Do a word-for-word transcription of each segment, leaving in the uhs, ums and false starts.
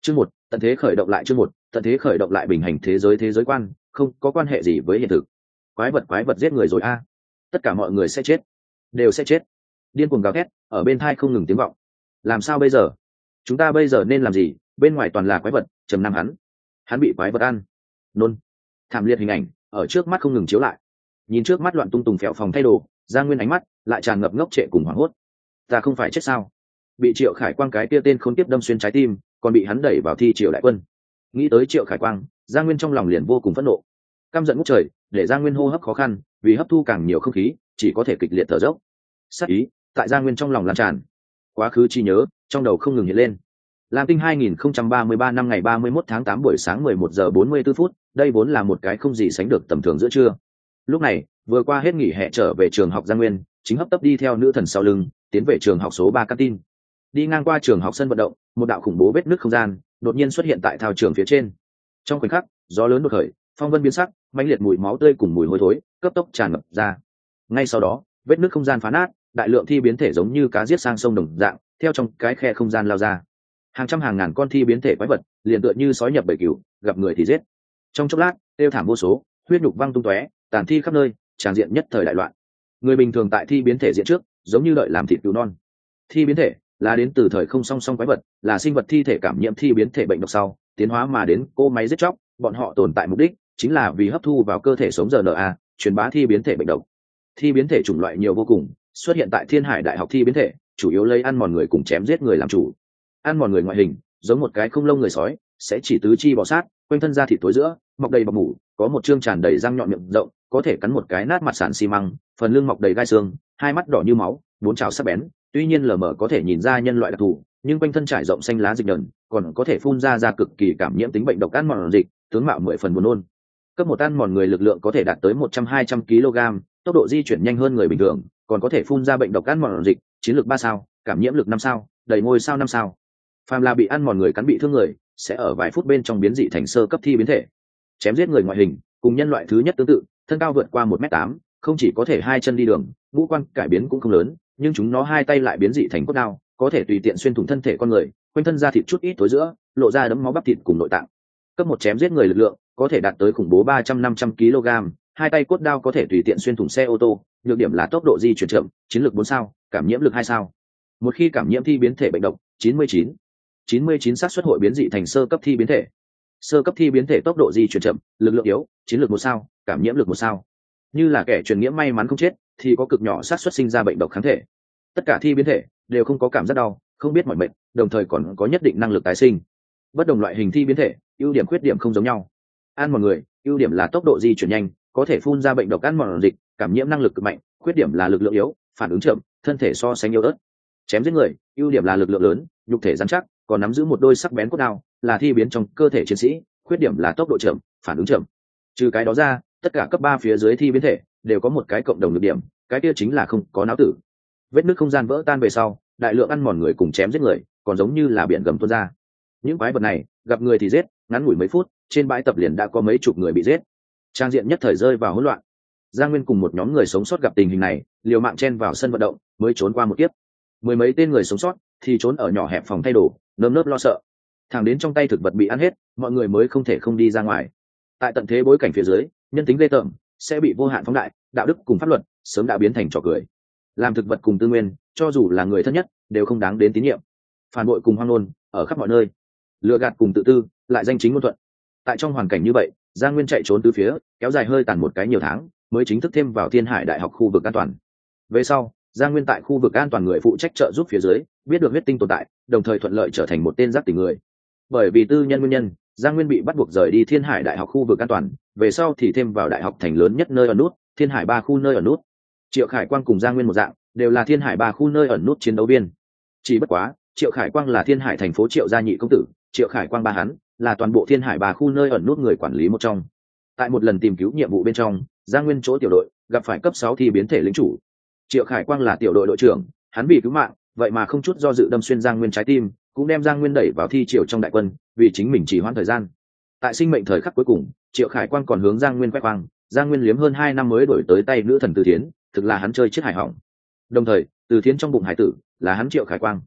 Chương một, tận thế khởi động lại chương một, tận thế khởi động lại bình hành thế giới thế giới quan, không có quan hệ gì với hiện thực. Quái vật quái vật giết người rồi a. Tất cả mọi người sẽ chết, đều sẽ chết. Điên cuồng gào thét, ở bên tai không ngừng tiếng vọng. Làm sao bây giờ? Chúng ta bây giờ nên làm gì? Bên ngoài toàn là quái vật, trầm nam hắn. Hắn bị quái vật ăn. Nôn. Thảm liệt hình ảnh ở trước mắt không ngừng chiếu lại. Nhìn trước mắt loạn tung tùng phèo phòng thay đồ, Giang Nguyên ánh mắt lại tràn ngập ngốc trệ cùng hoảng hốt. Ta không phải chết sao? Bị Triệu Khải Quang cái kia tên khốn kiếp đâm xuyên trái tim, còn bị hắn đẩy vào thi Triệu đại quân. Nghĩ tới Triệu Khải Quang, Giang Nguyên trong lòng liền vô cùng phẫn nộ. Căm giận ngút trời, để Giang Nguyên hô hấp khó khăn, vì hấp thu càng nhiều không khí, chỉ có thể kịch liệt thở dốc. Sát ý tại Giang Nguyên trong lòng lan tràn. Quá khứ chi nhớ trong đầu không ngừng hiện lên. Lam Tinh hai nghìn không trăm ba mươi ba năm ngày ba mươi mốt tháng tám buổi sáng mười một giờ bốn mươi tư phút, đây vốn là một cái không gì sánh được tầm thường giữa trưa. Lúc này, vừa qua hết nghỉ hè trở về trường học Giang Nguyên, chính hấp tấp đi theo nữ thần sau lưng, tiến về trường học số ba Canteen. Đi ngang qua trường học sân vận động, một đạo khủng bố vết nứt không gian đột nhiên xuất hiện tại thao trường phía trên. Trong khoảnh khắc, gió lớn đột khởi, phong vân biến sắc, mãnh liệt mùi máu tươi cùng mùi hôi thối cấp tốc tràn ngập ra. Ngay sau đó, vết nứt không gian phá nát, đại lượng thi biến thể giống như cá giết sang sông đồng dạng, theo trong cái khe không gian lao ra. Hàng trăm hàng ngàn con thi biến thể quái vật, liền tựa như sói nhập bầy cừu, gặp người thì giết. Trong chốc lát, tiêu thảm vô số, huyết nhục văng tung tóe, tàn thi khắp nơi, tràn diện nhất thời đại loạn. Người bình thường tại thi biến thể diện trước, giống như đợi làm thịt cứu non. Thi biến thể là đến từ thời không song song quái vật, là sinh vật thi thể cảm nhiễm thi biến thể bệnh độc sau, tiến hóa mà đến cô máy giết chóc, bọn họ tồn tại mục đích chính là vì hấp thu vào cơ thể sống rờ en a, truyền bá thi biến thể bệnh độc. Thi biến thể chủng loại nhiều vô cùng, xuất hiện tại Thiên Hải Đại học thi biến thể, chủ yếu lấy ăn mòn người cùng chém giết người làm chủ. Ăn mòn người ngoại hình, giống một cái không lông người sói, sẽ chỉ tứ chi bò sát, quanh thân da thịt tối giữa, mọc đầy bọc mủ, có một trương tràn đầy răng nhọn miệng rộng, có thể cắn một cái nát mặt sàn xi măng, phần lưng mọc đầy gai xương, hai mắt đỏ như máu, bốn trào sắc bén, tuy nhiên lờ mờ có thể nhìn ra nhân loại đặc thù, nhưng quanh thân trải rộng xanh lá dịch nhờn, còn có thể phun ra ra cực kỳ cảm nhiễm tính bệnh độc ăn mòn dịch, tướng mạo mười phần buồn nôn. Cấp một ăn mòn người lực lượng có thể đạt tới một trăm hai trăm ki lô gam, tốc độ di chuyển nhanh hơn người bình thường, còn có thể phun ra bệnh độc ăn mòn dịch, chiến lược ba sao, cảm nhiễm lực năm sao, đầy ngôi sao năm sao. Phàm là bị ăn mòn người cắn bị thương người, sẽ ở vài phút bên trong biến dị thành sơ cấp thi biến thể. Chém giết người ngoại hình, cùng nhân loại thứ nhất tương tự, thân cao vượt qua một mét tám, không chỉ có thể hai chân đi đường, ngũ quan cải biến cũng không lớn, nhưng chúng nó hai tay lại biến dị thành cốt đao, có thể tùy tiện xuyên thủng thân thể con người, quanh thân da thịt chút ít tối giữa, lộ ra đấm máu bắp thịt cùng nội tạng. Cấp một chém giết người lực lượng có thể đạt tới khủng bố ba trăm năm trăm ki lô gam, hai tay cốt đao có thể tùy tiện xuyên thủng xe ô tô, nhược điểm là tốc độ di chuyển chậm, chiến lược bốn sao, cảm nhiễm lực hai sao. Một khi cảm nhiễm thi biến thể bệnh độc, chín mươi chín chín mươi chín xác suất hội biến dị thành sơ cấp thi biến thể. Sơ cấp thi biến thể tốc độ di chuyển chậm, lực lượng yếu, chiến lược một sao, cảm nhiễm lực một sao. Như là kẻ truyền nhiễm may mắn không chết, thì có cực nhỏ xác suất sinh ra bệnh độc kháng thể. Tất cả thi biến thể đều không có cảm giác đau, không biết mỏi mệt, đồng thời còn có nhất định năng lực tái sinh. Bất đồng loại hình thi biến thể, ưu điểm khuyết điểm không giống nhau. Ăn mòn người, ưu điểm là tốc độ di chuyển nhanh, có thể phun ra bệnh độc ăn mòn dịch, cảm nhiễm năng lực cực mạnh, khuyết điểm là lực lượng yếu, phản ứng chậm, thân thể so sánh yếu ớt. Chém giết người, ưu điểm là lực lượng lớn, nhục thể rắn chắc, còn nắm giữ một đôi sắc bén cốt đao, là thi biến trong cơ thể chiến sĩ, khuyết điểm là tốc độ chậm, phản ứng chậm. Trừ cái đó ra, tất cả cấp ba phía dưới thi biến thể đều có một cái cộng đồng nhược điểm, cái kia chính là không có não tử. Vết nứt không gian vỡ tan về sau, đại lượng ăn mòn người cùng chém giết người, còn giống như là biển gầm tuôn ra. Những quái vật này, gặp người thì giết, ngắn ngủi mấy phút, trên bãi tập liền đã có mấy chục người bị giết. Trang diện nhất thời rơi vào hỗn loạn. Giang Nguyên cùng một nhóm người sống sót gặp tình hình này, liều mạng chen vào sân vận động, mới trốn qua một kiếp. Mười mấy tên người sống sót thì trốn ở nhỏ hẹp phòng thay đồ, nơm nớp lo sợ. Thẳng đến trong tay thực vật bị ăn hết, mọi người mới không thể không đi ra ngoài. Tại tận thế bối cảnh phía dưới, nhân tính ghê tởm sẽ bị vô hạn phóng đại, đạo đức cùng pháp luật sớm đã biến thành trò cười. Làm thực vật cùng tư nguyên, cho dù là người thân nhất, đều không đáng đến tín nhiệm. Phản bội cùng hoang ngôn ở khắp mọi nơi, lừa gạt cùng tự tư lại danh chính ngôn thuận. Tại trong hoàn cảnh như vậy, Giang Nguyên chạy trốn từ phía, kéo dài hơi tàn một cái nhiều tháng, mới chính thức thêm vào Thiên Hải Đại học khu vực an toàn. Về sau, Giang Nguyên tại khu vực an toàn người phụ trách trợ giúp phía dưới, biết được huyết tinh tồn tại, đồng thời thuận lợi trở thành một tên giác tỉnh người. Bởi vì tư nhân nguyên nhân, Giang Nguyên bị bắt buộc rời đi Thiên Hải Đại học khu vực an toàn, về sau thì thêm vào đại học thành lớn nhất nơi ở nút, Thiên Hải ba khu nơi ở nút. Triệu Khải Quang cùng Giang Nguyên một dạng, đều là Thiên Hải ba khu nơi ẩn nút chiến đấu viên. Chỉ bất quá, Triệu Khải Quang là Thiên Hải thành phố Triệu gia nhị công tử, Triệu Khải Quang ba hắn là toàn bộ Thiên Hải ba khu nơi ẩn nút người quản lý một trong. Tại một lần tìm cứu nhiệm vụ bên trong, Giang Nguyên chỗ tiểu đội gặp phải cấp sáu thi biến thể lĩnh chủ. Triệu Khải Quang là tiểu đội đội trưởng, hắn vì cứu mạng, vậy mà không chút do dự đâm xuyên Giang Nguyên trái tim, cũng đem Giang Nguyên đẩy vào thi triều trong đại quân, vì chính mình trì hoãn thời gian. Tại sinh mệnh thời khắc cuối cùng, Triệu Khải Quang còn hướng Giang Nguyên quét quang, Giang Nguyên liếm hơn hai năm mới đổi tới tay nữ thần Từ Thiến, thực là hắn chơi chết hải hỏng. Đồng thời, Từ Thiến trong bụng hải tử là hắn Triệu Khải Quang.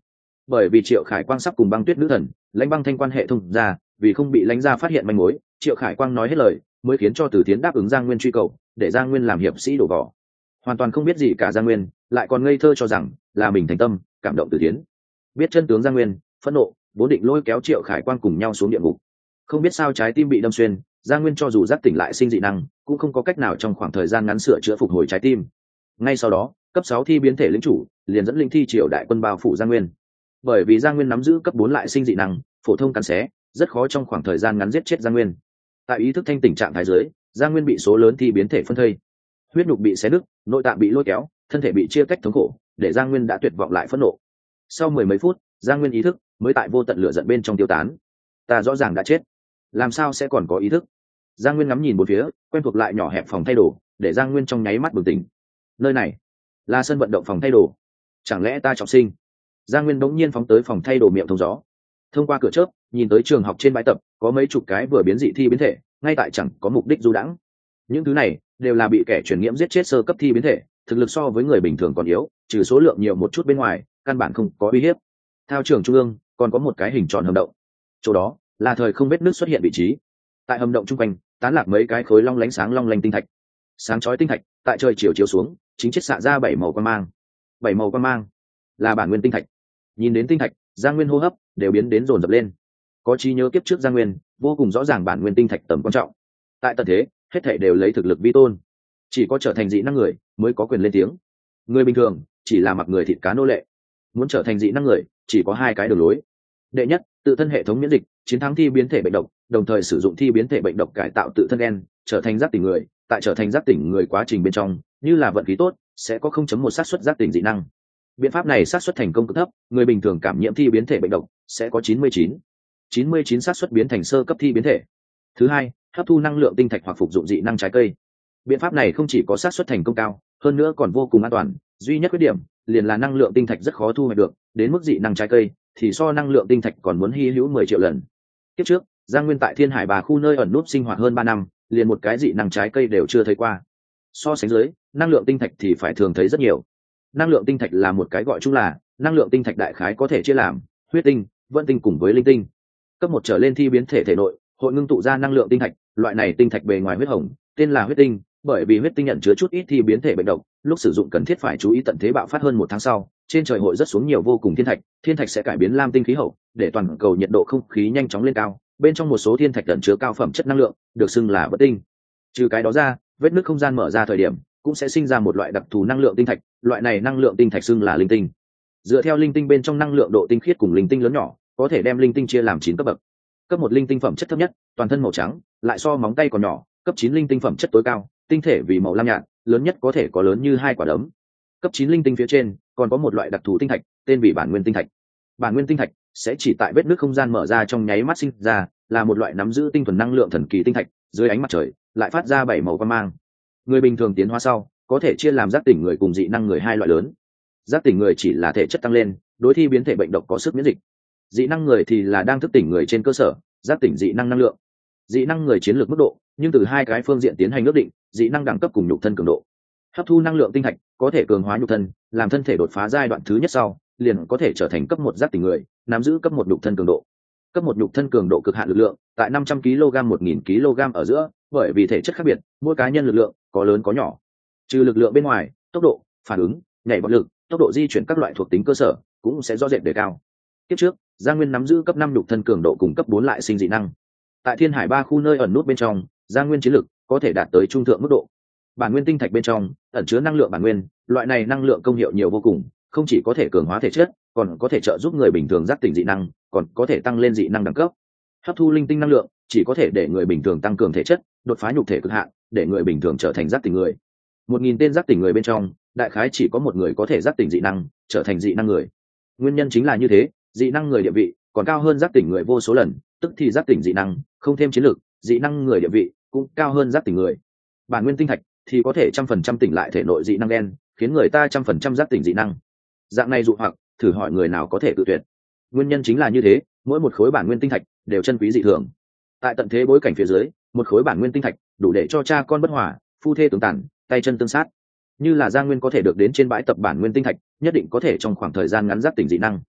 bởi vì Triệu Khải Quang sắp cùng Băng Tuyết nữ thần Lãnh Băng Thanh quan hệ thông ra, vì không bị Lãnh gia phát hiện manh mối, Triệu Khải Quang nói hết lời mới khiến cho Từ Thiến đáp ứng Giang Nguyên truy cầu, để Giang Nguyên làm hiệp sĩ đổ vỏ. Hoàn toàn không biết gì cả Giang Nguyên, lại còn ngây thơ cho rằng là mình thành tâm cảm động Từ Thiến. Biết chân tướng Giang Nguyên phẫn nộ, vốn định lôi kéo Triệu Khải Quang cùng nhau xuống địa ngục. Không biết sao trái tim bị đâm xuyên, Giang Nguyên cho dù giác tỉnh lại sinh dị năng, cũng không có cách nào trong khoảng thời gian ngắn sửa chữa phục hồi trái tim. Ngay sau đó, cấp sáu thi biến thể lĩnh chủ liền dẫn linh thi triều đại quân bao phủ Giang Nguyên. Bởi vì Giang Nguyên nắm giữ cấp bốn lại sinh dị năng, phổ thông cắn xé, rất khó trong khoảng thời gian ngắn giết chết Giang Nguyên. Tại ý thức thanh tỉnh trạng thái dưới, Giang Nguyên bị số lớn thi biến thể phân thây, huyết nhục bị xé nứt, nội tạng bị lôi kéo, thân thể bị chia cách thống khổ, để Giang Nguyên đã tuyệt vọng lại phẫn nộ. Sau mười mấy phút, Giang Nguyên ý thức mới tại vô tận lửa giận bên trong tiêu tán. Ta rõ ràng đã chết, làm sao sẽ còn có ý thức? Giang Nguyên ngắm nhìn bốn phía, quen thuộc lại nhỏ hẹp phòng thay đồ, để Giang Nguyên trong nháy mắt bừng tỉnh. Nơi này là sân vận động phòng thay đồ, chẳng lẽ ta trọng sinh? Giang Nguyên bỗng nhiên phóng tới phòng thay đồ miệng thông gió, thông qua cửa chớp nhìn tới trường học trên bãi tập có mấy chục cái vừa biến dị thi biến thể, ngay tại chẳng có mục đích du đãng. Những thứ này đều là bị kẻ truyền nhiễm giết chết sơ cấp thi biến thể, thực lực so với người bình thường còn yếu, trừ số lượng nhiều một chút bên ngoài, căn bản không có uy hiếp. Thao trường trung ương còn có một cái hình tròn hầm động, chỗ đó là thời không vết nước xuất hiện vị trí. Tại hầm động trung quanh tán lạc mấy cái khối long lánh sáng long lanh tinh thạch, sáng chói tinh thạch tại trời chiều chiếu xuống chính chiết xạ ra bảy màu quang mang. Bảy màu quang mang là bản nguyên tinh thạch. Nhìn đến tinh thạch, Giang Nguyên hô hấp đều biến đến dồn dập lên. Có trí nhớ kiếp trước Giang Nguyên vô cùng rõ ràng bản nguyên tinh thạch tầm quan trọng. Tại tận thế, hết thảy đều lấy thực lực vi tôn, chỉ có trở thành dị năng người mới có quyền lên tiếng. Người bình thường chỉ là mặc người thịt cá nô lệ. Muốn trở thành dị năng người chỉ có hai cái đường lối. Đệ nhất, tự thân hệ thống miễn dịch, chiến thắng thi biến thể bệnh độc, đồng thời sử dụng thi biến thể bệnh độc cải tạo tự thân gen, trở thành giác tỉnh người. Tại trở thành giác tỉnh người quá trình bên trong, như là vận khí tốt, sẽ có không chấm một xác suất giác tỉnh dị năng. Biện pháp này xác suất thành công cực thấp, người bình thường cảm nhiễm thi biến thể bệnh độc sẽ có chín mươi chín chín mươi chín xác suất biến thành sơ cấp thi biến thể. Thứ hai, hấp thu năng lượng tinh thạch hoặc phục dụng dị năng trái cây. Biện pháp này không chỉ có xác suất thành công cao, hơn nữa còn vô cùng an toàn, duy nhất khuyết điểm liền là năng lượng tinh thạch rất khó thu hoạch được, đến mức dị năng trái cây thì so năng lượng tinh thạch còn muốn hy hữu mười triệu lần. Kiếp trước, Giang Nguyên tại Thiên Hải Bà khu nơi ẩn núp sinh hoạt hơn ba năm, liền một cái dị năng trái cây đều chưa thấy qua. So sánh dưới, năng lượng tinh thạch thì phải thường thấy rất nhiều. Năng lượng tinh thạch là một cái gọi chung là năng lượng tinh thạch đại khái có thể chia làm huyết tinh, vận tinh cùng với linh tinh. Cấp một trở lên thi biến thể thể nội hội ngưng tụ ra năng lượng tinh thạch, loại này tinh thạch bề ngoài huyết hồng, tên là huyết tinh, bởi vì huyết tinh nhận chứa chút ít thi biến thể bệnh độc, lúc sử dụng cần thiết phải chú ý tận thế bạo phát hơn một tháng sau, trên trời hội rất xuống nhiều vô cùng thiên thạch, thiên thạch sẽ cải biến lam tinh khí hậu, để toàn cầu nhiệt độ không khí nhanh chóng lên cao, bên trong một số thiên thạch ẩn chứa cao phẩm chất năng lượng, được xưng là bất tinh. Trừ cái đó ra, vết nứt không gian mở ra thời điểm cũng sẽ sinh ra một loại đặc thù năng lượng tinh thạch, loại này năng lượng tinh thạch xưng là linh tinh. Dựa theo linh tinh bên trong năng lượng độ tinh khiết cùng linh tinh lớn nhỏ, có thể đem linh tinh chia làm chín cấp bậc. Cấp một linh tinh phẩm chất thấp nhất, toàn thân màu trắng, lại so móng tay còn nhỏ. Cấp chín linh tinh phẩm chất tối cao, tinh thể vì màu lam nhạt, lớn nhất có thể có lớn như hai quả đấm. Cấp chín linh tinh phía trên còn có một loại đặc thù tinh thạch, tên vì bản nguyên tinh thạch. Bản nguyên tinh thạch sẽ chỉ tại vết nứt không gian mở ra trong nháy mắt sinh ra, là một loại nắm giữ tinh thuần năng lượng thần kỳ tinh thạch, dưới ánh mặt trời lại phát ra bảy màu quang mang. Người bình thường tiến hóa sau, có thể chia làm giác tỉnh người cùng dị năng người hai loại lớn. Giác tỉnh người chỉ là thể chất tăng lên, đối thi biến thể bệnh độc có sức miễn dịch. Dị năng người thì là đang thức tỉnh người trên cơ sở giác tỉnh dị năng năng lượng. Dị năng người chiến lược mức độ, nhưng từ hai cái phương diện tiến hành ước định, dị năng đẳng cấp cùng nhục thân cường độ. Hấp thu năng lượng tinh thạch có thể cường hóa nhục thân, làm thân thể đột phá giai đoạn thứ nhất sau, liền có thể trở thành cấp một giác tỉnh người, nắm giữ cấp một nhục thân cường độ. Cấp một nhục thân cường độ cực hạn lực lượng tại năm trăm ki lô gam một nghìn ki lô gam ở giữa, bởi vì thể chất khác biệt, mỗi cá nhân lực lượng có lớn có nhỏ. Trừ lực lượng bên ngoài, tốc độ, phản ứng, nhảy vọt lực, tốc độ di chuyển các loại thuộc tính cơ sở cũng sẽ rõ rệt đề cao. Tiếp trước, Giang Nguyên nắm giữ cấp năm nhục thân cường độ cùng cấp bốn lại sinh dị năng. Tại Thiên Hải Ba khu nơi ẩn nút bên trong, Giang Nguyên chiến lực có thể đạt tới trung thượng mức độ. Bản nguyên tinh thạch bên trong ẩn chứa năng lượng bản nguyên, loại này năng lượng công hiệu nhiều vô cùng, không chỉ có thể cường hóa thể chất, còn có thể trợ giúp người bình thường giác tỉnh dị năng, còn có thể tăng lên dị năng đẳng cấp. Hấp thu linh tinh năng lượng chỉ có thể để người bình thường tăng cường thể chất, đột phá nhục thể cực hạn, để người bình thường trở thành giác tỉnh người. Một nghìn tên giác tỉnh người bên trong, đại khái chỉ có một người có thể giác tỉnh dị năng, trở thành dị năng người. Nguyên nhân chính là như thế, dị năng người địa vị còn cao hơn giác tỉnh người vô số lần, tức thì giác tỉnh dị năng không thêm chiến lược, dị năng người địa vị cũng cao hơn giác tỉnh người. Bản nguyên tinh thạch thì có thể trăm phần trăm tỉnh lại thể nội dị năng đen, khiến người ta trăm phần trăm giác tỉnh dị năng. Dạng này dụ hoặc, thử hỏi người nào có thể tự tuyệt. Nguyên nhân chính là như thế, mỗi một khối bản nguyên tinh thạch đều chân quý dị thường. Tại tận thế bối cảnh phía dưới, một khối bản nguyên tinh thạch đủ để cho cha con bất hòa, phu thê tướng tàn, tay chân tương sát. Như là Giang Nguyên có thể được đến trên bãi tập bản nguyên tinh thạch, nhất định có thể trong khoảng thời gian ngắn giác tỉnh dị năng.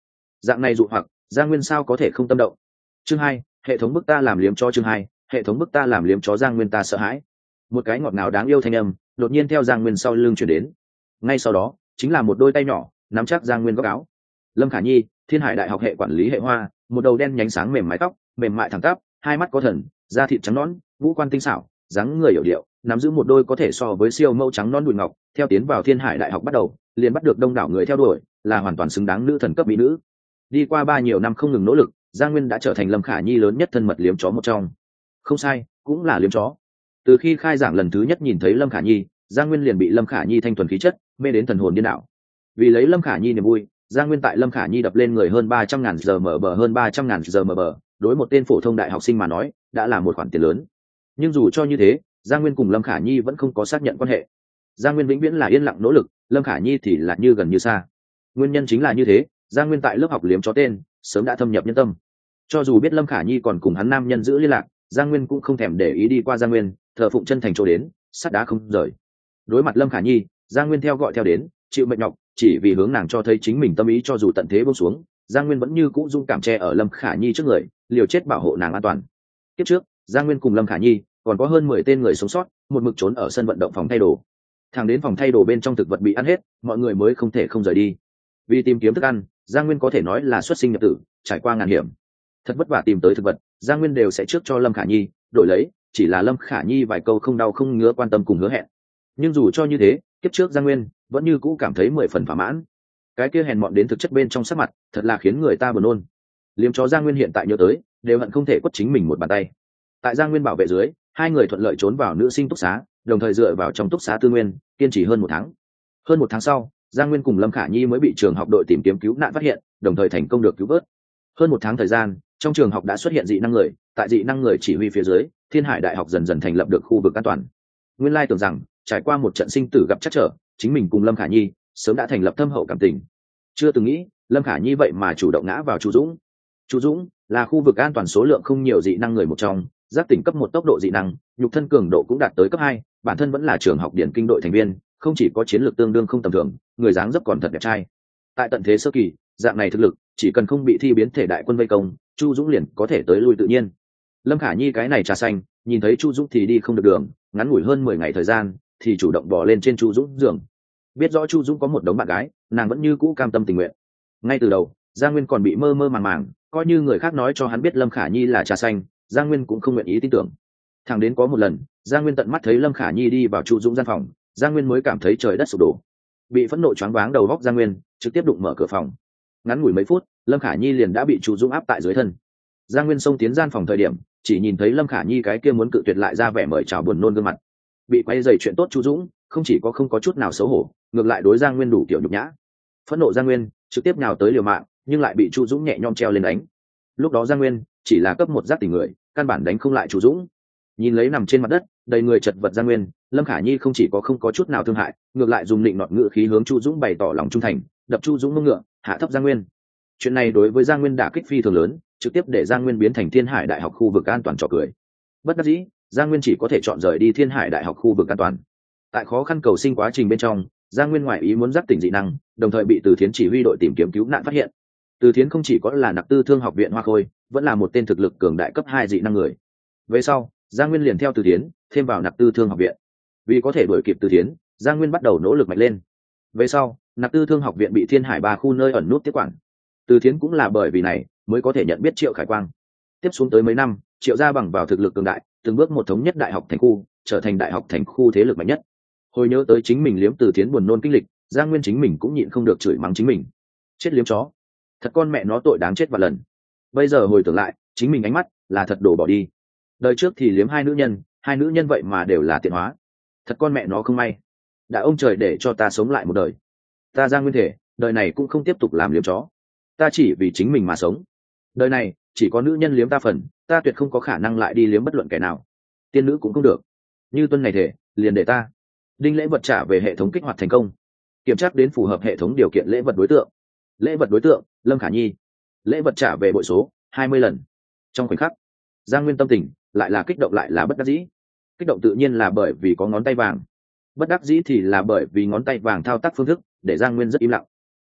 Dạng này dụ hoặc Giang Nguyên sao có thể không tâm động. Chương hai, hệ thống bức ta làm liếm cho. Chương hai, hệ thống bức ta làm liếm chó. Giang Nguyên ta sợ hãi. Một cái ngọt ngào đáng yêu thanh âm đột nhiên theo Giang Nguyên sau lưng chuyển đến. Ngay sau đó chính là một đôi tay nhỏ nắm chắc Giang Nguyên góc áo. Lâm Khả Nhi, Thiên Hải Đại học hệ quản lý hệ hoa, một đầu đen nhánh sáng mềm mái tóc mềm mại thẳng tắp, hai mắt có thần, da thịt trắng nõn, ngũ quan tinh xảo, dáng người hiểu điệu, nắm giữ một đôi có thể so với siêu mẫu trắng non đùi ngọc. Theo tiến vào Thiên Hải Đại học bắt đầu liền bắt được đông đảo người theo đuổi, là hoàn toàn xứng đáng nữ thần cấp mỹ nữ. Đi qua ba nhiều năm không ngừng nỗ lực, Giang Nguyên đã trở thành Lâm Khả Nhi lớn nhất thân mật liếm chó một trong. Không sai, cũng là liếm chó. Từ khi khai giảng lần thứ nhất nhìn thấy Lâm Khả Nhi, Giang Nguyên liền bị Lâm Khả Nhi thanh thuần khí chất mê đến thần hồn điên đảo. Vì lấy Lâm Khả Nhi niềm vui, Giang Nguyên tại Lâm Khả Nhi đập lên người hơn ba trăm ngàn giờ mở bờ hơn ba trăm ngàn giờ mở bờ, đối một tên phổ thông đại học sinh mà nói, đã là một khoản tiền lớn. Nhưng dù cho như thế, Giang Nguyên cùng Lâm Khả Nhi vẫn không có xác nhận quan hệ. Giang Nguyên vĩnh viễn là yên lặng nỗ lực, Lâm Khả Nhi thì là như gần như xa. Nguyên nhân chính là như thế, Giang Nguyên tại lớp học liếm chó tên sớm đã thâm nhập nhân tâm. Cho dù biết Lâm Khả Nhi còn cùng hắn nam nhân giữ liên lạc, Giang Nguyên cũng không thèm để ý đi qua Giang Nguyên, thờ phụng chân thành chỗ đến, sắt đá không rời. Đối mặt Lâm Khả Nhi, Giang Nguyên theo gọi theo đến, chịu mệnh nhọc, chỉ vì hướng nàng cho thấy chính mình tâm ý. Cho dù tận thế buông xuống, Giang Nguyên vẫn như cũ dung cảm che ở Lâm Khả Nhi trước người, liều chết bảo hộ nàng an toàn. Tiếp trước, Giang Nguyên cùng Lâm Khả Nhi còn có hơn mười tên người sống sót, một mực trốn ở sân vận động phòng thay đồ. Thẳng đến phòng thay đồ bên trong thực vật bị ăn hết, mọi người mới không thể không rời đi. Vì tìm kiếm thức ăn, Giang Nguyên có thể nói là xuất sinh nhập tử, trải qua ngàn hiểm, thật vất vả tìm tới thực vật, Giang Nguyên đều sẽ trước cho Lâm Khả Nhi đổi lấy, chỉ là Lâm Khả Nhi vài câu không đau không ngứa quan tâm cùng hứa hẹn. Nhưng dù cho như thế, kiếp trước Giang Nguyên vẫn như cũ cảm thấy mười phần thỏa mãn. Cái kia hèn mọn đến thực chất bên trong sắc mặt, thật là khiến người ta buồn nôn. Liếm chó Giang Nguyên hiện tại nhớ tới, đều hận không thể quất chính mình một bàn tay. Tại Giang Nguyên bảo vệ dưới, hai người thuận lợi trốn vào nữ sinh túc xá, đồng thời dựa vào trong túc xá tư nguyên, kiên trì hơn một tháng. Hơn một tháng sau, Giang Nguyên cùng Lâm Khả Nhi mới bị trường học đội tìm kiếm cứu nạn phát hiện, đồng thời thành công được cứu vớt. Hơn một tháng thời gian, trong trường học đã xuất hiện dị năng người, tại dị năng người chỉ huy phía dưới, Thiên Hải Đại học dần dần thành lập được khu vực an toàn. Nguyên lai tưởng rằng trải qua một trận sinh tử gặp chắc trở, chính mình cùng Lâm Khả Nhi sớm đã thành lập thâm hậu cảm tình. Chưa từng nghĩ Lâm Khả Nhi vậy mà chủ động ngã vào Chu Dũng. Chu Dũng là khu vực an toàn số lượng không nhiều dị năng người một trong, giác tỉnh cấp một tốc độ dị năng, nhục thân cường độ cũng đạt tới cấp hai, bản thân vẫn là trường học điển kinh đội thành viên, không chỉ có chiến lược tương đương không tầm thường, người dáng dấp còn thật đẹp trai. Tại tận thế sơ kỳ, dạng này thực lực chỉ cần không bị thi biến thể đại quân vây công, Chu Dũng liền có thể tới lui tự nhiên. Lâm Khả Nhi cái này trà xanh, nhìn thấy Chu Dũng thì đi không được đường, ngắn ngủi hơn mười ngày thời gian thì chủ động bỏ lên trên Chu Dũng giường. Biết rõ Chu Dũng có một đống bạn gái, nàng vẫn như cũ cam tâm tình nguyện. Ngay từ đầu, Giang Nguyên còn bị mơ mơ màng màng, coi như người khác nói cho hắn biết Lâm Khả Nhi là trà xanh, Giang Nguyên cũng không nguyện ý tin tưởng. Thẳng đến có một lần, Giang Nguyên tận mắt thấy Lâm Khả Nhi đi vào Chu Dũng gian phòng, Giang Nguyên mới cảm thấy trời đất sụp đổ. Bị phẫn nộ choáng váng đầu góc Giang Nguyên trực tiếp đụng mở cửa phòng. Ngắn ngủi mấy phút, Lâm Khả Nhi liền đã bị Chu Dũng áp tại dưới thân. Giang Nguyên xông tiến gian phòng thời điểm, chỉ nhìn thấy Lâm Khả Nhi cái kia muốn cự tuyệt lại ra vẻ mời chào buồn nôn gương mặt. Bị quay dày chuyện tốt Chu Dũng không chỉ có không có chút nào xấu hổ, ngược lại đối Giang Nguyên đủ kiểu nhục nhã. Phẫn nộ Giang Nguyên trực tiếp nhào tới liều mạng, nhưng lại bị Chu Dũng nhẹ nhõm treo lên đánh. Lúc đó Giang Nguyên chỉ là cấp một giác tỉnh người, căn bản đánh không lại Chu Dũng. Nhìn lấy nằm trên mặt đất đầy người chật vật Giang Nguyên, Lâm Khả Nhi không chỉ có không có chút nào thương hại, ngược lại dùng định nọt ngữ khí hướng Chu Dũng bày tỏ lòng trung thành, đập Chu Dũng mông ngựa, hạ thấp Giang Nguyên. Chuyện này đối với Giang Nguyên đả kích phi thường lớn, trực tiếp để Giang Nguyên biến thành Thiên Hải Đại học khu vực an toàn trò cười. Bất đắc dĩ, Giang Nguyên chỉ có thể chọn rời đi Thiên Hải Đại học khu vực an toàn. Tại khó khăn cầu sinh quá trình bên trong, Giang Nguyên ngoại ý muốn giác tỉnh dị năng, đồng thời bị Từ Thiến chỉ huy đội tìm kiếm cứu nạn phát hiện. Từ Thiến không chỉ có là nặc tư thương học viện Hoa Khôi, vẫn là một tên thực lực cường đại cấp hai dị năng người. Về sau, Giang Nguyên liền theo Từ Thiến thêm vào nặc tư thương học viện. Vì có thể đuổi kịp Từ Thiến, Giang Nguyên bắt đầu nỗ lực mạnh lên. Về sau, nặc tư thương học viện bị Thiên Hải ba khu nơi ẩn nút tiếp quản. Từ Thiến cũng là bởi vì này mới có thể nhận biết Triệu Khải Quang. Tiếp xuống tới mấy năm, Triệu gia bằng vào thực lực cường đại, từng bước một thống nhất đại học thành khu, trở thành đại học thành khu thế lực mạnh nhất. Hồi nhớ tới chính mình liếm Từ Thiến buồn nôn kinh lịch, Giang Nguyên chính mình cũng nhịn không được chửi mắng chính mình. Chết liếm chó, thật con mẹ nó tội đáng chết vạn lần. Bây giờ hồi tưởng lại, chính mình ánh mắt là thật đổ bỏ đi. Đời trước thì liếm hai nữ nhân, hai nữ nhân vậy mà đều là tiện hóa. Thật con mẹ nó không may. Đã ông trời để cho ta sống lại một đời. Ta Giang Nguyên thể, đời này cũng không tiếp tục làm liếm chó. Ta chỉ vì chính mình mà sống. Đời này chỉ có nữ nhân liếm ta phần, ta tuyệt không có khả năng lại đi liếm bất luận kẻ nào. Tiên nữ cũng không được. Như tuân này thể, liền để ta. Đinh lễ vật trả về hệ thống kích hoạt thành công. Kiểm tra đến phù hợp hệ thống điều kiện lễ vật đối tượng. Lễ vật đối tượng, Lâm Khả Nhi. Lễ vật trả về bội số hai mươi lần. Trong khoảnh khắc, Giang Nguyên tâm tình lại là kích động lại là bất đắc dĩ. Kích động tự nhiên là bởi vì có ngón tay vàng, bất đắc dĩ thì là bởi vì ngón tay vàng thao tác phương thức để Giang Nguyên rất im lặng.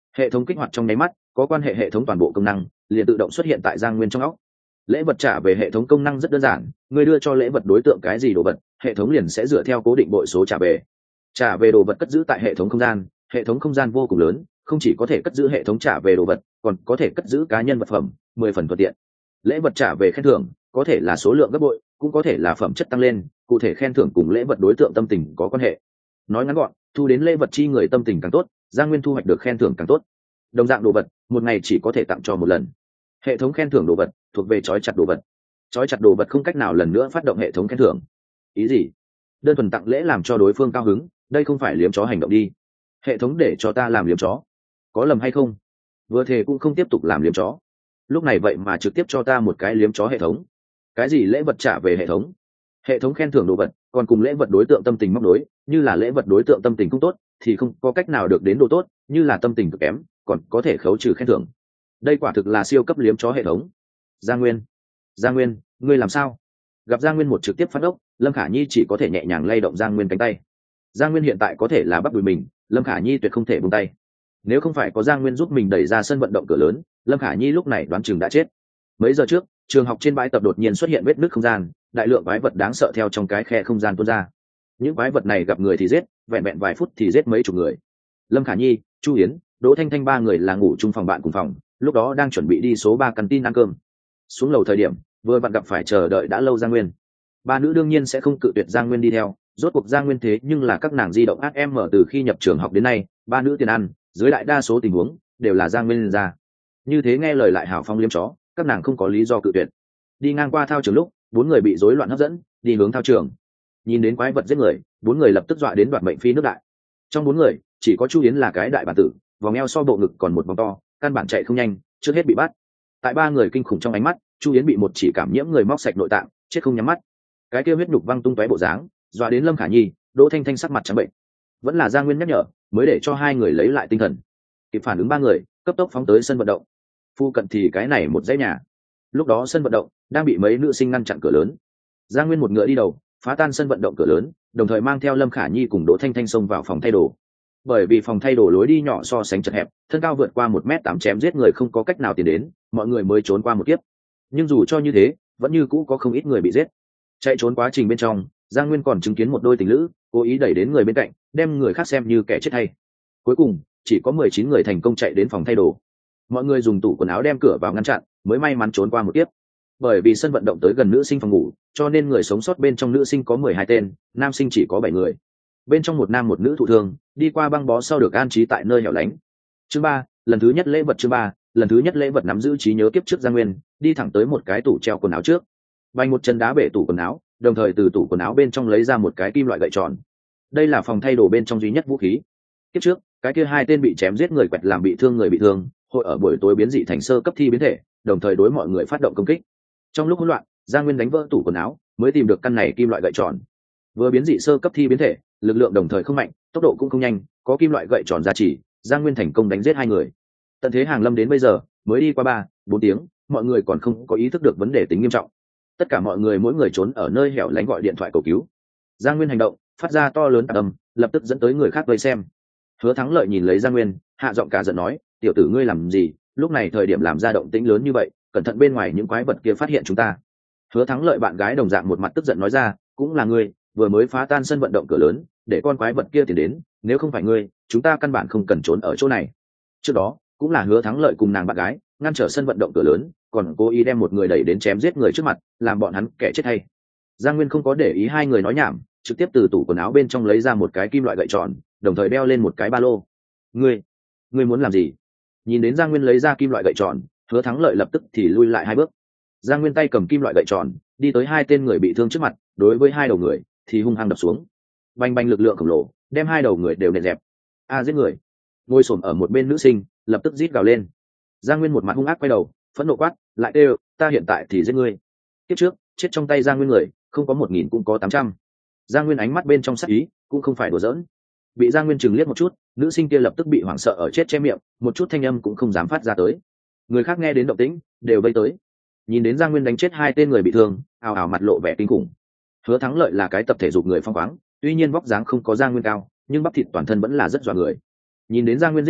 Hệ thống kích hoạt trong nháy mắt, có quan hệ hệ thống toàn bộ công năng liền tự động xuất hiện tại Giang Nguyên trong óc. Lễ vật trả về hệ thống công năng rất đơn giản, người đưa cho lễ vật đối tượng cái gì đồ vật, hệ thống liền sẽ dựa theo cố định bội số trả về. Trả về đồ vật cất giữ tại hệ thống không gian, hệ thống không gian vô cùng lớn, không chỉ có thể cất giữ hệ thống trả về đồ vật, còn có thể cất giữ cá nhân vật phẩm, mười phần thuận tiện. Lễ vật trả về khen thưởng có thể là số lượng gấp bội, cũng có thể là phẩm chất tăng lên, cụ thể khen thưởng cùng lễ vật đối tượng tâm tình có quan hệ. Nói ngắn gọn, thu đến lễ vật chi người tâm tình càng tốt, Giang Nguyên thu hoạch được khen thưởng càng tốt. Đồng dạng đồ vật, một ngày chỉ có thể tặng cho một lần. Hệ thống khen thưởng đồ vật thuộc về trói chặt đồ vật, trói chặt đồ vật không cách nào lần nữa phát động hệ thống khen thưởng. Ý gì? Đơn thuần tặng lễ làm cho đối phương cao hứng, đây không phải liếm chó hành động đi. Hệ thống để cho ta làm liếm chó, có lầm hay không? Vừa thề cũng không tiếp tục làm liếm chó, lúc này vậy mà trực tiếp cho ta một cái liếm chó. Hệ thống cái gì lễ vật trả về hệ thống? Hệ thống khen thưởng đồ vật còn cùng lễ vật đối tượng tâm tình móc đối, như là lễ vật đối tượng tâm tình không tốt thì không có cách nào được đến đồ tốt, như là tâm tình cực kém còn có thể khấu trừ khen thưởng. Đây quả thực là siêu cấp liếm chó hệ thống. Giang Nguyên, Giang Nguyên, ngươi làm sao? Gặp Giang Nguyên một trực tiếp phát ốc, Lâm Khả Nhi chỉ có thể nhẹ nhàng lay động Giang Nguyên cánh tay. Giang Nguyên hiện tại có thể là bắp đùi mình, Lâm Khả Nhi tuyệt không thể buông tay. Nếu không phải có Giang Nguyên giúp mình đẩy ra sân vận động cửa lớn, Lâm Khả Nhi lúc này đoán chừng đã chết. Mấy giờ trước, trường học trên bãi tập đột nhiên xuất hiện vết nứt không gian, đại lượng quái vật đáng sợ theo trong cái khe không gian tuôn ra. Những quái vật này gặp người thì giết, vẹn vẹn vài phút thì giết mấy chục người. Lâm Khả Nhi, Chu Yến, Đỗ Thanh Thanh ba người là ngủ chung phòng bạn cùng phòng, lúc đó đang chuẩn bị đi số ba căn tin ăn cơm. Xuống lầu thời điểm, vừa vặn gặp phải chờ đợi đã lâu Giang Nguyên. Ba nữ đương nhiên sẽ không cự tuyệt Giang Nguyên đi theo, rốt cuộc Giang Nguyên thế nhưng là các nàng di động hát em từ khi nhập trường học đến nay, ba nữ tiền ăn, dưới đại đa số tình huống đều là Giang Nguyên ra. Như thế nghe lời lại hào phong liếm chó, các nàng không có lý do cự tuyệt. Đi ngang qua thao trường lúc, bốn người bị rối loạn hấp dẫn, đi hướng thao trường. Nhìn đến quái vật giết người, bốn người lập tức dọa đến đoạt mệnh phi nước đại. Trong bốn người, chỉ có Chu Yến là cái đại bản tử, vòng eo so bộ ngực còn một vòng to, căn bản chạy không nhanh, trước hết bị bắt. Tại ba người kinh khủng trong ánh mắt, Chu Yến bị một chỉ cảm nhiễm người móc sạch nội tạng, chết không nhắm mắt. Cái kia huyết nhục văng tung tóe bộ dáng, dọa đến Lâm Khả Nhi, Đỗ Thanh Thanh sắc mặt trắng bệnh. Vẫn là Giang Nguyên nhắc nhở, mới để cho hai người lấy lại tinh thần. Kịp phản ứng ba người, cấp tốc phóng tới sân vận động. Phu cận thì cái này một dãy nhà. Lúc đó sân vận động đang bị mấy nữ sinh ngăn chặn cửa lớn. Giang Nguyên một ngựa đi đầu, phá tan sân vận động cửa lớn, đồng thời mang theo Lâm Khả Nhi cùng Đỗ Thanh Thanh xông vào phòng thay đồ. Bởi vì phòng thay đồ lối đi nhỏ so sánh chật hẹp, thân cao vượt qua một mét tám chém giết người không có cách nào tiến đến, mọi người mới trốn qua một kiếp. Nhưng dù cho như thế, vẫn như cũ có không ít người bị giết. Chạy trốn quá trình bên trong, Giang Nguyên còn chứng kiến một đôi tình lữ cố ý đẩy đến người bên cạnh, đem người khác xem như kẻ chết hay. Cuối cùng, chỉ có mười chín người thành công chạy đến phòng thay đồ. Mọi người dùng tủ quần áo đem cửa vào ngăn chặn, mới may mắn trốn qua một kiếp. Bởi vì sân vận động tới gần nữ sinh phòng ngủ, cho nên người sống sót bên trong nữ sinh có mười hai tên, nam sinh chỉ có bảy người. Bên trong một nam một nữ thụ thương, đi qua băng bó sau được an trí tại nơi hẻo lánh. Chương ba, lần thứ nhất lễ vật. Chương ba, lần thứ nhất lễ vật nắm giữ trí nhớ kiếp trước Giang Nguyên, đi thẳng tới một cái tủ treo quần áo trước, vành một chân đá bể tủ quần áo, đồng thời từ tủ quần áo bên trong lấy ra một cái kim loại gậy tròn. Đây là phòng thay đồ bên trong duy nhất vũ khí. Kiếp trước, cái kia hai tên bị chém giết người quẹt làm bị thương người bị thương, hội ở buổi tối biến dị thành sơ cấp thi biến thể, đồng thời đối mọi người phát động công kích. Trong lúc hỗn loạn, Giang Nguyên đánh vỡ tủ quần áo, mới tìm được căn này kim loại gậy tròn. Vừa biến dị sơ cấp thi biến thể, lực lượng đồng thời không mạnh, tốc độ cũng không nhanh, có kim loại gậy tròn gia trì, Giang Nguyên thành công đánh giết hai người. Tận thế hàng lâm đến bây giờ, mới đi qua ba, bốn tiếng, mọi người còn không có ý thức được vấn đề tính nghiêm trọng. Tất cả mọi người mỗi người trốn ở nơi hẻo lánh gọi điện thoại cầu cứu. Giang Nguyên hành động, phát ra to lớn tạc âm, lập tức dẫn tới người khác vây xem. Hứa Thắng Lợi nhìn lấy Giang Nguyên, hạ giọng cả giận nói, tiểu tử ngươi làm gì, lúc này thời điểm làm ra động tĩnh lớn như vậy, cẩn thận bên ngoài những quái vật kia phát hiện chúng ta. Hứa Thắng Lợi bạn gái đồng dạng một mặt tức giận nói ra, cũng là ngươi, vừa mới phá tan sân vận động cửa lớn, để con quái vật kia tiến đến, nếu không phải ngươi, chúng ta căn bản không cần trốn ở chỗ này. Trước đó, cũng là Hứa Thắng Lợi cùng nàng bạn gái ngăn trở sân vận động cửa lớn, còn cố ý đem một người đẩy đến chém giết người trước mặt, làm bọn hắn kẻ chết hay. Giang Nguyên không có để ý hai người nói nhảm, trực tiếp từ tủ quần áo bên trong lấy ra một cái kim loại gậy tròn, đồng thời đeo lên một cái ba lô. Ngươi, ngươi muốn làm gì? Nhìn đến Giang Nguyên lấy ra kim loại gậy tròn, Hứa Thắng Lợi lập tức thì lui lại hai bước. Giang Nguyên tay cầm kim loại gậy tròn, đi tới hai tên người bị thương trước mặt, đối với hai đầu người thì hung hăng đập xuống. Bành bành lực lượng khổng lồ, đem hai đầu người đều nện dẹp. A giết người! Ngồi xổm ở một bên nữ sinh, lập tức rít gào lên. Giang Nguyên một mặt hung ác quay đầu, phẫn nộ quát, lại kêu, ta hiện tại thì giết ngươi. Kiếp trước, chết trong tay Giang Nguyên người, không có một nghìn cũng có tám trăm. Giang Nguyên ánh mắt bên trong sắc ý, cũng không phải đùa giỡn. Bị Giang Nguyên chừng liếc một chút, nữ sinh kia lập tức bị hoảng sợ ở chết che miệng, một chút thanh âm cũng không dám phát ra tới. Người khác nghe đến động tĩnh, đều vây tới. Nhìn đến Giang Nguyên đánh chết hai tên người bị thương, ào ào mặt lộ vẻ kinh khủng. Hứa Thắng Lợi là cái tập thể dục người phong khoáng, tuy nhiên vóc dáng không có Giang Nguyên cao, nhưng bắp thịt toàn thân vẫn là rất dọa người. Nhìn đến Giang Nguyên giết người,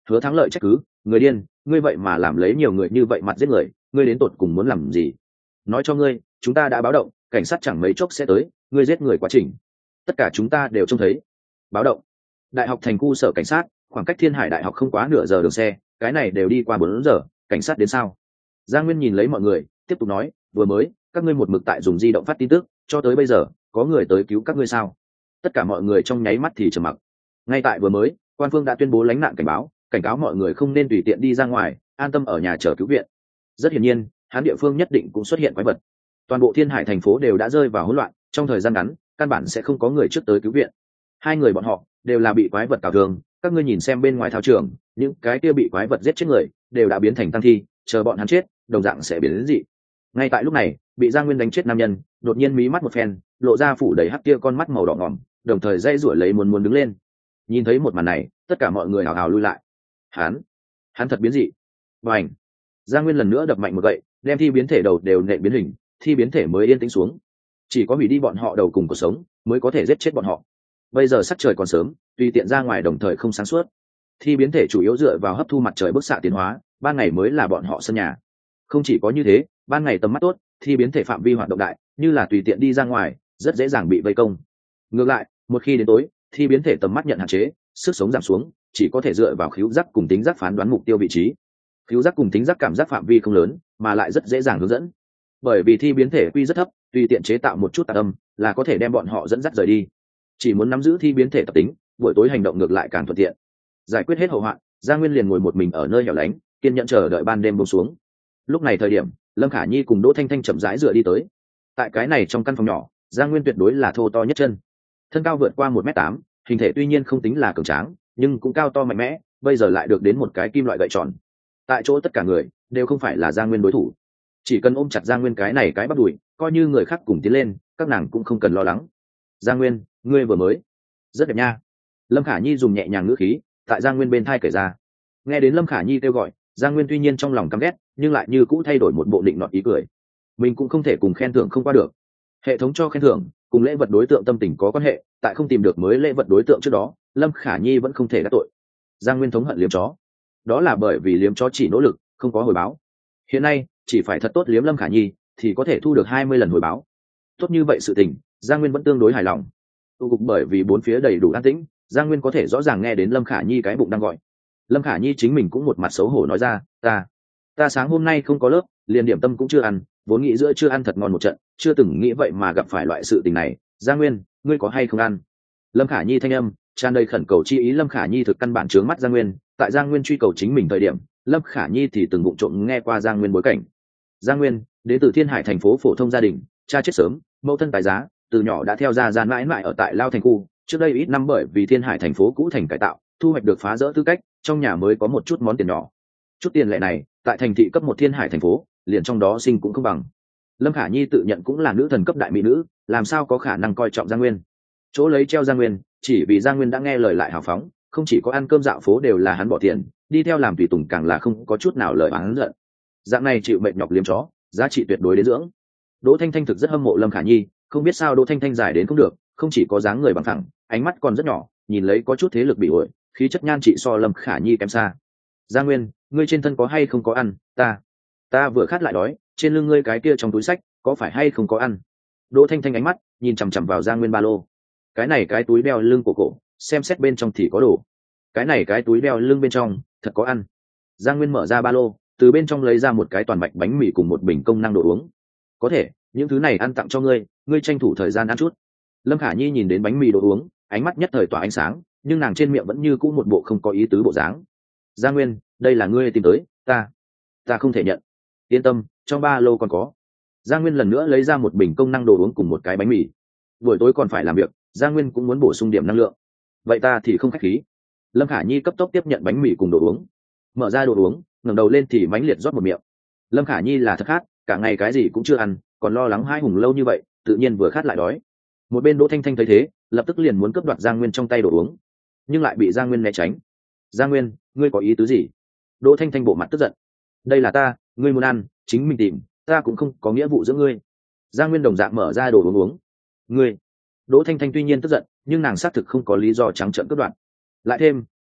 Hứa Thắng Lợi trách cứ, người điên, ngươi vậy mà làm lấy nhiều người như vậy mặt giết người, ngươi đến tột cùng muốn làm gì? Nói cho ngươi, chúng ta đã báo động, cảnh sát chẳng mấy chốc sẽ tới, ngươi giết người quá trình, tất cả chúng ta đều trông thấy. Báo động. Đại học thành khu sở cảnh sát, khoảng cách Thiên Hải đại học không quá nửa giờ đường xe, cái này đều đi qua bốn giờ, cảnh sát đến sao? Giang Nguyên nhìn lấy mọi người, tiếp tục nói, vừa mới, các ngươi một mực tại dùng di động phát tin tức, cho tới bây giờ, có người tới cứu các ngươi sao? Tất cả mọi người trong nháy mắt thì trầm mặc. Ngay tại vừa mới, quan phương đã tuyên bố lánh nạn cảnh báo, cảnh cáo mọi người không nên tùy tiện đi ra ngoài, an tâm ở nhà chờ cứu viện. Rất hiển nhiên, hắn địa phương nhất định cũng xuất hiện quái vật. Toàn bộ Thiên Hải thành phố đều đã rơi vào hỗn loạn, trong thời gian ngắn, căn bản sẽ không có người trước tới cứu viện. Hai người bọn họ đều là bị quái vật cào thương, các ngươi nhìn xem bên ngoài thao trường, những cái kia bị quái vật giết chết người, đều đã biến thành tang thi, chờ bọn hắn chết, đồng dạng sẽ biến đến dị. Ngay tại lúc này, bị Giang Nguyên đánh chết nam nhân, đột nhiên mí mắt một phen, lộ ra phủ đầy hắc kia con mắt màu đỏ ngòm, đồng thời dây rủa lấy muốn muốn đứng lên. Nhìn thấy một màn này, tất cả mọi người hào hào lui lại. Hắn, hắn thật biến dị. Bành! Giang Nguyên lần nữa đập mạnh một gậy, đem thi biến thể đầu đều nện biến hình, thi biến thể mới yên tĩnh xuống. Chỉ có hủy đi bọn họ đầu cùng cuộc sống, mới có thể giết chết bọn họ. Bây giờ sắc trời còn sớm, tùy tiện ra ngoài đồng thời không sáng suốt. Thi biến thể chủ yếu dựa vào hấp thu mặt trời bức xạ tiến hóa, ban ngày mới là bọn họ sân nhà. Không chỉ có như thế, ban ngày tầm mắt tốt, thi biến thể phạm vi hoạt động đại, như là tùy tiện đi ra ngoài, rất dễ dàng bị vây công. Ngược lại, một khi đến tối, thi biến thể tầm mắt nhận hạn chế, sức sống giảm xuống, chỉ có thể dựa vào khứu giác cùng tính giác phán đoán mục tiêu vị trí. Khứu giác cùng tính giác cảm giác phạm vi không lớn, mà lại rất dễ dàng hướng dẫn. Bởi vì thi biến thể quy rất thấp, tùy tiện chế tạo một chút tà âm, là có thể đem bọn họ dẫn dắt rời đi. Chỉ muốn nắm giữ thi biến thể tập tính, buổi tối hành động ngược lại càng thuận tiện. Giải quyết hết hậu hoạn, Giang Nguyên liền ngồi một mình ở nơi hẻo lánh, kiên nhẫn chờ đợi ban đêm buông xuống. Lúc này thời điểm, Lâm Khả Nhi cùng Đỗ Thanh Thanh chậm rãi dựa đi tới. Tại cái này trong căn phòng nhỏ, Giang Nguyên tuyệt đối là thô to nhất chân, thân cao vượt qua một m tám, hình thể tuy nhiên không tính là cường tráng, nhưng cũng cao to mạnh mẽ, bây giờ lại được đến một cái kim loại gậy tròn. Tại chỗ tất cả người đều không phải là Giang Nguyên đối thủ, chỉ cần ôm chặt Giang Nguyên cái này cái bắt đùi, coi như người khác cùng tiến lên, các nàng cũng không cần lo lắng. Giang Nguyên, ngươi vừa mới rất đẹp nha. Lâm Khả Nhi dùng nhẹ nhàng ngữ khí tại Giang Nguyên bên thai kể ra. Nghe đến Lâm Khả Nhi kêu gọi, Giang Nguyên tuy nhiên trong lòng căm ghét, nhưng lại như cũ thay đổi một bộ định nọt ý cười. Mình cũng không thể cùng khen thưởng không qua được. Hệ thống cho khen thưởng cùng lễ vật đối tượng tâm tình có quan hệ, tại không tìm được mới lễ vật đối tượng trước đó, Lâm Khả Nhi vẫn không thể đắc tội. Giang Nguyên thống hận liếm chó, đó là bởi vì liếm chó chỉ nỗ lực, không có hồi báo. Hiện nay, chỉ phải thật tốt liếm Lâm Khả Nhi, thì có thể thu được hai mươi lần hồi báo. Tốt như vậy sự tình, Giang Nguyên vẫn tương đối hài lòng. Tu cục bởi vì bốn phía đầy đủ an tĩnh, Giang Nguyên có thể rõ ràng nghe đến Lâm Khả Nhi cái bụng đang gọi. Lâm Khả Nhi chính mình cũng một mặt xấu hổ nói ra, ta ta sáng hôm nay không có lớp, liền điểm tâm cũng chưa ăn, vốn nghĩ giữa chưa ăn thật ngon một trận, chưa từng nghĩ vậy mà gặp phải loại sự tình này. Giang Nguyên, ngươi có hay không ăn? Lâm Khả Nhi thanh âm tràn đầy khẩn cầu chi ý. Lâm Khả Nhi thực căn bản trướng mắt Giang Nguyên, tại Giang Nguyên truy cầu chính mình thời điểm, Lâm Khả Nhi thì từng vụng trộm nghe qua Giang Nguyên bối cảnh. Giang Nguyên đến từ Thiên Hải thành phố phổ thông gia đình, cha chết sớm, mẫu thân tài giá, từ nhỏ đã theo gia gian mãi mãi ở tại Lao Thành khu. Trước đây ít năm bởi vì Thiên Hải thành phố cũ thành cải tạo, thu hoạch được phá rỡ tư cách, trong nhà mới có một chút món tiền nhỏ. Chút tiền lệ này, tại thành thị cấp một Thiên Hải thành phố, liền trong đó sinh cũng không bằng. Lâm Khả Nhi tự nhận cũng là nữ thần cấp đại mỹ nữ, làm sao có khả năng coi trọng Giang Nguyên. Chỗ lấy treo Giang Nguyên, chỉ vì Giang Nguyên đã nghe lời lại hào phóng, không chỉ có ăn cơm dạo phố đều là hắn bỏ tiền, đi theo làm tùy tùng càng là không có chút nào lời oán giận. Dạng này chịu mệt nhọc liếm chó, giá trị tuyệt đối đến dưỡng. Đỗ Thanh Thanh thực rất hâm mộ Lâm Khả Nhi, không biết sao Đỗ Thanh Thanh dài đến không được, không chỉ có dáng người bằng thẳng, ánh mắt còn rất nhỏ, nhìn lấy có chút thế lực bị ổi, khí chất nhan trị so Lâm Khả Nhi kém xa. Giang Nguyên, ngươi trên thân có hay không có ăn? Ta, ta vừa khát lại đói, trên lưng ngươi cái kia trong túi sách, có phải hay không có ăn? Đỗ Thanh Thanh ánh mắt nhìn chằm chằm vào Giang Nguyên ba lô. Cái này cái túi đeo lưng của cổ, xem xét bên trong thì có đồ. Cái này cái túi đeo lưng bên trong, thật có ăn. Giang Nguyên mở ra ba lô, từ bên trong lấy ra một cái toàn bạch bánh mì cùng một bình công năng đồ uống. Có thể, những thứ này ăn tặng cho ngươi, ngươi tranh thủ thời gian ăn chút. Lâm Khả Nhi nhìn đến bánh mì đồ uống, ánh mắt nhất thời tỏa ánh sáng, nhưng nàng trên miệng vẫn như cũ một bộ không có ý tứ bộ dáng. Giang Nguyên, đây là ngươi tìm tới, ta, ta không thể nhận. Yên tâm, trong ba lô còn có. Giang Nguyên lần nữa lấy ra một bình công năng đồ uống cùng một cái bánh mì. Buổi tối còn phải làm việc, Giang Nguyên cũng muốn bổ sung điểm năng lượng. Vậy ta thì không khách khí. Lâm Khả Nhi cấp tốc tiếp nhận bánh mì cùng đồ uống, mở ra đồ uống, ngẩng đầu lên thì mãnh liệt rót một miệng. Lâm Khả Nhi là thật khát, cả ngày cái gì cũng chưa ăn, còn lo lắng hai hùng lâu như vậy, tự nhiên vừa khát lại đói. Một bên Đỗ Thanh Thanh thấy thế, lập tức liền muốn cướp đoạt Giang Nguyên trong tay đồ uống, nhưng lại bị Giang Nguyên né tránh. Giang Nguyên, ngươi có ý tứ gì? Đỗ Thanh Thanh bộ mặt tức giận. Đây là ta, ngươi muốn ăn, chính mình tìm, ta cũng không có nghĩa vụ giữa ngươi. Giang Nguyên đồng dạng mở ra đồ uống uống. Ngươi. Đỗ Thanh Thanh tuy nhiên tức giận, nhưng nàng xác thực không có lý do trắng trợn cướp đoạt. Lại thêm,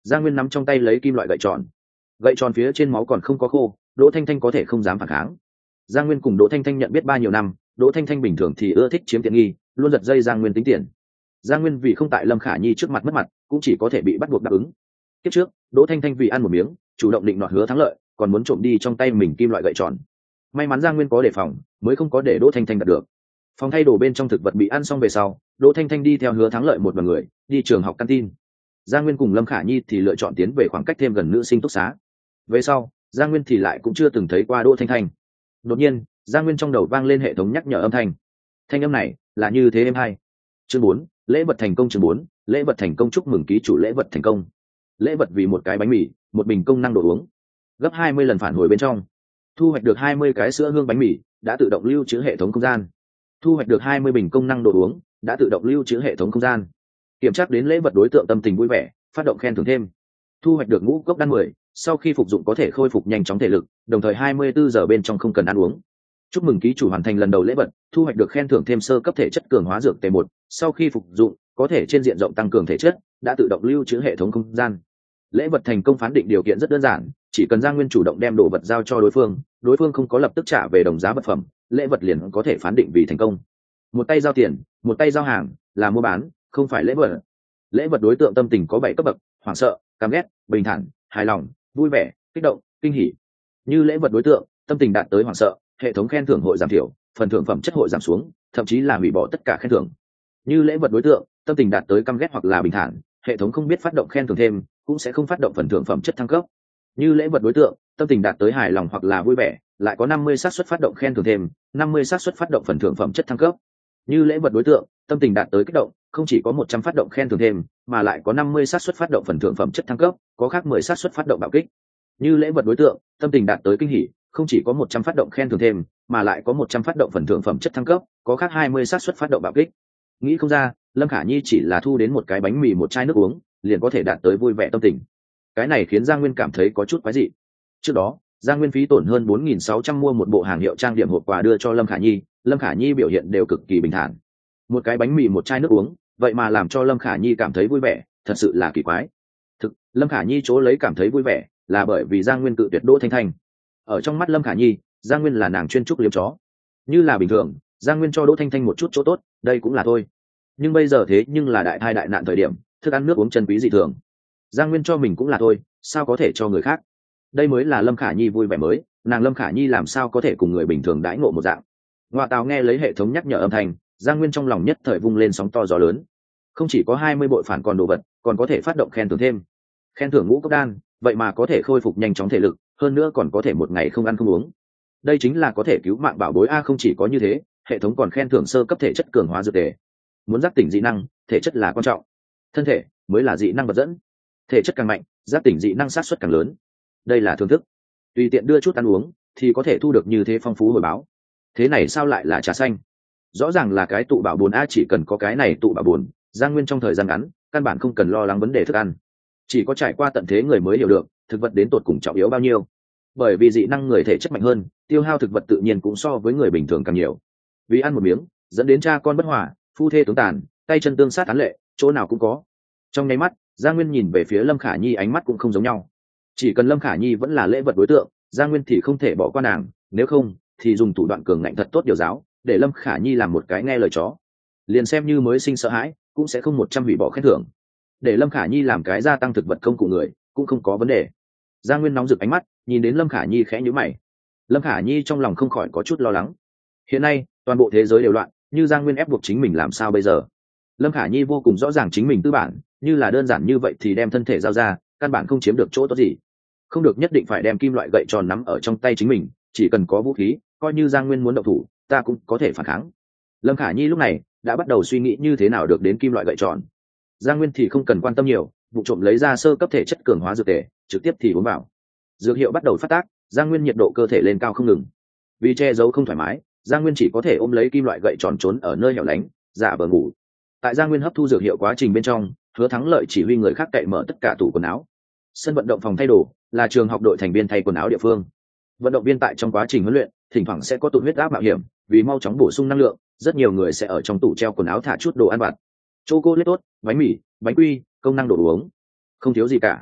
Giang Nguyên nắm trong tay lấy kim loại gậy tròn, gậy tròn phía trên máu còn không có khô, Đỗ Thanh Thanh có thể không dám phản kháng. Giang Nguyên cùng Đỗ Thanh Thanh nhận biết ba nhiều năm, Đỗ Thanh Thanh bình thường thì ưa thích chiếm tiện nghi, luôn giật dây Giang Nguyên tính tiền. Giang Nguyên vì không tại Lâm Khả Nhi trước mặt mất mặt, cũng chỉ có thể bị bắt buộc đáp ứng. Kiếp trước, Đỗ Thanh Thanh vì ăn một miếng, chủ động định nọt hứa thắng lợi, còn muốn trộm đi trong tay mình kim loại gậy tròn. May mắn Giang Nguyên có đề phòng, mới không có để Đỗ Thanh Thanh đạt được. Phòng thay đồ bên trong thực vật bị ăn xong về sau, Đỗ Thanh Thanh đi theo hứa thắng lợi một đoàn người, đi trường học canteen. Giang Nguyên cùng Lâm Khả Nhi thì lựa chọn tiến về khoảng cách thêm gần nữ sinh túc xá. Về sau, Giang Nguyên thì lại cũng chưa từng thấy qua Đỗ Thanh Thanh. Đột nhiên, Giang Nguyên trong đầu vang lên hệ thống nhắc nhở âm thanh. Thanh âm này là như thế em hay. Chương bốn, lễ vật thành công. Chương bốn, lễ vật thành công. Chúc mừng ký chủ lễ vật thành công. Lễ vật vì một cái bánh mì, một bình công năng đồ uống. Gấp hai mươi lần phản hồi bên trong. Thu hoạch được hai mươi cái sữa hương bánh mì, đã tự động lưu trữ hệ thống không gian. Thu hoạch được hai mươi bình công năng đồ uống, đã tự động lưu trữ hệ thống không gian. Kiểm tra đến lễ vật đối tượng tâm tình vui vẻ, phát động khen thưởng thêm. Thu hoạch được ngũ cốc đan mười, sau khi phục dụng có thể khôi phục nhanh chóng thể lực, đồng thời hai mươi bốn giờ bên trong không cần ăn uống. Chúc mừng ký chủ hoàn thành lần đầu lễ vật, thu hoạch được khen thưởng thêm sơ cấp thể chất cường hóa dược T một, sau khi phục dụng có thể trên diện rộng tăng cường thể chất, đã tự động lưu trữ hệ thống không gian. Lễ vật thành công phán định điều kiện rất đơn giản, chỉ cần Giang Nguyên chủ động đem đồ vật giao cho đối phương, đối phương không có lập tức trả về đồng giá vật phẩm, lễ vật liền có thể phán định vì thành công. Một tay giao tiền, một tay giao hàng, là mua bán, không phải lễ vật. Lễ vật đối tượng tâm tình có bảy cấp bậc: hoảng sợ, căm ghét, bình thản, hài lòng, vui vẻ, kích động, kinh hỉ. Như lễ vật đối tượng tâm tình đạt tới hoảng sợ, hệ thống khen thưởng hội giảm thiểu, phần thưởng phẩm chất hội giảm xuống, thậm chí là hủy bỏ tất cả khen thưởng. Như lễ vật đối tượng tâm tình đạt tới căm ghét hoặc là bình thản, hệ thống không biết phát động khen thưởng thêm, cũng sẽ không phát động phần thưởng phẩm chất thăng cấp. Như lễ vật đối tượng tâm tình đạt tới hài lòng hoặc là vui vẻ, lại có năm mươi xác suất phát động khen thưởng thêm, năm mươi xác suất phát động phần thưởng phẩm chất thăng cấp. Như lễ vật đối tượng tâm tình đạt tới kích động, không chỉ có một trăm phát động khen thưởng thêm, mà lại có năm mươi xác suất phát động phần thưởng phẩm chất thăng cấp, có khác mười xác suất phát động bạo kích. Như lễ vật đối tượng tâm tình đạt tới kinh hỉ, không chỉ có một trăm phát động khen thưởng thêm, mà lại có một trăm phát động phần thưởng phẩm chất thăng cấp, có khác hai mươi xác suất phát động bạo kích. Nghĩ không ra, Lâm Khả Nhi chỉ là thu đến một cái bánh mì một chai nước uống, liền có thể đạt tới vui vẻ tâm tình. Cái này khiến Giang Nguyên cảm thấy có chút quái dị. Trước đó, Giang Nguyên phí tổn hơn bốn nghìn sáu trăm mua một bộ hàng hiệu trang điểm hộp quà đưa cho Lâm Khả Nhi, Lâm Khả Nhi biểu hiện đều cực kỳ bình thản. Một cái bánh mì một chai nước uống, vậy mà làm cho Lâm Khả Nhi cảm thấy vui vẻ, thật sự là kỳ quái. Thực, Lâm Khả Nhi chỗ lấy cảm thấy vui vẻ, là bởi vì Giang Nguyên cự tuyệt Đỗ Thanh Thanh. Ở trong mắt Lâm Khả Nhi, Giang Nguyên là nàng chuyên trúc liếm chó. Như là bình thường, Giang Nguyên cho Đỗ Thanh Thanh một chút chỗ tốt, đây cũng là thôi. Nhưng bây giờ thế nhưng là đại thai đại nạn thời điểm, thức ăn nước uống chân quý dị thường. Giang Nguyên cho mình cũng là thôi, sao có thể cho người khác? Đây mới là Lâm Khả Nhi vui vẻ mới, nàng Lâm Khả Nhi làm sao có thể cùng người bình thường đãi ngộ một dạng. Ngoại Tào nghe lấy hệ thống nhắc nhở âm thanh, Giang Nguyên trong lòng nhất thời vung lên sóng to gió lớn. Không chỉ có hai mươi bội phản còn đồ vật, còn có thể phát động khen thưởng thêm. Khen thưởng ngũ cốc đan, vậy mà có thể khôi phục nhanh chóng thể lực, hơn nữa còn có thể một ngày không ăn không uống. Đây chính là có thể cứu mạng bảo bối a. Không chỉ có như thế, hệ thống còn khen thưởng sơ cấp thể chất cường hóa dược tề. Muốn giác tỉnh dị năng, thể chất là quan trọng, thân thể mới là dị năng vật dẫn. Thể chất càng mạnh, giác tỉnh dị năng sát suất càng lớn. Đây là thưởng thức, tùy tiện đưa chút ăn uống thì có thể thu được như thế phong phú hồi báo. Thế này sao lại là trà xanh? Rõ ràng là cái tụ bảo bồn a. Chỉ cần có cái này tụ bảo bồn, Giang Nguyên trong thời gian ngắn căn bản không cần lo lắng vấn đề thức ăn. Chỉ có trải qua tận thế người mới hiểu được thực vật đến tột cùng trọng yếu bao nhiêu. Bởi vì dị năng người thể chất mạnh hơn, tiêu hao thực vật tự nhiên cũng so với người bình thường càng nhiều. Vì ăn một miếng dẫn đến cha con bất hòa, phu thê tướng tàn, tay chân tương sát án lệ, chỗ nào cũng có. Trong nháy mắt, Giang Nguyên nhìn về phía Lâm Khả Nhi, ánh mắt cũng không giống nhau. Chỉ cần Lâm Khả Nhi vẫn là lễ vật đối tượng, Giang Nguyên thì không thể bỏ qua nàng, nếu không thì dùng thủ đoạn cường ngạnh thật tốt điều giáo, để Lâm Khả Nhi làm một cái nghe lời chó. Liền xem như mới sinh sợ hãi, cũng sẽ không một trăm hủy bỏ khen thưởng. Để Lâm Khả Nhi làm cái gia tăng thực vật công cụ người, cũng không có vấn đề. Giang Nguyên nóng rực ánh mắt, nhìn đến Lâm Khả Nhi khẽ nhíu mày. Lâm Khả Nhi trong lòng không khỏi có chút lo lắng. Hiện nay, toàn bộ thế giới đều loạn, như Giang Nguyên ép buộc chính mình làm sao bây giờ? Lâm Khả Nhi vô cùng rõ ràng chính mình tư bản, như là đơn giản như vậy thì đem thân thể giao ra, căn bản không chiếm được chỗ tốt gì. Không được nhất định phải đem kim loại gậy tròn nắm ở trong tay chính mình, chỉ cần có vũ khí, coi như Giang Nguyên muốn động thủ, ta cũng có thể phản kháng. Lâm Khả Nhi lúc này đã bắt đầu suy nghĩ như thế nào được đến kim loại gậy tròn. Giang Nguyên thì không cần quan tâm nhiều, vụ trộm lấy ra sơ cấp thể chất cường hóa dược tề, trực tiếp thì uống vào. Dược hiệu bắt đầu phát tác, Giang Nguyên nhiệt độ cơ thể lên cao không ngừng. Vì che giấu không thoải mái, Giang Nguyên chỉ có thể ôm lấy kim loại gậy tròn trốn ở nơi hẻo lánh, giả vờ ngủ. Tại Giang Nguyên hấp thu dược hiệu quá trình bên trong, Hứa Thắng Lợi chỉ huy người khác cậy mở tất cả tủ quần áo. Sân vận động phòng thay đồ là trường học đội thành viên thay quần áo địa phương. Vận động viên tại trong quá trình huấn luyện, thỉnh thoảng sẽ có tụt huyết áp mạo hiểm, vì mau chóng bổ sung năng lượng, rất nhiều người sẽ ở trong tủ treo quần áo thả chút đồ ăn vặt. Chocolate tốt, bánh mì, bánh quy, công năng đồ uống, không thiếu gì cả.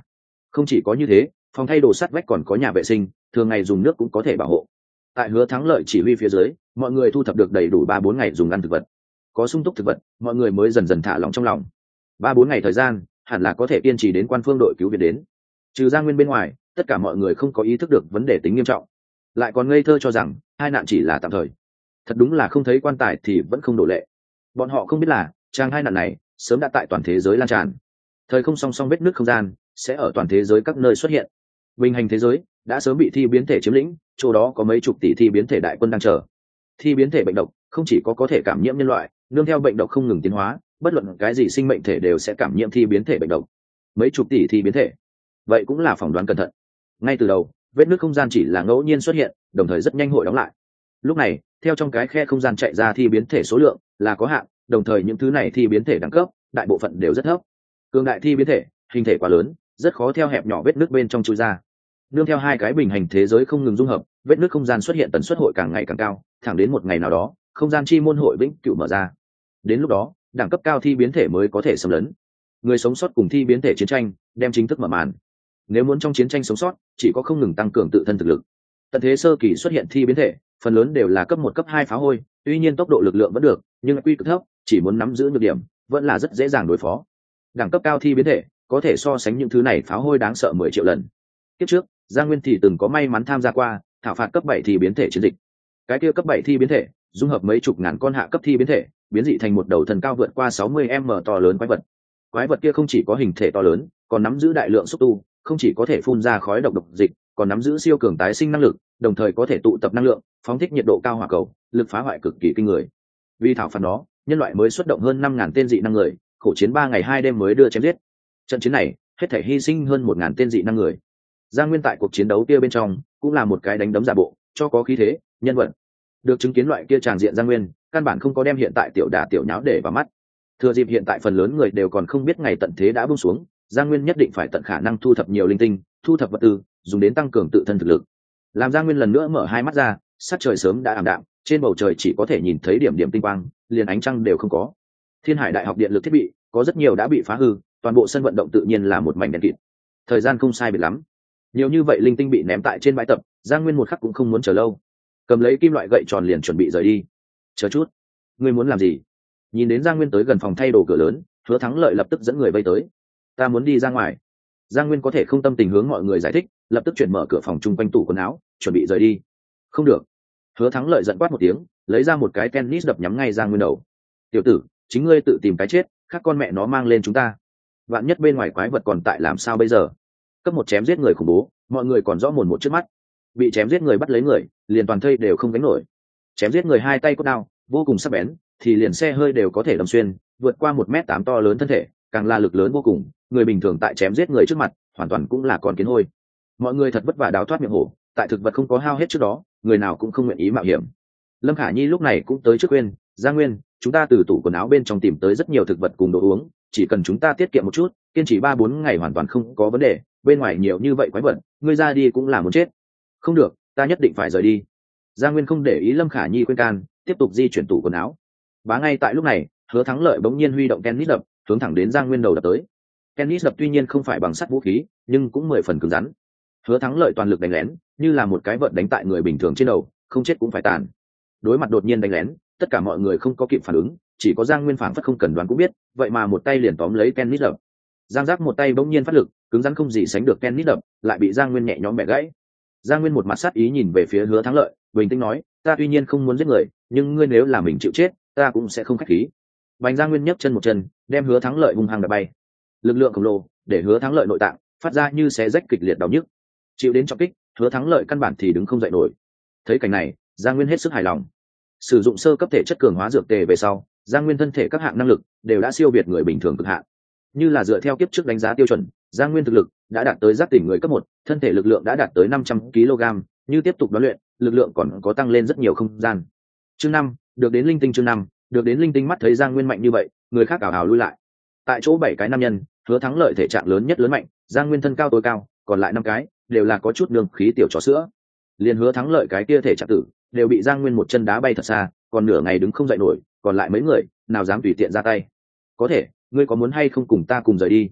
Không chỉ có như thế, phòng thay đồ sát vách còn có nhà vệ sinh, thường ngày dùng nước cũng có thể bảo hộ. Tại Hứa Thắng Lợi chỉ huy phía dưới, mọi người thu thập được đầy đủ ba bốn ngày dùng ăn thực vật. Có sung túc thực vật, mọi người mới dần dần thả lỏng trong lòng. Ba bốn ngày thời gian, hẳn là có thể kiên trì đến quan phương đội cứu viện đến. Trừ Giang Nguyên bên ngoài, tất cả mọi người không có ý thức được vấn đề tính nghiêm trọng, lại còn ngây thơ cho rằng hai nạn chỉ là tạm thời. Thật đúng là không thấy quan tài thì vẫn không đổ lệ. Bọn họ không biết là trang hai nạn này sớm đã tại toàn thế giới lan tràn. Thời không song song vết nứt không gian sẽ ở toàn thế giới các nơi xuất hiện. Bình hành thế giới đã sớm bị thi biến thể chiếm lĩnh, chỗ đó có mấy chục tỷ thi biến thể đại quân đang chờ. Thi biến thể bệnh độc không chỉ có có thể cảm nhiễm nhân loại, nương theo bệnh độc không ngừng tiến hóa, bất luận cái gì sinh mệnh thể đều sẽ cảm nhiễm thi biến thể bệnh độc. Mấy chục tỷ thi biến thể, vậy cũng là phỏng đoán cẩn thận. Ngay từ đầu, vết nứt không gian chỉ là ngẫu nhiên xuất hiện, đồng thời rất nhanh hội đóng lại. Lúc này, theo trong cái khe không gian chạy ra thi biến thể số lượng là có hạn, đồng thời những thứ này thi biến thể đẳng cấp, đại bộ phận đều rất thấp. Cường đại thi biến thể, hình thể quá lớn, rất khó theo hẹp nhỏ vết nứt bên trong chui ra. Nương theo hai cái bình hành thế giới không ngừng dung hợp, vết nứt không gian xuất hiện tần suất hội càng ngày càng cao, thẳng đến một ngày nào đó, không gian chi môn hội vĩnh cửu mở ra. Đến lúc đó, đẳng cấp cao thi biến thể mới có thể xâm lấn. Người sống sót cùng thi biến thể chiến tranh đem chính thức mở màn. Nếu muốn trong chiến tranh sống sót, chỉ có không ngừng tăng cường tự thân thực lực. Tận thế sơ kỳ xuất hiện thi biến thể, phần lớn đều là cấp một cấp hai phá hôi, tuy nhiên tốc độ lực lượng vẫn được, nhưng quy cực thấp, chỉ muốn nắm giữ nhược điểm, vẫn là rất dễ dàng đối phó. Đẳng cấp cao thi biến thể, có thể so sánh những thứ này phá hôi đáng sợ mười triệu lần. Kiếp trước, Giang Nguyên thì từng có may mắn tham gia qua thảo phạt cấp bảy thi biến thể chiến dịch. Cái kia cấp bảy thi biến thể, dung hợp mấy chục ngàn con hạ cấp thi biến thể, biến dị thành một đầu thần cao vượt qua sáu mươi mét to lớn quái vật. Quái vật kia không chỉ có hình thể to lớn, còn nắm giữ đại lượng xúc tu, không chỉ có thể phun ra khói độc độc dịch, còn nắm giữ siêu cường tái sinh năng lực, đồng thời có thể tụ tập năng lượng, phóng thích nhiệt độ cao hỏa cầu, lực phá hoại cực kỳ kinh người. Vì thảo phạt nó, nhân loại mới xuất động hơn năm ngàn tên dị năng người, khổ chiến ba ngày hai đêm mới đưa chém giết. Trận chiến này, hết thể hy sinh hơn một ngàn tên dị năng người. Giang Nguyên tại cuộc chiến đấu kia bên trong, cũng là một cái đánh đấm giả bộ, cho có khí thế, nhân vật. Được chứng kiến loại kia tràng diện Giang Nguyên, căn bản không có đem hiện tại tiểu đả tiểu nháo để vào mắt. Thừa dịp hiện tại phần lớn người đều còn không biết ngày tận thế đã buông xuống, Giang Nguyên nhất định phải tận khả năng thu thập nhiều linh tinh, thu thập vật tư, dùng đến tăng cường tự thân thực lực. Làm Giang Nguyên lần nữa mở hai mắt ra, sắc trời sớm đã ảm đạm, trên bầu trời chỉ có thể nhìn thấy điểm điểm tinh quang, liền ánh trăng đều không có. Thiên Hải Đại học điện lực thiết bị có rất nhiều đã bị phá hư, toàn bộ sân vận động tự nhiên là một mảnh đen kịt. Thời gian không sai biệt lắm, nhiều như vậy linh tinh bị ném tại trên bãi tập, Giang Nguyên một khắc cũng không muốn chờ lâu, cầm lấy kim loại gậy tròn liền chuẩn bị rời đi. Chờ chút, ngươi muốn làm gì? Nhìn đến Giang Nguyên tới gần phòng thay đồ cửa lớn, Hứa Thắng Lợi lập tức dẫn người vây tới. Ta muốn đi ra ngoài. Giang Nguyên có thể không tâm tình hướng mọi người giải thích, lập tức chuyển mở cửa phòng chung quanh tủ quần áo, chuẩn bị rời đi. Không được. Hứa Thắng Lợi giận quát một tiếng, lấy ra một cái tennis đập nhắm ngay Giang Nguyên đầu. Tiểu tử, chính ngươi tự tìm cái chết, khác con mẹ nó mang lên chúng ta. Vạn nhất bên ngoài quái vật còn tại làm sao bây giờ? Cấp một chém giết người khủng bố, mọi người còn rõ mồn một trước mắt. Bị chém giết người bắt lấy người, liền toàn thây đều không gánh nổi. Chém giết người hai tay cốt đao, vô cùng sắc bén, thì liền xe hơi đều có thể đâm xuyên, vượt qua một mét tám to lớn thân thể, càng là lực lớn vô cùng, người bình thường tại chém giết người trước mặt, hoàn toàn cũng là con kiến hôi. Mọi người thật vất vả đào thoát miệng hổ, tại thực vật không có hao hết trước đó, người nào cũng không nguyện ý mạo hiểm. Lâm Khả Nhi lúc này cũng tới trước khuyên, Giang Nguyên, chúng ta từ tủ quần áo bên trong tìm tới rất nhiều thực vật cùng đồ uống, chỉ cần chúng ta tiết kiệm một chút, kiên trì ba bốn ngày hoàn toàn không có vấn đề, bên ngoài nhiều như vậy quái vật, ngươi ra đi cũng là muốn chết. Không được, ta nhất định phải rời đi. Giang Nguyên không để ý Lâm Khả Nhi khuyên can, tiếp tục di chuyển tủ quần áo. Bá ngay tại lúc này, Hứa Thắng Lợi bỗng nhiên huy động tennis đập, hướng thẳng đến Giang Nguyên đầu đập tới. Tennis đập tuy nhiên không phải bằng sắt vũ khí, nhưng cũng mười phần cứng rắn. Hứa Thắng Lợi toàn lực đánh lén, như là một cái vợt đánh tại người bình thường trên đầu, không chết cũng phải tàn. Đối mặt đột nhiên đánh lén, tất cả mọi người không có kịp phản ứng, chỉ có Giang Nguyên phảng phất không cần đoán cũng biết, vậy mà một tay liền tóm lấy tennis đập. Giang Giác một tay bỗng nhiên phát lực, cứng rắn không gì sánh được tennis đập, lại bị Giang Nguyên nhẹ nhõm bẻ gãy. Giang Nguyên một mặt sát ý nhìn về phía Hứa Thắng Lợi, bình tĩnh nói, ta tuy nhiên không muốn giết người, nhưng ngươi nếu là mình chịu chết, ta cũng sẽ không khách khí. Bành Giang Nguyên nhấc chân một chân, đem Hứa Thắng Lợi hung hăng đập bay. Lực lượng khổng lồ để Hứa Thắng Lợi nội tạng phát ra như xé rách kịch liệt đau nhức. Chịu đến trọng kích, Hứa Thắng Lợi căn bản thì đứng không dậy nổi. Thấy cảnh này, Giang Nguyên hết sức hài lòng. Sử dụng sơ cấp thể chất cường hóa dược tề về sau, Giang Nguyên thân thể các hạng năng lực đều đã siêu việt người bình thường cực hạn. Như là dựa theo kiếp trước đánh giá tiêu chuẩn, Giang Nguyên thực lực đã đạt tới giác tỉnh người cấp một, thân thể lực lượng đã đạt tới năm trăm ki lô gam, như tiếp tục đoán luyện, lực lượng còn có tăng lên rất nhiều không gian. Chương năm, được đến linh tinh chương năm, được đến linh tinh mắt thấy Giang Nguyên mạnh như vậy, người khác ảo ảo lui lại. Tại chỗ bảy cái nam nhân, Hứa Thắng Lợi thể trạng lớn nhất lớn mạnh, Giang Nguyên thân cao tối cao, còn lại năm cái đều là có chút nương khí tiểu chó sữa. Liên Hứa Thắng Lợi cái kia thể trạng tử, đều bị Giang Nguyên một chân đá bay thật xa, còn nửa ngày đứng không dậy nổi, còn lại mấy người, nào dám tùy tiện ra tay. Có thể, ngươi có muốn hay không cùng ta cùng rời đi?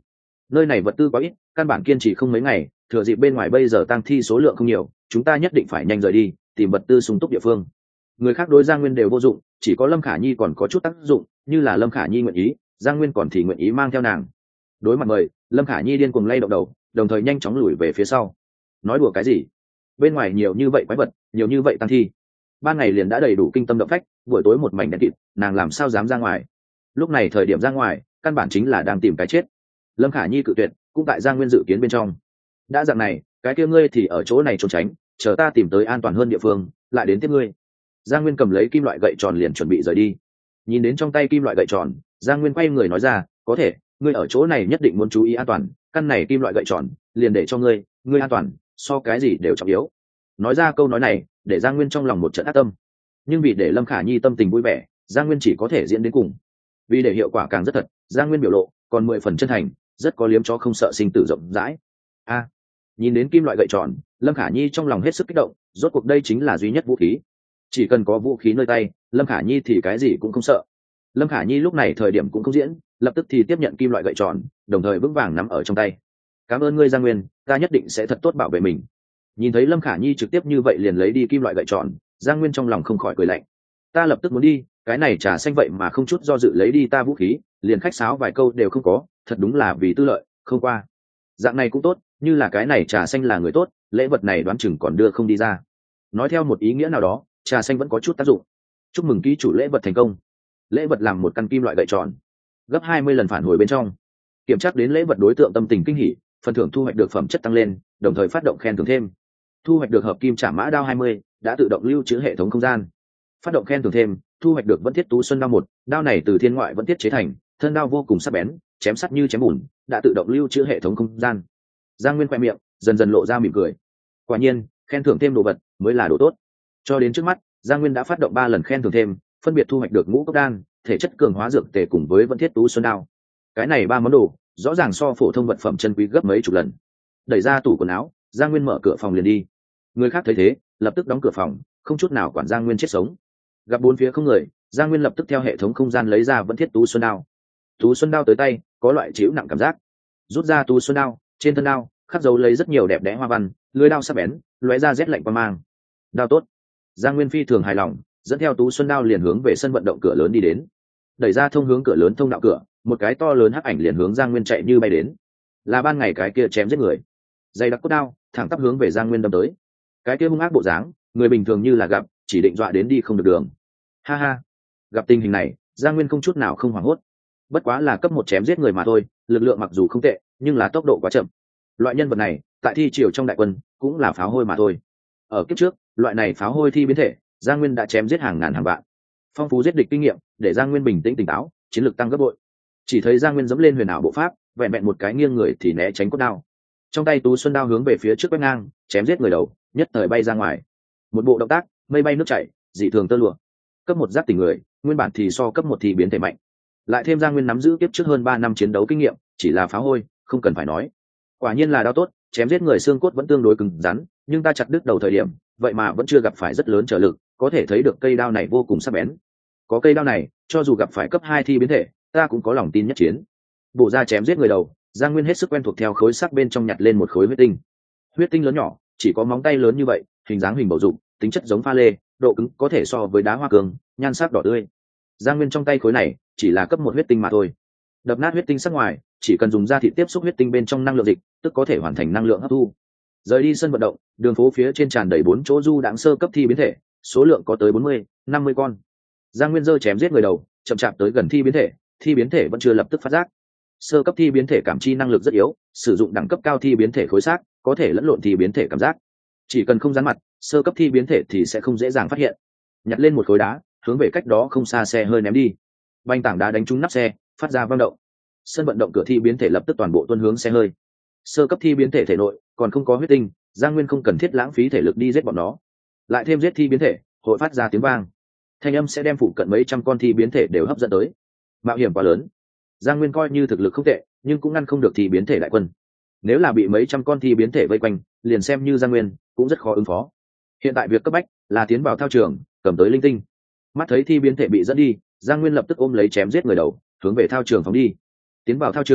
nơi này vật tư quá ít, căn bản kiên trì không mấy ngày, thừa dịp bên ngoài bây giờ tang thi số lượng không nhiều, chúng ta nhất định phải nhanh rời đi, tìm vật tư sung túc địa phương. Người khác đối Giang Nguyên đều vô dụng, chỉ có Lâm Khả Nhi còn có chút tác dụng, như là Lâm Khả Nhi nguyện ý, Giang Nguyên còn thì nguyện ý mang theo nàng. Đối mặt mời, Lâm Khả Nhi điên cuồng lay động đầu, đồng thời nhanh chóng lùi về phía sau. Nói đùa cái gì? Bên ngoài nhiều như vậy quái vật, nhiều như vậy tang thi. Ban ngày liền đã đầy đủ kinh tâm động phách, buổi tối một mảnh đen kịt, nàng làm sao dám ra ngoài? Lúc này thời điểm ra ngoài, căn bản chính là đang tìm cái chết. Lâm Khả Nhi cự tuyệt, cũng tại Giang Nguyên dự kiến bên trong. Đã dạng này, cái kia ngươi thì ở chỗ này trốn tránh, chờ ta tìm tới an toàn hơn địa phương, lại đến tiếp ngươi. Giang Nguyên cầm lấy kim loại gậy tròn liền chuẩn bị rời đi. Nhìn đến trong tay kim loại gậy tròn, Giang Nguyên quay người nói ra, có thể, ngươi ở chỗ này nhất định muốn chú ý an toàn, căn này kim loại gậy tròn, liền để cho ngươi, ngươi an toàn, so cái gì đều trọng yếu. Nói ra câu nói này, để Giang Nguyên trong lòng một trận ác tâm. Nhưng vì để Lâm Khả Nhi tâm tình vui vẻ, Giang Nguyên chỉ có thể diễn đến cùng. Vì để hiệu quả càng rất thật, Giang Nguyên biểu lộ còn mười phần chân thành, rất có liếm chó không sợ sinh tử rộng rãi. A, nhìn đến kim loại gậy tròn, Lâm Khả Nhi trong lòng hết sức kích động, rốt cuộc đây chính là duy nhất vũ khí. Chỉ cần có vũ khí nơi tay, Lâm Khả Nhi thì cái gì cũng không sợ. Lâm Khả Nhi lúc này thời điểm cũng không diễn, lập tức thì tiếp nhận kim loại gậy tròn, đồng thời vững vàng nắm ở trong tay. Cảm ơn ngươi Giang Nguyên, ta nhất định sẽ thật tốt bảo vệ mình. Nhìn thấy Lâm Khả Nhi trực tiếp như vậy liền lấy đi kim loại gậy tròn, Giang Nguyên trong lòng không khỏi cười lạnh. Ta lập tức muốn đi, cái này trà xanh vậy mà không chút do dự lấy đi ta vũ khí, liền khách sáo vài câu đều không có, thật đúng là vì tư lợi, không qua. Dạng này cũng tốt, như là cái này trà xanh là người tốt, lễ vật này đoán chừng còn đưa không đi ra. Nói theo một ý nghĩa nào đó, trà xanh vẫn có chút tác dụng. Chúc mừng ký chủ lễ vật thành công. Lễ vật làm một căn kim loại gậy tròn, gấp hai mươi lần phản hồi bên trong. Kiểm tra đến lễ vật đối tượng tâm tình kinh hỉ, phần thưởng thu hoạch được phẩm chất tăng lên, đồng thời phát động khen thưởng thêm. Thu hoạch được hợp kim trả mã đao hai mươi, đã tự động lưu trữ hệ thống không gian. Phát động khen thưởng thêm, thu hoạch được vẫn thiết tú xuân đao một, đao này từ thiên ngoại vẫn thiết chế thành, thân đao vô cùng sắc bén, chém sắt như chém bùn, đã tự động lưu trữ hệ thống không gian. Giang Nguyên khoe miệng dần dần lộ ra mỉm cười. Quả nhiên, khen thưởng thêm đồ vật mới là đồ tốt. Cho đến trước mắt, Giang Nguyên đã phát động ba lần khen thưởng thêm, phân biệt thu hoạch được ngũ cốc đan, thể chất cường hóa dược tề cùng với vẫn thiết tú xuân đao. Cái này ba món đồ, rõ ràng so phổ thông vật phẩm chân quý gấp mấy chục lần. Đẩy ra tủ quần áo, Giang Nguyên mở cửa phòng liền đi. Người khác thấy thế, lập tức đóng cửa phòng, không chút nào quản Giang Nguyên chết sống. Gặp bốn phía không người, Giang Nguyên lập tức theo hệ thống không gian lấy ra vẫn thiết tú xuân đao. Tú xuân đao tới tay, có loại chịu nặng cảm giác. Rút ra tú xuân đao, trên thân đao khắc dấu lấy rất nhiều đẹp đẽ hoa văn, lưỡi đao sắc bén, lóe ra rét lạnh qua mang. Đao tốt. Giang Nguyên phi thường hài lòng, dẫn theo tú xuân đao liền hướng về sân vận động cửa lớn đi đến. Đẩy ra thông hướng cửa lớn thông đạo cửa, một cái to lớn hắc ảnh liền hướng Giang Nguyên chạy như bay đến. Là ban ngày cái kia chém giết người. Dây đặc cốt đao, thẳng tắp hướng về Giang Nguyên đâm tới. Cái kia hung ác bộ dáng, người bình thường như là gặp, chỉ định dọa đến đi không được đường. Ha ha. Gặp tình hình này, Giang Nguyên không chút nào không hoảng hốt. Bất quá là cấp một chém giết người mà thôi, lực lượng mặc dù không tệ, nhưng là tốc độ quá chậm. Loại nhân vật này, tại thi triều trong đại quân, cũng là pháo hôi mà thôi. Ở kiếp trước, loại này pháo hôi thi biến thể, Giang Nguyên đã chém giết hàng ngàn hàng vạn. Phong phú giết địch kinh nghiệm, để Giang Nguyên bình tĩnh tỉnh táo, chiến lược tăng gấp bội. Chỉ thấy Giang Nguyên dẫm lên huyền ảo bộ pháp, vẹn vẹn một cái nghiêng người thì né tránh cốt đao. Trong tay tú xuân đao hướng về phía trước quét ngang, chém giết người đầu, nhất thời bay ra ngoài. Một bộ động tác, mây bay nước chảy, dị thường tơ lụa. Cấp một giáp tình người, nguyên bản thì so cấp một thì biến thể mạnh. Lại thêm Giang Nguyên nắm giữ kiếp trước hơn ba năm chiến đấu kinh nghiệm, chỉ là pháo hôi, không cần phải nói. Quả nhiên là đao tốt, chém giết người xương cốt vẫn tương đối cứng rắn, nhưng ta chặt đứt đầu thời điểm, vậy mà vẫn chưa gặp phải rất lớn trở lực, có thể thấy được cây đao này vô cùng sắc bén. Có cây đao này, cho dù gặp phải cấp hai thi biến thể, ta cũng có lòng tin nhất chiến. Bổ ra chém giết người đầu, Giang Nguyên hết sức quen thuộc theo khối sắc bên trong nhặt lên một khối huyết tinh. Huyết tinh lớn nhỏ, chỉ có móng tay lớn như vậy, hình dáng hình bầu dục, tính chất giống pha lê, độ cứng có thể so với đá hoa cương, nhan sắc đỏ tươi. Giang Nguyên trong tay khối này, chỉ là cấp một huyết tinh mà thôi. Đập nát huyết tinh sắc ngoài, chỉ cần dùng da thịt tiếp xúc huyết tinh bên trong năng lượng dịch, tức có thể hoàn thành năng lượng hấp thu. Rời đi sân vận động, đường phố phía trên tràn đầy bốn chỗ du đãng sơ cấp thi biến thể, số lượng có tới bốn mươi, năm mươi con. Giang Nguyên giơ chém giết người đầu, chậm chạp tới gần thi biến thể, thi biến thể vẫn chưa lập tức phát giác. Sơ cấp thi biến thể cảm chi năng lực rất yếu, sử dụng đẳng cấp cao thi biến thể khối xác, có thể lẫn lộn thi biến thể cảm giác. Chỉ cần không dán mặt, sơ cấp thi biến thể thì sẽ không dễ dàng phát hiện. Nhặt lên một khối đá, hướng về cách đó không xa xe hơi ném đi. Banh tảng đá đánh trúng nắp xe, phát ra vang động. Sân vận động cửa thi biến thể lập tức toàn bộ tuôn hướng xe hơi. Sơ cấp thi biến thể thể nội còn không có huyết tinh, Giang Nguyên không cần thiết lãng phí thể lực đi giết bọn nó. Lại thêm giết thi biến thể, hội phát ra tiếng vang. Thanh âm sẽ đem phụ cận mấy trăm con thi biến thể đều hấp dẫn tới. Mạo hiểm quá lớn. Giang Nguyên coi như thực lực không tệ, nhưng cũng ngăn không được thi biến thể đại quân. Nếu là bị mấy trăm con thi biến thể vây quanh, liền xem như Giang Nguyên cũng rất khó ứng phó. Hiện tại việc cấp bách là tiến vào thao trường, cầm tới linh tinh. Mắt thấy thi biến thể bị dẫn đi, Giang Nguyên lập tức ôm lấy chém giết người đầu, hướng về thao trường phóng đi. Tiến vào thao trường,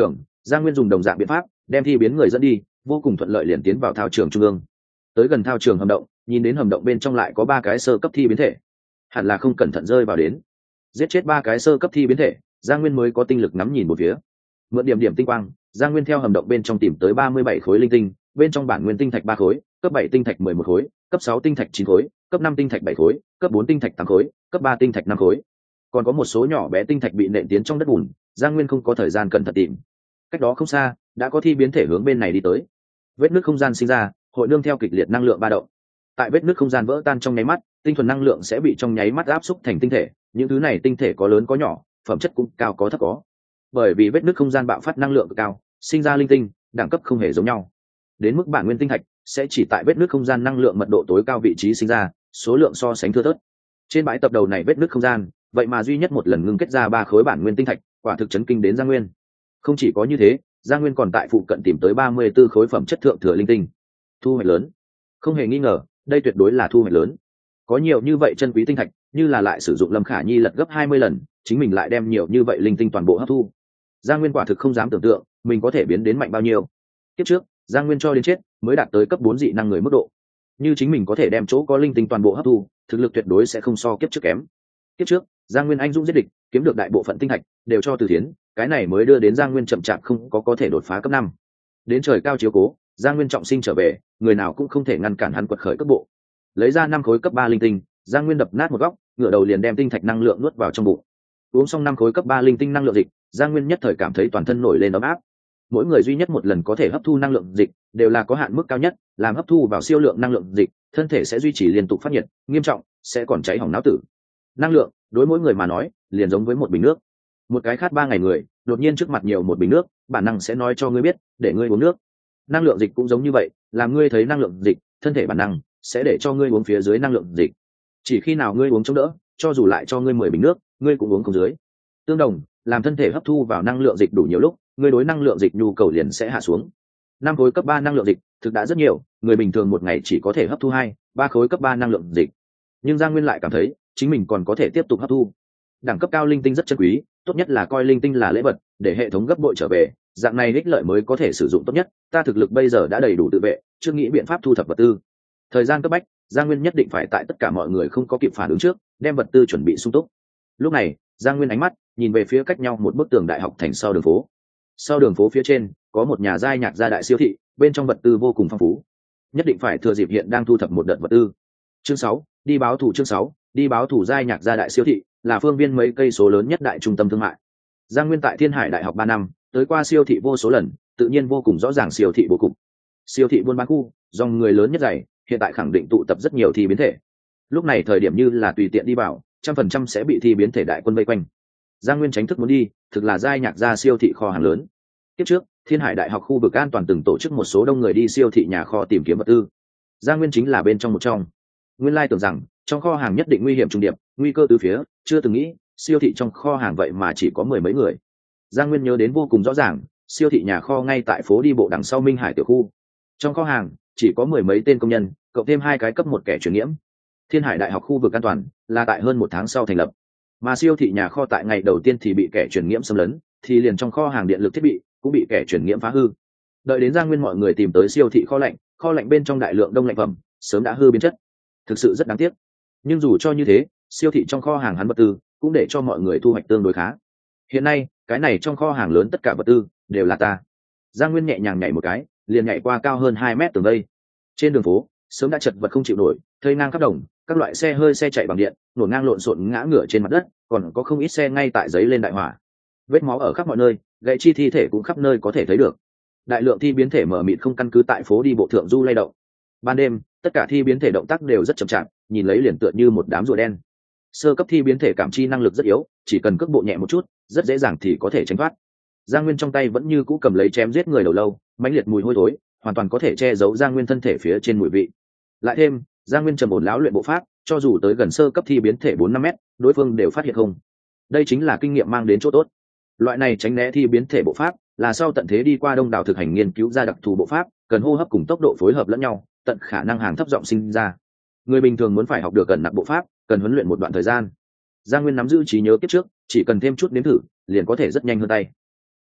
Giang Nguyên dùng đồng dạng biện pháp đem thi biến người dẫn đi, vô cùng thuận lợi liền tiến vào thao trường trung ương. Tới gần thao trường hầm động, nhìn đến hầm động bên trong lại có ba cái sơ cấp thi biến thể, hẳn là không cẩn thận rơi vào đến, giết chết ba cái sơ cấp thi biến thể, Giang Nguyên mới có tinh lực ngắm nhìn một phía. Mượn điểm điểm tinh quang, Giang Nguyên theo hầm động bên trong tìm tới ba mươi bảy khối linh tinh, bên trong bản nguyên tinh thạch ba khối, cấp bảy tinh thạch mười một khối, cấp sáu tinh thạch chín khối, cấp năm tinh thạch bảy khối, cấp bốn tinh thạch tám khối, cấp ba tinh thạch năm khối. Còn có một số nhỏ bé tinh thạch bị nện tiến trong đất bùn, Giang Nguyên không có thời gian cẩn thận tìm. Cách đó không xa, đã có thi biến thể hướng bên này đi tới. Vết nứt không gian sinh ra, hội nương theo kịch liệt năng lượng ba động. Tại vết nứt không gian vỡ tan trong nháy mắt, tinh thuần năng lượng sẽ bị trong nháy mắt áp xúc thành tinh thể, những thứ này tinh thể có lớn có nhỏ, phẩm chất cũng cao có thấp có. Bởi vì vết nứt không gian bạo phát năng lượng cực cao, sinh ra linh tinh, đẳng cấp không hề giống nhau. Đến mức bản nguyên tinh thạch sẽ chỉ tại vết nứt không gian năng lượng mật độ tối cao vị trí sinh ra, số lượng so sánh thưa thớt. Trên bãi tập đầu này vết nứt không gian, vậy mà duy nhất một lần ngưng kết ra ba khối bản nguyên tinh thạch, quả thực chấn kinh đến Giang Nguyên. Không chỉ có như thế, Giang Nguyên còn tại phụ cận tìm tới ba mươi tư khối phẩm chất thượng thừa linh tinh. Thu hoạch lớn. Không hề nghi ngờ, đây tuyệt đối là thu hoạch lớn. Có nhiều như vậy chân quý tinh thạch, như là lại sử dụng Lâm Khả Nhi lật gấp hai mươi lần, chính mình lại đem nhiều như vậy linh tinh toàn bộ hấp thu. Giang Nguyên quả thực không dám tưởng tượng, mình có thể biến đến mạnh bao nhiêu. Kiếp trước, Giang Nguyên cho đến chết mới đạt tới cấp bốn dị năng người mức độ. Như chính mình có thể đem chỗ có linh tinh toàn bộ hấp thu, thực lực tuyệt đối sẽ không so kiếp trước kém. Kiếp trước, Giang Nguyên anh dũng giết địch, kiếm được đại bộ phận tinh thạch, đều cho Từ Thiến, cái này mới đưa đến Giang Nguyên chậm chạp không có có thể đột phá cấp năm. Đến trời cao chiếu cố, Giang Nguyên trọng sinh trở về, người nào cũng không thể ngăn cản hắn quật khởi cấp bộ. Lấy ra năm khối cấp ba linh tinh, Giang Nguyên đập nát một góc, ngửa đầu liền đem tinh thạch năng lượng nuốt vào trong bụng. Uống xong năm khối cấp ba linh tinh năng lượng dịch, Giang Nguyên nhất thời cảm thấy toàn thân nổi lên ấm áp. Mỗi người duy nhất một lần có thể hấp thu năng lượng dịch, đều là có hạn mức cao nhất, làm hấp thu vào siêu lượng năng lượng dịch, thân thể sẽ duy trì liên tục phát nhiệt, nghiêm trọng sẽ còn cháy hỏng não tử. Năng lượng, đối mỗi người mà nói, liền giống với một bình nước. Một cái khát ba ngày người, đột nhiên trước mặt nhiều một bình nước, bản năng sẽ nói cho ngươi biết, để ngươi uống nước. Năng lượng dịch cũng giống như vậy, làm ngươi thấy năng lượng dịch, thân thể bản năng sẽ để cho ngươi uống phía dưới năng lượng dịch. Chỉ khi nào ngươi uống chống đỡ, cho dù lại cho ngươi mười bình nước, ngươi cũng uống không dưới. Tương đồng, làm thân thể hấp thu vào năng lượng dịch đủ nhiều lúc, ngươi đối năng lượng dịch nhu cầu liền sẽ hạ xuống. Năm khối cấp ba năng lượng dịch thực đã rất nhiều, người bình thường một ngày chỉ có thể hấp thu hai, ba khối cấp ba năng lượng dịch. Nhưng Giang Nguyên lại cảm thấy, chính mình còn có thể tiếp tục hấp thu. Đẳng cấp cao linh tinh rất chân quý, tốt nhất là coi linh tinh là lễ vật, để hệ thống gấp bội trở về, dạng này ích lợi mới có thể sử dụng tốt nhất. Ta thực lực bây giờ đã đầy đủ tự vệ, chưa nghĩ biện pháp thu thập vật tư. Thời gian cấp bách, Giang Nguyên nhất định phải tại tất cả mọi người không có kịp phản ứng trước, đem vật tư chuẩn bị sung túc. Lúc này, Giang Nguyên ánh mắt nhìn về phía cách nhau một bức tường đại học thành sau đường phố. Sau đường phố phía trên có một nhà giai nhạc gia đại siêu thị, bên trong vật tư vô cùng phong phú. Nhất định phải thừa dịp hiện đang thu thập một đợt vật tư. Chương sáu, đi báo thủ. Chương sáu, đi báo thủ. Giai nhạc gia đại siêu thị là phương viên mấy cây số lớn nhất đại trung tâm thương mại. Giang Nguyên tại Thiên Hải Đại học ba năm, tới qua siêu thị vô số lần, tự nhiên vô cùng rõ ràng siêu thị bố cục. Siêu thị buôn bán khu, dòng người lớn nhất dày, hiện tại khẳng định tụ tập rất nhiều thi biến thể. Lúc này thời điểm như là tùy tiện đi vào, trăm phần trăm sẽ bị thi biến thể đại quân vây quanh. Giang Nguyên tránh thức muốn đi, thực là giai nhạc gia siêu thị kho hàng lớn. Tiếp trước, Thiên Hải Đại học khu vực an toàn từng tổ chức một số đông người đi siêu thị nhà kho tìm kiếm vật tư. Giang Nguyên chính là bên trong một trong. Nguyên lai tưởng rằng trong kho hàng nhất định nguy hiểm trùng điệp, nguy cơ từ phía, chưa từng nghĩ siêu thị trong kho hàng vậy mà chỉ có mười mấy người. Giang Nguyên nhớ đến vô cùng rõ ràng, siêu thị nhà kho ngay tại phố đi bộ đằng sau Minh Hải tiểu khu. Trong kho hàng chỉ có mười mấy tên công nhân, cộng thêm hai cái cấp một kẻ truyền nhiễm. Thiên Hải Đại học khu vực an toàn là tại hơn một tháng sau thành lập, mà siêu thị nhà kho tại ngày đầu tiên thì bị kẻ truyền nhiễm xâm lấn, thì liền trong kho hàng điện lực thiết bị cũng bị kẻ truyền nhiễm phá hư. Đợi đến Giang Nguyên mọi người tìm tới siêu thị kho lạnh, kho lạnh bên trong đại lượng đông lạnh phẩm sớm đã hư biến chất, thực sự rất đáng tiếc. Nhưng dù cho như thế, siêu thị trong kho hàng hắn vật tư cũng để cho mọi người thu hoạch tương đối khá. Hiện nay, cái này trong kho hàng lớn tất cả vật tư đều là ta. Giang Nguyên nhẹ nhàng nhảy một cái, liền nhảy qua cao hơn hai mét tường vây. Trên đường phố sớm đã chật vật không chịu nổi, thây ngang khắp đồng, các loại xe hơi xe chạy bằng điện nổ ngang lộn xộn ngã ngửa trên mặt đất, còn có không ít xe ngay tại giấy lên đại hỏa. Vết máu ở khắp mọi nơi, gãy chi thi thể cũng khắp nơi có thể thấy được. Đại lượng thi biến thể mờ mịt không căn cứ tại phố đi bộ thượng du lay động. Ban đêm, tất cả thi biến thể động tác đều rất chậm chạp, nhìn lấy liền tựa như một đám rùa đen. Sơ cấp thi biến thể cảm chi năng lực rất yếu, chỉ cần cước bộ nhẹ một chút, rất dễ dàng thì có thể tránh thoát. Giang Nguyên trong tay vẫn như cũ cầm lấy chém giết người đầu lâu, mãnh liệt mùi hôi thối, hoàn toàn có thể che giấu Giang Nguyên thân thể phía trên mùi vị. Lại thêm, Giang Nguyên trầm ổn lão luyện bộ pháp, cho dù tới gần sơ cấp thi biến thể bốn năm mét, đối phương đều phát hiện không. Đây chính là kinh nghiệm mang đến chỗ tốt. Loại này tránh né thi biến thể bộ pháp, là sau tận thế đi qua đông đảo thực hành nghiên cứu ra đặc thù bộ pháp, cần hô hấp cùng tốc độ phối hợp lẫn nhau, tận khả năng hàng thấp giọng sinh ra. Người bình thường muốn phải học được gần nặng bộ pháp, cần huấn luyện một đoạn thời gian. Giang Nguyên nắm giữ trí nhớ kiếp trước, chỉ cần thêm chút nếm thử, liền có thể rất nhanh hơn tay.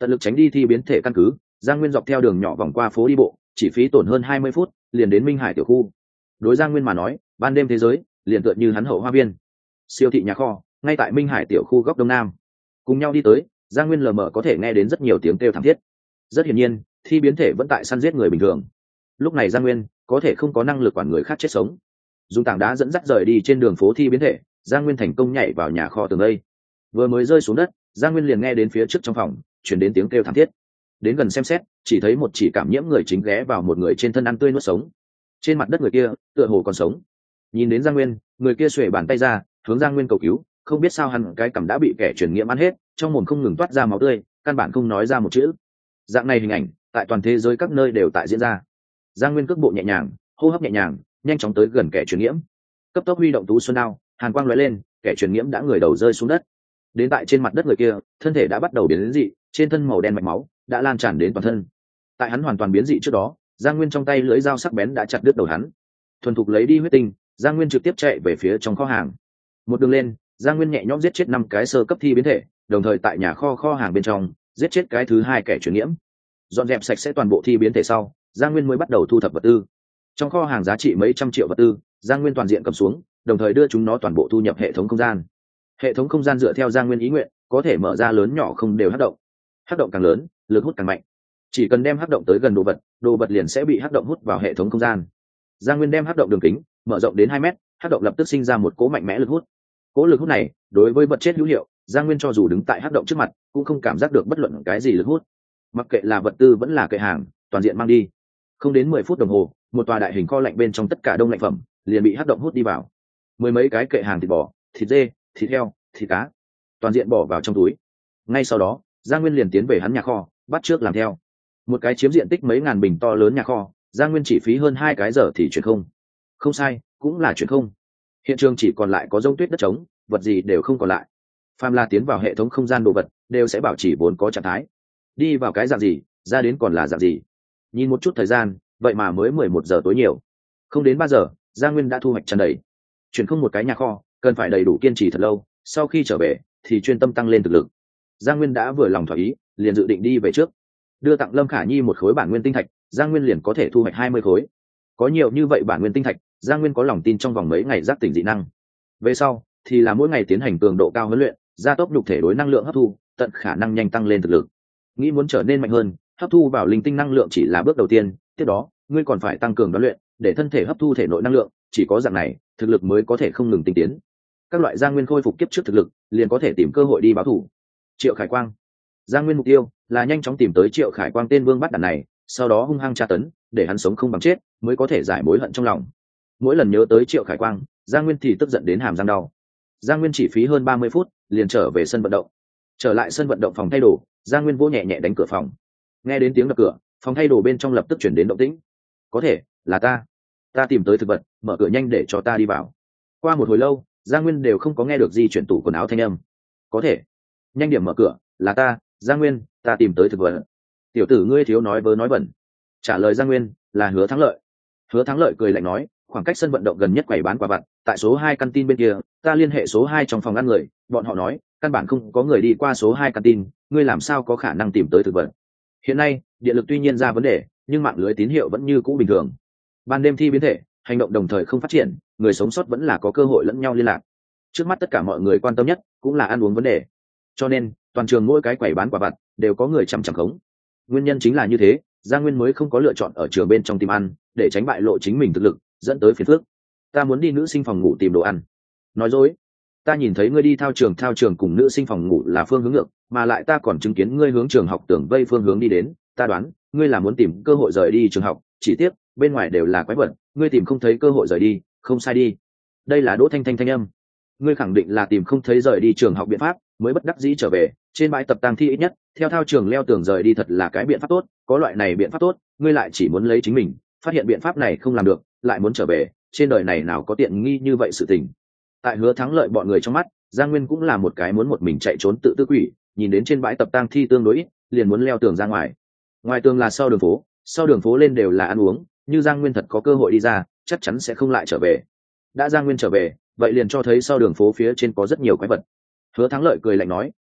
tận lực tránh đi thi biến thể căn cứ, Giang Nguyên dọc theo đường nhỏ vòng qua phố đi bộ, chỉ phí tổn hơn hai mươi phút liền đến Minh Hải tiểu khu. Đối Giang Nguyên mà nói, ban đêm thế giới liền tựa như hắn hậu hoa viên. Siêu thị nhà kho ngay tại Minh Hải tiểu khu góc đông nam. Cùng nhau đi tới, Giang Nguyên lờ mờ có thể nghe đến rất nhiều tiếng kêu thảm thiết. Rất hiển nhiên, thi biến thể vẫn tại săn giết người bình thường. Lúc này Giang Nguyên có thể không có năng lực quản người khác chết sống. Dùng tảng đá dẫn dắt rời đi trên đường phố thi biến thể, Giang Nguyên thành công nhảy vào nhà kho tường đây. Vừa mới rơi xuống đất, Giang Nguyên liền nghe đến phía trước trong phòng chuyển đến tiếng kêu thảm thiết. Đến gần xem xét, chỉ thấy một chỉ cảm nhiễm người chính ghé vào một người trên thân ăn tươi nuốt sống. Trên mặt đất người kia tựa hồ còn sống. Nhìn đến Giang Nguyên, người kia xuề bàn tay ra hướng Giang Nguyên cầu cứu, không biết sao hắn cái cằm đã bị kẻ truyền nhiễm ăn hết, trong mồm không ngừng toát ra máu tươi, căn bản không nói ra một chữ. Dạng này hình ảnh tại toàn thế giới các nơi đều tại diễn ra. Giang Nguyên cước bộ nhẹ nhàng, hô hấp nhẹ nhàng, nhanh chóng tới gần kẻ truyền nhiễm, cấp tốc huy động tú xuân đao, hàn quang lóe lên, kẻ truyền nhiễm đã người đầu rơi xuống đất. Đến tại trên mặt đất người kia, thân thể đã bắt đầu biến đến dị, trên thân màu đen mạch máu đã lan tràn đến toàn thân. Tại hắn hoàn toàn biến dị trước đó, Giang Nguyên trong tay lưỡi dao sắc bén đã chặt đứt đầu hắn. Thuần thục lấy đi huyết tinh, Giang Nguyên trực tiếp chạy về phía trong kho hàng. Một đường lên, Giang Nguyên nhẹ nhõm giết chết năm cái sơ cấp thi biến thể, đồng thời tại nhà kho kho hàng bên trong giết chết cái thứ hai kẻ truyền nhiễm. Dọn dẹp sạch sẽ toàn bộ thi biến thể sau, Giang Nguyên mới bắt đầu thu thập vật tư. Trong kho hàng giá trị mấy trăm triệu vật tư, Giang Nguyên toàn diện cầm xuống, đồng thời đưa chúng nó toàn bộ thu nhập hệ thống không gian. Hệ thống không gian dựa theo Giang Nguyên ý nguyện, có thể mở ra lớn nhỏ không đều hắc động. Hắc động càng lớn, lực hút càng mạnh. Chỉ cần đem hắc động tới gần đồ vật, đồ vật liền sẽ bị hắc động hút vào hệ thống không gian. Giang Nguyên đem hắc động đường kính mở rộng đến hai mét, hắc động lập tức sinh ra một cỗ mạnh mẽ lực hút. Cỗ lực hút này đối với vật chết hữu hiệu, Giang Nguyên cho dù đứng tại hắc động trước mặt, cũng không cảm giác được bất luận cái gì lực hút. Mặc kệ là vật tư vẫn là kệ hàng, toàn diện mang đi. Không đến mười phút đồng hồ, một tòa đại hình kho lạnh bên trong tất cả đông lạnh phẩm liền bị hắc động hút đi vào. Mười mấy cái kệ hàng thịt bò, thịt dê, thịt heo, thịt cá, toàn diện bỏ vào trong túi. Ngay sau đó, Giang Nguyên liền tiến về hắn nhà kho, bắt trước làm theo. Một cái chiếm diện tích mấy ngàn bình to lớn nhà kho, Giang Nguyên chỉ phí hơn hai cái giờ thì chuyển không. Không sai, cũng là chuyển không. Hiện trường chỉ còn lại có rông tuyết đất trống, vật gì đều không còn lại. Phàm là tiến vào hệ thống không gian đồ vật, đều sẽ bảo trì vốn có trạng thái. Đi vào cái dạng gì, ra đến còn là dạng gì. Nhìn một chút thời gian, vậy mà mới mười một giờ tối nhiều. Không đến ba giờ, Giang Nguyên đã thu hoạch tràn đầy. Chuyển không một cái nhà kho, cần phải đầy đủ kiên trì thật lâu, sau khi trở về thì chuyên tâm tăng lên thực lực. Giang Nguyên đã vừa lòng thỏa ý, liền dự định đi về trước. Đưa tặng Lâm Khả Nhi một khối bản nguyên tinh thạch, Giang Nguyên liền có thể thu hoạch hai mươi khối. Có nhiều như vậy bản nguyên tinh thạch, Giang Nguyên có lòng tin trong vòng mấy ngày giác tỉnh dị năng. Về sau thì là mỗi ngày tiến hành cường độ cao huấn luyện, gia tốc nhục thể đối năng lượng hấp thu, tận khả năng nhanh tăng lên thực lực. Nghĩ muốn trở nên mạnh hơn, hấp thu vào linh tinh năng lượng chỉ là bước đầu tiên, tiếp đó ngươi còn phải tăng cường đoán luyện, để thân thể hấp thu thể nội năng lượng, chỉ có dạng này, thực lực mới có thể không ngừng tinh tiến. Các loại Giang Nguyên khôi phục kiếp trước thực lực, liền có thể tìm cơ hội đi báo thù. Triệu Khải Quang, Giang Nguyên mục tiêu là nhanh chóng tìm tới Triệu Khải Quang tên vương bắt đàn này, sau đó hung hăng tra tấn, để hắn sống không bằng chết, mới có thể giải mối hận trong lòng. Mỗi lần nhớ tới Triệu Khải Quang, Giang Nguyên thì tức giận đến hàm răng đau. Giang Nguyên chỉ phí hơn ba mươi phút, liền trở về sân vận động. Trở lại sân vận động phòng thay đồ, Giang Nguyên vỗ nhẹ nhẹ đánh cửa phòng. Nghe đến tiếng đập cửa, phòng thay đồ bên trong lập tức chuyển đến động tĩnh. Có thể là ta, ta tìm tới thực vật, mở cửa nhanh để cho ta đi vào. Qua một hồi lâu, Giang Nguyên đều không có nghe được di chuyển tủ quần áo thanh âm. Có thể, nhanh điểm mở cửa, là ta, Giang Nguyên, ta tìm tới thực vật. Tiểu tử ngươi thiếu nói vớ nói bẩn. Trả lời Giang Nguyên là Hứa Thắng Lợi. Hứa Thắng Lợi cười lạnh nói, khoảng cách sân vận động gần nhất quầy bán quà vặt, tại số hai căn tin bên kia, ta liên hệ số hai trong phòng ăn người, bọn họ nói, căn bản không có người đi qua số hai căn tin, ngươi làm sao có khả năng tìm tới thực vật. Hiện nay, điện lực tuy nhiên ra vấn đề, nhưng mạng lưới tín hiệu vẫn như cũ bình thường. Ban đêm thi biến thể, hành động đồng thời không phát triển, người sống sót vẫn là có cơ hội lẫn nhau liên lạc. Trước mắt tất cả mọi người quan tâm nhất cũng là ăn uống vấn đề. Cho nên, toàn trường mỗi cái quầy bán quà vặt đều có người chằm chằm khống. Nguyên nhân chính là như thế, Giang Nguyên mới không có lựa chọn ở trường bên trong tìm ăn, để tránh bại lộ chính mình thực lực, dẫn tới phiền phức. Ta muốn đi nữ sinh phòng ngủ tìm đồ ăn. Nói dối. Ta nhìn thấy ngươi đi thao trường thao trường cùng nữ sinh phòng ngủ là phương hướng ngược, mà lại ta còn chứng kiến ngươi hướng trường học tưởng vây phương hướng đi đến, ta đoán, ngươi là muốn tìm cơ hội rời đi trường học, chỉ tiếc, bên ngoài đều là quái vật, ngươi tìm không thấy cơ hội rời đi, không sai đi. Đây là Đỗ Thanh Thanh thanh âm. Ngươi khẳng định là tìm không thấy rời đi trường học biện pháp, mới bất đắc dĩ trở về, trên bãi tập tang thi ít nhất, theo thao trường leo tường rời đi thật là cái biện pháp tốt, có loại này biện pháp tốt, ngươi lại chỉ muốn lấy chính mình, phát hiện biện pháp này không làm được, lại muốn trở về, trên đời này nào có tiện nghi như vậy sự tình. Tại Hứa Thắng Lợi bọn người trong mắt, Giang Nguyên cũng là một cái muốn một mình chạy trốn tự tư quỷ, nhìn đến trên bãi tập tang thi tương đối ít, liền muốn leo tường ra ngoài. Ngoài tường là sau đường phố, sau đường phố lên đều là ăn uống, như Giang Nguyên thật có cơ hội đi ra, chắc chắn sẽ không lại trở về. Đã Giang Nguyên trở về, vậy liền cho thấy sau đường phố phía trên có rất nhiều quái vật. Hứa Thắng Lợi cười lạnh nói,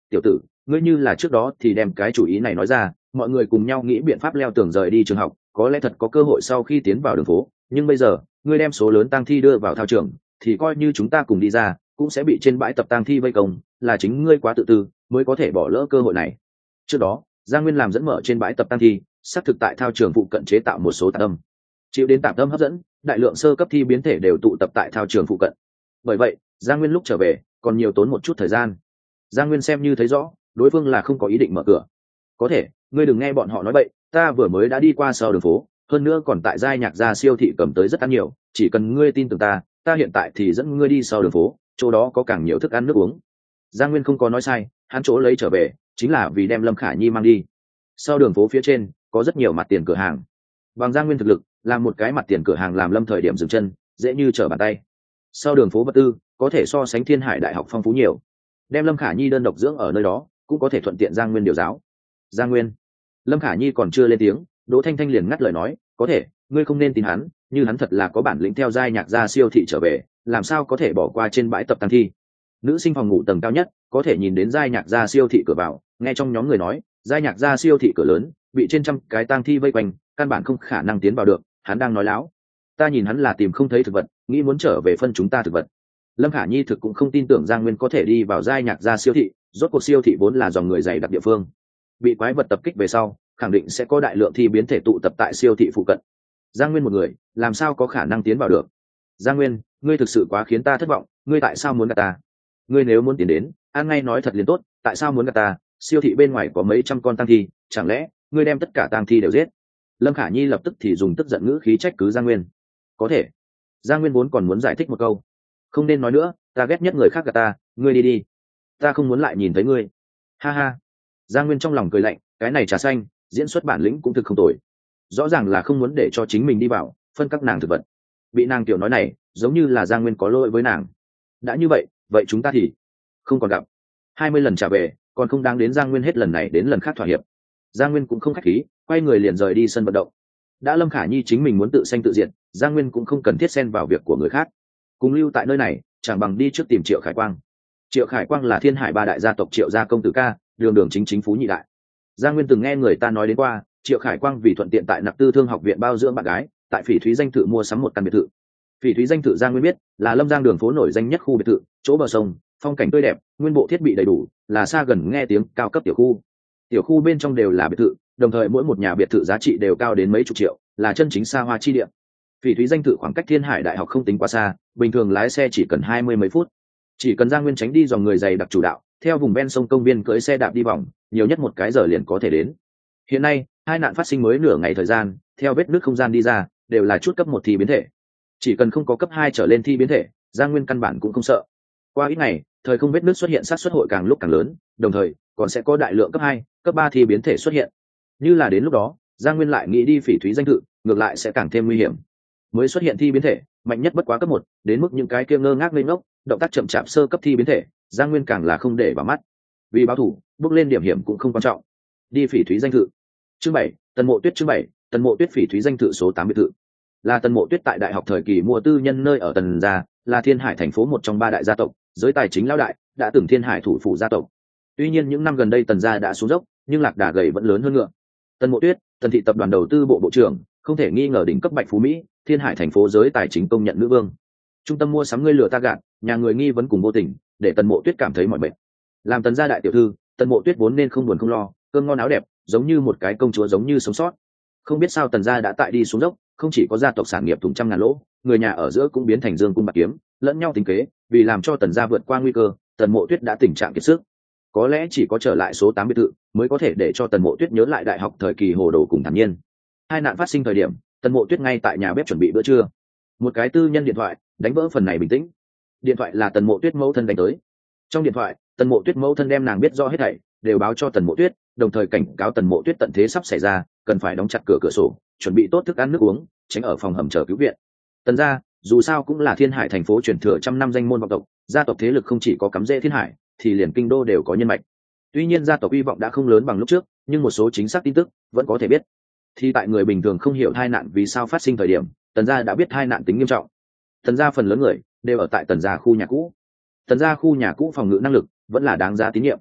tiểu tử, ngươi như là trước đó thì đem cái chủ ý này nói ra, mọi người cùng nhau nghĩ biện pháp leo tường rời đi trường học, có lẽ thật có cơ hội sau khi tiến vào đường phố. Nhưng bây giờ ngươi đem số lớn tang thi đưa vào thao trường, thì coi như chúng ta cùng đi ra cũng sẽ bị trên bãi tập tang thi vây công, là chính ngươi quá tự tư mới có thể bỏ lỡ cơ hội này. Trước đó Giang Nguyên làm dẫn mở trên bãi tập tang thi, xác thực tại thao trường phụ cận chế tạo một số tạp âm, chịu đến tạp âm hấp dẫn, đại lượng sơ cấp thi biến thể đều tụ tập tại thao trường phụ cận. Bởi vậy Giang Nguyên lúc trở về còn nhiều tốn một chút thời gian. Giang Nguyên xem như thấy rõ đối phương là không có ý định mở cửa. Có thể ngươi đừng nghe bọn họ nói bậy, ta vừa mới đã đi qua sau đường phố, hơn nữa còn tại giai nhạc gia siêu thị cầm tới rất ăn nhiều, chỉ cần ngươi tin tưởng ta, ta hiện tại thì dẫn ngươi đi sau đường phố, chỗ đó có càng nhiều thức ăn nước uống. Giang Nguyên không có nói sai, hắn chỗ lấy trở về chính là vì đem Lâm Khả Nhi mang đi. Sau đường phố phía trên có rất nhiều mặt tiền cửa hàng, bằng Giang Nguyên thực lực làm một cái mặt tiền cửa hàng làm Lâm thời điểm dừng chân dễ như trở bàn tay. Sau đường phố vật tư có thể so sánh Thiên Hải Đại học phong phú nhiều, đem Lâm Khả Nhi đơn độc dưỡng ở nơi đó cũng có thể thuận tiện Giang Nguyên điều giáo. Giang Nguyên, Lâm Khả Nhi còn chưa lên tiếng, Đỗ Thanh Thanh liền ngắt lời nói, có thể ngươi không nên tin hắn, như hắn thật là có bản lĩnh theo giai nhạc gia siêu thị trở về, làm sao có thể bỏ qua trên bãi tập tang thi. Nữ sinh phòng ngủ tầng cao nhất có thể nhìn đến giai nhạc gia siêu thị cửa vào, nghe trong nhóm người nói giai nhạc gia siêu thị cửa lớn bị trên trăm cái tang thi vây quanh, căn bản không khả năng tiến vào được. Hắn đang nói láo, ta nhìn hắn là tìm không thấy thực vật, nghĩ muốn trở về phân chúng ta thực vật. Lâm Khả Nhi thực cũng không tin tưởng Giang Nguyên có thể đi vào giai nhạc gia siêu thị, rốt cuộc siêu thị vốn là dòng người dày đặc địa phương, bị quái vật tập kích về sau khẳng định sẽ có đại lượng thi biến thể tụ tập tại siêu thị phụ cận. Giang Nguyên một người làm sao có khả năng tiến vào được. Giang Nguyên, ngươi thực sự quá khiến ta thất vọng, ngươi tại sao muốn gạt ta? Ngươi nếu muốn tiến đến ăn ngay nói thật liền tốt, tại sao muốn gạt ta? Siêu thị bên ngoài có mấy trăm con tang thi, chẳng lẽ ngươi đem tất cả tang thi đều giết? Lâm Khả Nhi lập tức thì dùng tức giận ngữ khí trách cứ Giang Nguyên. Có thể. Giang Nguyên vốn còn muốn giải thích một câu, không nên nói nữa, ta ghét nhất người khác gạt ta, ngươi đi đi, ta không muốn lại nhìn thấy ngươi. Ha ha. Giang Nguyên trong lòng cười lạnh, cái này trà xanh diễn xuất bản lĩnh cũng thực không tồi, rõ ràng là không muốn để cho chính mình đi vào phân các nàng thực vật. Bị nàng tiểu nói này giống như là Giang Nguyên có lỗi với nàng. Đã như vậy vậy chúng ta thì không còn gặp. Hai mươi lần trả về còn không đáng đến Giang Nguyên hết lần này đến lần khác thỏa hiệp. Giang Nguyên cũng không khách khí, quay người liền rời đi sân vận động. Đã Lâm Khả Nhi chính mình muốn tự sanh tự diệt, Giang Nguyên cũng không cần thiết xen vào việc của người khác, cùng lưu tại nơi này chẳng bằng đi trước tìm Triệu Khải Quang. Triệu Khải Quang là Thiên Hải ba đại gia tộc Triệu gia công tử ca, đường đường chính chính phú nhị đại. Giang Nguyên từng nghe người ta nói đến qua, Triệu Khải Quang vì thuận tiện tại Nặc Tư Thương học viện bao dưỡng bạn gái, tại Phỉ Thúy danh thự mua sắm một căn biệt thự. Phỉ Thúy danh thự Giang Nguyên biết là Lâm Giang đường phố nổi danh nhất khu biệt thự, chỗ bờ sông, phong cảnh tươi đẹp, nguyên bộ thiết bị đầy đủ, là xa gần nghe tiếng cao cấp tiểu khu. Tiểu khu bên trong đều là biệt thự, đồng thời mỗi một nhà biệt thự giá trị đều cao đến mấy chục triệu, là chân chính xa hoa chi địa. Phỉ Thúy danh thự khoảng cách Thiên Hải Đại học không tính quá xa, bình thường lái xe chỉ cần hai mươi mấy phút. Chỉ cần Giang Nguyên tránh đi dòng người dày đặc chủ đạo, theo vùng ven sông công viên cưỡi xe đạp đi vòng, nhiều nhất một cái giờ liền có thể đến. Hiện nay hai nạn phát sinh mới nửa ngày thời gian, theo vết nứt không gian đi ra đều là chút cấp một thi biến thể, chỉ cần không có cấp hai trở lên thi biến thể, Giang Nguyên căn bản cũng không sợ. Qua ít ngày thời không vết nứt xuất hiện sát xuất hội càng lúc càng lớn, đồng thời còn sẽ có đại lượng cấp hai, cấp ba thi biến thể xuất hiện. Như là đến lúc đó Giang Nguyên lại nghĩ đi Phỉ Thúy danh thự, ngược lại sẽ càng thêm nguy hiểm. Mới xuất hiện thi biến thể mạnh nhất bất quá cấp một, đến mức những cái kia ngơ ngác ngây ngốc động tác chậm chạp sơ cấp thi biến thể Giang Nguyên càng là không để vào mắt. Vì báo thủ bước lên điểm hiểm cũng không quan trọng. Đi Phỉ Thúy danh thự. Chương bảy, Tần Mộ Tuyết. Chương bảy, Tần Mộ Tuyết. Phỉ Thúy danh thự số tám biệt thự là Tần Mộ Tuyết tại đại học thời kỳ mua tư nhân nơi ở Tần gia, là Thiên Hải thành phố một trong ba đại gia tộc, giới tài chính lão đại, đã từng Thiên Hải thủ phủ gia tộc. Tuy nhiên những năm gần đây Tần gia đã xuống dốc, nhưng lạc đà gầy vẫn lớn hơn ngựa. Tần Mộ Tuyết, Tần thị tập đoàn đầu tư bộ bộ trưởng, không thể nghi ngờ đỉnh cấp bạch phú mỹ, Thiên Hải thành phố giới tài chính công nhận nữ vương. Trung tâm mua sắm ngươi lừa ta gạt, nhà người nghi vấn cùng vô tình, để Tần Mộ Tuyết cảm thấy mỏi mệt. Làm Tần gia đại tiểu thư, Tần Mộ Tuyết vốn nên không buồn không lo, cơm ngon áo đẹp, giống như một cái công chúa giống như sống sót. Không biết sao Tần gia đã tại đi xuống dốc, không chỉ có gia tộc sản nghiệp thủng trăm ngàn lỗ, người nhà ở giữa cũng biến thành dương cung bạc kiếm, lẫn nhau tính kế, vì làm cho Tần gia vượt qua nguy cơ, Tần Mộ Tuyết đã tình trạng kiệt sức. Có lẽ chỉ có trở lại số tám biệt thự mới có thể để cho Tần Mộ Tuyết nhớ lại đại học thời kỳ hồ đồ cùng thản nhiên. Hai nạn phát sinh thời điểm, Tần Mộ Tuyết ngay tại nhà bếp chuẩn bị bữa trưa. Một cái tư nhân điện thoại đánh vỡ phần này bình tĩnh. Điện thoại là Tần Mộ Tuyết mẫu thân đánh tới. Trong điện thoại, Tần Mộ Tuyết mẫu thân đem nàng biết rõ hết thảy đều báo cho Tần Mộ Tuyết, đồng thời cảnh cáo Tần Mộ Tuyết tận thế sắp xảy ra, cần phải đóng chặt cửa cửa sổ, chuẩn bị tốt thức ăn nước uống, tránh ở phòng hầm chờ cứu viện. Tần gia dù sao cũng là Thiên Hải thành phố truyền thừa trăm năm danh môn vọng tộc, gia tộc thế lực không chỉ có cắm rễ Thiên Hải, thì liền kinh đô đều có nhân mạch. Tuy nhiên gia tộc hy vọng đã không lớn bằng lúc trước, nhưng một số chính xác tin tức vẫn có thể biết. Thì tại người bình thường không hiểu tai nạn vì sao phát sinh thời điểm, Tần gia đã biết tai nạn tính nghiêm trọng. Tần gia phần lớn người đều ở tại Tần gia khu nhà cũ. Tần gia khu nhà cũ phòng ngự năng lực vẫn là đáng giá tín nhiệm.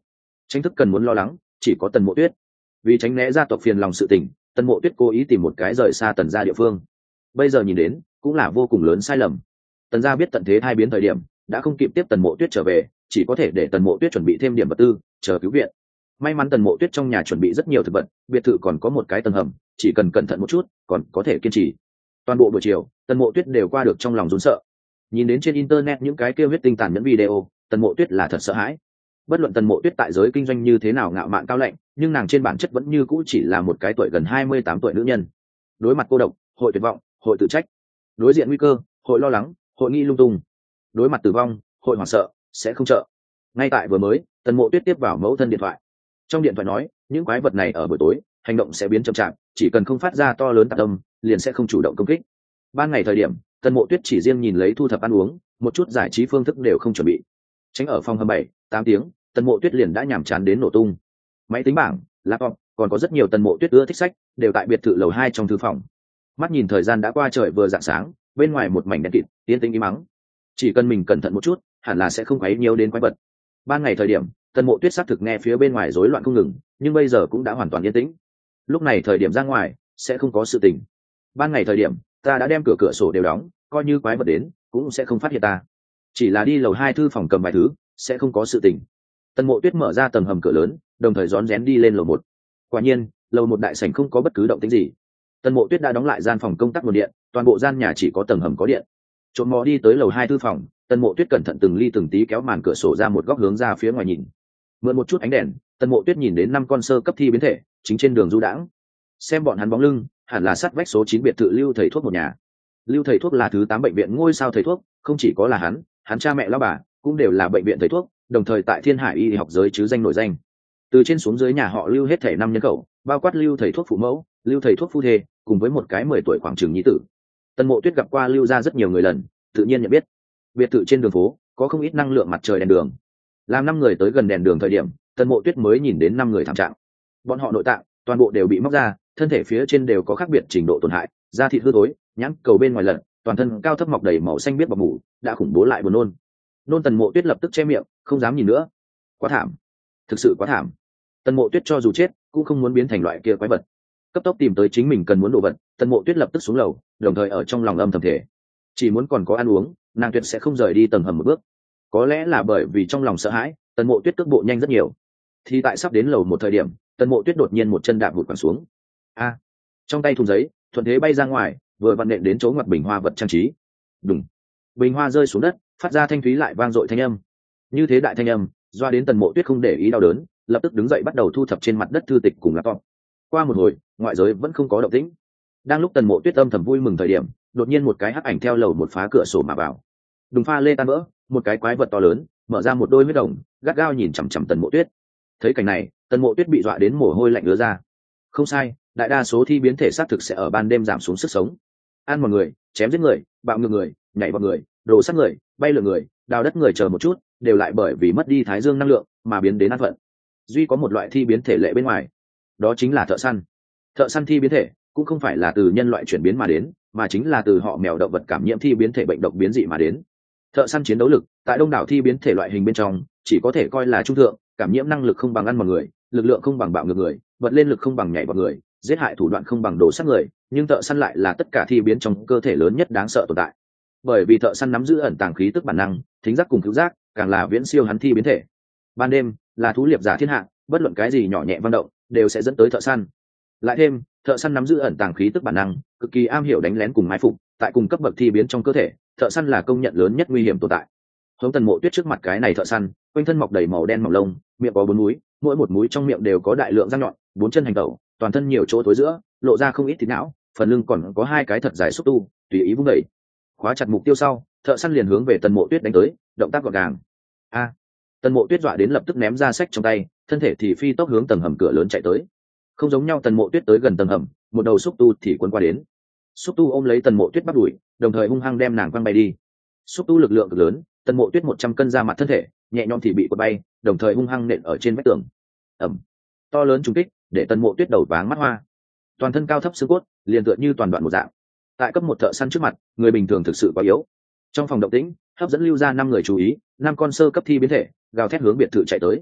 Tranh thức cần muốn lo lắng chỉ có Tần Mộ Tuyết. Vì tránh né gia tộc phiền lòng sự tình, Tần Mộ Tuyết cố ý tìm một cái rời xa Tần gia địa phương. Bây giờ nhìn đến cũng là vô cùng lớn sai lầm. Tần gia biết tận thế hai biến thời điểm đã không kịp tiếp Tần Mộ Tuyết trở về, chỉ có thể để Tần Mộ Tuyết chuẩn bị thêm điểm vật tư chờ cứu viện. May mắn Tần Mộ Tuyết trong nhà chuẩn bị rất nhiều thực vật, biệt thự còn có một cái tầng hầm, chỉ cần cẩn thận một chút còn có thể kiên trì. Toàn bộ buổi chiều Tần Mộ Tuyết đều qua được trong lòng run sợ. Nhìn đến trên internet những cái kêu huyết tinh tàn nhẫn video, Tần Mộ Tuyết là thật sợ hãi. Bất luận Tần Mộ Tuyết tại giới kinh doanh như thế nào ngạo mạn cao lạnh, nhưng nàng trên bản chất vẫn như cũ chỉ là một cái tuổi gần hai mươi tám tuổi nữ nhân. Đối mặt cô độc, hội tuyệt vọng, hội tự trách. Đối diện nguy cơ, hội lo lắng, hội nghi lung tung. Đối mặt tử vong, hội hoảng sợ, sẽ không trợ. Ngay tại vừa mới, Tần Mộ Tuyết tiếp vào mẫu thân điện thoại. Trong điện thoại nói, những quái vật này ở buổi tối, hành động sẽ biến chậm chạp, chỉ cần không phát ra to lớn tạc âm, liền sẽ không chủ động công kích. Ban ngày thời điểm, Tần Mộ Tuyết chỉ riêng nhìn lấy thu thập ăn uống, một chút giải trí phương thức đều không chuẩn bị. Tránh ở phòng hầm bảy, tám tiếng, Tần Mộ Tuyết liền đã nhàm chán đến nổ tung. Máy tính bảng, laptop, còn có rất nhiều Tần Mộ Tuyết ưa thích sách, đều tại biệt thự lầu hai trong thư phòng. Mắt nhìn thời gian đã qua trời vừa rạng sáng, bên ngoài một mảnh đen kịt, yên tĩnh im mắng. Chỉ cần mình cẩn thận một chút, hẳn là sẽ không quấy nhiều đến quái vật. Ban ngày thời điểm, Tần Mộ Tuyết xác thực nghe phía bên ngoài rối loạn không ngừng, nhưng bây giờ cũng đã hoàn toàn yên tĩnh. Lúc này thời điểm ra ngoài sẽ không có sự tình. Ban ngày thời điểm, ta đã đem cửa cửa sổ đều đóng, coi như quái vật đến cũng sẽ không phát hiện ta. Chỉ là đi lầu hai thư phòng cầm vài thứ, sẽ không có sự tình. Tần Mộ Tuyết mở ra tầng hầm cửa lớn, đồng thời rón rén đi lên lầu một. Quả nhiên, lầu một đại sảnh không có bất cứ động tĩnh gì. Tần Mộ Tuyết đã đóng lại gian phòng công tắc nguồn điện, toàn bộ gian nhà chỉ có tầng hầm có điện. Trộm mò đi tới lầu hai thư phòng, Tần Mộ Tuyết cẩn thận từng ly từng tí kéo màn cửa sổ ra một góc hướng ra phía ngoài nhìn. Mượn một chút ánh đèn, Tần Mộ Tuyết nhìn đến năm con sơ cấp thi biến thể chính trên đường du đãng. Xem bọn hắn bóng lưng, hẳn là sát vách số chín biệt thự Lưu thầy thuốc một nhà. Lưu thầy thuốc là thứ tám bệnh viện ngôi sao thầy thuốc, không chỉ có là hắn, hắn cha mẹ lão bà cũng đều là bệnh viện thầy thuốc, đồng thời tại Thiên Hải y học giới chứ danh nổi danh. Từ trên xuống dưới nhà họ Lưu hết thảy năm nhân khẩu, bao quát Lưu thầy thuốc phụ mẫu, Lưu thầy thuốc phu thê, cùng với một cái mười tuổi khoảng chừng nhi tử. Tần Mộ Tuyết gặp qua Lưu gia rất nhiều người lần, tự nhiên nhận biết. Biệt thự trên đường phố có không ít năng lượng mặt trời đèn đường. Làm năm người tới gần đèn đường thời điểm, Tần Mộ Tuyết mới nhìn đến năm người thảm trạng. Bọn họ nội tạng toàn bộ đều bị móc ra, thân thể phía trên đều có khác biệt trình độ tổn hại, da thịt hư thối, nhãn cầu bên ngoài lật, toàn thân cao thấp mọc đầy màu xanh biết bọc mủ, đã khủng bố lại buồn nôn. Nôn Tần Mộ Tuyết lập tức che miệng, không dám nhìn nữa. Quá thảm, thực sự quá thảm. Tần Mộ Tuyết cho dù chết cũng không muốn biến thành loại kia quái vật. Cấp tốc tìm tới chính mình cần muốn đồ vật, Tần Mộ Tuyết lập tức xuống lầu, đồng thời ở trong lòng âm thầm thể, chỉ muốn còn có ăn uống, nàng tuyệt sẽ không rời đi tầng hầm một bước. Có lẽ là bởi vì trong lòng sợ hãi, Tần Mộ Tuyết cước bộ nhanh rất nhiều. Thì tại sắp đến lầu một thời điểm, Tần Mộ Tuyết đột nhiên một chân đạp vụt quẳng xuống. A! Trong tay thùng giấy thuận thế bay ra ngoài, vừa vặn nện đến chỗ ngoặt bình hoa vật trang trí. Đùng! Bình hoa rơi xuống đất, phát ra thanh thúy lại vang dội thanh âm. Như thế đại thanh âm, doa đến Tần Mộ Tuyết không để ý đau đớn, lập tức đứng dậy bắt đầu thu thập trên mặt đất thư tịch cùng laptop. Qua một hồi, ngoại giới vẫn không có động tĩnh. Đang lúc Tần Mộ Tuyết âm thầm vui mừng thời điểm, đột nhiên một cái hắc ảnh theo lầu một phá cửa sổ mà vào. Đùng pha lê tan vỡ, một cái quái vật to lớn mở ra một đôi huyết đồng, gắt gao nhìn chằm chằm Tần Mộ Tuyết. Thấy cảnh này, Tần Mộ Tuyết bị dọa đến mồ hôi lạnh ứa ra. Không sai, đại đa số thi biến thể xác thực sẽ ở ban đêm giảm xuống sức sống. Ăn một người, chém giết người, bạo ngược người, nhảy vào người, đồ sát người, bay lượn người, đào đất người chờ một chút, đều lại bởi vì mất đi thái dương năng lượng mà biến đến an phận. Duy có một loại thi biến thể lệ bên ngoài, đó chính là thợ săn. Thợ săn thi biến thể cũng không phải là từ nhân loại chuyển biến mà đến, mà chính là từ họ mèo động vật cảm nhiễm thi biến thể bệnh độc biến dị mà đến. Thợ săn chiến đấu lực tại đông đảo thi biến thể loại hình bên trong chỉ có thể coi là trung thượng, cảm nhiễm năng lực không bằng ăn một người, lực lượng không bằng bạo ngược người, vật lên lực không bằng nhảy vào người, giết hại thủ đoạn không bằng đồ sát người, nhưng thợ săn lại là tất cả thi biến trong cơ thể lớn nhất đáng sợ tồn tại. Bởi vì thợ săn nắm giữ ẩn tàng khí tức bản năng, thính giác cùng cứu giác càng là viễn siêu hắn thi biến thể. Ban đêm là thú liệp giả thiên hạ, bất luận cái gì nhỏ nhẹ vận động đều sẽ dẫn tới thợ săn. Lại thêm thợ săn nắm giữ ẩn tàng khí tức bản năng, cực kỳ am hiểu đánh lén cùng mai phục, tại cùng cấp bậc thi biến trong cơ thể, thợ săn là công nhận lớn nhất nguy hiểm tồn tại. Hướng Tần Mộ Tuyết trước mặt cái này thợ săn, quanh thân mọc đầy màu đen mỏng lông, miệng có bốn múi, mỗi một múi trong miệng đều có đại lượng răng nhọn, bốn chân hành tẩu, toàn thân nhiều chỗ tối giữa, lộ ra không ít thịt não, phần lưng còn có hai cái thật dài xúc tu, tùy ý vung đẩy. Khóa chặt mục tiêu sau, thợ săn liền hướng về Tần Mộ Tuyết đánh tới, động tác gọn gàng. A! Tần Mộ Tuyết dọa đến lập tức ném ra sách trong tay, thân thể thì phi tốc hướng tầng hầm cửa lớn chạy tới. Không giống nhau, Tần Mộ Tuyết tới gần tầng hầm, một đầu xúc tu thì cuốn qua đến. Xúc tu ôm lấy Tần Mộ Tuyết bắt đuổi, đồng thời hung hăng đem nàng quăng bay đi. Xúc tu lực lượng cực lớn, Tần Mộ Tuyết một trăm cân ra mặt thân thể, nhẹ nhõm thì bị quật bay, đồng thời hung hăng nện ở trên vách tường. Ầm! To lớn trùng kích, để Tần Mộ Tuyết đầu váng mắt hoa. Toàn thân cao thấp xương cốt, liền tựa như toàn đoạn một dạng. Tại cấp một thợ săn trước mặt, người bình thường thực sự quá yếu. Trong phòng động tĩnh, hấp dẫn lưu ra năm người chú ý, năm con sơ cấp thi biến thể, gào thét hướng biệt thự chạy tới.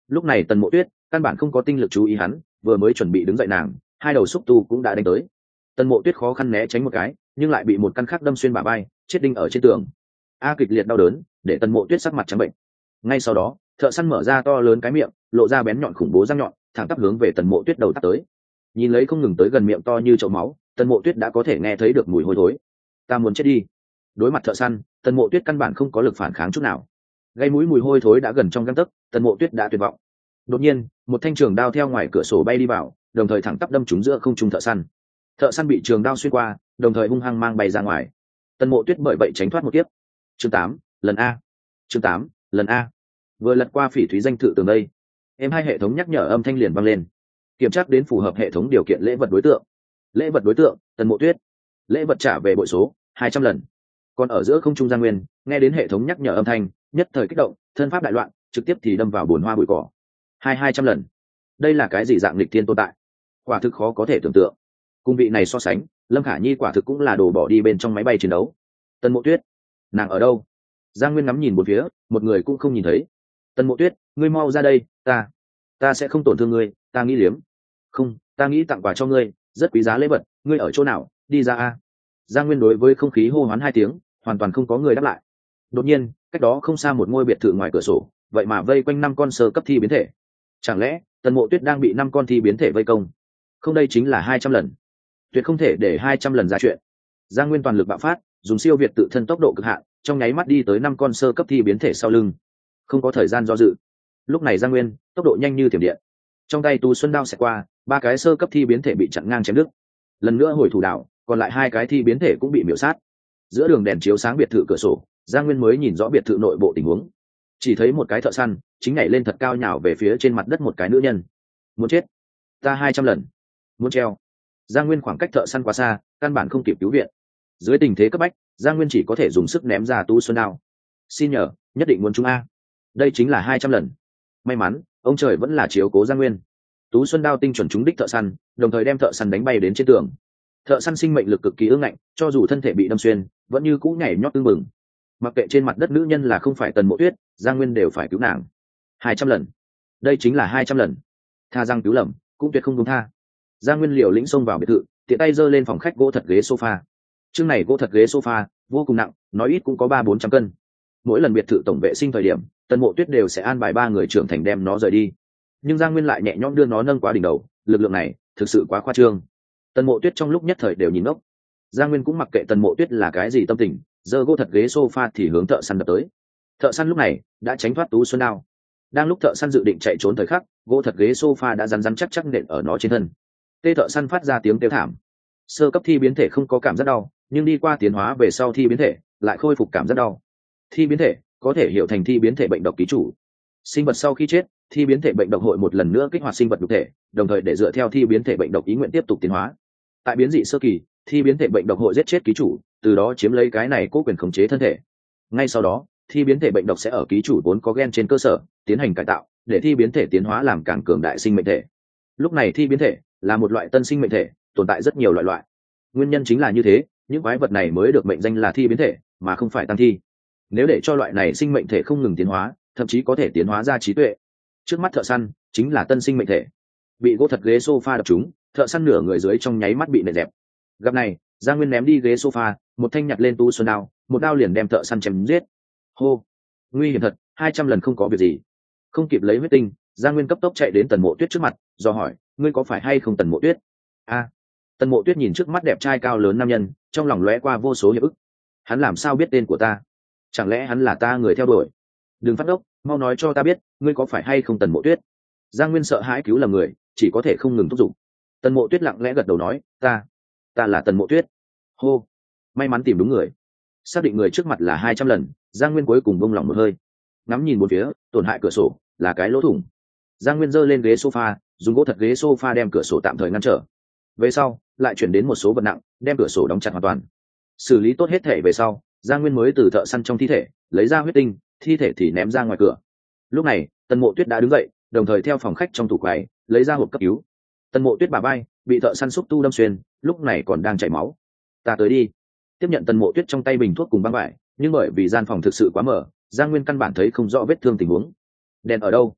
Lúc này tần mộ tuyết căn bản không có tinh lực chú ý hắn, vừa mới chuẩn bị đứng dậy nàng hai đầu xúc tu cũng đã đánh tới. Tần mộ tuyết khó khăn né tránh một cái, nhưng lại bị một căn khác đâm xuyên bả vai, chết đinh ở trên tường. A kịch liệt đau đớn để tần mộ tuyết sắc mặt trắng bệnh. Ngay sau đó thợ săn mở ra to lớn cái miệng, lộ ra bén nhọn khủng bố răng nhọn, thẳng tắp hướng về tần mộ tuyết đầu tắt tới. Nhìn lấy không ngừng tới gần miệng to như chậu máu, tần mộ tuyết đã có thể nghe thấy được mùi hôi thối. Ta muốn chết đi. Đối mặt thợ săn, tần mộ tuyết căn bản không có lực phản kháng chút nào. Gây mũi mùi hôi thối đã gần trong gang tấc, tần mộ tuyết đã tuyệt vọng. Đột nhiên một thanh trường đao theo ngoài cửa sổ bay đi vào, đồng thời thẳng tắp đâm trúng giữa không trung thợ săn. Thợ săn bị trường đao xuyên qua, đồng thời hung hăng mang bay ra ngoài. Tần mộ tuyết bởi vậy tránh thoát một kiếp. Chương tám, lần a. Chương tám, lần a. Vừa lật qua phỉ thúy danh tự tường đây, em hai hệ thống nhắc nhở âm thanh liền vang lên. Kiểm tra đến phù hợp hệ thống điều kiện lễ vật đối tượng. Lễ vật đối tượng tần mộ tuyết. Lễ vật trả về bội số hai trăm lần. Còn ở giữa không trung Giang Nguyên nghe đến hệ thống nhắc nhở âm thanh, nhất thời kích động, thân pháp đại loạn, trực tiếp thì đâm vào bồn hoa bụi cỏ. Hai hai trăm lần. Đây là cái gì dạng lịch thiên tồn tại? Quả thực khó có thể tưởng tượng. Cùng vị này so sánh, Lâm Khả Nhi quả thực cũng là đồ bỏ đi bên trong máy bay chiến đấu. Tần mộ tuyết, nàng ở đâu? Giang Nguyên ngắm nhìn một phía, một người cũng không nhìn thấy. Tần mộ tuyết, ngươi mau ra đây, ta ta sẽ không tổn thương ngươi, ta nghĩ liếm. Không, ta nghĩ tặng quà cho ngươi, rất quý giá lễ vật, ngươi ở chỗ nào, đi ra a. Giang Nguyên đối với không khí hô hoán hai tiếng, hoàn toàn không có người đáp lại. Đột nhiên cách đó không xa một ngôi biệt thự ngoài cửa sổ, vậy mà vây quanh năm con sơ cấp thi biến thể. Chẳng lẽ tần mộ tuyết đang bị năm con thi biến thể vây công? Không, đây chính là hai trăm lần, tuyệt không thể để hai trăm lần ra chuyện. Giang Nguyên toàn lực bạo phát, dùng siêu việt tự thân tốc độ cực hạn, trong nháy mắt đi tới năm con sơ cấp thi biến thể sau lưng. Không có thời gian do dự, lúc này Giang Nguyên tốc độ nhanh như thiểm điện, trong tay Tu Xuân đao xẹt qua, ba cái sơ cấp thi biến thể bị chặn ngang chém đứt. Lần nữa hồi thủ đảo, còn lại hai cái thi biến thể cũng bị miểu sát. Giữa đường đèn chiếu sáng biệt thự cửa sổ, Giang Nguyên mới nhìn rõ biệt thự nội bộ tình huống. Chỉ thấy một cái thợ săn chính nhảy lên thật cao nhào về phía trên mặt đất một cái nữ nhân. Muốn chết, ta hai trăm lần, muốn treo. Giang Nguyên khoảng cách thợ săn quá xa, căn bản không kịp cứu viện. Dưới tình thế cấp bách, Giang Nguyên chỉ có thể dùng sức ném ra Tu Xuân đao. Xin nhờ, nhất định muốn chúng a. Đây chính là hai trăm lần. May mắn ông trời vẫn là chiếu cố Giang Nguyên. Tú Xuân đao tinh chuẩn trúng đích thợ săn, đồng thời đem thợ săn đánh bay đến trên tường. Thợ săn sinh mệnh lực cực kỳ ương ngạnh, cho dù thân thể bị đâm xuyên vẫn như cũ nhảy nhót tương mừng. Mặc kệ trên mặt đất nữ nhân là không phải tần mộ tuyết, Giang Nguyên đều phải cứu nàng. Hai trăm lần, đây chính là hai trăm lần. Tha Giang cứu lầm cũng tuyệt không công tha. Giang Nguyên liều lĩnh xông vào biệt thự, tiện tay giơ lên phòng khách gỗ thật ghế sofa. Chương này gỗ thật ghế sofa vô cùng nặng, nói ít cũng có ba bốn trăm cân. Mỗi lần biệt thự tổng vệ sinh thời điểm, tần mộ tuyết đều sẽ an bài ba người trưởng thành đem nó rời đi, nhưng Giang Nguyên lại nhẹ nhõm đưa nó nâng quá đỉnh đầu, lực lượng này thực sự quá khoa trương. Tần mộ tuyết trong lúc nhất thời đều nhìn ngốc. Giang Nguyên cũng mặc kệ tần mộ tuyết là cái gì tâm tình, giơ gỗ thật ghế sofa thì hướng thợ săn đập tới. Thợ săn lúc này đã tránh thoát Tú Xuân đao. Đang lúc thợ săn dự định chạy trốn thời khắc, gỗ thật ghế sofa đã rắn rắn chắc chắc nện ở nó trên thân. Tê thợ săn phát ra tiếng kêu thảm. Sơ cấp thi biến thể không có cảm giác đau, nhưng đi qua tiến hóa về sau thi biến thể lại khôi phục cảm giác đau. Thi biến thể có thể hiểu thành thi biến thể bệnh độc ký chủ. Sinh vật sau khi chết, thi biến thể bệnh độc hội một lần nữa kích hoạt sinh vật nhục thể, đồng thời để dựa theo thi biến thể bệnh độc ý nguyện tiếp tục tiến hóa. Tại biến dị sơ kỳ, thi biến thể bệnh độc hội giết chết ký chủ, từ đó chiếm lấy cái này cố quyền khống chế thân thể. Ngay sau đó, thi biến thể bệnh độc sẽ ở ký chủ vốn có gen trên cơ sở tiến hành cải tạo, để thi biến thể tiến hóa làm càng cường đại sinh mệnh thể. Lúc này thi biến thể là một loại tân sinh mệnh thể, tồn tại rất nhiều loại loại. Nguyên nhân chính là như thế, những quái vật này mới được mệnh danh là thi biến thể, mà không phải tăng thi. Nếu để cho loại này sinh mệnh thể không ngừng tiến hóa, thậm chí có thể tiến hóa ra trí tuệ. Trước mắt thợ săn chính là tân sinh mệnh thể. Bị gỗ thật ghế sofa đập trúng, thợ săn nửa người dưới trong nháy mắt bị nện dẹp. Gặp này, Giang Nguyên ném đi ghế sofa, một thanh nhặt lên Tu Xuân đao, một đao liền đem thợ săn chém giết. Hô, nguy hiểm thật, hai trăm lần không có việc gì. Không kịp lấy huyết tinh, Giang Nguyên cấp tốc chạy đến Tần Mộ Tuyết trước mặt, do hỏi, ngươi có phải hay không Tần Mộ Tuyết? A. À, Tần Mộ Tuyết nhìn trước mắt đẹp trai cao lớn nam nhân, trong lòng lóe qua vô số hiệp ức. Hắn làm sao biết tên của ta? Chẳng lẽ hắn là ta người theo đuổi? Đừng phát ốc, mau nói cho ta biết, ngươi có phải hay không Tần Mộ Tuyết? Giang Nguyên sợ hãi cứu lầm người, chỉ có thể không ngừng thúc giục. Tần Mộ Tuyết lặng lẽ gật đầu nói, ta, ta là Tần Mộ Tuyết. Hô, may mắn tìm đúng người. Xác định người trước mặt là hai trăm lần, Giang Nguyên cuối cùng bông lòng một hơi. Ngắm nhìn bốn phía, tổn hại cửa sổ là cái lỗ thủng. Giang Nguyên giơ lên ghế sofa, dùng gỗ thật ghế sofa đem cửa sổ tạm thời ngăn trở. Về sau, lại chuyển đến một số vật nặng, đem cửa sổ đóng chặt hoàn toàn. Xử lý tốt hết thể về sau, Giang Nguyên mới từ thợ săn trong thi thể lấy ra huyết tinh, thi thể thì ném ra ngoài cửa. Lúc này, Tần Mộ Tuyết đã đứng dậy, đồng thời theo phòng khách trong tủ quầy lấy ra hộp cấp cứu. Tần Mộ Tuyết bả vai bị thợ săn xúc tu đâm xuyên, lúc này còn đang chảy máu. Ta tới đi. Tiếp nhận Tần Mộ Tuyết trong tay bình thuốc cùng băng vải, nhưng bởi vì gian phòng thực sự quá mở, Giang Nguyên căn bản thấy không rõ vết thương tình huống. Đèn ở đâu?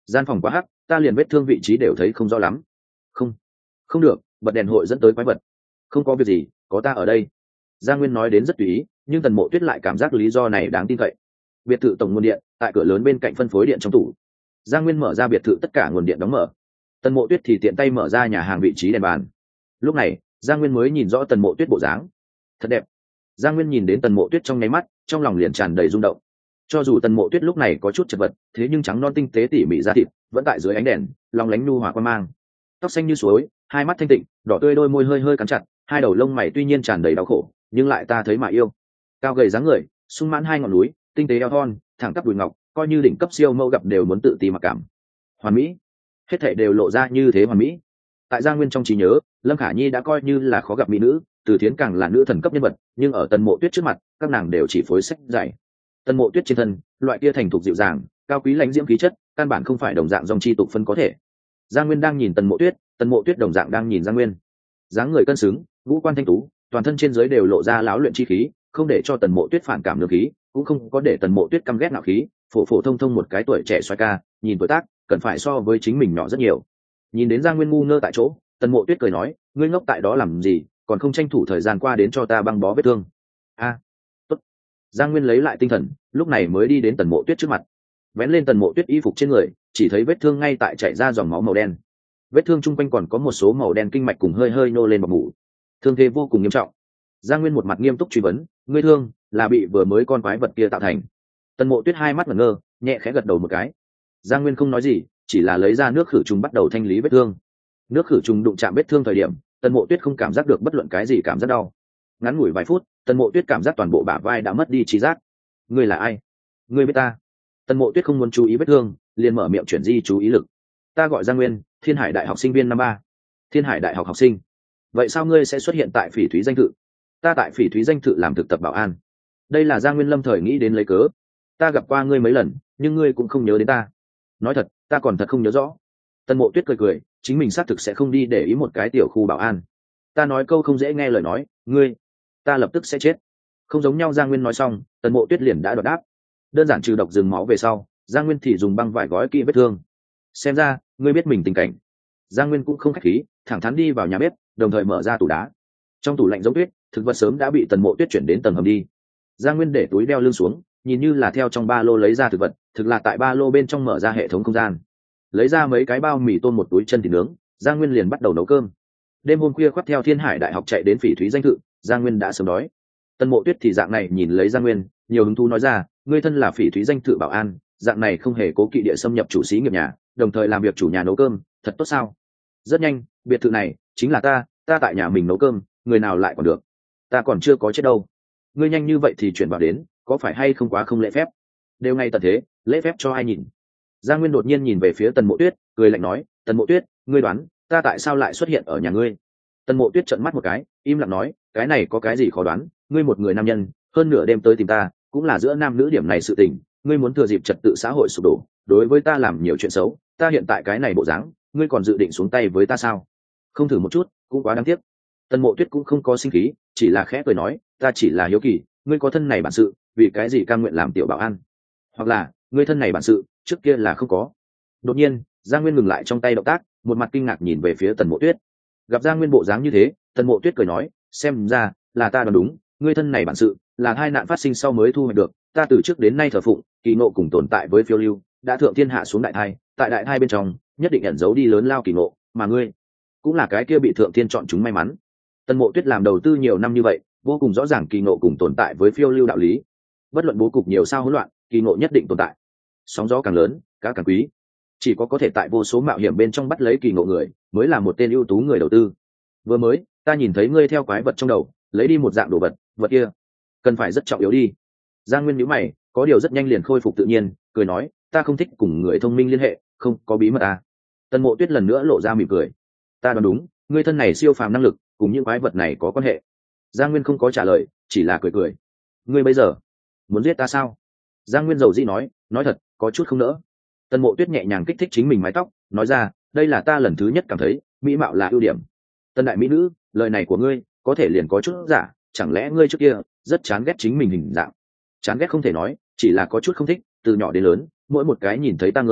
gian phòng quá hắc, ta liền vết thương vị trí đều thấy không rõ lắm. Không, không được, bật đèn hội dẫn tới quái vật. Không có việc gì, có ta ở đây. Giang Nguyên nói đến rất tùy ý, nhưng Tần Mộ Tuyết lại cảm giác lý do này đáng tin cậy. Biệt thự tổng nguồn điện, tại cửa lớn bên cạnh phân phối điện trong tủ. Giang Nguyên mở ra biệt thự tất cả nguồn điện đóng mở. Tần Mộ Tuyết thì tiện tay mở ra nhà hàng vị trí đèn bàn. Lúc này, Giang Nguyên mới nhìn rõ Tần Mộ Tuyết bộ dáng. Thật đẹp. Giang Nguyên nhìn đến Tần Mộ Tuyết trong nháy mắt, trong lòng liền tràn đầy rung động. Cho dù Tần Mộ Tuyết lúc này có chút chật vật, thế nhưng trắng non tinh tế tỉ mỉ da thịt vẫn tại dưới ánh đèn, long lánh nhu hòa quan mang. Tóc xanh như suối, hai mắt thanh tịnh, đỏ tươi, đôi môi hơi hơi cắn chặt, hai đầu lông mày tuy nhiên tràn đầy đau khổ, nhưng lại ta thấy mà yêu. Cao gầy dáng người, sung mãn hai ngọn núi, tinh tế eo thon, thẳng tắp đùi ngọc, coi như đỉnh cấp siêu mẫu gặp đều muốn tự ti mặc cảm. Hoàn mỹ, hết thảy đều lộ ra như thế hoàn mỹ. Tại Giang Nguyên trong trí nhớ, Lâm Khả Nhi đã coi như là khó gặp mỹ nữ, Từ Thiến càng là nữ thần cấp nhân vật, nhưng ở Tần Mộ Tuyết trước mặt, các nàng đều chỉ phối sách dạy. Tần Mộ Tuyết trên thân, loại kia thành thục dịu dàng, cao quý lãnh diễm khí chất, căn bản không phải đồng dạng dòng chi tục phân có thể. Giang Nguyên đang nhìn Tần Mộ Tuyết, Tần Mộ Tuyết đồng dạng đang nhìn Giang Nguyên. Dáng người cân xứng, ngũ quan thanh tú, toàn thân trên dưới đều lộ ra láo luyện chi khí, không để cho Tần Mộ Tuyết phản cảm lương khí, cũng không có để Tần Mộ Tuyết căm ghét nạo khí, phổ phổ thông thông một cái tuổi trẻ xoay ca, nhìn tuổi tác, cần phải so với chính mình nhỏ rất nhiều. Nhìn đến Giang Nguyên ngu ngơ tại chỗ, Tần Mộ Tuyết cười nói, ngươi ngốc tại đó làm gì, còn không tranh thủ thời gian qua đến cho ta băng bó vết thương. A, tốt. Giang Nguyên lấy lại tinh thần, lúc này mới đi đến Tần Mộ Tuyết trước mặt, vén lên Tần Mộ Tuyết y phục trên người, chỉ thấy vết thương ngay tại chảy ra dòng máu màu đen. Vết thương chung quanh còn có một số màu đen kinh mạch cùng hơi hơi nô lên bọc mủ, thương thế vô cùng nghiêm trọng. Giang Nguyên một mặt nghiêm túc truy vấn, ngươi thương là bị vừa mới con quái vật kia tạo thành? Tần Mộ Tuyết hai mắt ngẩn ngơ, nhẹ khẽ gật đầu một cái. Giang Nguyên không nói gì, chỉ là lấy ra nước khử trùng bắt đầu thanh lý vết thương. Nước khử trùng đụng chạm vết thương thời điểm, Tần Mộ Tuyết không cảm giác được bất luận cái gì cảm giác đau. Ngắn ngủi vài phút, Tần Mộ Tuyết cảm giác toàn bộ bả vai đã mất đi trí giác. Ngươi là ai? Ngươi biết ta? Tần Mộ Tuyết không muốn chú ý vết thương, liền mở miệng chuyển di chú ý lực. Ta gọi Giang Nguyên, Thiên Hải Đại học sinh viên năm ba. Thiên Hải Đại học học sinh. Vậy sao ngươi sẽ xuất hiện tại Phỉ Thúy danh thự? Ta tại Phỉ Thúy danh thự làm thực tập bảo an. Đây là Giang Nguyên lâm thời nghĩ đến lấy cớ. Ta gặp qua ngươi mấy lần, nhưng ngươi cũng không nhớ đến ta. Nói thật, ta còn thật không nhớ rõ. Tần Mộ Tuyết cười cười, chính mình xác thực sẽ không đi để ý một cái tiểu khu bảo an. Ta nói câu không dễ nghe lời nói, ngươi, ta lập tức sẽ chết. Không giống nhau. Giang Nguyên nói xong, Tần Mộ Tuyết liền đã đoạt đáp. Đơn giản trừ độc dừng máu về sau, Giang Nguyên thì dùng băng vải gói kỹ vết thương. Xem ra, ngươi biết mình tình cảnh. Giang Nguyên cũng không khách khí, thẳng thắn đi vào nhà bếp, đồng thời mở ra tủ đá. Trong tủ lạnh giống tuyết, thực vật sớm đã bị Tần Mộ Tuyết chuyển đến tầng hầm đi. Giang Nguyên để túi đeo lưng xuống, nhìn như là theo trong ba lô lấy ra thực vật, thực là tại ba lô bên trong mở ra hệ thống không gian, lấy ra mấy cái bao mì tôm, một túi chân thịt nướng. Giang Nguyên liền bắt đầu nấu cơm. Đêm hôm khuya khoắt theo Thiên Hải Đại học chạy đến Phỉ Thúy danh thự, Giang Nguyên đã sớm đói. Tần Mộ Tuyết thì dạng này nhìn lấy Giang Nguyên, nhiều hứng thú nói ra, ngươi thân là Phỉ Thúy danh thự bảo an, dạng này không hề cố kỵ địa xâm nhập chủ xí nghiệp nhà, đồng thời làm việc chủ nhà nấu cơm, thật tốt sao? Rất nhanh, biệt thự này chính là ta, ta tại nhà mình nấu cơm, người nào lại còn được? Ta còn chưa có chết đâu. Ngươi nhanh như vậy thì chuyển vào đến, có phải hay không quá không lễ phép? Đều ngay tận thế, lễ phép cho ai nhìn? Giang Nguyên đột nhiên nhìn về phía Tần Mộ Tuyết, cười lạnh nói, Tần Mộ Tuyết, ngươi đoán ta tại sao lại xuất hiện ở nhà ngươi? Tần Mộ Tuyết trợn mắt một cái, im lặng nói, cái này có cái gì khó đoán, ngươi một người nam nhân, hơn nửa đêm tới tìm ta, cũng là giữa nam nữ điểm này sự tình, ngươi muốn thừa dịp trật tự xã hội sụp đổ, đối với ta làm nhiều chuyện xấu, ta hiện tại cái này bộ dáng, ngươi còn dự định xuống tay với ta sao? Không thử một chút, cũng quá đáng tiếc. Tần Mộ Tuyết cũng không có sinh khí, chỉ là khẽ cười nói, ta chỉ là hiếu kỳ, ngươi có thân này bản sự, vì cái gì cam nguyện làm tiểu bảo an? Hoặc là, ngươi thân này bản sự, trước kia là không có. Đột nhiên, Giang Nguyên ngừng lại trong tay động tác, một mặt kinh ngạc nhìn về phía Tần Mộ Tuyết. Gặp Giang Nguyên bộ dáng như thế, Tần Mộ Tuyết cười nói, xem ra là ta đoán đúng, ngươi thân này bản sự là hai nạn phát sinh sau mới thu hoạch được. Ta từ trước đến nay thờ phụng kỳ ngộ cùng tồn tại với phiêu lưu, đã thượng thiên hạ xuống đại thai, tại đại thai bên trong nhất định ẩn giấu đi lớn lao kỳ ngộ, mà ngươi cũng là cái kia bị thượng thiên chọn chúng may mắn. Tần Mộ Tuyết làm đầu tư nhiều năm như vậy, vô cùng rõ ràng kỳ ngộ cùng tồn tại với phiêu lưu đạo lý. Bất luận bố cục nhiều sao hỗn loạn, kỳ ngộ nhất định tồn tại. Sóng gió càng lớn, cá càng quý. Chỉ có có thể tại vô số mạo hiểm bên trong bắt lấy kỳ ngộ người, mới là một tên ưu tú người đầu tư. Vừa mới, ta nhìn thấy ngươi theo quái vật trong đầu, lấy đi một dạng đồ vật, vật kia cần phải rất trọng yếu đi. Giang Nguyên nhíu mày, có điều rất nhanh liền khôi phục tự nhiên, cười nói, ta không thích cùng người thông minh liên hệ, không có bí mật à. Tần Mộ Tuyết lần nữa lộ ra mỉm cười. Ta đoán đúng, ngươi thân này siêu phàm năng lực, cùng những quái vật này có quan hệ. Giang Nguyên không có trả lời, chỉ là cười cười. Ngươi bây giờ muốn giết ta sao? Giang Nguyên dầu dĩ nói, nói thật, có chút không nỡ. Tần Mộ Tuyết nhẹ nhàng kích thích chính mình mái tóc, nói ra, đây là ta lần thứ nhất cảm thấy mỹ mạo là ưu điểm. Tân đại mỹ nữ, lời này của ngươi có thể liền có chút giả, chẳng lẽ ngươi trước kia rất chán ghét chính mình hình dạng? Chán ghét không thể nói, chỉ là có chút không thích, từ nhỏ đến lớn, mỗi một cái nhìn thấy ta người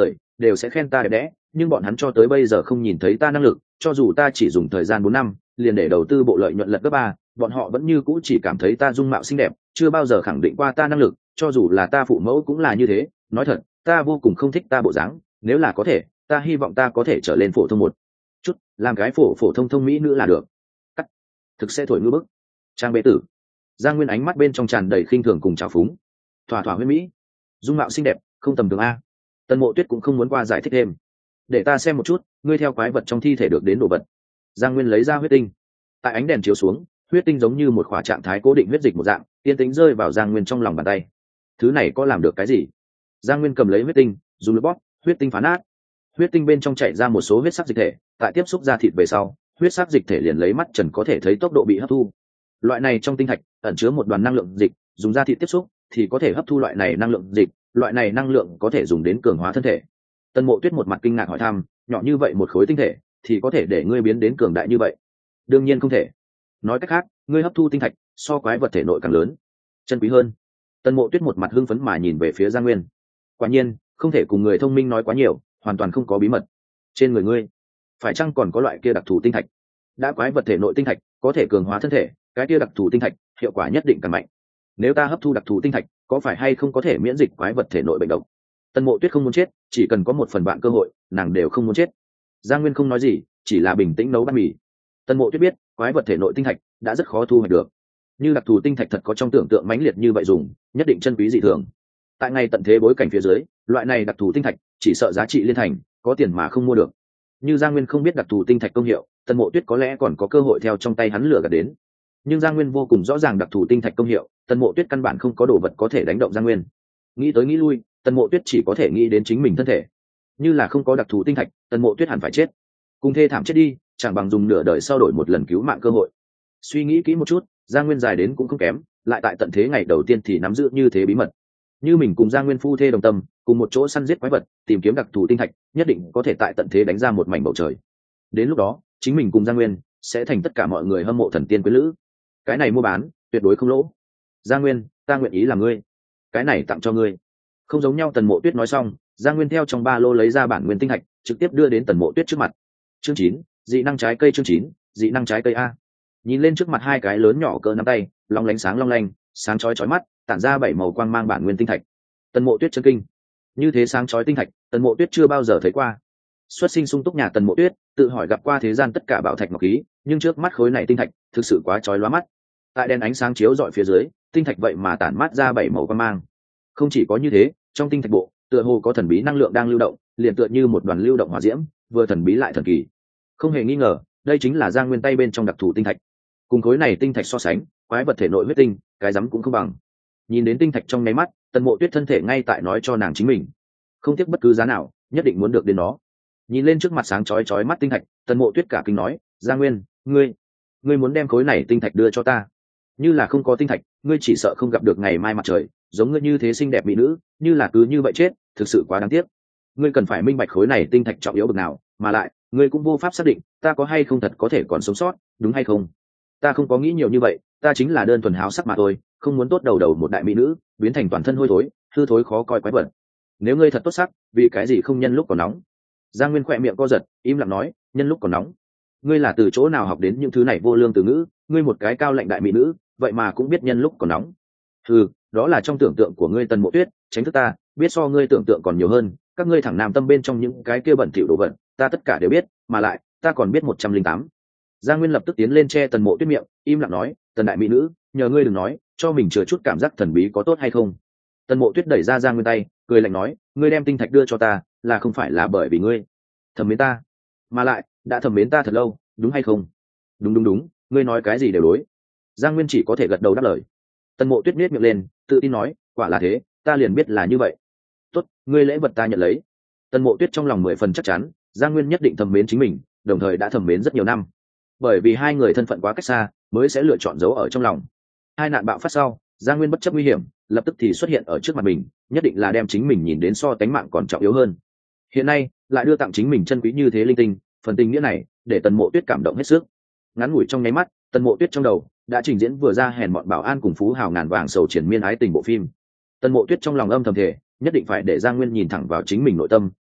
đều sẽ khen ta đẹp đẽ, nhưng bọn hắn cho tới bây giờ không nhìn thấy ta năng lực, cho dù ta chỉ dùng thời gian bốn năm liền để đầu tư bộ lợi nhuận lật gấp ba, bọn họ vẫn như cũ chỉ cảm thấy ta dung mạo xinh đẹp, chưa bao giờ khẳng định qua ta năng lực, cho dù là ta phụ mẫu cũng là như thế. Nói thật, ta vô cùng không thích ta bộ dáng, nếu là có thể, ta hy vọng ta có thể trở lên phổ thông một chút, làm cái phổ phổ thông thông mỹ nữ là được. Cắt, thực sẽ thổi ngư bức. Trang bệ tử. Giang Nguyên ánh mắt bên trong tràn đầy khinh thường cùng trào phúng. Thỏa thỏa huyết mỹ, dung mạo xinh đẹp, không tầm thường a. Tần Mộ Tuyết cũng không muốn qua giải thích thêm. Để ta xem một chút, ngươi theo quái vật trong thi thể được đến đồ vật. Giang Nguyên lấy ra huyết tinh. Tại ánh đèn chiếu xuống, huyết tinh giống như một khỏa trạng thái cố định huyết dịch một dạng, tiên tính rơi vào Giang Nguyên trong lòng bàn tay. Thứ này có làm được cái gì? Giang Nguyên cầm lấy huyết tinh, dùng lực bóp, huyết tinh phá nát. Huyết tinh bên trong chảy ra một số huyết sắc dịch thể, tại tiếp xúc da thịt về sau, huyết sắc dịch thể liền lấy mắt trần có thể thấy tốc độ bị hấp thu. Loại này trong tinh thạch ẩn chứa một đoàn năng lượng dịch, dùng da thịt tiếp xúc thì có thể hấp thu loại này năng lượng dịch, loại này năng lượng có thể dùng đến cường hóa thân thể. Tần Mộ Tuyết một mặt kinh ngạc hỏi thăm, nhỏ như vậy một khối tinh thể thì có thể để ngươi biến đến cường đại như vậy? Đương nhiên không thể. Nói cách khác, ngươi hấp thu tinh thạch so quái vật thể nội càng lớn, chân quý hơn. Tần Mộ Tuyết một mặt hưng phấn mà nhìn về phía Giang Nguyên. Quả nhiên, không thể cùng người thông minh nói quá nhiều, hoàn toàn không có bí mật. Trên người ngươi, phải chăng còn có loại kia đặc thù tinh thạch? Đã quái vật thể nội tinh thạch có thể cường hóa thân thể, cái kia đặc thù tinh thạch hiệu quả nhất định càng mạnh. Nếu ta hấp thu đặc thù tinh thạch, có phải hay không có thể miễn dịch quái vật thể nội bệnh độc? Tần Mộ Tuyết không muốn chết, chỉ cần có một phần bạn cơ hội, nàng đều không muốn chết. Giang Nguyên không nói gì, chỉ là bình tĩnh nấu bát mì. Tần Mộ Tuyết biết, quái vật thể nội tinh thạch đã rất khó thu hoạch được. Như đặc thù tinh thạch thật có trong tưởng tượng mãnh liệt như vậy dùng, nhất định chân quý dị thường. Tại ngày tận thế bối cảnh phía dưới, loại này đặc thù tinh thạch chỉ sợ giá trị liên thành, có tiền mà không mua được. Như Giang Nguyên không biết đặc thù tinh thạch công hiệu, Tần Mộ Tuyết có lẽ còn có cơ hội theo trong tay hắn lừa gạt đến. Nhưng Giang Nguyên vô cùng rõ ràng đặc thù tinh thạch công hiệu, Tần Mộ Tuyết căn bản không có đồ vật có thể đánh động Giang Nguyên. Nghĩ tới nghĩ lui, Tần Mộ Tuyết chỉ có thể nghĩ đến chính mình thân thể. Như là không có đặc thù tinh thạch, Tần Mộ Tuyết hẳn phải chết. Cùng thê thảm chết đi, chẳng bằng dùng nửa đời sau đổi một lần cứu mạng cơ hội. Suy nghĩ kỹ một chút, Giang Nguyên dài đến cũng không kém, lại tại tận thế ngày đầu tiên thì nắm giữ như thế bí mật. Như mình cùng Giang Nguyên phu thê đồng tâm, cùng một chỗ săn giết quái vật, tìm kiếm đặc thù tinh thạch, nhất định có thể tại tận thế đánh ra một mảnh bầu trời. Đến lúc đó, chính mình cùng Giang Nguyên sẽ thành tất cả mọi người hâm mộ thần tiên quyến lữ. Cái này mua bán, tuyệt đối không lỗ. Giang Nguyên, ta nguyện ý làm ngươi. Cái này tặng cho ngươi. Không giống nhau. Tần Mộ Tuyết nói xong, Giang Nguyên theo trong ba lô lấy ra bản nguyên tinh thạch, trực tiếp đưa đến Tần Mộ Tuyết trước mặt. Chương chín, dị năng trái cây. Chương chín, dị năng trái cây a. Nhìn lên trước mặt hai cái lớn nhỏ cỡ nắm tay, long lánh sáng long lanh, sáng chói chói mắt, tản ra bảy màu quang mang bản nguyên tinh thạch. Tần Mộ Tuyết chấn kinh. Như thế sáng chói tinh thạch, Tần Mộ Tuyết chưa bao giờ thấy qua. Xuất sinh sung túc nhà Tần Mộ Tuyết, tự hỏi gặp qua thế gian tất cả bảo thạch ngọc khí, nhưng trước mắt khối này tinh thạch, thực sự quá chói lóa mắt. Tại đèn ánh sáng chiếu rọi phía dưới, tinh thạch vậy mà tản mát ra bảy màu quang mang. Không chỉ có như thế, trong tinh thạch bộ, tựa hồ có thần bí năng lượng đang lưu động, liền tựa như một đoàn lưu động hỏa diễm, vừa thần bí lại thần kỳ. Không hề nghi ngờ, đây chính là Giang Nguyên tay bên trong đặc thù tinh thạch. Cùng khối này tinh thạch so sánh, quái vật thể nội huyết tinh, cái rắm cũng không bằng. Nhìn đến tinh thạch trong nháy mắt, Tần Mộ Tuyết thân thể ngay tại nói cho nàng chính mình, không tiếc bất cứ giá nào, nhất định muốn được đến nó. Nhìn lên trước mặt sáng chói chói mắt tinh thạch, Tần Mộ Tuyết cả kinh nói, Giang Nguyên, ngươi, ngươi muốn đem khối này tinh thạch đưa cho ta? Như là không có tinh thạch, ngươi chỉ sợ không gặp được ngày mai mặt trời, giống ngươi như thế xinh đẹp mỹ nữ, như là cứ như vậy chết, thực sự quá đáng tiếc. Ngươi cần phải minh bạch khối này tinh thạch trọng yếu bậc nào, mà lại, ngươi cũng vô pháp xác định, ta có hay không thật có thể còn sống sót, đúng hay không? Ta không có nghĩ nhiều như vậy, ta chính là đơn thuần háo sắc mà thôi, không muốn tốt đầu đầu một đại mỹ nữ, biến thành toàn thân hôi thối, hư thối khó coi quái vật. Nếu ngươi thật tốt sắc, vì cái gì không nhân lúc còn nóng? Giang Nguyên khỏe miệng co giật, im lặng nói, nhân lúc còn nóng. Ngươi là từ chỗ nào học đến những thứ này vô lương từ ngữ? Ngươi một cái cao lạnh đại mỹ nữ, vậy mà cũng biết nhân lúc còn nóng? Ừ, đó là trong tưởng tượng của ngươi Tần Mộ Tuyết, tránh thức ta, biết so ngươi tưởng tượng còn nhiều hơn. Các ngươi thẳng nam tâm bên trong những cái kia bẩn thỉu đồ vật, ta tất cả đều biết, mà lại, ta còn biết một trăm linh tám. Giang Nguyên lập tức tiến lên che Tần Mộ Tuyết miệng, im lặng nói, Tần đại mỹ nữ, nhờ ngươi đừng nói, cho mình chừa chút cảm giác thần bí có tốt hay không? Tần Mộ Tuyết đẩy ra Giang Nguyên tay, cười lạnh nói, ngươi đem tinh thạch đưa cho ta, là không phải là bởi vì ngươi thầm mến ta, mà lại đã thầm mến ta thật lâu, đúng hay không? Đúng đúng đúng, ngươi nói cái gì đều đối. Giang Nguyên chỉ có thể gật đầu đáp lời. Tần Mộ Tuyết nhếch miệng lên, tự tin nói, quả là thế, ta liền biết là như vậy. Tốt, ngươi lễ vật ta nhận lấy. Tần Mộ Tuyết trong lòng mười phần chắc chắn, Giang Nguyên nhất định thầm mến chính mình, đồng thời đã thầm mến rất nhiều năm. Bởi vì hai người thân phận quá cách xa, mới sẽ lựa chọn giấu ở trong lòng. Hai nạn bạo phát sau, Giang Nguyên bất chấp nguy hiểm, lập tức thì xuất hiện ở trước mặt mình, nhất định là đem chính mình nhìn đến so tánh mạng còn trọng yếu hơn. Hiện nay, lại đưa tặng chính mình chân quý như thế linh tinh, phần tình nghĩa này, để Tần Mộ Tuyết cảm động hết sức. Ngắn ngủi trong nháy mắt, Tần Mộ Tuyết trong đầu đã trình diễn vừa ra hèn mọn bảo an cùng phú hào ngàn vàng sầu triển miên ái tình bộ phim. Tần Mộ Tuyết trong lòng âm thầm thề, nhất định phải để Giang Nguyên nhìn thẳng vào chính mình nội tâm,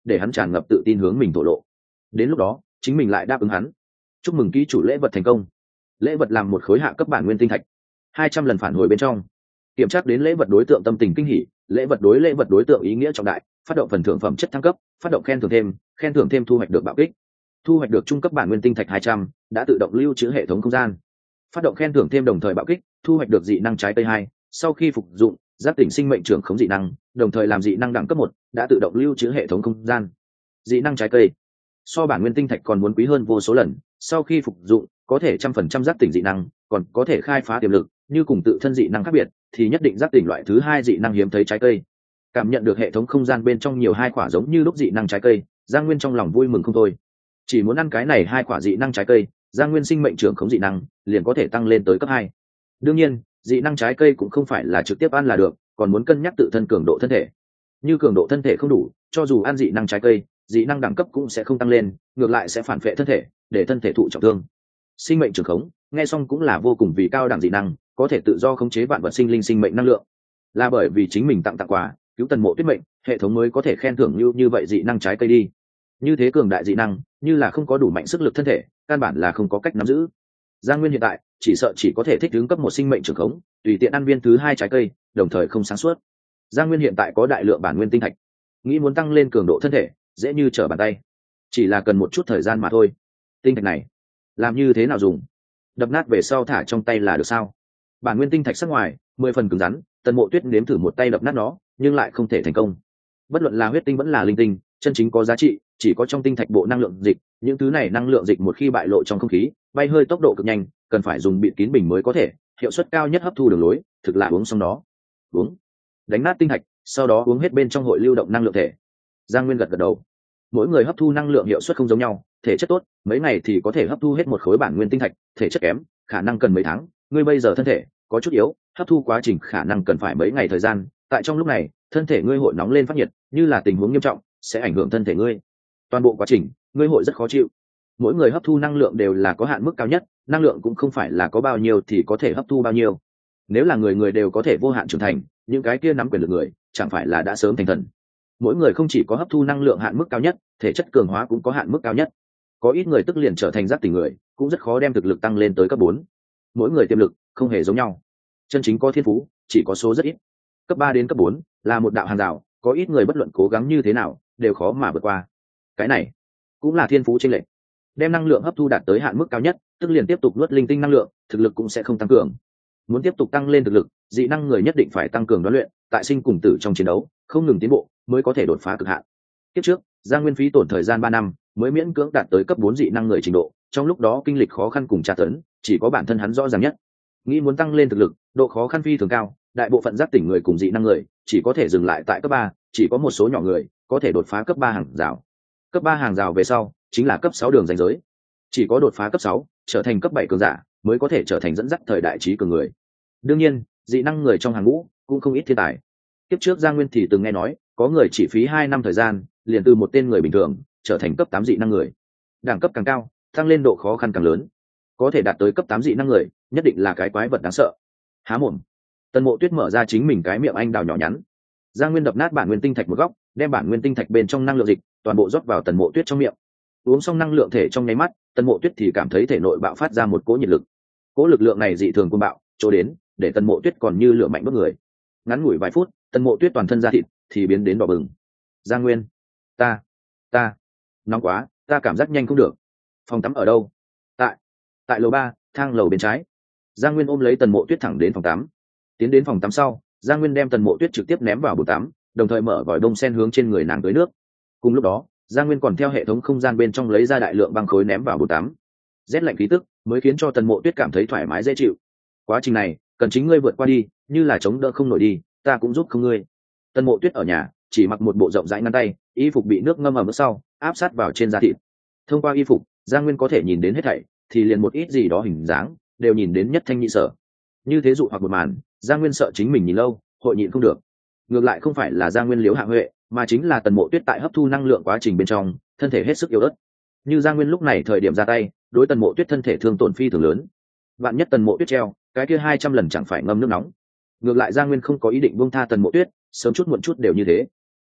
để hắn tràn ngập tự tin hướng mình thổ lộ. Đến lúc đó chính mình lại đáp ứng hắn. Chúc mừng ký chủ lễ vật thành công. Lễ vật làm một khối hạ cấp bản nguyên tinh thạch, hai trăm lần phản hồi bên trong kiểm tra đến lễ vật đối tượng tâm tình kinh hỉ, lễ vật đối lễ vật đối tượng ý nghĩa trọng đại, phát động phần thưởng phẩm chất thăng cấp, phát động khen thưởng thêm, khen thưởng thêm thu hoạch được bạo kích, thu hoạch được trung cấp bản nguyên tinh thạch hai trăm, đã tự động lưu trữ hệ thống không gian. Phát động khen thưởng thêm đồng thời bạo kích, thu hoạch được dị năng trái cây hai, sau khi phục dụng giác tỉnh sinh mệnh trưởng khống dị năng, đồng thời làm dị năng đẳng cấp một, đã tự động lưu trữ hệ thống không gian. Dị năng trái cây so bản nguyên tinh thạch còn muốn quý hơn vô số lần, sau khi phục dụng có thể trăm phần trăm giác tỉnh dị năng, còn có thể khai phá tiềm lực, như cùng tự thân dị năng khác biệt thì nhất định giác tỉnh loại thứ hai dị năng hiếm thấy trái cây. Cảm nhận được hệ thống không gian bên trong nhiều hai quả giống như lúc dị năng trái cây, Giang Nguyên trong lòng vui mừng không thôi. Chỉ muốn ăn cái này hai quả dị năng trái cây, Giang Nguyên sinh mệnh trưởng khống dị năng liền có thể tăng lên tới cấp hai. Đương nhiên, dị năng trái cây cũng không phải là trực tiếp ăn là được, còn muốn cân nhắc tự thân cường độ thân thể. Như cường độ thân thể không đủ, cho dù ăn dị năng trái cây, dị năng đẳng cấp cũng sẽ không tăng lên, ngược lại sẽ phản phệ thân thể, để thân thể thụ trọng thương. Sinh mệnh trưởng khống, nghe xong cũng là vô cùng vì cao đẳng dị năng, có thể tự do khống chế vạn vật sinh linh sinh mệnh năng lượng. Là bởi vì chính mình tặng tặng quà, cứu Tần Mộ Tuyết mệnh, hệ thống mới có thể khen thưởng như như vậy dị năng trái cây đi. Như thế cường đại dị năng, như là không có đủ mạnh sức lực thân thể, căn bản là không có cách nắm giữ. Giang Nguyên hiện tại chỉ sợ chỉ có thể thích ứng cấp một sinh mệnh trưởng khống, tùy tiện ăn viên thứ hai trái cây, đồng thời không sáng suốt. Giang Nguyên hiện tại có đại lượng bản nguyên tinh thạch, nghĩ muốn tăng lên cường độ thân thể, dễ như trở bàn tay, chỉ là cần một chút thời gian mà thôi. Tinh thạch này làm như thế nào dùng? Đập nát về sau thả trong tay là được sao? Bản nguyên tinh thạch sắc ngoài mười phần cứng rắn, Tần Mộ Tuyết nếm thử một tay đập nát nó, nhưng lại không thể thành công. Bất luận là huyết tinh vẫn là linh tinh, chân chính có giá trị chỉ có trong tinh thạch bộ năng lượng dịch, những thứ này năng lượng dịch một khi bại lộ trong không khí, bay hơi tốc độ cực nhanh, cần phải dùng bịt kín bình mới có thể, hiệu suất cao nhất hấp thu đường lối, thực là uống xong đó. Uống. Đánh nát tinh thạch, sau đó uống hết bên trong hội lưu động năng lượng thể. Giang Nguyên gật gật đầu. Mỗi người hấp thu năng lượng hiệu suất không giống nhau, thể chất tốt, mấy ngày thì có thể hấp thu hết một khối bản nguyên tinh thạch, thể chất kém, khả năng cần mấy tháng, ngươi bây giờ thân thể có chút yếu, hấp thu quá trình khả năng cần phải mấy ngày thời gian, tại trong lúc này, thân thể ngươi hội nóng lên phát nhiệt, như là tình huống nghiêm trọng, sẽ ảnh hưởng thân thể ngươi. Toàn bộ quá trình, ngươi hội rất khó chịu. Mỗi người hấp thu năng lượng đều là có hạn mức cao nhất, năng lượng cũng không phải là có bao nhiêu thì có thể hấp thu bao nhiêu. Nếu là người người đều có thể vô hạn trưởng thành, những cái kia nắm quyền lực người, chẳng phải là đã sớm thành thần. Mỗi người không chỉ có hấp thu năng lượng hạn mức cao nhất, thể chất cường hóa cũng có hạn mức cao nhất. Có ít người tức liền trở thành giác tỉnh người, cũng rất khó đem thực lực tăng lên tới cấp bốn. Mỗi người tiềm lực không hề giống nhau, chân chính có thiên phú chỉ có số rất ít. Cấp ba đến cấp bốn là một đạo hàng rào, có ít người bất luận cố gắng như thế nào đều khó mà vượt qua. Cái này cũng là thiên phú chênh lệch. Đem năng lượng hấp thu đạt tới hạn mức cao nhất, tức liền tiếp tục nuốt linh tinh năng lượng, thực lực cũng sẽ không tăng cường. Muốn tiếp tục tăng lên thực lực, dị năng người nhất định phải tăng cường đoán luyện, tại sinh cùng tử trong chiến đấu, không ngừng tiến bộ mới có thể đột phá cực hạn. Tiếp trước, Giang Nguyên phí tổn thời gian ba năm mới miễn cưỡng đạt tới cấp bốn dị năng người trình độ, trong lúc đó kinh lịch khó khăn cùng tra tấn, chỉ có bản thân hắn rõ ràng nhất. Nghĩ muốn tăng lên thực lực, độ khó khăn phi thường cao, đại bộ phận giác tỉnh người cùng dị năng người chỉ có thể dừng lại tại cấp ba, chỉ có một số nhỏ người có thể đột phá cấp ba hàng rào. Cấp ba hàng rào về sau chính là cấp sáu đường ranh giới. Chỉ có đột phá cấp sáu, trở thành cấp bảy cường giả mới có thể trở thành dẫn dắt thời đại trí cường người. Đương nhiên, dị năng người trong hàng ngũ cũng không ít thiên tài. Tiếp trước Giang Nguyên thì từng nghe nói, có người chỉ phí hai năm thời gian, liền từ một tên người bình thường trở thành cấp tám dị năng người. Đẳng cấp càng cao, tăng lên độ khó khăn càng lớn. Có thể đạt tới cấp tám dị năng người, nhất định là cái quái vật đáng sợ. Há mồm. Tần Mộ Tuyết mở ra chính mình cái miệng anh đào nhỏ nhắn. Giang Nguyên đập nát bản nguyên tinh thạch một góc, đem bản nguyên tinh thạch bên trong năng lượng dịch toàn bộ rót vào Tần Mộ Tuyết trong miệng. Uống xong năng lượng thể trong nháy mắt, Tần Mộ Tuyết thì cảm thấy thể nội bạo phát ra một cỗ nhiệt lực. Cỗ lực lượng này dị thường cuồng bạo, chỗ đến, để Tần Mộ Tuyết còn như lửa mạnh bất người. Ngắn ngủi vài phút, Tần Mộ Tuyết toàn thân da thịt thì biến đến đỏ bừng. Giang Nguyên, ta, ta, nóng quá, ta cảm giác nhanh không được. Phòng tắm ở đâu? Tại, tại lầu ba, thang lầu bên trái. Giang Nguyên ôm lấy Tần Mộ Tuyết thẳng đến phòng tắm. Tiến đến phòng tắm sau, Giang Nguyên đem Tần Mộ Tuyết trực tiếp ném vào bồn tắm, đồng thời mở vòi đông sen hướng trên người nàng tưới nước. Cùng lúc đó, Giang Nguyên còn theo hệ thống không gian bên trong lấy ra đại lượng băng khối ném vào bồn tắm. Rét lạnh khí tức mới khiến cho Tần Mộ Tuyết cảm thấy thoải mái dễ chịu. Quá trình này cần chính ngươi vượt qua đi, như là chống đỡ không nổi đi, ta cũng giúp không ngươi. Tần Mộ Tuyết ở nhà chỉ mặc một bộ rộng rãi ngắn tay, y phục bị nước ngâm ở mức sau áp sát vào trên da thịt. Thông qua y phục, Giang Nguyên có thể nhìn đến hết thảy, thì liền một ít gì đó hình dáng đều nhìn đến nhất thanh nhị sở. Như thế dụ hoặc một màn, Giang Nguyên sợ chính mình nhìn lâu hội nhịn không được. Ngược lại không phải là Giang Nguyên liếu hạ huệ, mà chính là Tần Mộ Tuyết tại hấp thu năng lượng quá trình bên trong, thân thể hết sức yếu ớt. Như Giang Nguyên lúc này thời điểm ra tay, đối Tần Mộ Tuyết thân thể thương tổn phi thường lớn. Vạn nhất Tần Mộ Tuyết treo, cái kia hai trăm lần chẳng phải ngâm nước nóng. Ngược lại Giang Nguyên không có ý định buông tha Tần Mộ Tuyết, sớm chút muộn chút đều như thế.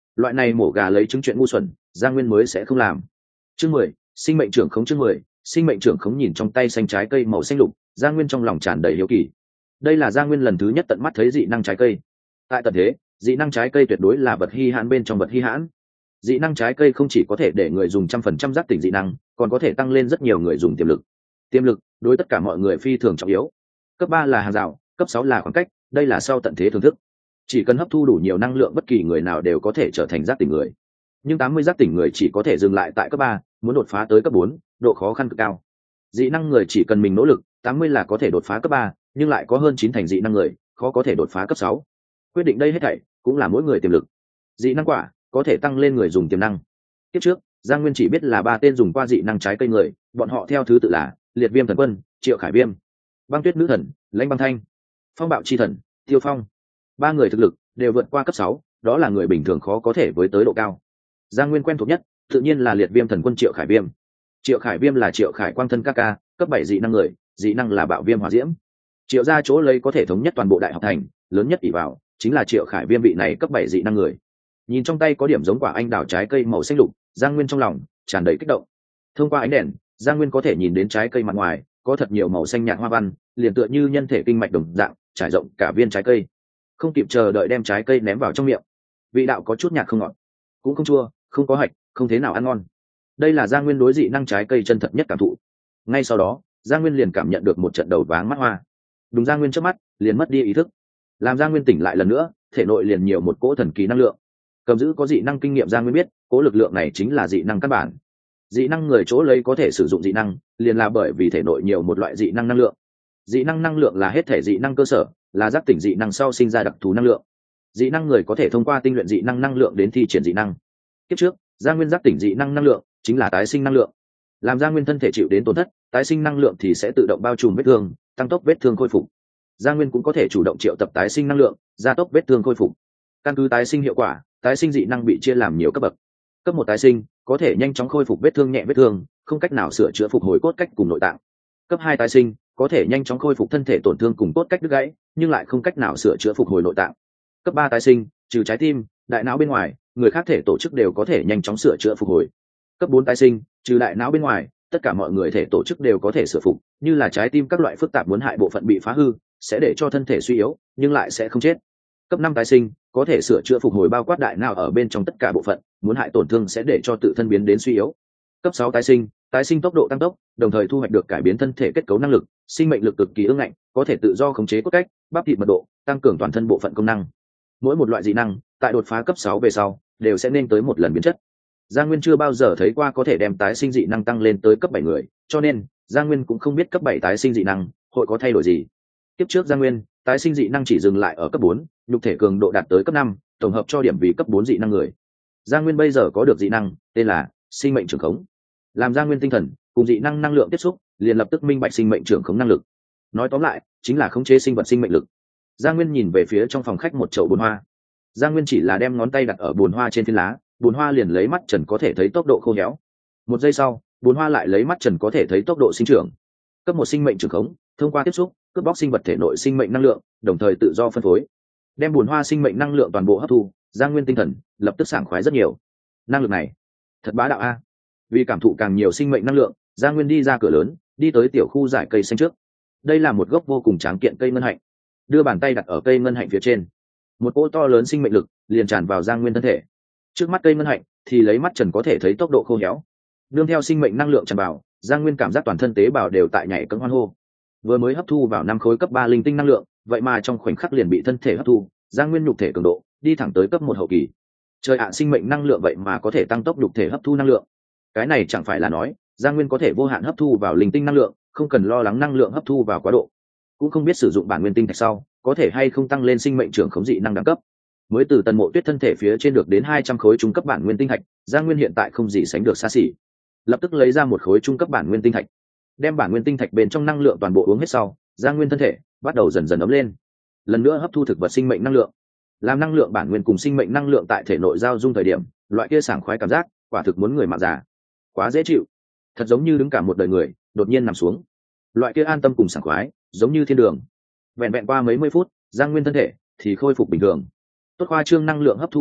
loại này mổ gà lấy trứng chuyện ngu xuẩn, Giang Nguyên mới sẽ không làm. Chương mười, sinh mệnh trưởng khống. Chương mười, sinh mệnh trưởng khống. Nhìn trong tay xanh trái cây màu xanh lục, Giang Nguyên trong lòng tràn đầy hiếu kỳ. Đây là Giang Nguyên lần thứ nhất tận mắt thấy dị năng trái cây. Tại tận thế, dị năng trái cây tuyệt đối là vật hi hãn bên trong vật hi hãn. Dị năng trái cây không chỉ có thể để người dùng trăm phần trăm giác tỉnh dị năng, còn có thể tăng lên rất nhiều người dùng tiềm lực. Tiềm lực đối tất cả mọi người phi thường trọng yếu. Cấp ba là hàng rào, cấp sáu là khoảng cách, đây là sau tận thế thưởng thức. Chỉ cần hấp thu đủ nhiều năng lượng, bất kỳ người nào đều có thể trở thành giác tỉnh người. Nhưng tám mươi giác tỉnh người chỉ có thể dừng lại tại cấp ba, muốn đột phá tới cấp bốn, độ khó khăn cực cao. Dị năng người chỉ cần mình nỗ lực, tám mươi là có thể đột phá cấp ba, nhưng lại có hơn chín thành dị năng người khó có thể đột phá cấp sáu. Quyết định đây hết thảy cũng là mỗi người tiềm lực. Dị năng quả có thể tăng lên người dùng tiềm năng. Tiếp trước, Giang Nguyên chỉ biết là ba tên dùng qua dị năng trái cây người, bọn họ theo thứ tự là Liệt Viêm Thần Quân, Triệu Khải Viêm, Băng Tuyết Nữ Thần, Lãnh Băng Thanh, Phong Bạo Chi Thần, Tiêu Phong. Ba người thực lực đều vượt qua cấp sáu, đó là người bình thường khó có thể với tới độ cao. Giang Nguyên quen thuộc nhất, tự nhiên là Liệt Viêm Thần Quân Triệu Khải Viêm. Triệu Khải Viêm là Triệu Khải Quang thân ca ca, cấp bảy dị năng người, dị năng là Bạo Viêm Hỏa Diễm. Triệu gia chỗ lấy có thể thống nhất toàn bộ Đại học thành, lớn nhất ỷ vào chính là Triệu Khải Viêm vị này cấp bảy dị năng người. Nhìn trong tay có điểm giống quả anh đào trái cây màu xanh lục, Giang Nguyên trong lòng tràn đầy kích động. Thông qua ánh đèn, Giang Nguyên có thể nhìn đến trái cây mặt ngoài có thật nhiều màu xanh nhạt hoa văn, liền tựa như nhân thể kinh mạch đồng dạng, trải rộng cả viên trái cây. Không kịp chờ đợi đem trái cây ném vào trong miệng. Vị đạo có chút nhạt không ngọt, cũng không chua, không có hạch, không thế nào ăn ngon. Đây là Giang Nguyên đối dị năng trái cây chân thật nhất cảm thụ. Ngay sau đó, Giang Nguyên liền cảm nhận được một trận đầu váng mắt hoa. Đúng, Giang Nguyên trước mắt liền mất đi ý thức. Làm Giang Nguyên tỉnh lại lần nữa, thể nội liền nhiều một cỗ thần kỳ năng lượng. Cầm giữ có dị năng kinh nghiệm Giang Nguyên biết, cỗ lực lượng này chính là dị năng căn bản. Dị năng người chỗ lấy có thể sử dụng dị năng, liền là bởi vì thể nội nhiều một loại dị năng năng lượng. Dị năng năng lượng là hết thể dị năng cơ sở, là giác tỉnh dị năng sau sinh ra đặc thù năng lượng. Dị năng người có thể thông qua tinh luyện dị năng năng lượng đến thi triển dị năng. Kiếp trước, Giang Nguyên giác tỉnh dị năng năng lượng chính là tái sinh năng lượng. Làm Giang Nguyên thân thể chịu đến tổn thất, tái sinh năng lượng thì sẽ tự động bao trùm vết thương, tăng tốc vết thương khôi phục. Giang Nguyên cũng có thể chủ động triệu tập tái sinh năng lượng, gia tốc vết thương khôi phục. Căn cứ tái sinh hiệu quả, tái sinh dị năng bị chia làm nhiều cấp bậc. Cấp một tái sinh có thể nhanh chóng khôi phục vết thương nhẹ vết thương, không cách nào sửa chữa phục hồi cốt cách cùng nội tạng. Cấp hai tái sinh có thể nhanh chóng khôi phục thân thể tổn thương cùng cốt cách đứt gãy, nhưng lại không cách nào sửa chữa phục hồi nội tạng. Cấp ba tái sinh, trừ trái tim, đại não bên ngoài, người khác thể tổ chức đều có thể nhanh chóng sửa chữa phục hồi. Cấp bốn tái sinh, trừ đại não bên ngoài, tất cả mọi người thể tổ chức đều có thể sửa phục, như là trái tim các loại phức tạp muốn hại bộ phận bị phá hư, sẽ để cho thân thể suy yếu, nhưng lại sẽ không chết. Cấp năm tái sinh có thể sửa chữa phục hồi bao quát đại não ở bên trong tất cả bộ phận, muốn hại tổn thương sẽ để cho tự thân biến đến suy yếu. Cấp sáu tái sinh, tái sinh tốc độ tăng tốc, đồng thời thu hoạch được cải biến thân thể kết cấu năng lực, sinh mệnh lực cực kỳ ương ngạnh, có thể tự do khống chế cốt cách, bắp thịt mật độ, tăng cường toàn thân bộ phận công năng. Mỗi một loại dị năng, tại đột phá cấp sáu về sau, đều sẽ nên tới một lần biến chất. Giang Nguyên chưa bao giờ thấy qua có thể đem tái sinh dị năng tăng lên tới cấp bảy người, cho nên Giang Nguyên cũng không biết cấp bảy tái sinh dị năng hội có thay đổi gì. Tiếp trước Giang Nguyên, tái sinh dị năng chỉ dừng lại ở cấp bốn, nhục thể cường độ đạt tới cấp năm, tổng hợp cho điểm vì cấp bốn dị năng người. Giang Nguyên bây giờ có được dị năng, tên là sinh mệnh trưởng khống. Làm Giang Nguyên tinh thần cùng dị năng năng lượng tiếp xúc, liền lập tức minh bạch sinh mệnh trưởng khống năng lực. Nói tóm lại, chính là khống chế sinh vật sinh mệnh lực. Giang Nguyên nhìn về phía trong phòng khách một chậu bồn hoa. Giang Nguyên chỉ là đem ngón tay đặt ở bồn hoa trên phiến lá, bồn hoa liền lấy mắt trần có thể thấy tốc độ khô héo. Một giây sau, bồn hoa lại lấy mắt trần có thể thấy tốc độ sinh trưởng. Cấp một sinh mệnh trưởng khống, thông qua tiếp xúc, cướp bóc sinh vật thể nội sinh mệnh năng lượng, đồng thời tự do phân phối. Đem bồn hoa sinh mệnh năng lượng toàn bộ hấp thu, Giang Nguyên tinh thần lập tức sảng khoái rất nhiều. Năng lực này, thật bá đạo a. Vì cảm thụ càng nhiều sinh mệnh năng lượng, Giang Nguyên đi ra cửa lớn, đi tới tiểu khu dải cây xanh trước. Đây là một gốc vô cùng tráng kiện cây ngân hạnh. Đưa bàn tay đặt ở cây ngân hạnh phía trên, một cỗ to lớn sinh mệnh lực liền tràn vào Giang Nguyên thân thể. Trước mắt cây ngân hạnh thì lấy mắt trần có thể thấy tốc độ khô héo. Nương theo sinh mệnh năng lượng tràn vào, Giang Nguyên cảm giác toàn thân tế bào đều tại nhảy cẫng hoan hô. Vừa mới hấp thu vào năm khối cấp ba linh tinh năng lượng, vậy mà trong khoảnh khắc liền bị thân thể hấp thu, Giang Nguyên nhục thể cường độ đi thẳng tới cấp một hậu kỳ. Trời ạ, sinh mệnh năng lượng vậy mà có thể tăng tốc nhục thể hấp thu năng lượng. Cái này chẳng phải là nói, Giang Nguyên có thể vô hạn hấp thu vào linh tinh năng lượng, không cần lo lắng năng lượng hấp thu vào quá độ. Cũng không biết sử dụng bản nguyên tinh thạch sau, có thể hay không tăng lên sinh mệnh trưởng khống dị năng đẳng cấp. Mới từ Tần Mộ Tuyết thân thể phía trên được đến hai trăm khối trung cấp bản nguyên tinh thạch, Giang Nguyên hiện tại không gì sánh được xa xỉ. Lập tức lấy ra một khối trung cấp bản nguyên tinh thạch, đem bản nguyên tinh thạch bên trong năng lượng toàn bộ uống hết sau, Giang Nguyên thân thể bắt đầu dần dần ấm lên. Lần nữa hấp thu thực vật sinh mệnh năng lượng. Làm năng lượng bản nguyên cùng sinh mệnh năng lượng tại thể nội giao dung thời điểm, loại kia sảng khoái cảm giác, quả thực muốn người mạng già. Quá dễ chịu, thật giống như đứng cả một đời người, đột nhiên nằm xuống. Loại kia an tâm cùng sảng khoái, giống như thiên đường. Vẹn vẹn qua mấy mươi phút, Giang Nguyên thân thể thì khôi phục bình thường. Tốt khoa trương năng lượng hấp thu tốc độ,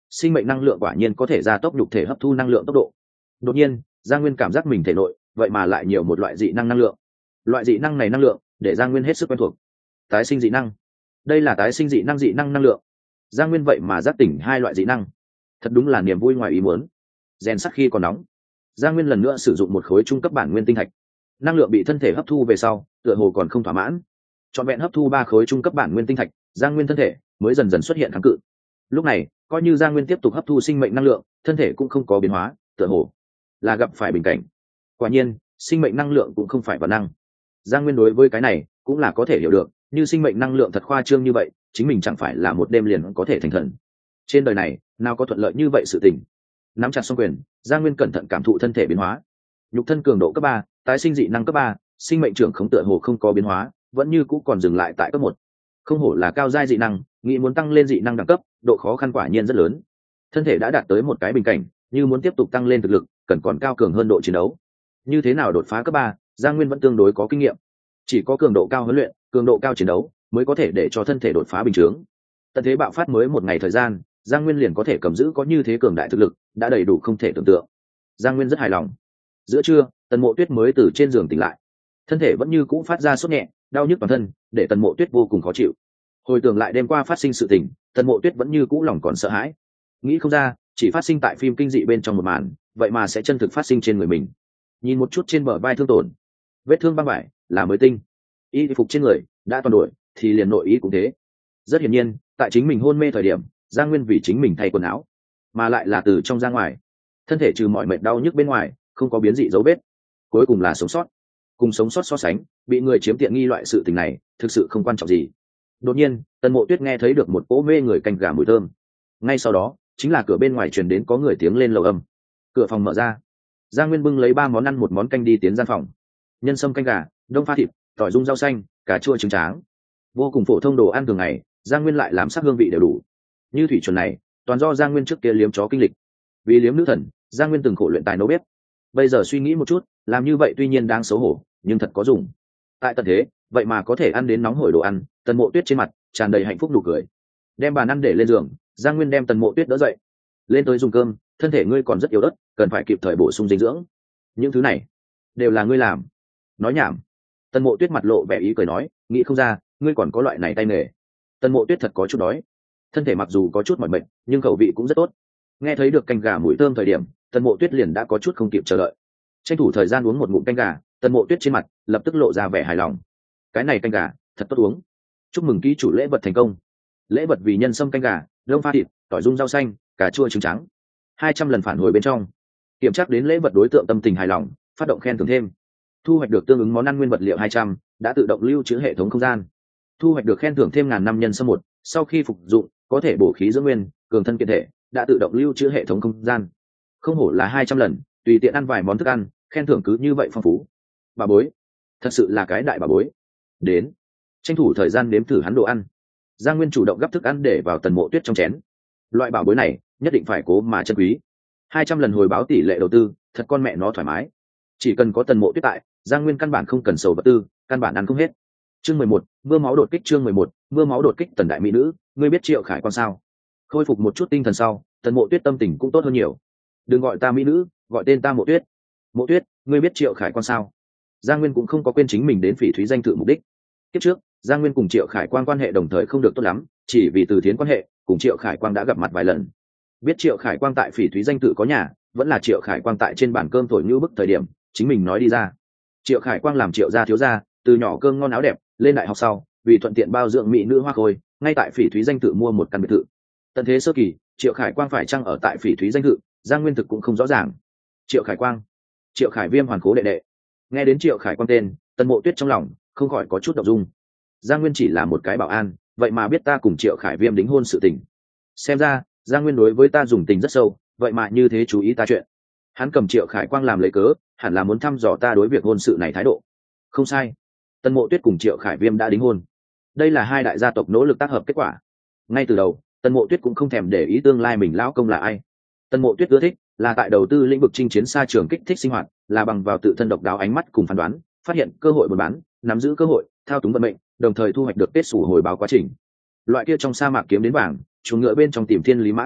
sinh mệnh năng lượng quả nhiên có thể gia tốc nhục thể hấp thu năng lượng tốc độ. Đột nhiên Giang Nguyên cảm giác mình thể nội vậy mà lại nhiều một loại dị năng năng lượng. Loại dị năng này năng lượng để Giang Nguyên hết sức quen thuộc. Tái sinh dị năng, đây là tái sinh dị năng dị năng năng lượng. Giang Nguyên vậy mà giác tỉnh hai loại dị năng, thật đúng là niềm vui ngoài ý muốn. Rèn sắt khi còn nóng, Giang Nguyên lần nữa sử dụng một khối trung cấp bản nguyên tinh thạch. Năng lượng bị thân thể hấp thu về sau tựa hồ còn không thỏa mãn, trọn vẹn hấp thu ba khối trung cấp bản nguyên tinh thạch, Giang Nguyên thân thể mới dần dần xuất hiện kháng cự. Lúc này coi như Giang Nguyên tiếp tục hấp thu sinh mệnh năng lượng, thân thể cũng không có biến hóa, tựa hồ là gặp phải bình cảnh. Quả nhiên sinh mệnh năng lượng cũng không phải vật năng. Giang Nguyên đối với cái này cũng là có thể hiểu được, như sinh mệnh năng lượng thật khoa trương như vậy, chính mình chẳng phải là một đêm liền có thể thành thần. Trên đời này nào có thuận lợi như vậy sự tình. Nắm chặt song quyền, Giang Nguyên cẩn thận cảm thụ thân thể biến hóa. Nhục thân cường độ cấp ba, tái sinh dị năng cấp ba, sinh mệnh trưởng khống tựa hồ không có biến hóa, vẫn như cũ còn dừng lại tại cấp một. Không hổ là cao giai dị năng, nghĩ muốn tăng lên dị năng đẳng cấp, độ khó khăn quả nhiên rất lớn. Thân thể đã đạt tới một cái bình cảnh, như muốn tiếp tục tăng lên thực lực, cần còn cao cường hơn độ chiến đấu. Như thế nào đột phá cấp ba, Giang Nguyên vẫn tương đối có kinh nghiệm. Chỉ có cường độ cao huấn luyện, cường độ cao chiến đấu mới có thể để cho thân thể đột phá bình chướng. Tận thế bạo phát mới một ngày thời gian, Giang Nguyên liền có thể cầm giữ có như thế cường đại thực lực, đã đầy đủ không thể tưởng tượng. Giang Nguyên rất hài lòng. Giữa trưa, Tần Mộ Tuyết mới từ trên giường tỉnh lại, thân thể vẫn như cũ phát ra sốt nhẹ, đau nhức toàn thân, để Tần Mộ Tuyết vô cùng khó chịu. Hồi tưởng lại đêm qua phát sinh sự tình, Tần Mộ Tuyết vẫn như cũ lòng còn sợ hãi, nghĩ không ra chỉ phát sinh tại phim kinh dị bên trong một màn, vậy mà sẽ chân thực phát sinh trên người mình. Nhìn một chút trên bờ vai thương tổn, vết thương băng vải là mới tinh, y phục trên người đã toàn đổi, thì liền nội ý cũng thế. Rất hiển nhiên tại chính mình hôn mê thời điểm, Giang Nguyên vì chính mình thay quần áo, mà lại là từ trong ra ngoài, thân thể trừ mọi mệt đau nhức bên ngoài không có biến dị dấu vết, cuối cùng là sống sót. Cùng sống sót so sánh, bị người chiếm tiện nghi loại sự tình này thực sự không quan trọng gì. Đột nhiên Tần Mộ Tuyết nghe thấy được một cỗ mê người canh gà mùi thơm, ngay sau đó chính là cửa bên ngoài truyền đến có người tiếng lên lầu âm. Cửa phòng mở ra, Giang Nguyên bưng lấy ba món ăn một món canh đi tiến gian phòng. Nhân sâm canh gà, đông pha thịt, tỏi dung rau xanh, cà chua trứng tráng, vô cùng phổ thông đồ ăn thường ngày, Giang Nguyên lại làm sắc hương vị đều đủ. Như thủy chuẩn này toàn do Giang Nguyên trước kia liếm chó kinh lịch. Vì liếm nữ thần, Giang Nguyên từng khổ luyện tài nấu bếp. Bây giờ suy nghĩ một chút, làm như vậy tuy nhiên đang xấu hổ, nhưng thật có dùng. Tại tận thế vậy mà có thể ăn đến nóng hổi đồ ăn. Tần Mộ Tuyết trên mặt tràn đầy hạnh phúc nụ cười. Đem bàn ăn để lên giường, Giang Nguyên đem Tần Mộ Tuyết đỡ dậy. Lên tới dùng cơm, thân thể ngươi còn rất yếu ớt, cần phải kịp thời bổ sung dinh dưỡng. Những thứ này đều là ngươi làm. Nói nhảm. Tần Mộ Tuyết mặt lộ vẻ ý cười nói, nghĩ không ra ngươi còn có loại này tay nghề. Tần Mộ Tuyết thật có chút đói, thân thể mặc dù có chút mỏi mệt nhưng khẩu vị cũng rất tốt. Nghe thấy được canh gà mùi thơm thời điểm, Tần Mộ Tuyết liền đã có chút không kịp chờ đợi. Tranh thủ thời gian uống một ngụm canh gà, Tần Mộ Tuyết trên mặt lập tức lộ ra vẻ hài lòng. Cái này canh gà thật tốt uống. Chúc mừng ký chủ lễ vật thành công. Lễ vật vì nhân sâm canh gà, đông pha thịt, tỏi dung rau xanh, cà chua trứng trắng. Hai trăm lần phản hồi bên trong. Kiểm tra đến lễ vật đối tượng tâm tình hài lòng, phát động khen thưởng thêm. Thu hoạch được tương ứng món ăn nguyên vật liệu hai trăm, đã tự động lưu trữ hệ thống không gian. Thu hoạch được khen thưởng thêm ngàn năm nhân sâm một, sau khi phục dụng có thể bổ khí dưỡng nguyên, cường thân kiện thể, đã tự động lưu trữ hệ thống không gian. Không hổ là hai trăm lần, tùy tiện ăn vài món thức ăn, khen thưởng cứ như vậy phong phú. Bà bối, thật sự là cái đại bà bối. Đến, tranh thủ thời gian đếm thử hắn đồ ăn. Giang Nguyên chủ động gấp thức ăn để vào Tần Mộ Tuyết trong chén. Loại bảo bối này nhất định phải cố mà chân quý. Hai trăm lần hồi báo tỷ lệ đầu tư, thật con mẹ nó thoải mái. Chỉ cần có Tần Mộ Tuyết tại, Giang Nguyên căn bản không cần sầu vật tư, căn bản ăn không hết. Chương mười một, mưa máu đột kích. Chương mười một, mưa máu đột kích. Tần đại mỹ nữ, ngươi biết Triệu Khải Quan sao? Khôi phục một chút tinh thần sau, Tần Mộ Tuyết tâm tình cũng tốt hơn nhiều. Đừng gọi ta mỹ nữ, gọi tên ta Mộ Tuyết. Mộ Tuyết, ngươi biết Triệu Khải Quan sao? Giang Nguyên cũng không có quên chính mình đến Phỉ Thúy danh tự mục đích. Kiếp trước, Giang Nguyên cùng Triệu Khải Quang quan hệ đồng thời không được tốt lắm, chỉ vì từ thiến quan hệ, cùng Triệu Khải Quang đã gặp mặt vài lần. Biết Triệu Khải Quang tại Phỉ Thúy danh tự có nhà, vẫn là Triệu Khải Quang tại trên bàn cơm thổi như bức thời điểm, chính mình nói đi ra. Triệu Khải Quang làm Triệu gia thiếu gia, từ nhỏ cơm ngon áo đẹp, lên đại học sau, vì thuận tiện bao dưỡng mỹ nữ hoa khôi, ngay tại Phỉ Thúy danh tự mua một căn biệt thự. Tận thế sơ kỳ, Triệu Khải Quang phải chăng ở tại Phỉ Thúy danh tự, Giang Nguyên thực cũng không rõ ràng. Triệu Khải Quang, Triệu Khải Viêm hoàn cố đệ đệ. Nghe đến Triệu Khải Quang tên, Tần Mộ Tuyết trong lòng không khỏi có chút động dung. Giang Nguyên chỉ là một cái bảo an, vậy mà biết ta cùng Triệu Khải Viêm đính hôn sự tình. Xem ra Giang Nguyên đối với ta dùng tình rất sâu, vậy mà như thế chú ý ta chuyện. Hắn cầm Triệu Khải Quang làm lấy cớ, hẳn là muốn thăm dò ta đối việc hôn sự này thái độ. Không sai, Tần Mộ Tuyết cùng Triệu Khải Viêm đã đính hôn. Đây là hai đại gia tộc nỗ lực tác hợp kết quả. Ngay từ đầu, Tần Mộ Tuyết cũng không thèm để ý tương lai mình lão công là ai. Tần Mộ Tuyết ưa thích là tại đầu tư lĩnh vực chinh chiến xa trường kích thích sinh hoạt, là bằng vào tự thân độc đáo ánh mắt cùng phán đoán, phát hiện cơ hội buôn bán, nắm giữ cơ hội, thao túng vận mệnh, đồng thời thu hoạch được kết sủ hồi báo quá trình. Loại kia trong sa mạc kiếm đến vàng, chuồng ngựa bên trong tìm thiên lý mã cảm giác,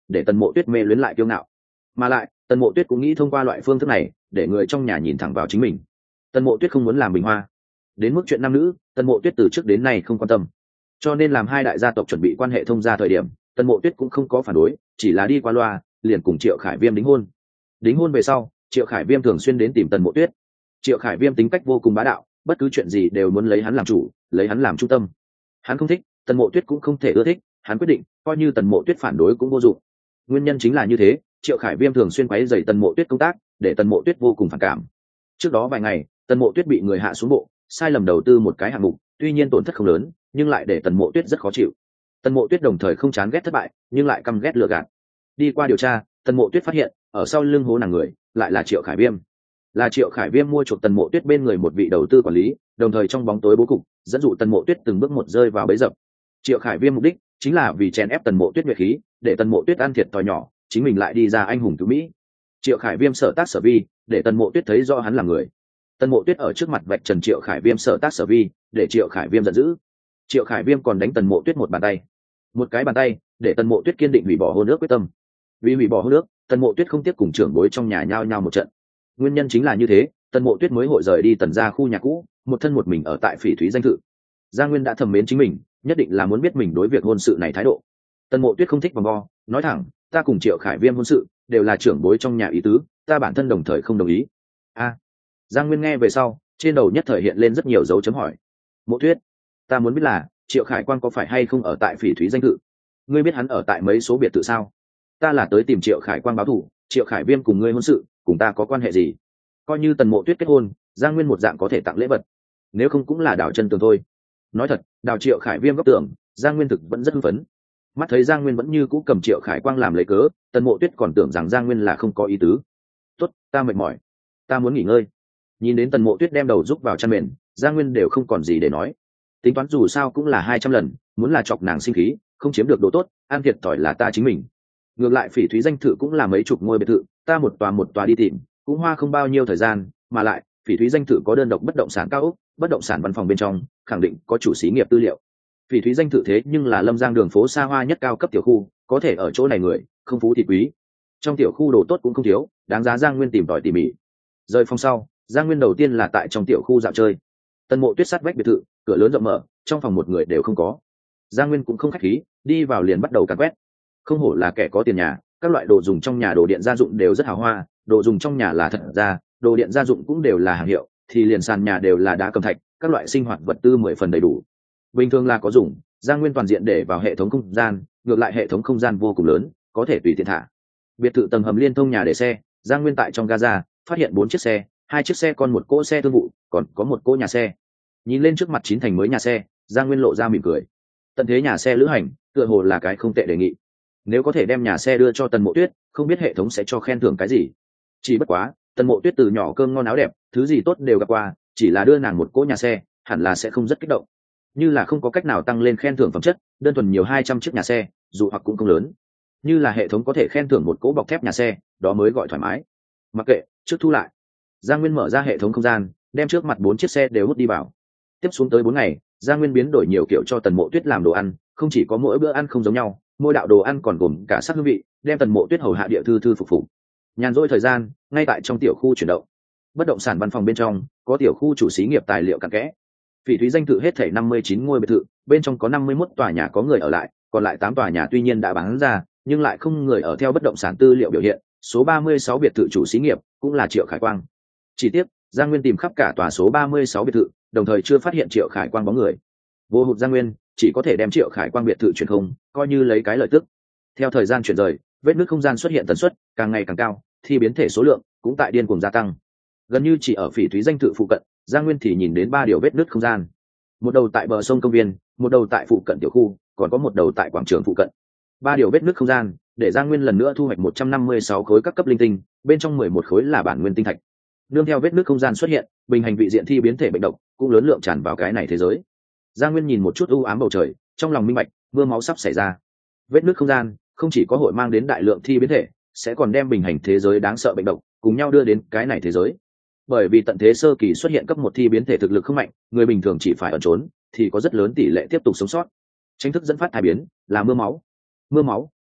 để tần mộ tuyết mê luyến lại kiêu ngạo. Mà lại tần mộ tuyết cũng nghĩ thông qua loại phương thức này để người trong nhà nhìn thẳng vào chính mình. Tần mộ tuyết không muốn làm bình hoa, đến mức chuyện nam nữ tần mộ tuyết từ trước đến nay không quan tâm, cho nên làm hai đại gia tộc chuẩn bị quan hệ thông gia thời điểm tần mộ tuyết cũng không có phản đối, chỉ là đi qua loa liền cùng Triệu Khải Viêm đính hôn. Đính hôn về sau Triệu Khải Viêm thường xuyên đến tìm tần mộ tuyết. Triệu Khải Viêm tính cách vô cùng bá đạo, bất cứ chuyện gì đều muốn lấy hắn làm chủ, lấy hắn làm trung tâm. Hắn không thích, tần mộ tuyết cũng không thể ưa thích, hắn quyết định coi như tần mộ tuyết phản đối cũng vô dụng. Nguyên nhân chính là như thế, Triệu Khải Viêm thường xuyên quấy rầy tần mộ tuyết công tác, để tần mộ tuyết vô cùng phản cảm. Trước đó vài ngày tần mộ tuyết bị người hạ xuống bộ, sai lầm đầu tư một cái hạng mục, tuy nhiên tổn thất không lớn nhưng lại để tần mộ tuyết rất khó chịu. Tần mộ tuyết đồng thời không chán ghét thất bại nhưng lại căm ghét lừa gạt. Đi qua điều tra tần mộ tuyết phát hiện ở sau lưng hố nàng người lại là Triệu Khải Viêm. Là Triệu Khải Viêm mua chuộc tần mộ tuyết bên người một vị đầu tư quản lý, đồng thời trong bóng tối bố cục dẫn dụ tần mộ tuyết từng bước một rơi vào bẫy dập. Triệu Khải Viêm mục đích chính là vì chèn ép tần mộ tuyết nhuệ khí, để tần mộ tuyết ăn thiệt thòi nhỏ, chính mình lại đi ra anh hùng cứu Mỹ. Triệu Khải Viêm sở tác sở vi để tần mộ tuyết thấy rõ hắn là người. Tần mộ tuyết ở trước mặt vạch trần Triệu Khải Viêm sở tác sở vi, để Triệu Khải Viêm giận dữ. Triệu Khải Viêm còn đánh tần mộ tuyết một bàn tay, một cái bàn tay để tần mộ tuyết kiên định hủy bỏ hôn ước quyết tâm. Vì hủy bỏ hôn ước, tần mộ tuyết không tiếp cùng trưởng bối trong nhà nhao nhao một trận. Nguyên nhân chính là như thế, tần mộ tuyết mới hội rời đi tần gia khu nhà cũ, một thân một mình ở tại Phỉ Thúy danh thự. Gia Nguyên đã thầm mến chính mình, nhất định là muốn biết mình đối việc hôn sự này thái độ. Tần mộ tuyết không thích vòng vo, nói thẳng, ta cùng Triệu Khải Viêm hôn sự đều là trưởng bối trong nhà ý tứ, ta bản thân đồng thời không đồng ý. A. À, Gia Nguyên nghe về sau, trên đầu nhất thời hiện lên rất nhiều dấu chấm hỏi. Mộ tuyết, ta muốn biết là Triệu Khải Quang có phải hay không ở tại Phỉ Thúy danh thự? Ngươi biết hắn ở tại mấy số biệt thự sao? Ta là tới tìm Triệu Khải Quang báo thù, Triệu Khải Viêm cùng ngươi hôn sự cùng ta có quan hệ gì? Coi như tần mộ tuyết kết hôn, Gia Nguyên một dạng có thể tặng lễ vật, nếu không cũng là đào chân tường thôi. Nói thật, đào Triệu Khải Viêm góc tưởng, Gia Nguyên thực vẫn rất hưng phấn. Mắt thấy Gia Nguyên vẫn như cũ cầm Triệu Khải Quang làm lấy cớ, tần mộ tuyết còn tưởng rằng Gia Nguyên là không có ý tứ. Tốt, ta mệt mỏi, ta muốn nghỉ ngơi. Nhìn đến tần mộ tuyết đem đầu rúc vào chăn mền, Gia Nguyên đều không còn gì để nói. Tính toán dù sao cũng là hai trăm lần, muốn là chọc nàng sinh khí, không chiếm được đồ tốt, an thiệt thòi là ta chính mình. Ngược lại Phỉ Thúy danh thự cũng là mấy chục ngôi biệt thự, ta một tòa một tòa đi tìm, cũng hoa không bao nhiêu thời gian, mà lại Phỉ Thúy danh thự có đơn độc bất động sản cao ốc, bất động sản văn phòng bên trong khẳng định có chủ xí nghiệp tư liệu. Phỉ Thúy danh thự thế nhưng là Lâm Giang đường phố xa hoa nhất cao cấp tiểu khu, có thể ở chỗ này người không phú thì quý. Trong tiểu khu đồ tốt cũng không thiếu, đáng giá Giang Nguyên tìm tòi tỉ mỉ. Rời phòng sau, Giang Nguyên đầu tiên là tại trong tiểu khu dạo chơi. Tần mộ tuyết sát vách biệt thự, cửa lớn rộng mở, trong phòng một người đều không có. Giang Nguyên cũng không khách khí, đi vào liền bắt đầu càn quét. Không hổ là kẻ có tiền nhà, các loại đồ dùng trong nhà đồ điện gia dụng đều rất hào hoa, đồ dùng trong nhà là thật ra, đồ điện gia dụng cũng đều là hàng hiệu, thì liền sàn nhà đều là đá cẩm thạch, các loại sinh hoạt vật tư mười phần đầy đủ. Bình thường là có dùng, Giang Nguyên toàn diện để vào hệ thống không gian, ngược lại hệ thống không gian vô cùng lớn, có thể tùy tiện thả. Biệt thự tầng hầm liên thông nhà để xe, Giang Nguyên tại trong gaza phát hiện bốn chiếc xe, hai chiếc xe còn một cỗ xe thương vụ, còn có một cỗ nhà xe. Nhìn lên trước mặt chín thành mới nhà xe, Giang Nguyên lộ ra mỉm cười. Tận thế nhà xe lữ hành, tựa hồ là cái không tệ đề nghị. Nếu có thể đem nhà xe đưa cho Tần Mộ Tuyết, không biết hệ thống sẽ cho khen thưởng cái gì. Chỉ bất quá, Tần Mộ Tuyết từ nhỏ cơm ngon áo đẹp, thứ gì tốt đều gặp qua, chỉ là đưa nàng một cỗ nhà xe, hẳn là sẽ không rất kích động. Như là không có cách nào tăng lên khen thưởng phẩm chất, đơn thuần nhiều hai trăm chiếc nhà xe, dù hoặc cũng không lớn. Như là hệ thống có thể khen thưởng một cỗ bọc thép nhà xe, đó mới gọi thoải mái. Mặc kệ, trước thu lại. Giang Nguyên mở ra hệ thống không gian, đem trước mặt bốn chiếc xe đều hút đi vào. Tiếp xuống tới bốn ngày, Giang Nguyên biến đổi nhiều kiểu cho Tần Mộ Tuyết làm đồ ăn, không chỉ có mỗi bữa ăn không giống nhau, mỗi đạo đồ ăn còn gồm cả sắc hương vị, đem Tần Mộ Tuyết hầu hạ địa thư thư phục phục. Nhàn rỗi thời gian, ngay tại trong tiểu khu chuyển động. Bất động sản văn phòng bên trong, có tiểu khu chủ xí nghiệp tài liệu cặn kẽ. Phỉ Thúy danh thự hết thảy năm mươi chín ngôi biệt thự, bên trong có năm mươi mốt tòa nhà có người ở lại, còn lại tám tòa nhà tuy nhiên đã bán ra, nhưng lại không người ở theo bất động sản tư liệu biểu hiện, số ba mươi sáu biệt thự chủ xí nghiệp cũng là Triệu Khải Quang. Chỉ tiếc, Giang Nguyên tìm khắp cả tòa số ba mươi sáu biệt thự, đồng thời chưa phát hiện Triệu Khải Quang bóng người. Vô hụt Giang Nguyên, chỉ có thể đem Triệu Khải Quang biệt thự chuyển không, coi như lấy cái lợi tức. Theo thời gian chuyển rời, vết nứt không gian xuất hiện tần suất càng ngày càng cao, thì biến thể số lượng cũng tại điên cuồng gia tăng. Gần như chỉ ở Phỉ Thúy danh thự phụ cận, Giang Nguyên thì nhìn đến ba điều vết nứt không gian. Một đầu tại bờ sông công viên, một đầu tại phụ cận tiểu khu, còn có một đầu tại quảng trường phụ cận. Ba điều vết nứt không gian, để Giang Nguyên lần nữa thu hoạch một trăm năm mươi sáu khối các cấp linh tinh, bên trong mười một khối là bản nguyên tinh thạch. Nương theo vết nứt không gian xuất hiện, bình hành vị diện thi biến thể bệnh độc cũng lớn lượng tràn vào cái này thế giới. Giang Nguyên nhìn một chút u ám bầu trời, trong lòng minh bạch, mưa máu sắp xảy ra. Vết nứt không gian không chỉ có hội mang đến đại lượng thi biến thể, sẽ còn đem bình hành thế giới đáng sợ bệnh độc cùng nhau đưa đến cái này thế giới. Bởi vì tận thế sơ kỳ xuất hiện cấp một thi biến thể thực lực không mạnh, người bình thường chỉ phải ẩn trốn thì có rất lớn tỷ lệ tiếp tục sống sót. Tranh thức dẫn phát thai biến là mưa máu. Mưa máu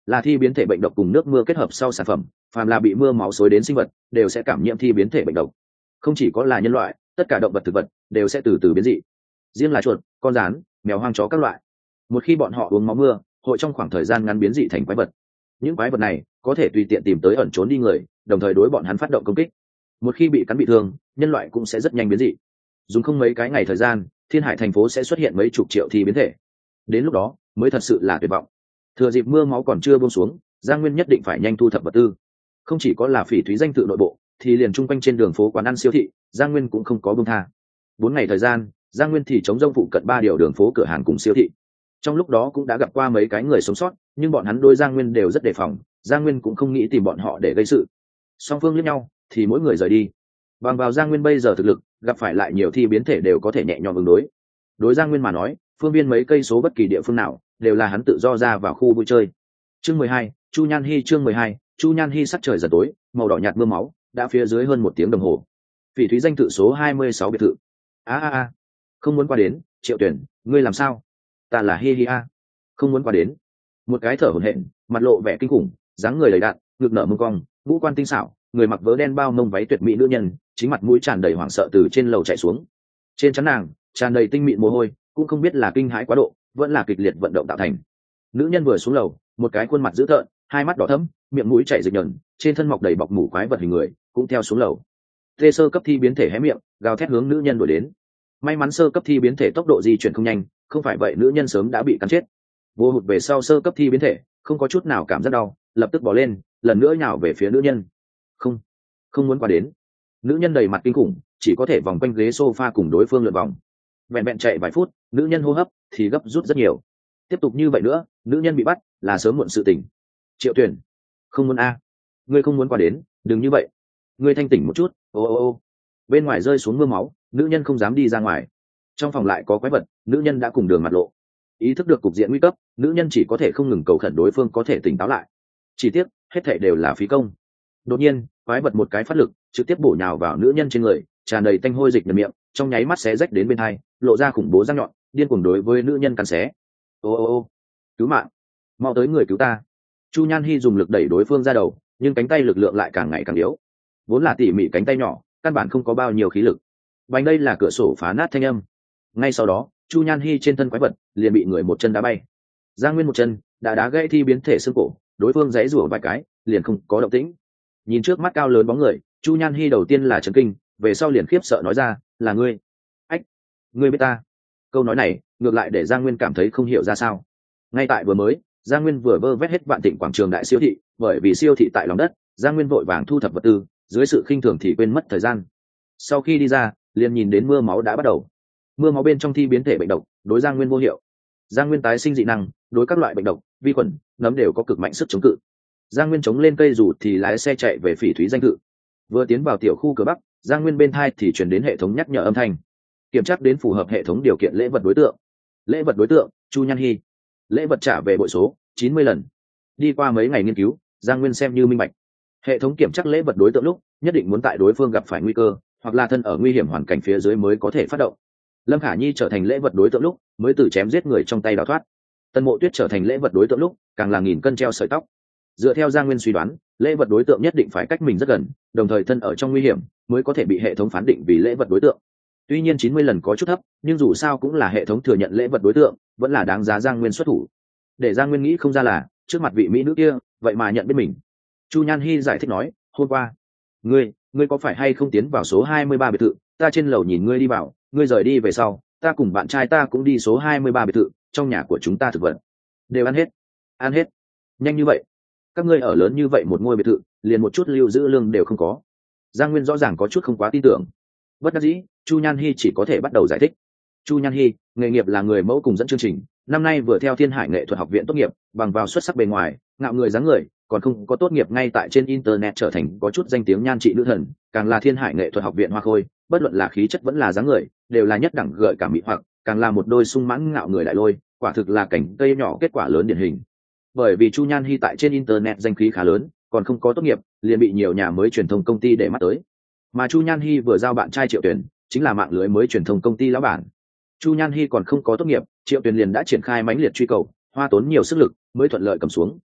là thi biến thể bệnh độc cùng nước mưa kết hợp sau sản phẩm, phàm là bị mưa máu xối đến sinh vật đều sẽ cảm nhiễm thi biến thể bệnh độc. Không chỉ có là nhân loại, tất cả động vật thực vật đều sẽ từ từ biến dị. Riêng là chuột, con gián, mèo hoang chó các loại, một khi bọn họ uống máu mưa, hội trong khoảng thời gian ngắn biến dị thành quái vật. Những quái vật này có thể tùy tiện tìm tới ẩn trốn đi người, đồng thời đối bọn hắn phát động công kích. Một khi bị cắn bị thương, nhân loại cũng sẽ rất nhanh biến dị. Dùng không mấy cái ngày thời gian, Thiên Hải thành phố sẽ xuất hiện mấy chục triệu thi biến thể. Đến lúc đó mới thật sự là tuyệt vọng. Thừa dịp mưa máu còn chưa buông xuống, Giang Nguyên nhất định phải nhanh thu thập vật tư. Không chỉ có là Phỉ Thúy danh tự nội bộ, thì liền chung quanh trên đường phố quán ăn siêu thị, Giang Nguyên cũng không có buông tha. Bốn ngày thời gian, Giang Nguyên thì chống rông phụ cận ba điều đường phố cửa hàng cùng siêu thị. Trong lúc đó cũng đã gặp qua mấy cái người sống sót, nhưng bọn hắn đôi Giang Nguyên đều rất đề phòng, Giang Nguyên cũng không nghĩ tìm bọn họ để gây sự. Song phương liếc nhau, thì mỗi người rời đi. Bằng vào Giang Nguyên bây giờ thực lực, gặp phải lại nhiều thi biến thể đều có thể nhẹ nhõm ứng đối. Đối Giang Nguyên mà nói, phương viên mấy cây số bất kỳ địa phương nào đều là hắn tự do ra vào khu vui chơi. Chương mười hai, Chu Nhan Hi. Chương mười hai, Chu Nhan Hi. Sắc trời dần tối, màu đỏ nhạt mưa máu đã phía dưới hơn một tiếng đồng hồ. Phỉ Thúy danh tự số hai mươi sáu biệt thự. A a a, không muốn qua đến. Triệu Tuyển, ngươi làm sao? Ta là Hi Hi a. Không muốn qua đến. Một cái thở hổn hển, mặt lộ vẻ kinh khủng, dáng người đầy đặn, ngực nở mông cong, ngũ quan tinh xảo, người mặc vớ đen bao mông váy tuyệt mỹ nữ nhân, chính mặt mũi tràn đầy hoảng sợ từ trên lầu chạy xuống. Trên trán nàng tràn đầy tinh mịn mồ hôi, cũng không biết là kinh hãi quá độ, vẫn là kịch liệt vận động tạo thành. Nữ nhân vừa xuống lầu, một cái khuôn mặt dữ tợn, hai mắt đỏ thẫm, miệng mũi chảy dịch nhờn, trên thân mọc đầy bọc mủ quái vật hình người, cũng theo xuống lầu. Tê sơ cấp thi biến thể hé miệng, gào thét hướng nữ nhân đuổi đến. May mắn sơ cấp thi biến thể tốc độ di chuyển không nhanh, không phải vậy nữ nhân sớm đã bị cắn chết. Vô hụt về sau sơ cấp thi biến thể, không có chút nào cảm giác đau, lập tức bỏ lên, lần nữa nhào về phía nữ nhân. Không, không muốn qua đến. Nữ nhân đầy mặt kinh khủng, chỉ có thể vòng quanh ghế sofa cùng đối phương lượn vòng. Vẹn vẹn chạy vài phút, nữ nhân hô hấp thì gấp rút rất nhiều. Tiếp tục như vậy nữa, nữ nhân bị bắt là sớm muộn sự tình. Triệu Tuyển, không muốn a, ngươi không muốn qua đến, đừng như vậy. Ngươi thanh tỉnh một chút. Ô ô ô. Bên ngoài rơi xuống mưa máu, nữ nhân không dám đi ra ngoài. Trong phòng lại có quái vật, nữ nhân đã cùng đường mặt lộ. Ý thức được cục diện nguy cấp, nữ nhân chỉ có thể không ngừng cầu khẩn đối phương có thể tỉnh táo lại. Chỉ tiếc, hết thảy đều là phí công. Đột nhiên, quái vật một cái phát lực, trực tiếp bổ nhào vào nữ nhân trên người, tràn đầy tanh hôi dịch nhờn miệng, trong nháy mắt xé rách đến bên hai, lộ ra khủng bố răng nhọn, điên cuồng đối với nữ nhân cắn xé. Ô ô ô, cứu mạng, mau tới người cứu ta. Chu Nhan Hi dùng lực đẩy đối phương ra đầu, nhưng cánh tay lực lượng lại càng ngày càng yếu. Vốn là tỉ mỉ cánh tay nhỏ, căn bản không có bao nhiêu khí lực. Bành đây là cửa sổ phá nát thanh âm. Ngay sau đó, Chu Nhan Hi trên thân quái vật liền bị người một chân đá bay. Giang Nguyên một chân đã đá gãy thi biến thể xương cổ, đối phương giãy giụa vài cái, liền không có động tĩnh. Nhìn trước mắt cao lớn bóng người, Chu Nhan Hi đầu tiên là chấn kinh, về sau liền khiếp sợ nói ra, là ngươi. Ách, ngươi biết ta? Câu nói này ngược lại để Giang Nguyên cảm thấy không hiểu ra sao. Ngay tại vừa mới, Giang Nguyên vừa vơ vét hết Vạn Thịnh quảng trường đại siêu thị, bởi vì siêu thị tại lòng đất, Giang Nguyên vội vàng thu thập vật tư, dưới sự khinh thường thì quên mất thời gian. Sau khi đi ra, liền nhìn đến mưa máu đã bắt đầu. Mưa máu bên trong thi biến thể bệnh độc, đối Giang Nguyên vô hiệu. Giang Nguyên tái sinh dị năng, đối các loại bệnh độc, vi khuẩn, nấm đều có cực mạnh sức chống cự. Giang Nguyên chống lên cây dù thì lái xe chạy về Phỉ Thúy danh tự. Vừa tiến vào tiểu khu cửa bắc, Giang Nguyên bên thai thì truyền đến hệ thống nhắc nhở âm thanh. Kiểm tra đến phù hợp hệ thống điều kiện lễ vật đối tượng. Lễ vật đối tượng, Chu Nhan Hi. Lễ vật trả về bội số chín mươi lần. Đi qua mấy ngày nghiên cứu, Giang Nguyên xem như minh bạch. Hệ thống kiểm tra lễ vật đối tượng lúc, nhất định muốn tại đối phương gặp phải nguy cơ, hoặc là thân ở nguy hiểm hoàn cảnh phía dưới mới có thể phát động. Lâm Khả Nhi trở thành lễ vật đối tượng lúc, mới từ chém giết người trong tay đào thoát. Tân Mộ Tuyết trở thành lễ vật đối tượng lúc, càng là nghìn cân treo sợi tóc. Dựa theo Giang Nguyên suy đoán, lễ vật đối tượng nhất định phải cách mình rất gần, đồng thời thân ở trong nguy hiểm, mới có thể bị hệ thống phán định vì lễ vật đối tượng. Tuy nhiên chín mươi lần có chút thấp, nhưng dù sao cũng là hệ thống thừa nhận lễ vật đối tượng, vẫn là đáng giá Giang Nguyên xuất thủ. Để Giang Nguyên nghĩ không ra là, trước mặt vị mỹ nữ kia, vậy mà nhận biết mình. Chu Nhan Hi giải thích nói, hôm qua, ngươi, ngươi có phải hay không tiến vào số hai mươi ba biệt thự, ta trên lầu nhìn ngươi đi vào, ngươi rời đi về sau, ta cùng bạn trai ta cũng đi số hai mươi ba biệt thự, trong nhà của chúng ta thực vật đều ăn hết. Ăn hết? Nhanh như vậy? Các ngươi ở lớn như vậy một ngôi biệt thự, liền một chút lưu giữ lương đều không có. Giang Nguyên rõ ràng có chút không quá tin tưởng. Bất đắc dĩ, Chu Nhan Hi chỉ có thể bắt đầu giải thích. Chu Nhan Hi, nghề nghiệp là người mẫu cùng dẫn chương trình, năm nay vừa theo Thiên Hải nghệ thuật học viện tốt nghiệp, bằng vào xuất sắc bề ngoài, ngạo người dáng người, còn không có tốt nghiệp ngay tại trên internet trở thành có chút danh tiếng nhan trị nữ thần, càng là Thiên Hải nghệ thuật học viện hoa khôi, bất luận là khí chất vẫn là dáng người, đều là nhất đẳng gợi cảm mỹ hoặc, càng là một đôi sung mãn ngạo người đại lôi, quả thực là cảnh cây nhỏ kết quả lớn điển hình. Bởi vì Chu Nhan Hi tại trên internet danh khí khá lớn, còn không có tốt nghiệp, liền bị nhiều nhà mới truyền thông công ty để mắt tới. Mà Chu Nhan Hi vừa giao bạn trai Triệu Tuyển, chính là mạng lưới mới truyền thông công ty lão bản. Chu Nhan Hi còn không có tốt nghiệp, Triệu Tuyển liền đã triển khai mãnh liệt truy cầu, hoa tốn nhiều sức lực mới thuận lợi cầm xuống.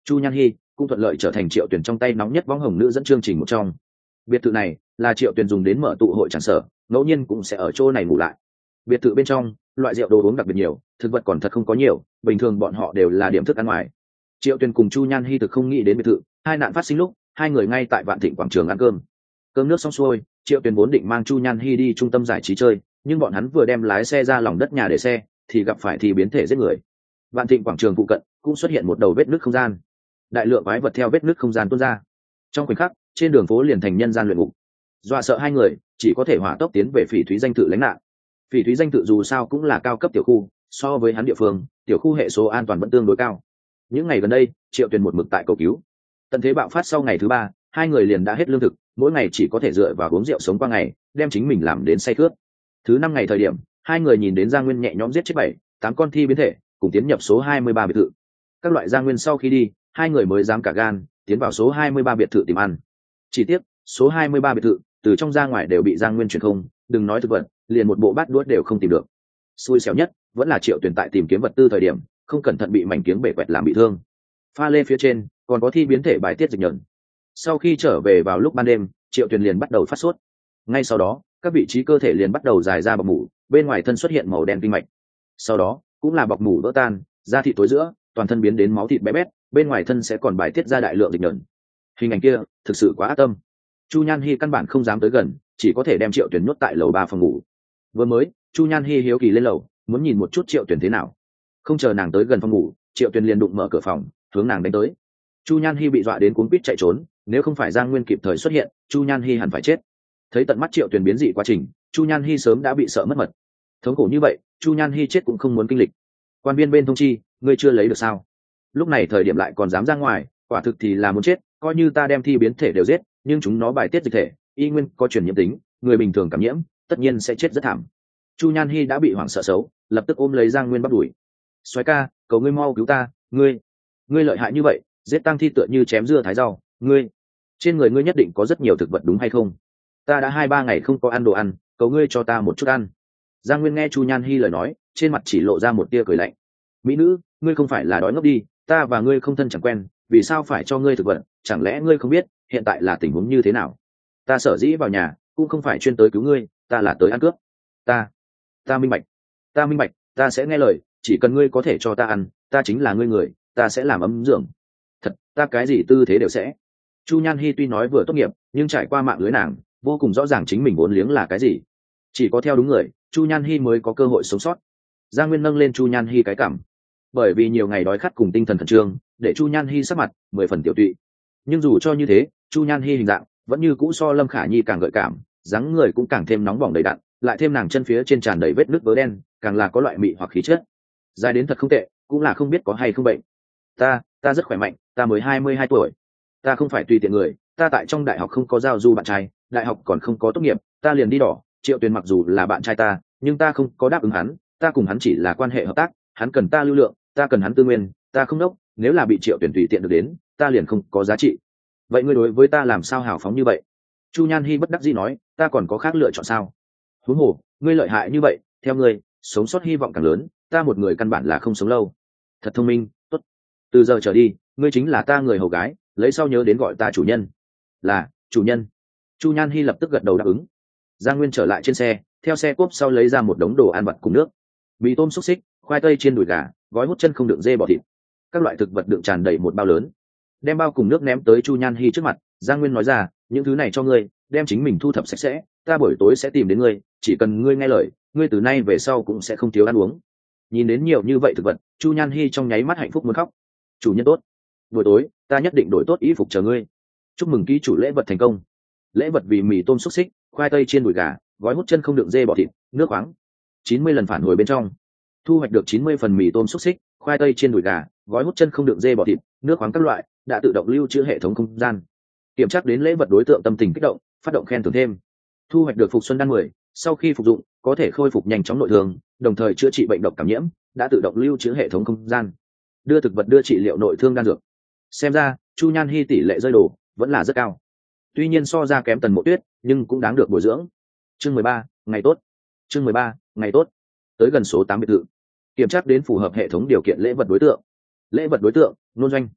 Chu Nhan Hi cũng thuận lợi trở thành Triệu Tuyền trong tay nóng nhất võng hồng nữ dẫn chương trình một trong. Biệt thự này là Triệu Tuyền dùng đến mở tụ hội tràn sở, ngẫu nhiên cũng sẽ ở chỗ này ngủ lại. Biệt thự bên trong loại rượu đồ uống đặc biệt nhiều, thực vật còn thật không có nhiều, bình thường bọn họ đều là điểm thức ăn ngoài. Triệu Tuyền cùng Chu Nhan Hi thực không nghĩ đến biệt thự, hai nạn phát sinh lúc hai người ngay tại Vạn Thịnh quảng trường ăn cơm. Cơm nước xong xuôi, Triệu Tuyền vốn định mang Chu Nhan Hi đi trung tâm giải trí chơi, nhưng bọn hắn vừa đem lái xe ra lòng đất nhà để xe thì gặp phải thì biến thể giết người. Vạn Thịnh quảng trường phụ cận cũng xuất hiện một đầu vết nứt không gian, đại lượng quái vật theo vết nứt không gian tuôn ra. Trong khoảnh khắc, trên đường phố liền thành nhân gian luyện ngục. Dọa sợ hai người, chỉ có thể hỏa tốc tiến về Phỉ Thúy danh tự lánh nạn. Phỉ Thúy danh tự dù sao cũng là cao cấp tiểu khu, so với hắn địa phương, tiểu khu hệ số an toàn vẫn tương đối cao. Những ngày gần đây, Triệu Tuyền một mực tại cầu cứu. Tận thế bạo phát sau ngày thứ ba, hai người liền đã hết lương thực, mỗi ngày chỉ có thể dựa vào uống rượu sống qua ngày, đem chính mình làm đến say khướt. Thứ năm ngày thời điểm, hai người nhìn đến Giang Nguyên nhẹ nhõm giết chết bảy, tám con thi biến thể, cùng tiến nhập số hai mươi ba biệt thự. Các loại Giang Nguyên sau khi đi, hai người mới dám cả gan tiến vào số hai mươi ba biệt thự tìm ăn. Chỉ tiếc, số hai mươi ba biệt thự, từ trong ra ngoài đều bị Giang Nguyên chuyển không, đừng nói thực vật, liền một bộ bát đũa đều không tìm được. Xui xẻo nhất vẫn là Triệu Tuyền tại tìm kiếm vật tư thời điểm, không cẩn thận bị mảnh kiếng bể quẹt làm bị thương. Pha lê phía trên còn có thi biến thể bài tiết dịch nhờn. Sau khi trở về vào lúc ban đêm, Triệu Tuyền liền bắt đầu phát sốt. Ngay sau đó, các vị trí cơ thể liền bắt đầu dài ra bọc mủ, bên ngoài thân xuất hiện màu đen kinh mạch. Sau đó, cũng là bọc mủ vỡ tan, da thịt tối giữa, toàn thân biến đến máu thịt bé bét, bên ngoài thân sẽ còn bài tiết ra đại lượng dịch nhờn. Hình ảnh kia thực sự quá ác tâm. Chu Nhan Hi căn bản không dám tới gần, chỉ có thể đem Triệu Tuyền nhốt tại lầu ba phòng ngủ. Vừa mới, Chu Nhan Hi hiếu kỳ lên lầu, muốn nhìn một chút Triệu Tuyền thế nào. Không chờ nàng tới gần phòng ngủ, Triệu Tuyền liền đụng mở cửa phòng, hướng nàng đánh tới. Chu Nhan Hi bị dọa đến cuống quýt chạy trốn, nếu không phải Giang Nguyên kịp thời xuất hiện, Chu Nhan Hi hẳn phải chết. Thấy tận mắt Triệu Tuyền biến dị quá trình, Chu Nhan Hi sớm đã bị sợ mất mật. Thống khổ như vậy, Chu Nhan Hi chết cũng không muốn kinh lịch. Quan viên bên thông chi, ngươi chưa lấy được sao? Lúc này thời điểm lại còn dám ra ngoài, quả thực thì là muốn chết. Coi như ta đem thi biến thể đều giết, nhưng chúng nó bài tiết dịch thể, y nguyên có truyền nhiễm tính, người bình thường cảm nhiễm, tất nhiên sẽ chết rất thảm. Chu Nhan Hi đã bị hoảng sợ xấu, lập tức ôm lấy Giang Nguyên bắt đuổi. Soái ca, cầu ngươi mau cứu ta, ngươi, ngươi lợi hại như vậy, giết tăng thi tựa như chém dưa thái rau, ngươi, trên người ngươi nhất định có rất nhiều thực vật đúng hay không? Ta đã hai ba ngày không có ăn đồ ăn, cầu ngươi cho ta một chút ăn. Giang Nguyên nghe Chu Nhan Hi lời nói, trên mặt chỉ lộ ra một tia cười lạnh. Mỹ nữ, ngươi không phải là đói ngốc đi, ta và ngươi không thân chẳng quen, vì sao phải cho ngươi thực vật? Chẳng lẽ ngươi không biết hiện tại là tình huống như thế nào? Ta sở dĩ vào nhà, cũng không phải chuyên tới cứu ngươi, ta là tới ăn cướp. Ta, ta minh bạch, ta minh bạch, ta sẽ nghe lời, chỉ cần ngươi có thể cho ta ăn, ta chính là ngươi người, ta sẽ làm ấm dưỡng. Thật, ta cái gì tư thế đều sẽ. Chu Nhan Hi tuy nói vừa tốt nghiệp, nhưng trải qua mạng lưới nàng, vô cùng rõ ràng chính mình vốn liếng là cái gì. Chỉ có theo đúng người, Chu Nhan Hi mới có cơ hội sống sót. Giang Nguyên nâng lên Chu Nhan Hi cái cảm, bởi vì nhiều ngày đói khát cùng tinh thần khẩn trương, để Chu Nhan Hi sắc mặt mười phần tiểu tụy. Nhưng dù cho như thế, Chu Nhan Hi hình dạng vẫn như cũ so Lâm Khả Nhi càng gợi cảm, dáng người cũng càng thêm nóng bỏng đầy đặn, lại thêm nàng chân phía trên tràn đầy vết nứt vớ đen, càng là có loại mị hoặc khí chất. Dài đến thật không tệ, cũng là không biết có hay không bệnh. Ta, ta rất khỏe mạnh, ta mới hai mươi hai tuổi. Ta không phải tùy tiện người, ta tại trong đại học không có giao du bạn trai, đại học còn không có tốt nghiệp, ta liền đi đỏ. Triệu Tuyền mặc dù là bạn trai ta, nhưng ta không có đáp ứng hắn, ta cùng hắn chỉ là quan hệ hợp tác, hắn cần ta lưu lượng, ta cần hắn tư nguyên, ta không đốc, nếu là bị Triệu Tuyền tùy tiện được đến, ta liền không có giá trị. Vậy ngươi đối với ta làm sao hào phóng như vậy? Chu Nhan Hi bất đắc dĩ nói, ta còn có khác lựa chọn sao? Huống hồ, ngươi lợi hại như vậy, theo ngươi, sống sót hy vọng càng lớn, ta một người căn bản là không sống lâu. Thật thông minh, tốt. Từ giờ trở đi, ngươi chính là ta người hầu gái, lấy sau nhớ đến gọi ta chủ nhân. Là, chủ nhân. Chu Nhan Hi lập tức gật đầu đáp ứng. Giang Nguyên trở lại trên xe, theo xe cốp sau lấy ra một đống đồ ăn vặt cùng nước, mì tôm xúc xích, khoai tây chiên đùi gà, gói hút chân không đựng dê bò thịt, các loại thực vật đựng tràn đầy một bao lớn. Đem bao cùng nước ném tới Chu Nhan Hi trước mặt, Giang Nguyên nói ra, những thứ này cho ngươi, đem chính mình thu thập sạch sẽ, ta buổi tối sẽ tìm đến ngươi, chỉ cần ngươi nghe lời, ngươi từ nay về sau cũng sẽ không thiếu ăn uống. Nhìn đến nhiều như vậy thực vật, Chu Nhan Hi trong nháy mắt hạnh phúc muốn khóc. Chủ nhân tốt, buổi tối ta nhất định đổi tốt y phục chờ ngươi. Chúc mừng ký chủ lễ vật thành công. Lễ vật vì mì tôm xúc xích, khoai tây chiên đùi gà, gói hút chân không đựng dê bò thịt, nước khoáng. chín mươi lần phản hồi bên trong, thu hoạch được chín mươi phần mì tôm xúc xích, khoai tây chiên đùi gà, gói hút chân không đựng dê bò thịt, nước khoáng các loại, đã tự động lưu trữ hệ thống không gian. Kiểm tra đến lễ vật đối tượng tâm tình kích động, phát động khen thưởng thêm. Thu hoạch được phục xuân đan mười, sau khi phục dụng có thể khôi phục nhanh chóng nội thương, đồng thời chữa trị bệnh độc cảm nhiễm, đã tự động lưu trữ hệ thống không gian. Đưa thực vật đưa trị liệu nội thương đan dược. Xem ra Chu Nhan Hi tỷ lệ rơi đồ vẫn là rất cao, tuy nhiên so ra kém Tần Mộ Tuyết, nhưng cũng đáng được bồi dưỡng. Chương mười ba, ngày tốt. Chương mười ba, ngày tốt. Tới gần số tám biệt thự, kiểm tra đến phù hợp hệ thống điều kiện lễ vật đối tượng. Lễ vật đối tượng, Nôn Doanh.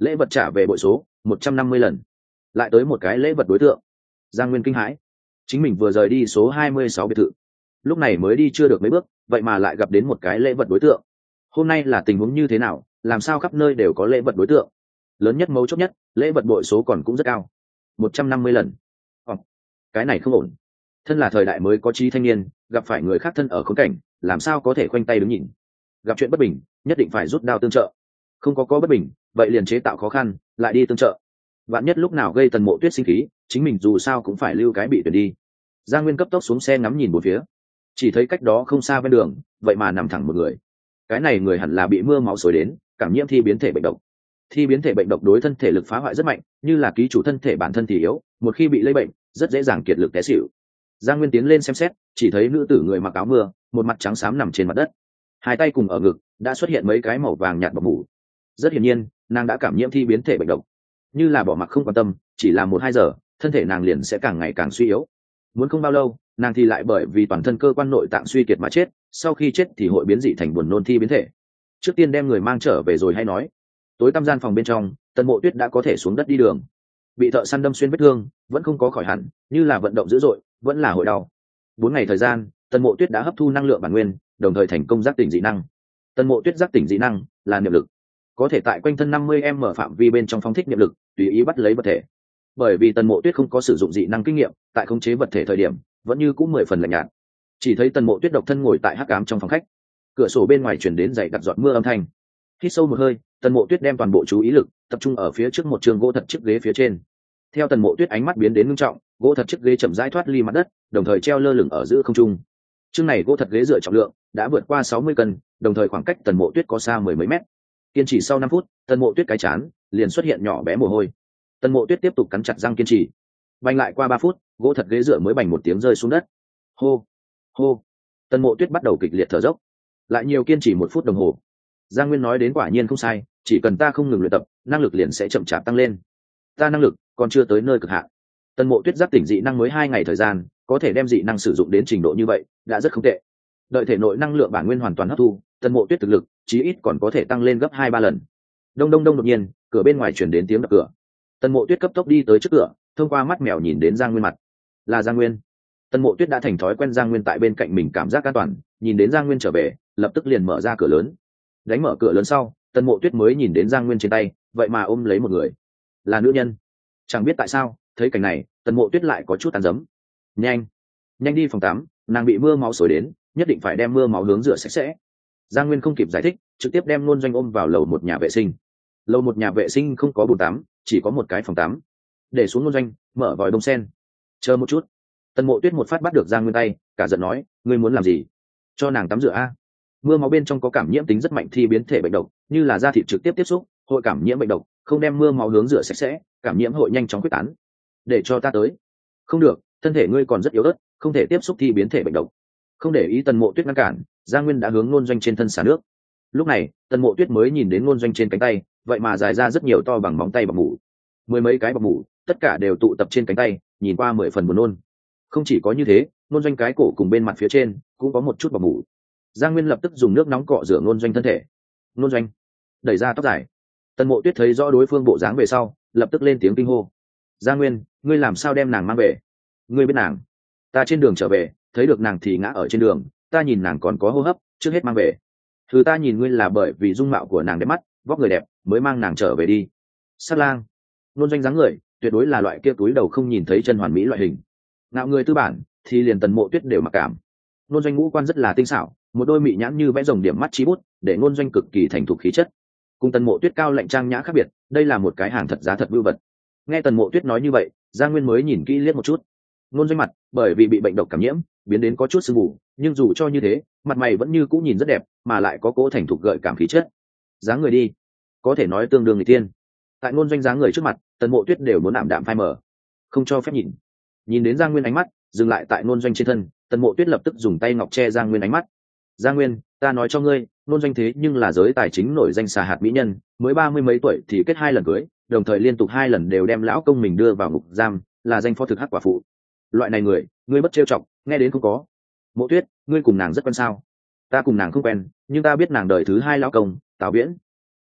lễ vật trả về bội số một trăm năm mươi lần. Lại tới một cái lễ vật đối tượng. Giang Nguyên kinh hãi, chính mình vừa rời đi số hai mươi sáu biệt thự, lúc này mới đi chưa được mấy bước, vậy mà lại gặp đến một cái lễ vật đối tượng. Hôm nay là tình huống như thế nào, làm sao khắp nơi đều có lễ vật đối tượng? Lớn nhất mấu chốt nhất, lễ vật bội số còn cũng rất cao, một trăm năm mươi lần. Ồ, cái này không ổn. Thân là thời đại mới có trí thanh niên, gặp phải người khác thân ở khốn cảnh, làm sao có thể khoanh tay đứng nhìn? Gặp chuyện bất bình, nhất định phải rút đao tương trợ. Không có có bất bình, vậy liền chế tạo khó khăn, lại đi tương trợ. Vạn nhất lúc nào gây Tần Mộ Tuyết sinh khí, chính mình dù sao cũng phải lưu cái bị tuyển đi. Giang Nguyên cấp tốc xuống xe ngắm nhìn một phía, chỉ thấy cách đó không xa bên đường, vậy mà nằm thẳng một người. Cái này người hẳn là bị mưa máu xối đến, cảm nhiễm thi biến thể bệnh độc. Thi biến thể bệnh độc đối thân thể lực phá hoại rất mạnh, như là ký chủ thân thể bản thân thì yếu, một khi bị lây bệnh, rất dễ dàng kiệt lực té xỉu. Giang Nguyên tiến lên xem xét, chỉ thấy nữ tử người mặc áo mưa, một mặt trắng xám nằm trên mặt đất, hai tay cùng ở ngực đã xuất hiện mấy cái màu vàng nhạt bọc mủ. Rất hiển nhiên, nàng đã cảm nhiễm thi biến thể bệnh độc. Như là bỏ mặc không quan tâm, chỉ là một hai giờ, thân thể nàng liền sẽ càng ngày càng suy yếu. Muốn không bao lâu, nàng thì lại bởi vì toàn thân cơ quan nội tạng suy kiệt mà chết, sau khi chết thì hội biến dị thành buồn nôn thi biến thể. Trước tiên đem người mang trở về rồi hay nói. Tối tăm gian phòng bên trong, Tần Mộ Tuyết đã có thể xuống đất đi đường. Bị thợ săn đâm xuyên vết thương, vẫn không có khỏi hẳn, như là vận động dữ dội, vẫn là hội đau. Bốn ngày thời gian, Tần Mộ Tuyết đã hấp thu năng lượng bản nguyên, đồng thời thành công giác tỉnh dị năng. Tần Mộ Tuyết giác tỉnh dị năng là niệm lực, có thể tại quanh thân năm mươi m phạm vi bên trong phóng thích niệm lực, tùy ý bắt lấy vật thể. Bởi vì Tần Mộ Tuyết không có sử dụng dị năng kinh nghiệm, tại khống chế vật thể thời điểm, vẫn như cũng mười phần lạnh nhạt. Chỉ thấy Tần Mộ Tuyết độc thân ngồi tại hắc ám trong phòng khách, cửa sổ bên ngoài truyền đến dày đặc giọt mưa âm thanh. Hít sâu một hơi, Tần Mộ Tuyết đem toàn bộ chú ý lực tập trung ở phía trước một trường gỗ thật chiếc ghế phía trên. Theo Tần Mộ Tuyết ánh mắt biến đến ngưng trọng, gỗ thật chiếc ghế chậm rãi thoát ly mặt đất, đồng thời treo lơ lửng ở giữa không trung. Chương này gỗ thật ghế dựa trọng lượng đã vượt qua sáu mươi cân, đồng thời khoảng cách Tần Mộ Tuyết có xa mười mấy mét. Kiên trì sau năm phút, Tần Mộ Tuyết cái chán liền xuất hiện nhỏ bé mồ hôi. Tần Mộ Tuyết tiếp tục cắn chặt răng kiên trì. Bành lại qua ba phút, gỗ thật ghế dựa mới bành một tiếng rơi xuống đất. Hô, hô. Tần Mộ Tuyết bắt đầu kịch liệt thở dốc. Lại nhiều kiên trì một phút đồng hồ. Giang Nguyên nói đến quả nhiên không sai, chỉ cần ta không ngừng luyện tập, năng lực liền sẽ chậm chạp tăng lên. Ta năng lực còn chưa tới nơi cực hạn. Tần Mộ Tuyết giác tỉnh dị năng mới hai ngày thời gian, có thể đem dị năng sử dụng đến trình độ như vậy, đã rất không tệ. Đợi thể nội năng lượng bản nguyên hoàn toàn hấp thu, Tần Mộ Tuyết thực lực chí ít còn có thể tăng lên gấp hai ba lần. Đông đông đông, đột nhiên, cửa bên ngoài truyền đến tiếng đập cửa. Tần Mộ Tuyết cấp tốc đi tới trước cửa, thông qua mắt mèo nhìn đến Giang Nguyên mặt. Là Giang Nguyên. Tần Mộ Tuyết đã thành thói quen Giang Nguyên tại bên cạnh mình cảm giác an toàn, nhìn đến Giang Nguyên trở về, lập tức liền mở ra cửa lớn. Đánh mở cửa lớn sau, Tần Mộ Tuyết mới nhìn đến Giang Nguyên trên tay, vậy mà ôm lấy một người, là nữ nhân. Chẳng biết tại sao, thấy cảnh này, Tần Mộ Tuyết lại có chút tàn dấm. Nhanh, nhanh đi phòng tắm, nàng bị mưa máu xối đến, nhất định phải đem mưa máu hướng rửa sạch sẽ. Giang Nguyên không kịp giải thích, trực tiếp đem Nôn Doanh ôm vào lầu một nhà vệ sinh. Lầu một nhà vệ sinh không có bồn tắm, chỉ có một cái phòng tắm. Để xuống Nôn Doanh, mở vòi bông sen. Chờ một chút. Tần Mộ Tuyết một phát bắt được Giang Nguyên tay, cả giận nói, ngươi muốn làm gì? Cho nàng tắm rửa a. Mưa máu bên trong có cảm nhiễm tính rất mạnh thi biến thể bệnh độc, như là da thịt trực tiếp tiếp xúc, hội cảm nhiễm bệnh độc, không đem mưa máu hướng rửa sạch sẽ, cảm nhiễm hội nhanh chóng quyết tán. Để cho ta tới. Không được, thân thể ngươi còn rất yếu ớt, không thể tiếp xúc thi biến thể bệnh độc. Không để ý Tần Mộ Tuyết ngăn cản, Giang Nguyên đã hướng Nôn Doanh trên thân xả nước. Lúc này, Tần Mộ Tuyết mới nhìn đến Nôn Doanh trên cánh tay, vậy mà dài ra rất nhiều to bằng móng tay bọc mủ. Mười mấy cái bọc mủ, tất cả đều tụ tập trên cánh tay, nhìn qua mười phần buồn nôn. Không chỉ có như thế, Nôn Doanh cái cổ cùng bên mặt phía trên cũng có một chút bọc mủ. Giang Nguyên lập tức dùng nước nóng cọ rửa Nôn Doanh thân thể. Nôn Doanh đẩy ra tóc dài. Tần Mộ Tuyết thấy rõ đối phương bộ dáng về sau, lập tức lên tiếng kinh hô. Giang Nguyên, ngươi làm sao đem nàng mang về? Ngươi biết nàng? Ta trên đường trở về, thấy được nàng thì ngã ở trên đường, ta nhìn nàng còn có hô hấp, trước hết mang về. Thứ ta nhìn ngươi là bởi vì dung mạo của nàng đẹp mắt, vóc người đẹp, mới mang nàng trở về đi. Sát lang. Nôn Doanh dáng người, tuyệt đối là loại kia túi đầu không nhìn thấy chân hoàn mỹ loại hình. Ngạo người tư bản, thì liền Tần Mộ Tuyết đều mặc cảm. Nôn Doanh ngũ quan rất là tinh xảo, một đôi mị nhãn như vẽ rồng điểm mắt chí bút, để Nôn Doanh cực kỳ thành thục khí chất. Cùng Tần Mộ Tuyết cao lạnh trang nhã khác biệt, đây là một cái hàng thật giá thật vưu vật. Nghe Tần Mộ Tuyết nói như vậy, Giang Nguyên mới nhìn kỹ liếc một chút. Nôn Doanh mặt, bởi vì bị bệnh độc cảm nhiễm, biến đến có chút sưng mù, nhưng dù cho như thế, mặt mày vẫn như cũ nhìn rất đẹp, mà lại có cố thành thục gợi cảm khí chất. Dáng người đi, có thể nói tương đương người tiên. Tại Nôn Doanh dáng người trước mặt, Tần Mộ Tuyết đều muốn ảm đạm phai mờ, không cho phép nhìn. Nhìn đến Giang Nguyên ánh mắt dừng lại tại Nôn Doanh trên thân, Tần Mộ Tuyết lập tức dùng tay ngọc che Giang Nguyên ánh mắt. Giang Nguyên, ta nói cho ngươi, Nôn Doanh thế nhưng là giới tài chính nổi danh xà hạt mỹ nhân, mới ba mươi mấy tuổi thì kết hai lần cưới, đồng thời liên tục hai lần đều đem lão công mình đưa vào ngục giam, là danh phó thực hắc quả phụ. Loại này người, ngươi bất trêu chọc, nghe đến không có. Mộ Tuyết, ngươi cùng nàng rất quen sao? Ta cùng nàng không quen, nhưng ta biết nàng đời thứ hai lão công, Tào Viễn.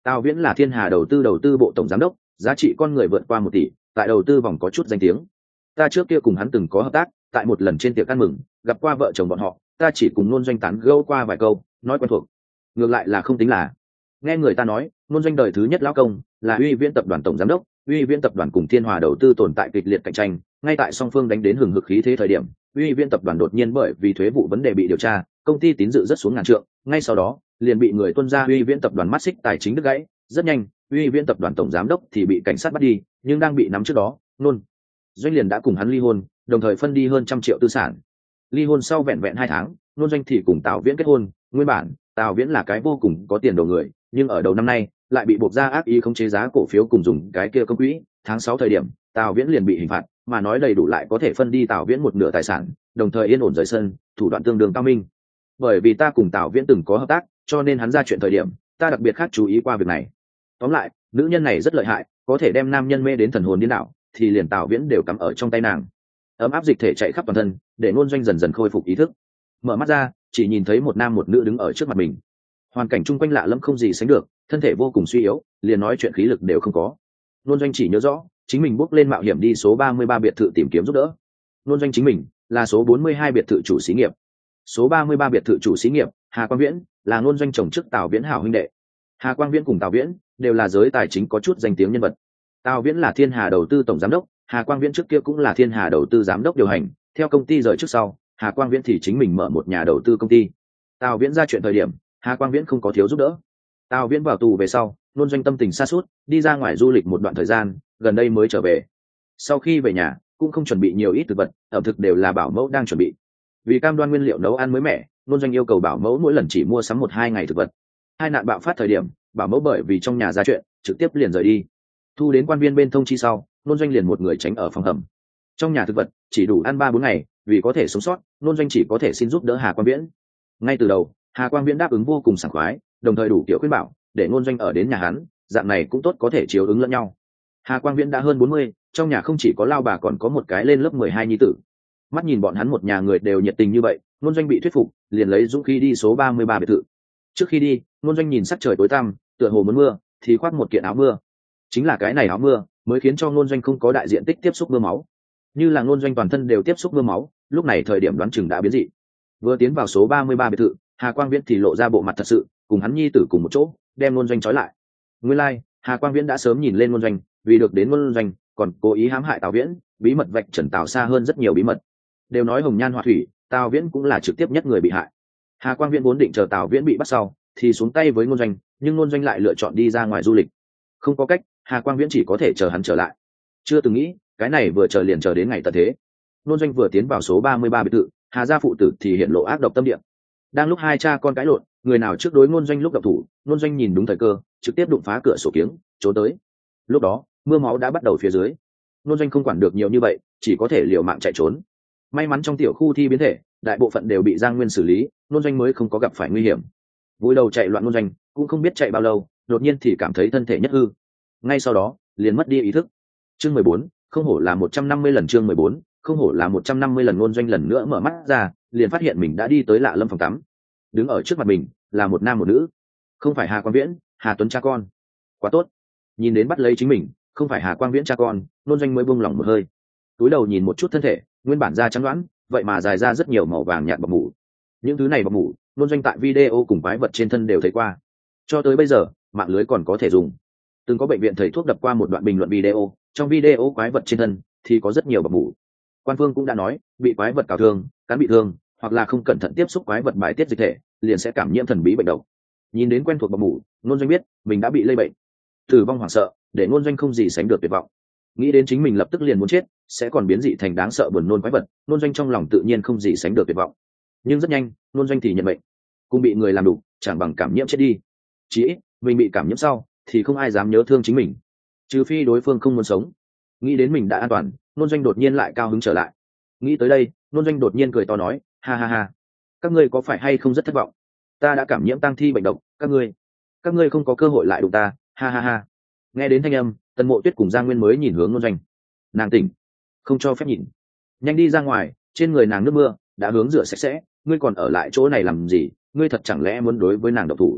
Tào Viễn là Thiên Hà đầu tư đầu tư bộ tổng giám đốc, giá trị con người vượt qua một tỷ, tại đầu tư vòng có chút danh tiếng. Ta trước kia cùng hắn từng có hợp tác, tại một lần trên tiệc ăn mừng gặp qua vợ chồng bọn họ, ta chỉ cùng Nôn Doanh tán gẫu qua vài câu, nói quen thuộc. Ngược lại là không tính là. Nghe người ta nói, Nôn Doanh đời thứ nhất lão công là Uy Viễn tập đoàn tổng giám đốc, Uy Viễn tập đoàn cùng Thiên Hòa đầu tư tồn tại kịch liệt cạnh tranh, ngay tại song phương đánh đến hừng hực khí thế thời điểm, Uy Viễn tập đoàn đột nhiên bởi vì thuế vụ vấn đề bị điều tra, công ty tín dự rất xuống ngàn trượng, ngay sau đó liền bị người tuân ra Uy Viễn tập đoàn mắt xích tài chính đứt gãy, rất nhanh, Uy Viễn tập đoàn tổng giám đốc thì bị cảnh sát bắt đi, nhưng đang bị nắm trước đó, Nôn Doanh liền đã cùng hắn ly hôn, đồng thời phân đi hơn trăm triệu tư sản. Ly hôn sau vẹn vẹn hai tháng, Nôn Doanh thì cùng Tào Viễn kết hôn. Nguyên bản Tào Viễn là cái vô cùng có tiền đồ người, nhưng ở đầu năm nay lại bị buộc ra ác ý khống chế giá cổ phiếu cùng dùng cái kia công quỹ. Tháng sáu thời điểm, Tào Viễn liền bị hình phạt, mà nói đầy đủ lại có thể phân đi Tào Viễn một nửa tài sản, đồng thời yên ổn rời sân, thủ đoạn tương đương cao minh. Bởi vì ta cùng Tào Viễn từng có hợp tác, cho nên hắn ra chuyện thời điểm, ta đặc biệt khác chú ý qua việc này. Tóm lại, nữ nhân này rất lợi hại, có thể đem nam nhân mê đến thần hồn điên đảo, thì liền Tào Viễn đều cắm ở trong tay nàng. Ấm áp dịch thể chạy khắp toàn thân, để Nôn Doanh dần dần khôi phục ý thức. Mở mắt ra, chỉ nhìn thấy một nam một nữ đứng ở trước mặt mình. Hoàn cảnh chung quanh lạ lẫm không gì sánh được, thân thể vô cùng suy yếu, liền nói chuyện khí lực đều không có. Nôn Doanh chỉ nhớ rõ, chính mình bước lên mạo hiểm đi số ba mươi ba biệt thự tìm kiếm giúp đỡ. Nôn Doanh chính mình là số bốn mươi hai biệt thự chủ xí nghiệp. Số ba mươi ba biệt thự chủ xí nghiệp, Hà Quang Viễn, là Nôn Doanh chồng trước Tào Viễn hảo huynh đệ. Hà Quang Viễn cùng Tào Viễn đều là giới tài chính có chút danh tiếng nhân vật. Tào Viễn là Thiên Hà đầu tư tổng giám đốc, Hà Quang Viễn trước kia cũng là Thiên Hà đầu tư giám đốc điều hành, theo công ty rời trước sau, Hà Quang Viễn thì chính mình mở một nhà đầu tư công ty. Tào Viễn ra chuyện thời điểm, Hà Quang Viễn không có thiếu giúp đỡ. Tào Viễn vào tù về sau, Nôn Doanh tâm tình sa sút, đi ra ngoài du lịch một đoạn thời gian, gần đây mới trở về. Sau khi về nhà, cũng không chuẩn bị nhiều ít thực vật, ẩm thực đều là bảo mẫu đang chuẩn bị. Vì cam đoan nguyên liệu nấu ăn mới mẻ, Nôn Doanh yêu cầu bảo mẫu mỗi lần chỉ mua sắm một hai ngày thực vật. Hai nạn bạo phát thời điểm, bảo mẫu bởi vì trong nhà ra chuyện, trực tiếp liền rời đi. Thu đến quan viên bên thông chi sau, Nôn Doanh liền một người tránh ở phòng hầm. Trong nhà thực vật chỉ đủ ăn ba bốn ngày, vì có thể sống sót, Nôn Doanh chỉ có thể xin giúp đỡ Hà Quang Viễn. Ngay từ đầu, Hà Quang Viễn đáp ứng vô cùng sảng khoái, đồng thời đủ kiểu khuyên bảo, để Nôn Doanh ở đến nhà hắn, dạng này cũng tốt có thể chiếu ứng lẫn nhau. Hà Quang Viễn đã hơn bốn mươi, trong nhà không chỉ có lao bà còn có một cái lên lớp mười hai nhi tử. Mắt nhìn bọn hắn một nhà người đều nhiệt tình như vậy, Nôn Doanh bị thuyết phục, liền lấy dũng khí đi số ba mươi ba biệt thự. Trước khi đi, Nôn Doanh nhìn sắc trời tối tăm, tựa hồ muốn mưa, thì khoác một kiện áo mưa. Chính là cái này áo mưa mới khiến cho Nôn Doanh không có đại diện tích tiếp xúc mưa máu. Như là Nôn Doanh toàn thân đều tiếp xúc mưa máu, lúc này thời điểm đoán chừng đã biến dị. Vừa tiến vào số ba mươi ba biệt thự, Hà Quang Viễn thì lộ ra bộ mặt thật sự, cùng hắn nhi tử cùng một chỗ, đem Nôn Doanh trói lại. Nguyên lai, like, Hà Quang Viễn đã sớm nhìn lên Nôn Doanh, vì được đến Nôn Doanh, còn cố ý hãm hại Tào Viễn, bí mật vạch trần Tào xa hơn rất nhiều bí mật. Đều nói hồng nhan họa thủy, Tào Viễn cũng là trực tiếp nhất người bị hại. Hà Quang Viễn vốn định chờ Tào Viễn bị bắt sau, thì xuống tay với Nôn Doanh, nhưng Nôn Doanh lại lựa chọn đi ra ngoài du lịch. Không có cách, Hà Quang Viễn chỉ có thể chờ hắn trở lại. Chưa từng nghĩ, cái này vừa chờ liền chờ đến ngày tận thế. Nôn Doanh vừa tiến vào số ba mươi ba biệt thự, Hà gia phụ tử thì hiện lộ ác độc tâm địa. Đang lúc hai cha con cãi lộn, người nào trước đối Nôn Doanh lúc độc thủ, Nôn Doanh nhìn đúng thời cơ, trực tiếp đụng phá cửa sổ kiếng, trốn tới. Lúc đó, mưa máu đã bắt đầu phía dưới. Nôn Doanh không quản được nhiều như vậy, chỉ có thể liều mạng chạy trốn. May mắn trong tiểu khu thi biến thể, đại bộ phận đều bị Giang Nguyên xử lý, Nôn Doanh mới không có gặp phải nguy hiểm. Vui đầu chạy loạn Nôn Doanh, cũng không biết chạy bao lâu, đột nhiên thì cảm thấy thân thể nhất hư. Ngay sau đó, liền mất đi ý thức. Chương mười bốn, không hổ là một trăm năm mươi lần chương mười bốn, không hổ là một trăm năm mươi lần Nôn Doanh lần nữa mở mắt ra, liền phát hiện mình đã đi tới lạ lâm phòng tắm. Đứng ở trước mặt mình là một nam một nữ, không phải Hà Quang Viễn, Hà Tuấn cha con. Quá tốt. Nhìn đến bắt lấy chính mình, không phải Hà Quang Viễn cha con, Nôn Doanh mới buông lỏng một hơi. Túi đầu nhìn một chút thân thể, nguyên bản da trắng đoán, vậy mà dài ra rất nhiều màu vàng nhạt bọc mủ. Những thứ này bọc mủ, Nôn Doanh tại video cùng quái vật trên thân đều thấy qua. Cho tới bây giờ, mạng lưới còn có thể dùng. Từng có bệnh viện thầy thuốc đập qua một đoạn bình luận video, trong video quái vật trên thân thì có rất nhiều bọc mủ. Quan phương cũng đã nói, bị quái vật cào thương, cắn bị thương, hoặc là không cẩn thận tiếp xúc quái vật bài tiết dịch thể, liền sẽ cảm nhiễm thần bí bệnh độc. Nhìn đến quen thuộc bọc mủ, Nôn Doanh biết mình đã bị lây bệnh. Tử vong hoảng sợ, để Nôn Doanh không gì sánh được tuyệt vọng. Nghĩ đến chính mình lập tức liền muốn chết, sẽ còn biến dị thành đáng sợ buồn nôn quái vật, Nôn Doanh trong lòng tự nhiên không gì sánh được tuyệt vọng. Nhưng rất nhanh, Nôn Doanh thì nhận bệnh, cũng bị người làm đủ, chẳng bằng cảm nhiễm chết đi. Chỉ ít, mình bị cảm nhiễm sau, thì không ai dám nhớ thương chính mình, trừ phi đối phương không muốn sống. Nghĩ đến mình đã an toàn, Nôn Doanh đột nhiên lại cao hứng trở lại. Nghĩ tới đây, Nôn Doanh đột nhiên cười to nói, ha ha ha, các ngươi có phải hay không rất thất vọng? Ta đã cảm nhiễm tang thi bệnh độc, các ngươi, các ngươi không có cơ hội lại đụng ta, ha ha ha. Nghe đến thanh âm, Tần Mộ Tuyết cùng Giang Nguyên mới nhìn hướng Nôn Doanh. Nàng tỉnh, không cho phép nhìn, nhanh đi ra ngoài, trên người nàng nước mưa đã hướng rửa sạch sẽ, ngươi còn ở lại chỗ này làm gì? Ngươi thật chẳng lẽ muốn đối với nàng độc thủ?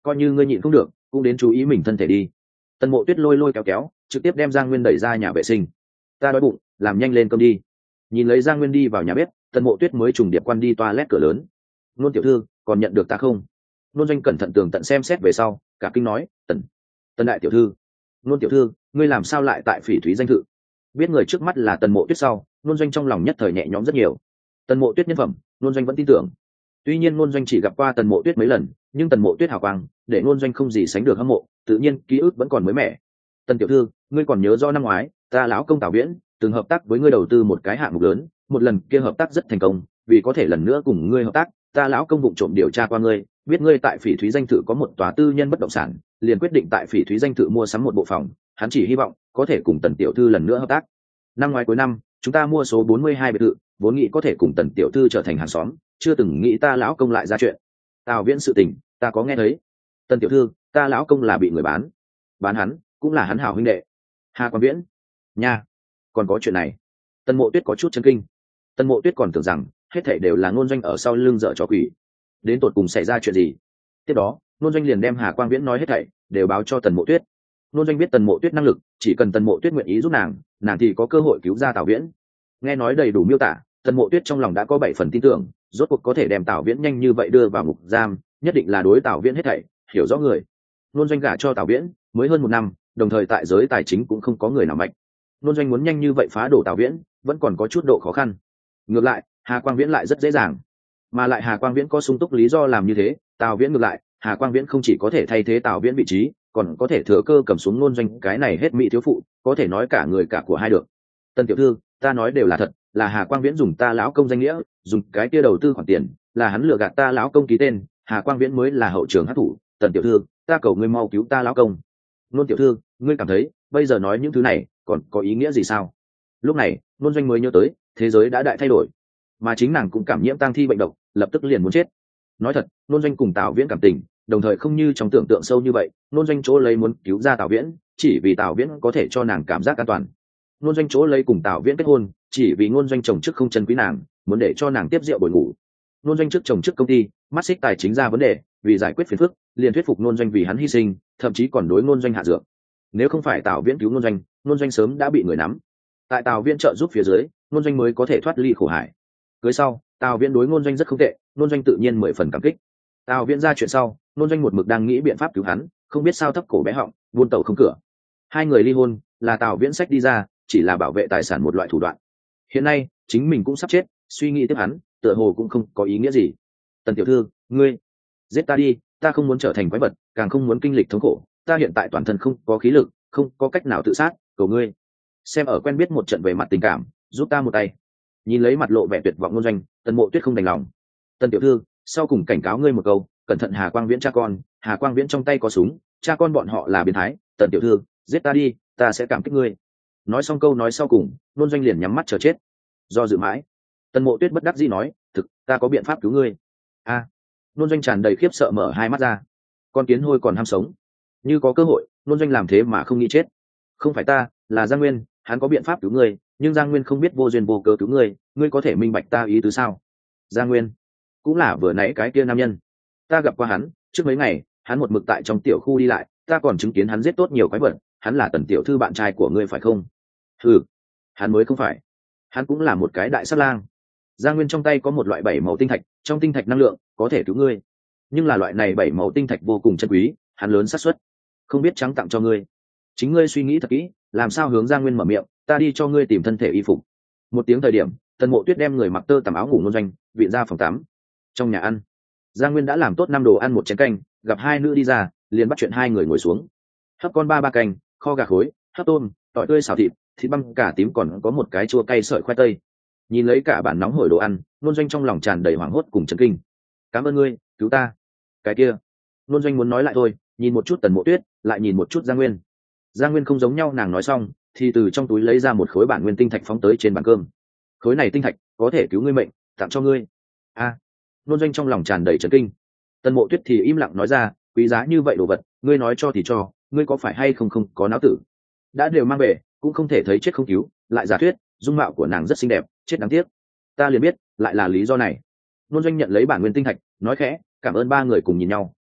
coi như ngươi nhịn không được cũng đến chú ý mình thân thể đi. Tần Mộ Tuyết lôi lôi kéo kéo trực tiếp đem Giang Nguyên đẩy ra nhà vệ sinh. Ta đói bụng, làm nhanh lên cơm đi. Nhìn lấy Giang Nguyên đi vào nhà bếp, Tần Mộ Tuyết mới trùng điệp quan đi toilet cửa lớn. Nôn tiểu thư, còn nhận được ta không? Nôn Doanh cẩn thận tường tận xem xét về sau, cả kinh nói, tần tần đại tiểu thư. Nôn tiểu thư, ngươi làm sao lại tại Phỉ Thúy danh thự? Biết người trước mắt là Tần Mộ Tuyết sau, Nôn Doanh trong lòng nhất thời nhẹ nhõm rất nhiều. Tần Mộ Tuyết nhân phẩm, Nôn Doanh vẫn tin tưởng. Tuy nhiên Nôn Doanh chỉ gặp qua Tần Mộ Tuyết mấy lần, nhưng Tần Mộ Tuyết hào quang để Nôn Doanh không gì sánh được hâm mộ, tự nhiên ký ức vẫn còn mới mẻ. Tần tiểu thư, ngươi còn nhớ do năm ngoái ta lão công Tào Viễn từng hợp tác với ngươi đầu tư một cái hạng mục lớn, một lần kia hợp tác rất thành công, vì có thể lần nữa cùng ngươi hợp tác, ta lão công vụng trộm điều tra qua ngươi, biết ngươi tại Phỉ Thúy danh thự có một tòa tư nhân bất động sản, liền quyết định tại Phỉ Thúy danh thự mua sắm một bộ phòng, hắn chỉ hy vọng có thể cùng Tần tiểu thư lần nữa hợp tác. Năm ngoái cuối năm, chúng ta mua số bốn mươi hai biệt thự, vốn nghĩ có thể cùng Tần tiểu thư trở thành hàng xóm, chưa từng nghĩ ta lão công lại ra chuyện. Tào Viễn sự tình, ta có nghe thấy. Tần tiểu thư, ta lão công là bị người bán. Bán hắn, cũng là hắn hảo huynh đệ. Hà Quang Viễn, nha, còn có chuyện này. Tần Mộ Tuyết có chút chấn kinh. Tần Mộ Tuyết còn tưởng rằng hết thảy đều là Nôn Doanh ở sau lưng dở trò quỷ. Đến tột cùng xảy ra chuyện gì? Tiếp đó, Nôn Doanh liền đem Hà Quang Viễn nói hết thảy đều báo cho Tần Mộ Tuyết. Nôn Doanh biết Tần Mộ Tuyết năng lực, chỉ cần Tần Mộ Tuyết nguyện ý giúp nàng, nàng thì có cơ hội cứu ra Tào Viễn. Nghe nói đầy đủ miêu tả, Tần Mộ Tuyết trong lòng đã có bảy phần tin tưởng, rốt cuộc có thể đem Tào Viễn nhanh như vậy đưa vào ngục giam, nhất định là đối Tào Viễn hết thảy hiểu rõ người. Nôn Doanh gả cho Tào Viễn mới hơn một năm, đồng thời tại giới tài chính cũng không có người nào mạnh. Nôn Doanh muốn nhanh như vậy phá đổ Tào Viễn vẫn còn có chút độ khó khăn. Ngược lại, Hà Quang Viễn lại rất dễ dàng, mà lại Hà Quang Viễn có sung túc lý do làm như thế. Tào Viễn ngược lại, Hà Quang Viễn không chỉ có thể thay thế Tào Viễn vị trí, còn có thể thừa cơ cầm xuống Nôn Doanh cái này hết mỹ thiếu phụ, có thể nói cả người cả của hai được. Tần tiểu thư, ta nói đều là thật, là Hà Quang Viễn dùng ta lão công danh nghĩa, dùng cái kia đầu tư khoản tiền, là hắn lừa gạt ta lão công ký tên, Hà Quang Viễn mới là hậu trường hắc thủ. Tần tiểu thư, ta cầu ngươi mau cứu ta lão công. Nôn tiểu thư, ngươi cảm thấy bây giờ nói những thứ này còn có ý nghĩa gì sao? Lúc này Nôn Doanh mới nhớ tới thế giới đã đại thay đổi, mà chính nàng cũng cảm nhiễm tang thi bệnh độc, lập tức liền muốn chết. Nói thật, Nôn Doanh cùng Tào Viễn cảm tình đồng thời không như trong tưởng tượng sâu như vậy. Nôn Doanh chỗ lấy muốn cứu ra Tào Viễn chỉ vì Tào Viễn có thể cho nàng cảm giác an toàn. Nôn Doanh chỗ lấy cùng Tào Viễn kết hôn chỉ vì Nôn Doanh chồng chức không chân quý nàng, muốn để cho nàng tiếp rượu bồi ngủ. Nôn Doanh trước chồng chức công ty mắt xích tài chính ra vấn đề, vì giải quyết phiền phức liền thuyết phục Nôn Doanh vì hắn hy sinh, thậm chí còn đối Nôn Doanh hạ dược. Nếu không phải Tào Viễn cứu Nôn Doanh, Nôn Doanh sớm đã bị người nắm. Tại Tào Viễn trợ giúp phía dưới, Nôn Doanh mới có thể thoát ly khổ hải. Cưới sau, Tào Viễn đối Nôn Doanh rất không tệ, Nôn Doanh tự nhiên mười phần cảm kích. Tào Viễn ra chuyện sau, Nôn Doanh một mực đang nghĩ biện pháp cứu hắn, không biết sao thấp cổ bé họng, buôn tẩu không cửa. Hai người ly hôn là Tào Viễn sách đi ra, chỉ là bảo vệ tài sản một loại thủ đoạn. Hiện nay chính mình cũng sắp chết, suy nghĩ tiếp hắn tựa hồ cũng không có ý nghĩa gì. Tần tiểu thư, ngươi giết ta đi, ta không muốn trở thành quái vật, càng không muốn kinh lịch thống khổ. Ta hiện tại toàn thân không có khí lực, không có cách nào tự sát, cầu ngươi xem ở quen biết một trận về mặt tình cảm, giúp ta một tay. Nhìn lấy mặt lộ vẻ tuyệt vọng Nôn Doanh, Tần Mộ Tuyết không đành lòng. Tần tiểu thư, sau cùng cảnh cáo ngươi một câu, cẩn thận Hà Quang Viễn cha con, Hà Quang Viễn trong tay có súng, cha con bọn họ là biến thái. Tần tiểu thư, giết ta đi, ta sẽ cảm kích ngươi. Nói xong câu nói sau cùng, Nôn Doanh liền nhắm mắt chờ chết. Do dự mãi, Tần Mộ Tuyết bất đắc dĩ nói, thực, ta có biện pháp cứu ngươi. A. À, Nôn Doanh tràn đầy khiếp sợ mở hai mắt ra. Con kiến hôi còn ham sống, như có cơ hội, Nôn Doanh làm thế mà không nghĩ chết. Không phải ta, là Giang Nguyên, hắn có biện pháp cứu ngươi, nhưng Giang Nguyên không biết vô duyên vô cớ cứu ngươi, ngươi có thể minh bạch ta ý tứ sao? Giang Nguyên cũng là vừa nãy cái kia nam nhân, ta gặp qua hắn, trước mấy ngày hắn một mực tại trong tiểu khu đi lại, ta còn chứng kiến hắn giết tốt nhiều quái vật. Hắn là Tần tiểu thư bạn trai của ngươi phải không? Ừ, hắn mới không phải, hắn cũng là một cái đại sát lang. Giang Nguyên trong tay có một loại bảy màu tinh thạch, trong tinh thạch năng lượng có thể cứu ngươi, nhưng là loại này bảy màu tinh thạch vô cùng chân quý, hắn lớn xác suất không biết trắng tặng cho ngươi. Chính ngươi suy nghĩ thật kỹ, làm sao hướng Giang Nguyên mở miệng, ta đi cho ngươi tìm thân thể y phục. Một tiếng thời điểm, Tần Mộ Tuyết đem người mặc tơ tằm áo ngủ Nôn Doanh viện ra phòng tắm. Trong nhà ăn, Giang Nguyên đã làm tốt năm đồ ăn một chén canh, gặp hai nữ đi ra, liền bắt chuyện hai người ngồi xuống. Hấp con ba ba canh, kho gà khối, hấp tôm, tỏi tươi xào thịt, thịt băm cả tím, còn có một cái chua cay sợi khoai tây. Nhìn lấy cả bản nóng hổi đồ ăn, Nôn Doanh trong lòng tràn đầy hoảng hốt cùng chấn kinh. Cảm ơn ngươi, cứu ta. Cái kia, Nôn Doanh muốn nói lại thôi, nhìn một chút Tần Mộ Tuyết, lại nhìn một chút Giang Nguyên. Giang Nguyên không giống nhau, nàng nói xong thì từ trong túi lấy ra một khối bản nguyên tinh thạch phóng tới trên bàn cơm. Khối này tinh thạch có thể cứu ngươi mệnh, tặng cho ngươi. A. À, Nôn Doanh trong lòng tràn đầy chấn kinh. Tần Mộ Tuyết thì im lặng nói ra, quý giá như vậy đồ vật, ngươi nói cho thì cho, ngươi có phải hay không không có não tử? Đã đều mang về, cũng không thể thấy chết không cứu, lại giả thuyết dung mạo của nàng rất xinh đẹp, chết đáng tiếc. Ta liền biết lại là lý do này. Nôn Doanh nhận lấy bản nguyên tinh thạch, nói khẽ, cảm ơn. Ba người cùng nhìn nhau,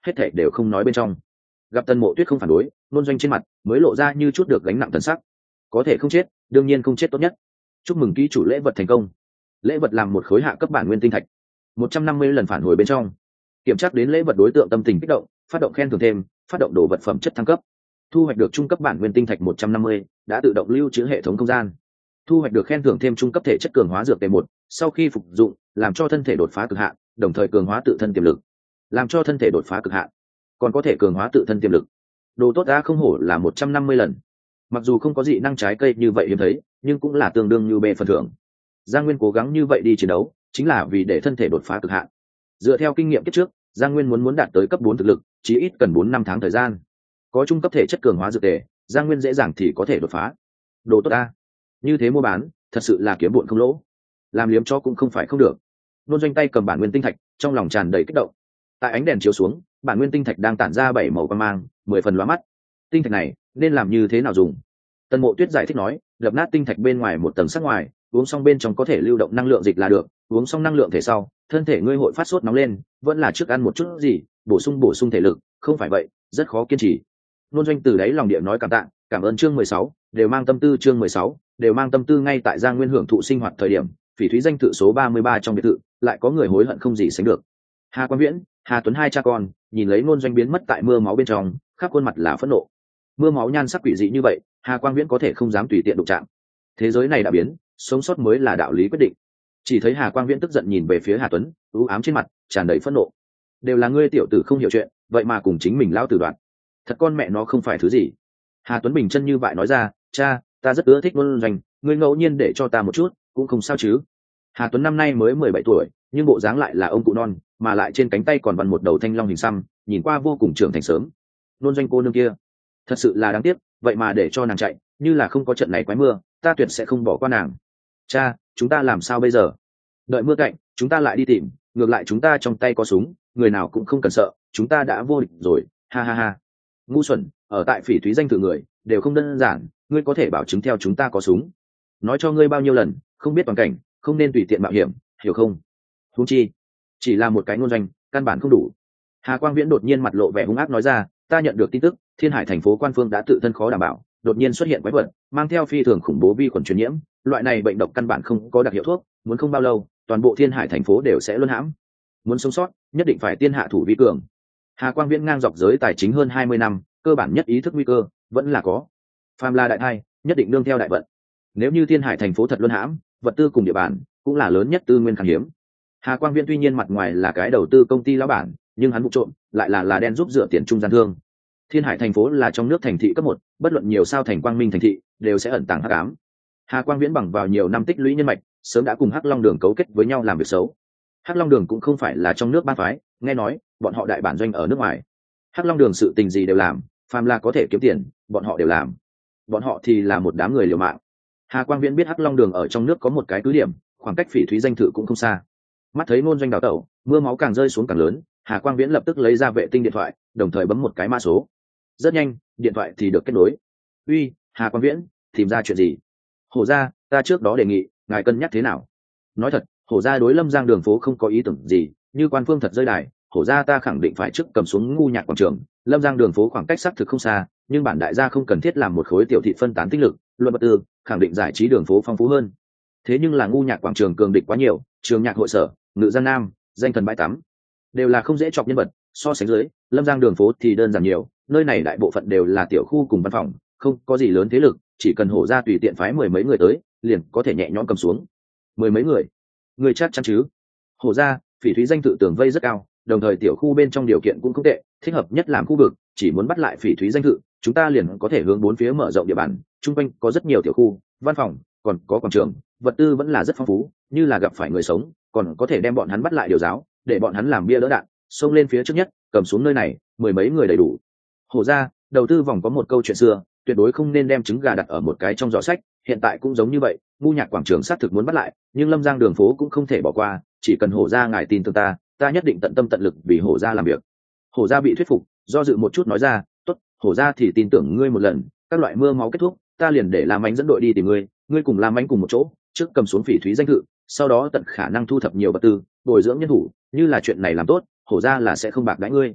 hết thảy đều không nói bên trong. Gặp Tần Mộ Tuyết không phản đối, Nôn Doanh trên mặt mới lộ ra như chút được gánh nặng thần sắc. Có thể không chết, đương nhiên không chết tốt nhất. Chúc mừng ký chủ lễ vật thành công. Lễ vật làm một khối hạ cấp bản nguyên tinh thạch, một trăm năm mươi lần phản hồi bên trong. Kiểm tra đến lễ vật đối tượng tâm tình kích động, phát động khen thưởng thêm, phát động đồ vật phẩm chất thăng cấp. Thu hoạch được trung cấp bản nguyên tinh thạch một trăm năm mươi, đã tự động lưu trữ hệ thống không gian. Thu hoạch được khen thưởng thêm trung cấp thể chất cường hóa dược tề một, sau khi phục dụng, làm cho thân thể đột phá cực hạn, đồng thời cường hóa tự thân tiềm lực. Làm cho thân thể đột phá cực hạn, còn có thể cường hóa tự thân tiềm lực. Đồ tốt đã không hổ là một trăm năm mươi lần. Mặc dù không có dị năng trái cây như vậy hiếm thấy, nhưng cũng là tương đương như bề phần thưởng. Giang Nguyên cố gắng như vậy đi chiến đấu, chính là vì để thân thể đột phá cực hạn. Dựa theo kinh nghiệm kiếp trước, Giang Nguyên muốn muốn đạt tới cấp bốn thực lực, chỉ ít cần bốn năm tháng thời gian. Có trung cấp thể chất cường hóa dược tề, Giang Nguyên dễ dàng thì có thể đột phá. Đồ tốt ta, như thế mua bán, thật sự là kiếm bộn không lỗ. Làm liếm cho cũng không phải không được. Nôn Doanh tay cầm bản nguyên tinh thạch, trong lòng tràn đầy kích động. Tại ánh đèn chiếu xuống, bản nguyên tinh thạch đang tản ra bảy màu quang mang, mười phần lóa mắt. Tinh thạch này nên làm như thế nào dùng? Tần Mộ Tuyết giải thích nói, lập nát tinh thạch bên ngoài một tầng sắc ngoài, uống xong bên trong có thể lưu động năng lượng dịch là được. Uống xong năng lượng thể sau, thân thể ngươi hội phát sốt nóng lên, vẫn là trước ăn một chút gì, bổ sung bổ sung thể lực, không phải vậy rất khó kiên trì. Nôn Doanh từ đáy lòng địa nói cảm tạ, cảm ơn chương mười sáu, đều mang tâm tư chương mười sáu, đều mang tâm tư. Ngay tại Giang Nguyên hưởng thụ sinh hoạt thời điểm, Phỉ Thúy danh tự số ba mươi ba trong biệt thự, lại có người hối hận không gì sánh được. Hà Quang Viễn, Hà Tuấn hai cha con, nhìn lấy Nôn Doanh biến mất tại mưa máu bên trong, khắp khuôn mặt là phẫn nộ. Mưa máu nhan sắc quỷ dị như vậy, Hà Quang Viễn có thể không dám tùy tiện đụng chạm. Thế giới này đã biến, sống sót mới là đạo lý quyết định. Chỉ thấy Hà Quang Viễn tức giận nhìn về phía Hà Tuấn, u ám trên mặt tràn đầy phẫn nộ. Đều là ngươi tiểu tử không hiểu chuyện, vậy mà cùng chính mình lao tử đoạn. Thật con mẹ nó không phải thứ gì. Hà Tuấn bình chân như vậy nói ra, cha, ta rất ưa thích Nôn Doanh, ngươi ngẫu nhiên để cho ta một chút, cũng không sao chứ. Hà Tuấn năm nay mới mười bảy tuổi, nhưng bộ dáng lại là ông cụ non, mà lại trên cánh tay còn vằn một đầu thanh long hình xăm, nhìn qua vô cùng trưởng thành sớm. Nôn Doanh cô nương kia, thật sự là đáng tiếc, vậy mà để cho nàng chạy, như là không có trận này quái mưa, ta tuyệt sẽ không bỏ qua nàng. Cha, chúng ta làm sao bây giờ? Đợi mưa cạnh, chúng ta lại đi tìm, ngược lại chúng ta trong tay có súng, người nào cũng không cần sợ, chúng ta đã vô địch rồi, ha ha ha. Ngu xuẩn, ở tại Phỉ Thúy danh tự người đều không đơn giản, ngươi có thể bảo chứng theo chúng ta có súng. Nói cho ngươi bao nhiêu lần, không biết toàn cảnh, không nên tùy tiện mạo hiểm, hiểu không? Huống chi, chỉ là một cái Nôn Doanh, căn bản không đủ. Hà Quang Viễn đột nhiên mặt lộ vẻ hung ác nói ra, ta nhận được tin tức, Thiên Hải thành phố quan phương đã tự thân khó đảm bảo, đột nhiên xuất hiện quái vật, mang theo phi thường khủng bố vi khuẩn truyền nhiễm, loại này bệnh độc căn bản không có đặc hiệu thuốc, muốn không bao lâu, toàn bộ Thiên Hải thành phố đều sẽ luân hãm. Muốn sống sót, nhất định phải tiên hạ thủ vi cường. Hà Quang Viễn ngang dọc giới tài chính hơn hai mươi năm, cơ bản nhất ý thức nguy cơ vẫn là có. Phàm là đại thai, nhất định đương theo đại vận. Nếu như Thiên Hải thành phố thật luân hãm, vật tư cùng địa bàn cũng là lớn nhất tư nguyên khan hiếm. Hà Quang Viễn tuy nhiên mặt ngoài là cái đầu tư công ty lão bản, nhưng hắn vụ trộm lại là là đen giúp dựa tiền trung gian thương. Thiên Hải thành phố là trong nước thành thị cấp một, bất luận nhiều sao thành quang minh thành thị đều sẽ ẩn tàng hắc ám. Hà Quang Viễn bằng vào nhiều năm tích lũy nhân mạch, sớm đã cùng Hắc Long Đường cấu kết với nhau làm việc xấu. Hắc Long Đường cũng không phải là trong nước bang phái, nghe nói bọn họ đại bản doanh ở nước ngoài. Hắc Long Đường sự tình gì đều làm, phàm là có thể kiếm tiền, bọn họ đều làm. Bọn họ thì là một đám người liều mạng. Hà Quang Viễn biết Hắc Long Đường ở trong nước có một cái cứ điểm, khoảng cách Phỉ Thúy danh thự cũng không xa. Mắt thấy Nôn Doanh đào tẩu, mưa máu càng rơi xuống càng lớn, Hà Quang Viễn lập tức lấy ra vệ tinh điện thoại, đồng thời bấm một cái mã số. Rất nhanh, điện thoại thì được kết nối. Uy, Hà Quang Viễn, tìm ra chuyện gì? Hổ gia, ta trước đó đề nghị, ngài cân nhắc thế nào? Nói thật, Hổ gia đối Lâm Giang đường phố không có ý tưởng gì, như quan phương thật rơi đài, Hổ gia ta khẳng định phải trước cầm xuống ngu nhạc quảng trường. Lâm Giang đường phố khoảng cách xác thực không xa, nhưng bản đại gia không cần thiết làm một khối tiểu thị phân tán tinh lực, luận vật tư, khẳng định giải trí đường phố phong phú hơn. Thế nhưng là ngu nhạc quảng trường cường địch quá nhiều, trường nhạc hội sở, ngự giang nam, danh thần bãi tắm, đều là không dễ chọc nhân vật. So sánh dưới, Lâm Giang đường phố thì đơn giản nhiều, nơi này đại bộ phận đều là tiểu khu cùng văn phòng, không có gì lớn thế lực, chỉ cần Hổ gia tùy tiện phái mười mấy người tới, liền có thể nhẹ nhõm cầm xuống. Mười mấy người, người chắc chắn chứ? Hổ gia, Phỉ Thúy danh tự tường vây rất cao, đồng thời tiểu khu bên trong điều kiện cũng không tệ, thích hợp nhất làm khu vực, chỉ muốn bắt lại Phỉ Thúy danh tự, chúng ta liền có thể hướng bốn phía mở rộng địa bàn, chung quanh có rất nhiều tiểu khu, văn phòng, còn có quảng trường, vật tư vẫn là rất phong phú, như là gặp phải người sống, còn có thể đem bọn hắn bắt lại điều giáo, để bọn hắn làm bia đỡ đạn, xông lên phía trước nhất, cầm xuống nơi này, mười mấy người đầy đủ. Hổ gia, đầu tư vòng có một câu chuyện xưa, tuyệt đối không nên đem trứng gà đặt ở một cái trong giỏ sách, hiện tại cũng giống như vậy, ngu nhạc quảng trường xác thực muốn bắt lại, nhưng Lâm Giang đường phố cũng không thể bỏ qua, chỉ cần Hổ gia ngài tin tưởng ta, ta nhất định tận tâm tận lực vì Hổ gia làm việc. Hổ gia bị thuyết phục, do dự một chút nói ra, tốt, Hổ gia thì tin tưởng ngươi một lần, các loại mưa máu kết thúc, ta liền để Lam Ánh dẫn đội đi tìm ngươi, ngươi cùng Lam Ánh cùng một chỗ, trước cầm xuống Phỉ Thúy danh thự, sau đó tận khả năng thu thập nhiều vật tư, bồi dưỡng nhân thủ, như là chuyện này làm tốt, Hổ gia là sẽ không bạc đãi ngươi.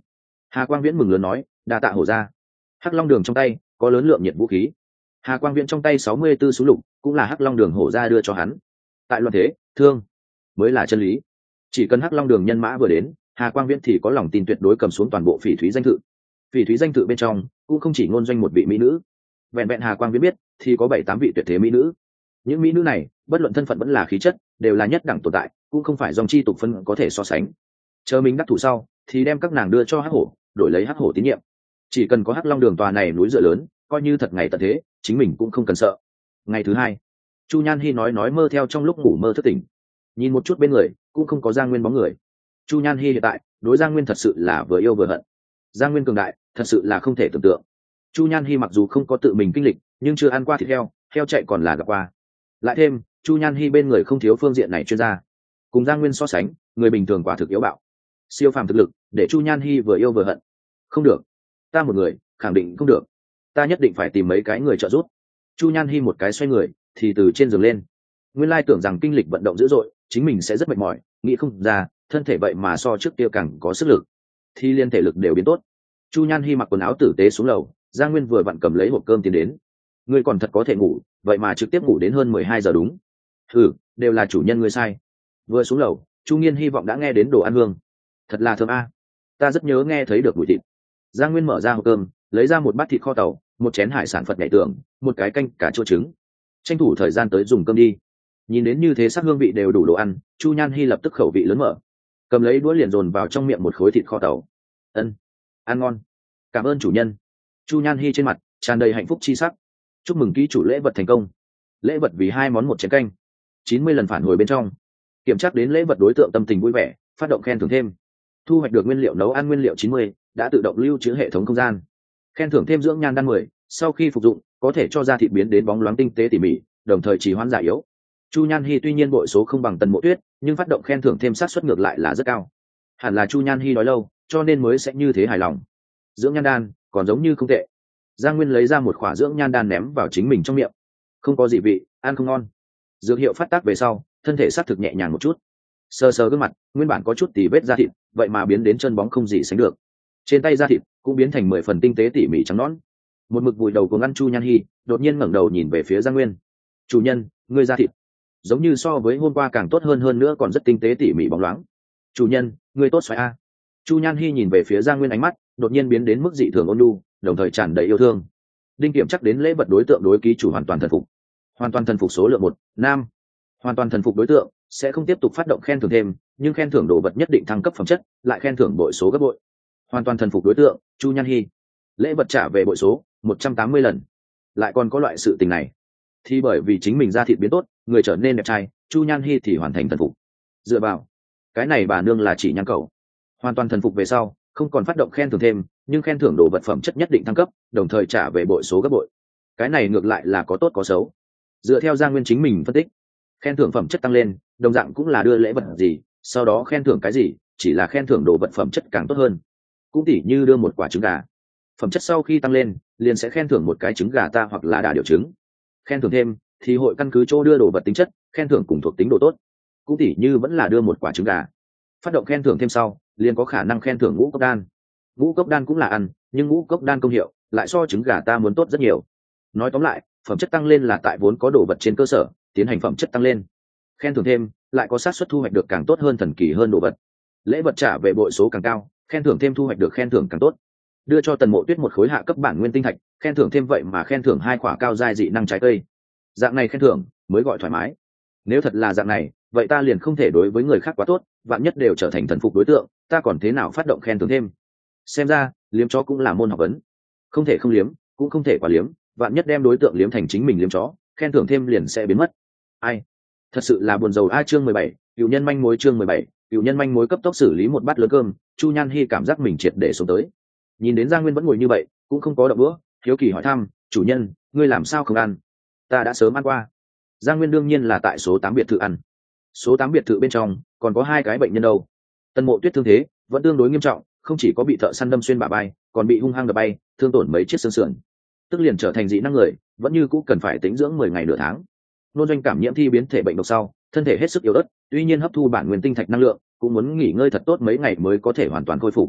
Hà Quang Viễn mừng lớn nói, đa tạ hổ ra. Hắc Long Đường trong tay có lớn lượng nhiệt vũ khí. Hà Quang Viễn trong tay sáu mươi 64 súng lục cũng là Hắc Long Đường hổ ra đưa cho hắn. Tại loạn thế, thương mới là chân lý. Chỉ cần Hắc Long Đường nhân mã vừa đến, Hà Quang Viễn thì có lòng tin tuyệt đối cầm xuống toàn bộ Phỉ Thúy danh tự. Phỉ Thúy danh tự bên trong cũng không chỉ ngôn doanh một vị mỹ nữ, vẹn vẹn Hà Quang Viễn biết thì có bảy tám vị tuyệt thế mỹ nữ. Những mỹ nữ này, bất luận thân phận vẫn là khí chất, đều là nhất đẳng tồn tại, cũng không phải dòng chi tục phân có thể so sánh. Chờ mình đắc thủ sau, thì đem các nàng đưa cho Hắc Hổ, đổi lấy Hắc Hổ tín nhiệm. Chỉ cần có Hắc Long Đường tòa này núi dựa lớn, coi như thật ngày tận thế, chính mình cũng không cần sợ. Ngày thứ hai, Chu Nhan Hi nói nói mơ theo trong lúc ngủ mơ thức tỉnh, nhìn một chút bên người cũng không có Giang Nguyên bóng người. Chu Nhan Hi hiện tại đối Giang Nguyên thật sự là vừa yêu vừa hận. Giang Nguyên cường đại thật sự là không thể tưởng tượng. Chu Nhan Hi mặc dù không có tự mình kinh lịch, nhưng chưa ăn qua thịt heo, heo chạy còn là gặp qua. Lại thêm Chu Nhan Hi bên người không thiếu phương diện này chuyên gia, cùng Giang Nguyên so sánh, người bình thường quả thực yếu bạo. Siêu phàm thực lực để Chu Nhan Hi vừa yêu vừa hận. Không được, ta một người khẳng định không được, ta nhất định phải tìm mấy cái người trợ giúp. Chu Nhan Hi một cái xoay người thì từ trên giường lên. Nguyên lai tưởng rằng kinh lịch vận động dữ dội chính mình sẽ rất mệt mỏi, nghĩ không ra thân thể vậy mà so trước kia càng có sức lực, thì liên thể lực đều biến tốt. Chu Nhan Hi mặc quần áo tử tế xuống lầu, Giang Nguyên vừa vặn cầm lấy hộp cơm tiến đến. Ngươi còn thật có thể ngủ, vậy mà trực tiếp ngủ đến hơn mười hai giờ đúng. Ừ, đều là chủ nhân ngươi sai. Vừa xuống lầu, Chu Nghiên hy vọng đã nghe đến đồ ăn hương. Thật là thơm a, ta rất nhớ nghe thấy được mùi thịt. Giang Nguyên mở ra hộp cơm, lấy ra một bát thịt kho tàu, một chén hải sản Phật nhảy tưởng, một cái canh cả chua trứng. Tranh thủ thời gian tới dùng cơm đi. Nhìn đến như thế sắc hương vị đều đủ đồ ăn, Chu Nhan Hi lập tức khẩu vị lớn mở, cầm lấy đũa liền dồn vào trong miệng một khối thịt kho tàu. Ân, ăn ngon, cảm ơn chủ nhân. Chu Nhan Hi trên mặt tràn đầy hạnh phúc chi sắc. Chúc mừng ký chủ lễ vật thành công. Lễ vật vì hai món một chén canh, chín mươi lần phản hồi bên trong. Kiểm tra đến lễ vật đối tượng tâm tình vui vẻ, phát động khen thưởng thêm. Thu hoạch được nguyên liệu nấu ăn nguyên liệu chín mươi, đã tự động lưu trữ hệ thống không gian. Khen thưởng thêm dưỡng nhan đan mười, sau khi phục dụng có thể cho da thịt biến đến bóng loáng tinh tế tỉ mỉ, đồng thời trì hoãn già yếu. Chu Nhan Hi tuy nhiên bội số không bằng Tần Mộ Tuyết, nhưng phát động khen thưởng thêm sát suất ngược lại là rất cao. Hẳn là Chu Nhan Hi nói lâu, cho nên mới sẽ như thế hài lòng. Dưỡng nhan đan còn giống như không tệ. Giang Nguyên lấy ra một khỏa dưỡng nhan đan ném vào chính mình trong miệng. Không có gì vị, ăn không ngon. Dược hiệu phát tác về sau, thân thể sát thực nhẹ nhàng một chút. Sờ sờ gương mặt, nguyên bản có chút tỉ vết da thịt, vậy mà biến đến chân bóng không gì sánh được. Trên tay da thịt cũng biến thành mười phần tinh tế tỉ mỉ trắng nõn. Một mực vùi đầu cuồng ăn Chu Nhan Hi, đột nhiên ngẩng đầu nhìn về phía Giang Nguyên. "Chủ nhân, ngươi da thịt giống như so với hôm qua càng tốt hơn hơn nữa còn rất tinh tế tỉ mỉ bóng loáng. Chủ nhân, ngươi tốt xoáy a." Chu Nhan Hi nhìn về phía Giang Nguyên, ánh mắt đột nhiên biến đến mức dị thường ôn nhu, đồng thời tràn đầy yêu thương. Đinh Kiểm chắc đến lễ vật đối tượng đối ký chủ hoàn toàn thần phục. Hoàn toàn thần phục số lượng một, nam. Hoàn toàn thần phục đối tượng sẽ không tiếp tục phát động khen thưởng thêm, nhưng khen thưởng đồ vật nhất định thăng cấp phẩm chất, lại khen thưởng bội số gấp bội. Hoàn toàn thần phục đối tượng Chu Nhan Hi, lễ vật trả về bội số một trăm tám mươi lần. Lại còn có loại sự tình này, thì bởi vì chính mình da thịt biến tốt, người trở nên đẹp trai, Chu Nhan Hi thì hoàn thành thần phục. Dựa vào cái này bà nương là chỉ nhan cầu. Hoàn toàn thần phục về sau không còn phát động khen thưởng thêm, nhưng khen thưởng đồ vật phẩm chất nhất định thăng cấp, đồng thời trả về bội số gấp bội. Cái này ngược lại là có tốt có xấu. Dựa theo Giang Nguyên chính mình phân tích, khen thưởng phẩm chất tăng lên đồng dạng cũng là đưa lễ vật gì, sau đó khen thưởng cái gì chỉ là khen thưởng đồ vật phẩm chất càng tốt hơn. Cũng tỉ như đưa một quả trứng gà, phẩm chất sau khi tăng lên liền sẽ khen thưởng một cái trứng gà ta hoặc là đà điểu trứng. Khen thưởng thêm thì hội căn cứ chỗ đưa đồ vật tính chất khen thưởng cùng thuộc tính độ tốt. Cũng tỉ như vẫn là đưa một quả trứng gà, phát động khen thưởng thêm sau liền có khả năng khen thưởng ngũ cốc đan. Ngũ cốc đan cũng là ăn, nhưng ngũ cốc đan công hiệu lại so trứng gà ta muốn tốt rất nhiều. Nói tóm lại, phẩm chất tăng lên là tại vốn có đồ vật trên cơ sở tiến hành phẩm chất tăng lên. Khen thưởng thêm lại có xác suất thu hoạch được càng tốt hơn thần kỳ hơn đồ vật. Lễ vật trả về bội số càng cao, khen thưởng thêm thu hoạch được khen thưởng càng tốt. Đưa cho Tần Mộ Tuyết một khối hạ cấp bản nguyên tinh thạch, khen thưởng thêm vậy mà khen thưởng hai quả cao giai dị năng trái cây. Dạng này khen thưởng mới gọi thoải mái. Nếu thật là dạng này, vậy ta liền không thể đối với người khác quá tốt, vạn nhất đều trở thành thần phục đối tượng, ta còn thế nào phát động khen thưởng thêm. Xem ra liếm chó cũng là môn học vấn, không thể không liếm, cũng không thể quá liếm, vạn nhất đem đối tượng liếm thành chính mình liếm chó, khen thưởng thêm liền sẽ biến mất. Ai, thật sự là buồn rầu a. Chương mười bảy, cựu nhân manh mối. Chương mười bảy, cựu nhân manh mối. Cấp tốc xử lý một bát lớn cơm, Chu Nhan Hi cảm giác mình triệt để xuống tới. Nhìn đến Giang Nguyên vẫn ngồi như vậy, cũng không có động bữa, hiếu kỳ hỏi thăm, "Chủ nhân, ngươi làm sao không ăn?" "Ta đã sớm ăn qua." Giang Nguyên đương nhiên là tại số tám biệt thự ăn. Số tám biệt thự bên trong còn có hai cái bệnh nhân đâu. Tần Mộ Tuyết thương thế vẫn tương đối nghiêm trọng, không chỉ có bị thợ săn đâm xuyên bả vai, còn bị hung hăng đập bay, thương tổn mấy chiếc xương sườn. Tức liền trở thành dị năng người, vẫn như cũ cần phải tĩnh dưỡng mười ngày nửa tháng. Nôn Doanh cảm nhiễm thi biến thể bệnh độc sau, thân thể hết sức yếu ớt, tuy nhiên hấp thu bản nguyên tinh thạch năng lượng, cũng muốn nghỉ ngơi thật tốt mấy ngày mới có thể hoàn toàn khôi phục.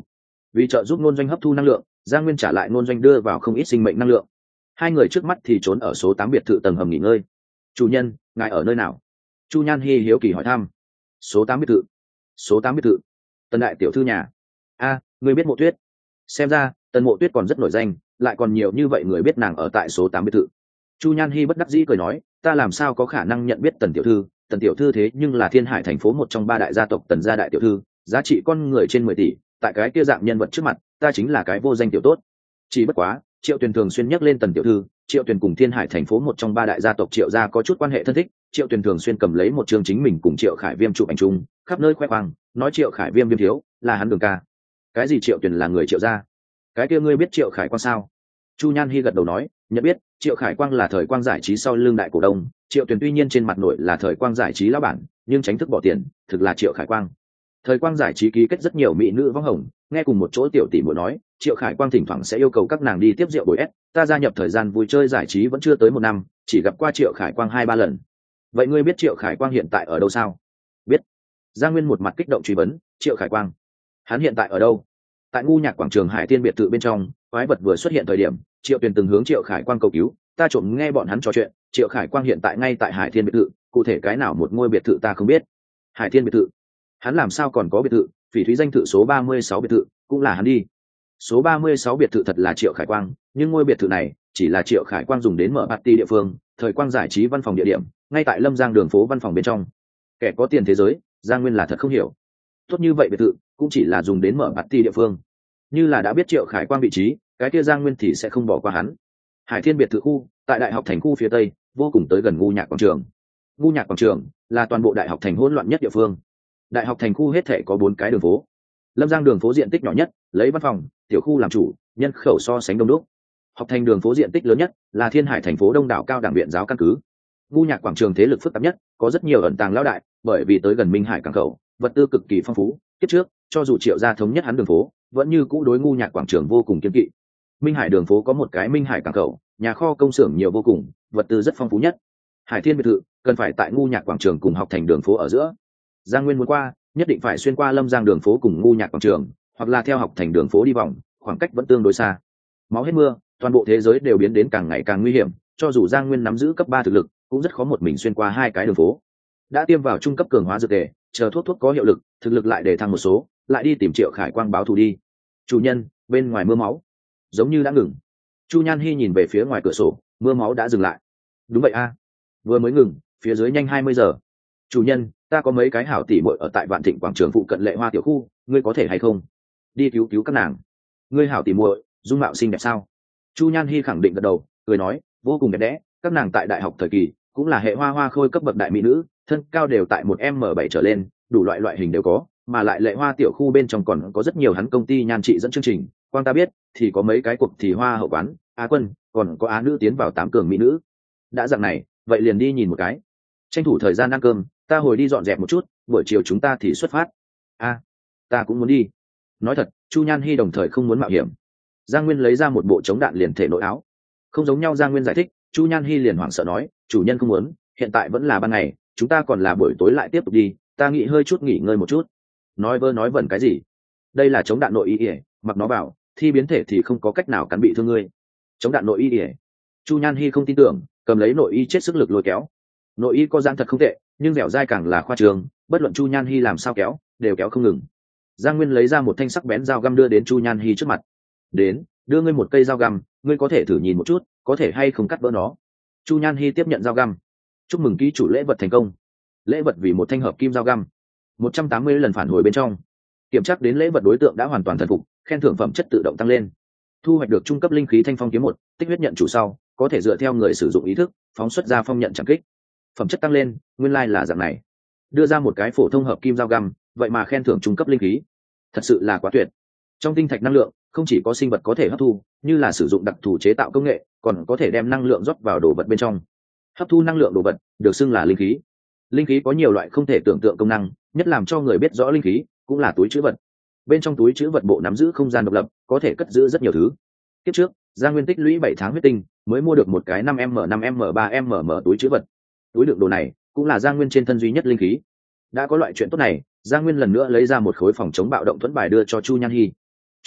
Vì trợ giúp ngôn doanh hấp thu năng lượng, Giang Nguyên trả lại ngôn doanh đưa vào không ít sinh mệnh năng lượng. Hai người trước mắt thì trốn ở số tám biệt thự tầng hầm nghỉ ngơi. Chủ nhân, ngài ở nơi nào? Chu Nhan Hi hiếu kỳ hỏi thăm. Số tám biệt thự. Số tám biệt thự. Tần đại tiểu thư nhà. A, ngươi biết Mộ Tuyết? Xem ra Tần Mộ Tuyết còn rất nổi danh, lại còn nhiều như vậy người biết nàng ở tại số tám biệt thự. Chu Nhan Hi bất đắc dĩ cười nói, ta làm sao có khả năng nhận biết Tần tiểu thư? Tần tiểu thư thế nhưng là Thiên Hải thành phố một trong ba đại gia tộc Tần gia đại tiểu thư, giá trị con người trên mười tỷ, tại cái kia dạng nhân vật trước mặt, ta chính là cái vô danh tiểu tốt. Chỉ bất quá, Triệu Tuyền thường xuyên nhắc lên Tần tiểu thư, Triệu Tuyền cùng Thiên Hải thành phố một trong ba đại gia tộc Triệu gia có chút quan hệ thân thích, Triệu Tuyền thường xuyên cầm lấy một chương chính mình cùng Triệu Khải Viêm chụp ảnh chung, khắp nơi khoe khoang, nói Triệu Khải Viêm Viêm thiếu, là hắn Đường ca. Cái gì Triệu Tuyền là người Triệu gia? Cái kia ngươi biết Triệu Khải Quang sao? Chu Nhan Hi gật đầu nói, nhận biết, Triệu Khải Quang là thời quang giải trí sau lưng đại cổ đông, Triệu Tuyền tuy nhiên trên mặt nội là thời quang giải trí lão bản, nhưng tránh thức bỏ tiền, thực là Triệu Khải Quang. Thời quang giải trí ký kết rất nhiều mỹ nữ võng hồng, nghe cùng một chỗ tiểu tỷ muội nói, Triệu Khải Quang thỉnh thoảng sẽ yêu cầu các nàng đi tiếp rượu bồi ép, ta gia nhập thời gian vui chơi giải trí vẫn chưa tới một năm, chỉ gặp qua Triệu Khải Quang hai ba lần. Vậy ngươi biết Triệu Khải Quang hiện tại ở đâu sao? Biết. Giang Nguyên một mặt kích động truy vấn, Triệu Khải Quang, hắn hiện tại ở đâu? Tại ngu nhạc quảng trường Hải Thiên biệt thự bên trong, quái vật vừa xuất hiện thời điểm, Triệu Tuyền từng hướng Triệu Khải Quang cầu cứu, ta trộm nghe bọn hắn trò chuyện, Triệu Khải Quang hiện tại ngay tại Hải Thiên biệt thự, cụ thể cái nào một ngôi biệt thự ta không biết. Hải Thiên biệt thự? Hắn làm sao còn có biệt thự? Phỉ thúy danh thự số ba mươi sáu biệt thự, cũng là hắn đi. Số ba mươi sáu biệt thự thật là Triệu Khải Quang, nhưng ngôi biệt thự này chỉ là Triệu Khải Quang dùng đến mở party địa phương, thời quang giải trí văn phòng địa điểm, ngay tại Lâm Giang đường phố văn phòng bên trong. Kẻ có tiền thế giới, Giang Nguyên là thật không hiểu. Tốt như vậy biệt thự, cũng chỉ là dùng đến mở party địa phương. Như là đã biết Triệu Khải Quang vị trí, cái kia Giang Nguyên thì sẽ không bỏ qua hắn. Hải Thiên biệt thự khu, tại Đại học thành khu phía tây, vô cùng tới gần ngu nhạc quảng trường. Ngu nhạc quảng trường là toàn bộ Đại học thành hỗn loạn nhất địa phương. Đại học thành khu hết thể có bốn cái đường phố. Lâm Giang đường phố diện tích nhỏ nhất, lấy văn phòng, tiểu khu làm chủ, nhân khẩu so sánh đông đúc. Học thành đường phố diện tích lớn nhất, là Thiên Hải thành phố đông đảo cao đẳng viện giáo căn cứ. Ngu nhạc quảng trường thế lực phức tạp nhất, có rất nhiều ẩn tàng lão đại, bởi vì tới gần Minh Hải cảng khẩu, vật tư cực kỳ phong phú. Kiếp trước, cho dù Triệu gia thống nhất hắn đường phố, vẫn như cũ đối ngu nhạc quảng trường vô cùng kiên kỵ. Minh Hải đường phố có một cái Minh Hải cảng khẩu, nhà kho công xưởng nhiều vô cùng, vật tư rất phong phú nhất. Hải Thiên biệt thự cần phải tại ngu nhạc quảng trường cùng học thành đường phố ở giữa. Giang Nguyên muốn qua, nhất định phải xuyên qua Lâm Giang đường phố cùng ngu nhạc quảng trường, hoặc là theo học thành đường phố đi vòng, khoảng cách vẫn tương đối xa. Máu hết mưa, toàn bộ thế giới đều biến đến càng ngày càng nguy hiểm, cho dù Giang Nguyên nắm giữ cấp ba thực lực, cũng rất khó một mình xuyên qua hai cái đường phố. Đã tiêm vào trung cấp cường hóa dược tề, chờ thuốc thuốc có hiệu lực, thực lực lại để thăng một số, lại đi tìm Triệu Khải Quang báo thù đi. Chủ nhân, bên ngoài mưa máu giống như đã ngừng. Chu Nhan Hi nhìn về phía ngoài cửa sổ, mưa máu đã dừng lại. Đúng vậy a, vừa mới ngừng, phía dưới nhanh hai mươi giờ. Chủ nhân, ta có mấy cái hảo tỷ muội ở tại Vạn Thịnh quảng trường phụ cận Lệ Hoa tiểu khu, ngươi có thể hay không đi cứu cứu các nàng? Ngươi hảo tỷ muội dung mạo xinh đẹp sao? Chu Nhan Hi khẳng định gật đầu, cười nói, vô cùng đẹp đẽ, các nàng tại đại học thời kỳ cũng là hệ hoa hoa khôi cấp bậc đại mỹ nữ, thân cao đều tại một m bảy trở lên, đủ loại loại hình đều có, mà lại Lệ Hoa tiểu khu bên trong còn có rất nhiều hắn công ty nhan trị dẫn chương trình, quang ta biết thì có mấy cái cuộc thì hoa hậu quán, á quân, còn có á nữ tiến vào tám cường mỹ nữ. Đã dạng này, vậy liền đi nhìn một cái. Tranh thủ thời gian ăn cơm, ta hồi đi dọn dẹp một chút, buổi chiều chúng ta thì xuất phát. A, ta cũng muốn đi. Nói thật, Chu Nhan Hi đồng thời không muốn mạo hiểm. Giang Nguyên lấy ra một bộ chống đạn liền thể nội áo. Không giống nhau, Giang Nguyên giải thích, Chu Nhan Hi liền hoảng sợ nói, chủ nhân không muốn, hiện tại vẫn là ban ngày, chúng ta còn là buổi tối lại tiếp tục đi, ta nghĩ hơi chút nghỉ ngơi một chút. Nói vơ nói vẩn cái gì? Đây là chống đạn nội y ỉa, mặc nó vào, thi biến thể thì không có cách nào cắn bị thương ngươi. Chống đạn nội y ỉa. Chu Nhan Hi không tin tưởng, cầm lấy nội y chết sức lực lôi kéo. Nội y có giãn thật không tệ, nhưng dẻo dai càng là khoa trường, bất luận Chu Nhan Hi làm sao kéo, đều kéo không ngừng. Giang Nguyên lấy ra một thanh sắc bén dao găm đưa đến Chu Nhan Hi trước mặt. Đến, đưa ngươi một cây dao găm, ngươi có thể thử nhìn một chút, có thể hay không cắt vỡ nó. Chu Nhan Hi tiếp nhận dao găm. Chúc mừng ký chủ lễ vật thành công. Lễ vật vì một thanh hợp kim dao găm. một trăm tám mươi lần phản hồi bên trong. Kiểm tra đến lễ vật đối tượng đã hoàn toàn thần phục, khen thưởng phẩm chất tự động tăng lên. Thu hoạch được trung cấp linh khí thanh phong kiếm một, tích huyết nhận chủ sau, có thể dựa theo người sử dụng ý thức, phóng xuất ra phong nhận chẳng kích. Phẩm chất tăng lên, nguyên lai là dạng này. Đưa ra một cái phổ thông hợp kim dao găm, vậy mà khen thưởng trung cấp linh khí, thật sự là quá tuyệt. Trong tinh thạch năng lượng, không chỉ có sinh vật có thể hấp thu, như là sử dụng đặc thù chế tạo công nghệ, còn có thể đem năng lượng rót vào đồ vật bên trong. Hấp thu năng lượng đồ vật được xưng là linh khí. Linh khí có nhiều loại không thể tưởng tượng công năng, nhất làm cho người biết rõ linh khí cũng là túi trữ vật. Bên trong túi trữ vật bộ nắm giữ không gian độc lập, có thể cất giữ rất nhiều thứ. Kiếp trước, Giang Nguyên tích lũy bảy tháng huyết tinh, mới mua được một cái năm m năm m ba m túi trữ vật. Túi đựng đồ này cũng là Giang Nguyên trên thân duy nhất linh khí. Đã có loại chuyện tốt này, Giang Nguyên lần nữa lấy ra một khối phòng chống bạo động thuẫn bài đưa cho Chu Nhan Hi.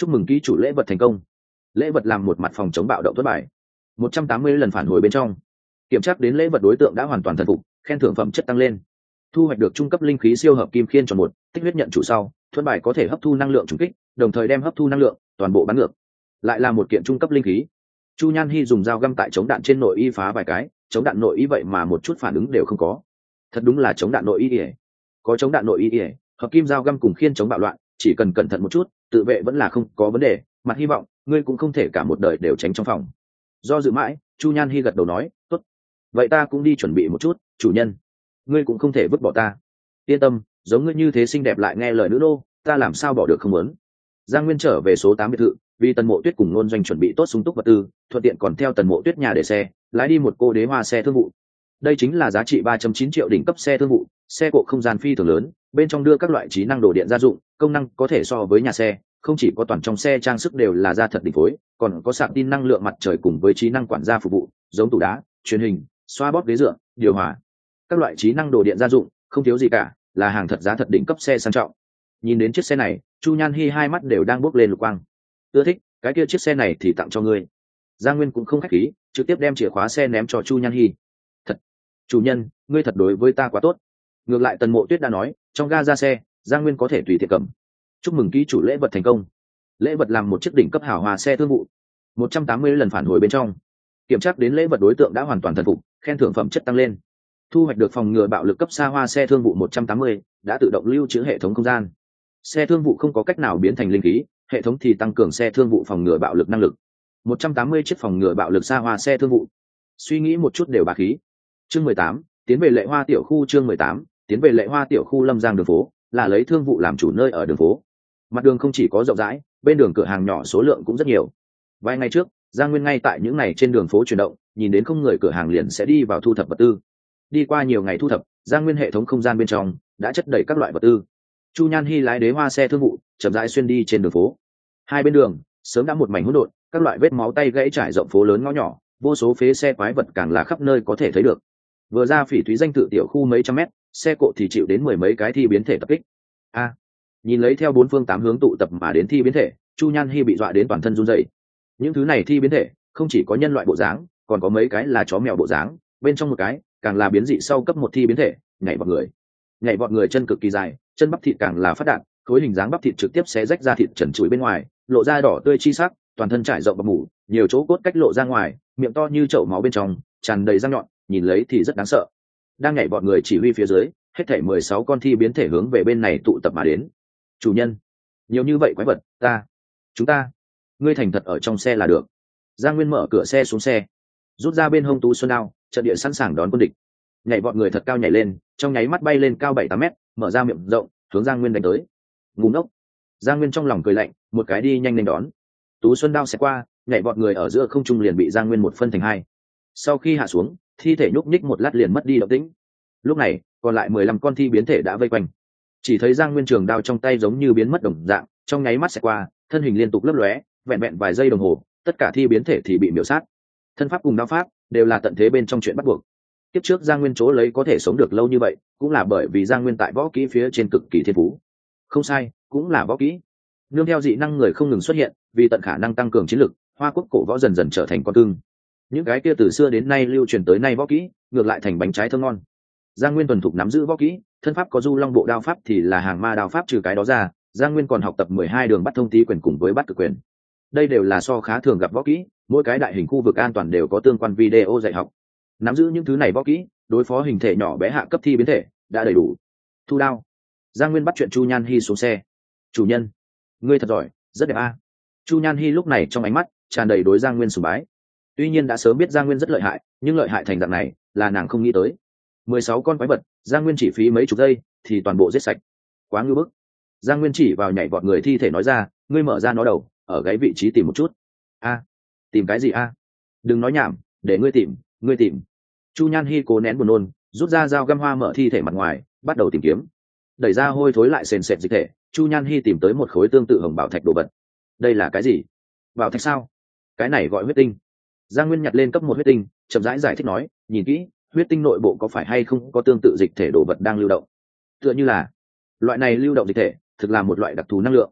chúc mừng ký chủ lễ vật thành công. Lễ vật làm một mặt phòng chống bạo động thất bại. Một trăm tám mươi lần phản hồi bên trong. Kiểm tra đến lễ vật đối tượng đã hoàn toàn thần phục, khen thưởng phẩm chất tăng lên. Thu hoạch được trung cấp linh khí siêu hợp kim khiên tròn một, tích huyết nhận chủ sau, thuẫn bài có thể hấp thu năng lượng trùng kích, đồng thời đem hấp thu năng lượng toàn bộ bắn ngược. Lại là một kiện trung cấp linh khí. Chu Nhan Hi dùng dao găm tại chống đạn trên nội y phá vài cái, chống đạn nội y vậy mà một chút phản ứng đều không có. Thật đúng là chống đạn nội y ỉa. Có chống đạn nội y ỉa, hợp kim dao găm cùng khiên chống bạo loạn, chỉ cần cẩn thận một chút, tự vệ vẫn là không có vấn đề. Mặt hy vọng ngươi cũng không thể cả một đời đều tránh trong phòng. Do dự mãi, Chu Nhan Hi gật đầu nói, tốt, vậy ta cũng đi chuẩn bị một chút. Chủ nhân, ngươi cũng không thể vứt bỏ ta. Yên tâm, giống ngươi như thế xinh đẹp lại nghe lời nữ nô, ta làm sao bỏ được không muốn. Giang Nguyên trở về số tám biệt thự, vì Tần Mộ Tuyết cùng Nôn Doanh chuẩn bị tốt súng túc vật tư, thuận tiện còn theo Tần Mộ Tuyết nhà để xe, lái đi một cô đế hoa xe thương vụ. Đây chính là giá trị ba phẩy chín triệu đỉnh cấp xe thương vụ, xe cộ không gian phi thường lớn, bên trong đưa các loại trí năng đồ điện gia dụng, công năng có thể so với nhà xe, không chỉ có toàn trong xe trang sức đều là da thật đỉnh phối, còn có sạc tin năng lượng mặt trời cùng với trí năng quản gia phục vụ, giống tủ đá, truyền hình, xoa bóp ghế dựa, điều hòa. Các loại trí năng đồ điện gia dụng, không thiếu gì cả, là hàng thật giá thật đỉnh cấp xe sang trọng. Nhìn đến chiếc xe này, Chu Nhan Hi hai mắt đều đang bốc lên lục quang. Ưa thích, cái kia chiếc xe này thì tặng cho ngươi. Giang Nguyên cũng không khách khí, trực tiếp đem chìa khóa xe ném cho Chu Nhan Hi. Thật, chủ nhân, ngươi thật đối với ta quá tốt. Ngược lại Tần Mộ Tuyết đã nói, trong ga ra xe, Giang Nguyên có thể tùy tiện cầm. Chúc mừng ký chủ lễ vật thành công. Lễ vật làm một chiếc đỉnh cấp hào hòa xe thương vụ. Một trăm tám mươi lần phản hồi bên trong. Kiểm tra đến lễ vật đối tượng đã hoàn toàn thần phục, khen thưởng phẩm chất tăng lên. Thu hoạch được phòng ngừa bạo lực cấp xa hoa xe thương vụ một trăm tám mươi, đã tự động lưu trữ hệ thống không gian. Xe thương vụ không có cách nào biến thành linh khí, hệ thống thì tăng cường xe thương vụ phòng ngừa bạo lực năng lực. Một trăm tám mươi chiếc phòng ngừa bạo lực xa hoa xe thương vụ. Suy nghĩ một chút đều bá khí. Chương mười tám, tiến về Lệ Hoa tiểu khu. Chương mười tám, tiến về Lệ Hoa tiểu khu Lâm Giang đường phố, là lấy thương vụ làm chủ nơi ở đường phố. Mặt đường không chỉ có rộng rãi, bên đường cửa hàng nhỏ số lượng cũng rất nhiều. Vài ngày trước, Giang Nguyên ngay tại những ngày trên đường phố chuyển động, nhìn đến không người cửa hàng liền sẽ đi vào thu thập vật tư. Đi qua nhiều ngày thu thập, Giang Nguyên hệ thống không gian bên trong đã chất đầy các loại vật tư. Chu Nhan Hi lái đế hoa xe thương vụ, chậm rãi xuyên đi trên đường phố. Hai bên đường sớm đã một mảnh hỗn độn, các loại vết máu tay gãy trải rộng phố lớn ngõ nhỏ, vô số phế xe quái vật càng là khắp nơi có thể thấy được. Vừa ra Phỉ Thúy danh tự tiểu khu mấy trăm mét, xe cộ thì chịu đến mười mấy cái thi biến thể tập kích. A, à, nhìn lấy theo bốn phương tám hướng tụ tập mà đến thi biến thể, Chu Nhan Hi bị dọa đến toàn thân run rẩy. Những thứ này thi biến thể không chỉ có nhân loại bộ dáng, còn có mấy cái là chó mèo bộ dáng, bên trong một cái càng là biến dị sau cấp một thi biến thể, nhảy vọt người. Nhảy vọt người chân cực kỳ dài, chân bắp thịt càng là phát đạn, khối hình dáng bắp thịt trực tiếp xé rách ra thịt trần trụi bên ngoài, lộ ra đỏ tươi chi sắc, toàn thân trải rộng bọc mủ, nhiều chỗ cốt cách lộ ra ngoài, miệng to như chậu máu bên trong tràn đầy răng nhọn, nhìn lấy thì rất đáng sợ. Đang nhảy vọt người chỉ huy phía dưới, hết thảy mười sáu con thi biến thể hướng về bên này tụ tập mà đến. Chủ nhân, nhiều như vậy quái vật, ta, chúng ta, ngươi thành thật ở trong xe là được. Giang Nguyên mở cửa xe xuống xe, rút ra bên hông tú xuân đao, trận địa sẵn sàng đón quân địch. Nhảy vọt người thật cao nhảy lên, trong nháy mắt bay lên cao bảy tám mét, mở ra miệng rộng, hướng Giang Nguyên đánh tới. Ngu ngốc. Giang Nguyên trong lòng cười lạnh, một cái đi nhanh lên đón. Tú xuân đao sẽ qua, nhảy vọt người ở giữa không trung liền bị Giang Nguyên một phân thành hai. Sau khi hạ xuống, thi thể nhúc nhích một lát liền mất đi động tĩnh. Lúc này, còn lại mười lăm con thi biến thể đã vây quanh. Chỉ thấy Giang Nguyên trường đao trong tay giống như biến mất đồng dạng, trong nháy mắt sẽ qua, thân hình liên tục lấp lóe, vẹn vẹn vài giây đồng hồ, tất cả thi biến thể thì bị miểu sát. Thân pháp cùng đao pháp đều là tận thế bên trong chuyện bắt buộc. Tiếp trước Giang Nguyên chỗ lấy có thể sống được lâu như vậy, cũng là bởi vì Giang Nguyên tại võ kỹ phía trên cực kỳ thiên phú. Không sai, cũng là võ kỹ. Nương theo dị năng người không ngừng xuất hiện, vì tận khả năng tăng cường chiến lực, Hoa Quốc cổ võ dần dần trở thành con cưng. Những cái kia từ xưa đến nay lưu truyền tới nay võ kỹ, ngược lại thành bánh trái thơm ngon. Giang Nguyên thuần thục nắm giữ võ kỹ, thân pháp có Du Long bộ đao pháp thì là hàng ma đao pháp, trừ cái đó ra, Giang Nguyên còn học tập mười hai đường bắt thông tý quyền cùng với bắt cực quyền. Đây đều là so khá thường gặp võ kỹ, mỗi cái đại hình khu vực an toàn đều có tương quan video dạy học. Nắm giữ những thứ này võ kỹ, đối phó hình thể nhỏ bé hạ cấp thi biến thể đã đầy đủ. Thu đao. Giang Nguyên bắt chuyện Chu Nhan Hi xuống xe. Chủ nhân, ngươi thật giỏi, rất đẹp a. Chu Nhan Hi lúc này trong ánh mắt tràn đầy đối Giang Nguyên sùng bái. Tuy nhiên đã sớm biết Giang Nguyên rất lợi hại, nhưng lợi hại thành dạng này là nàng không nghĩ tới. Mười sáu con quái vật, Giang Nguyên chỉ phí mấy chục giây thì toàn bộ giết sạch. Quá ngưu bức. Giang Nguyên chỉ vào nhảy vọt người thi thể nói ra, ngươi mở ra nó đầu, ở gáy vị trí tìm một chút. A, tìm cái gì a? Đừng nói nhảm, để ngươi tìm, ngươi tìm. Chu Nhan Hi cố nén buồn nôn, rút ra dao găm hoa mở thi thể mặt ngoài, bắt đầu tìm kiếm. Đẩy ra hôi thối lại sền sệt dịch thể, Chu Nhan Hi tìm tới một khối tương tự hồng bảo thạch đồ vật. Đây là cái gì? Bảo thạch sao? Cái này gọi huyết tinh. Giang Nguyên nhặt lên cấp một huyết tinh, chậm rãi giải, giải thích nói, nhìn kỹ, huyết tinh nội bộ có phải hay không có tương tự dịch thể đồ vật đang lưu động? Tựa như là loại này lưu động dịch thể, thực là một loại đặc thù năng lượng.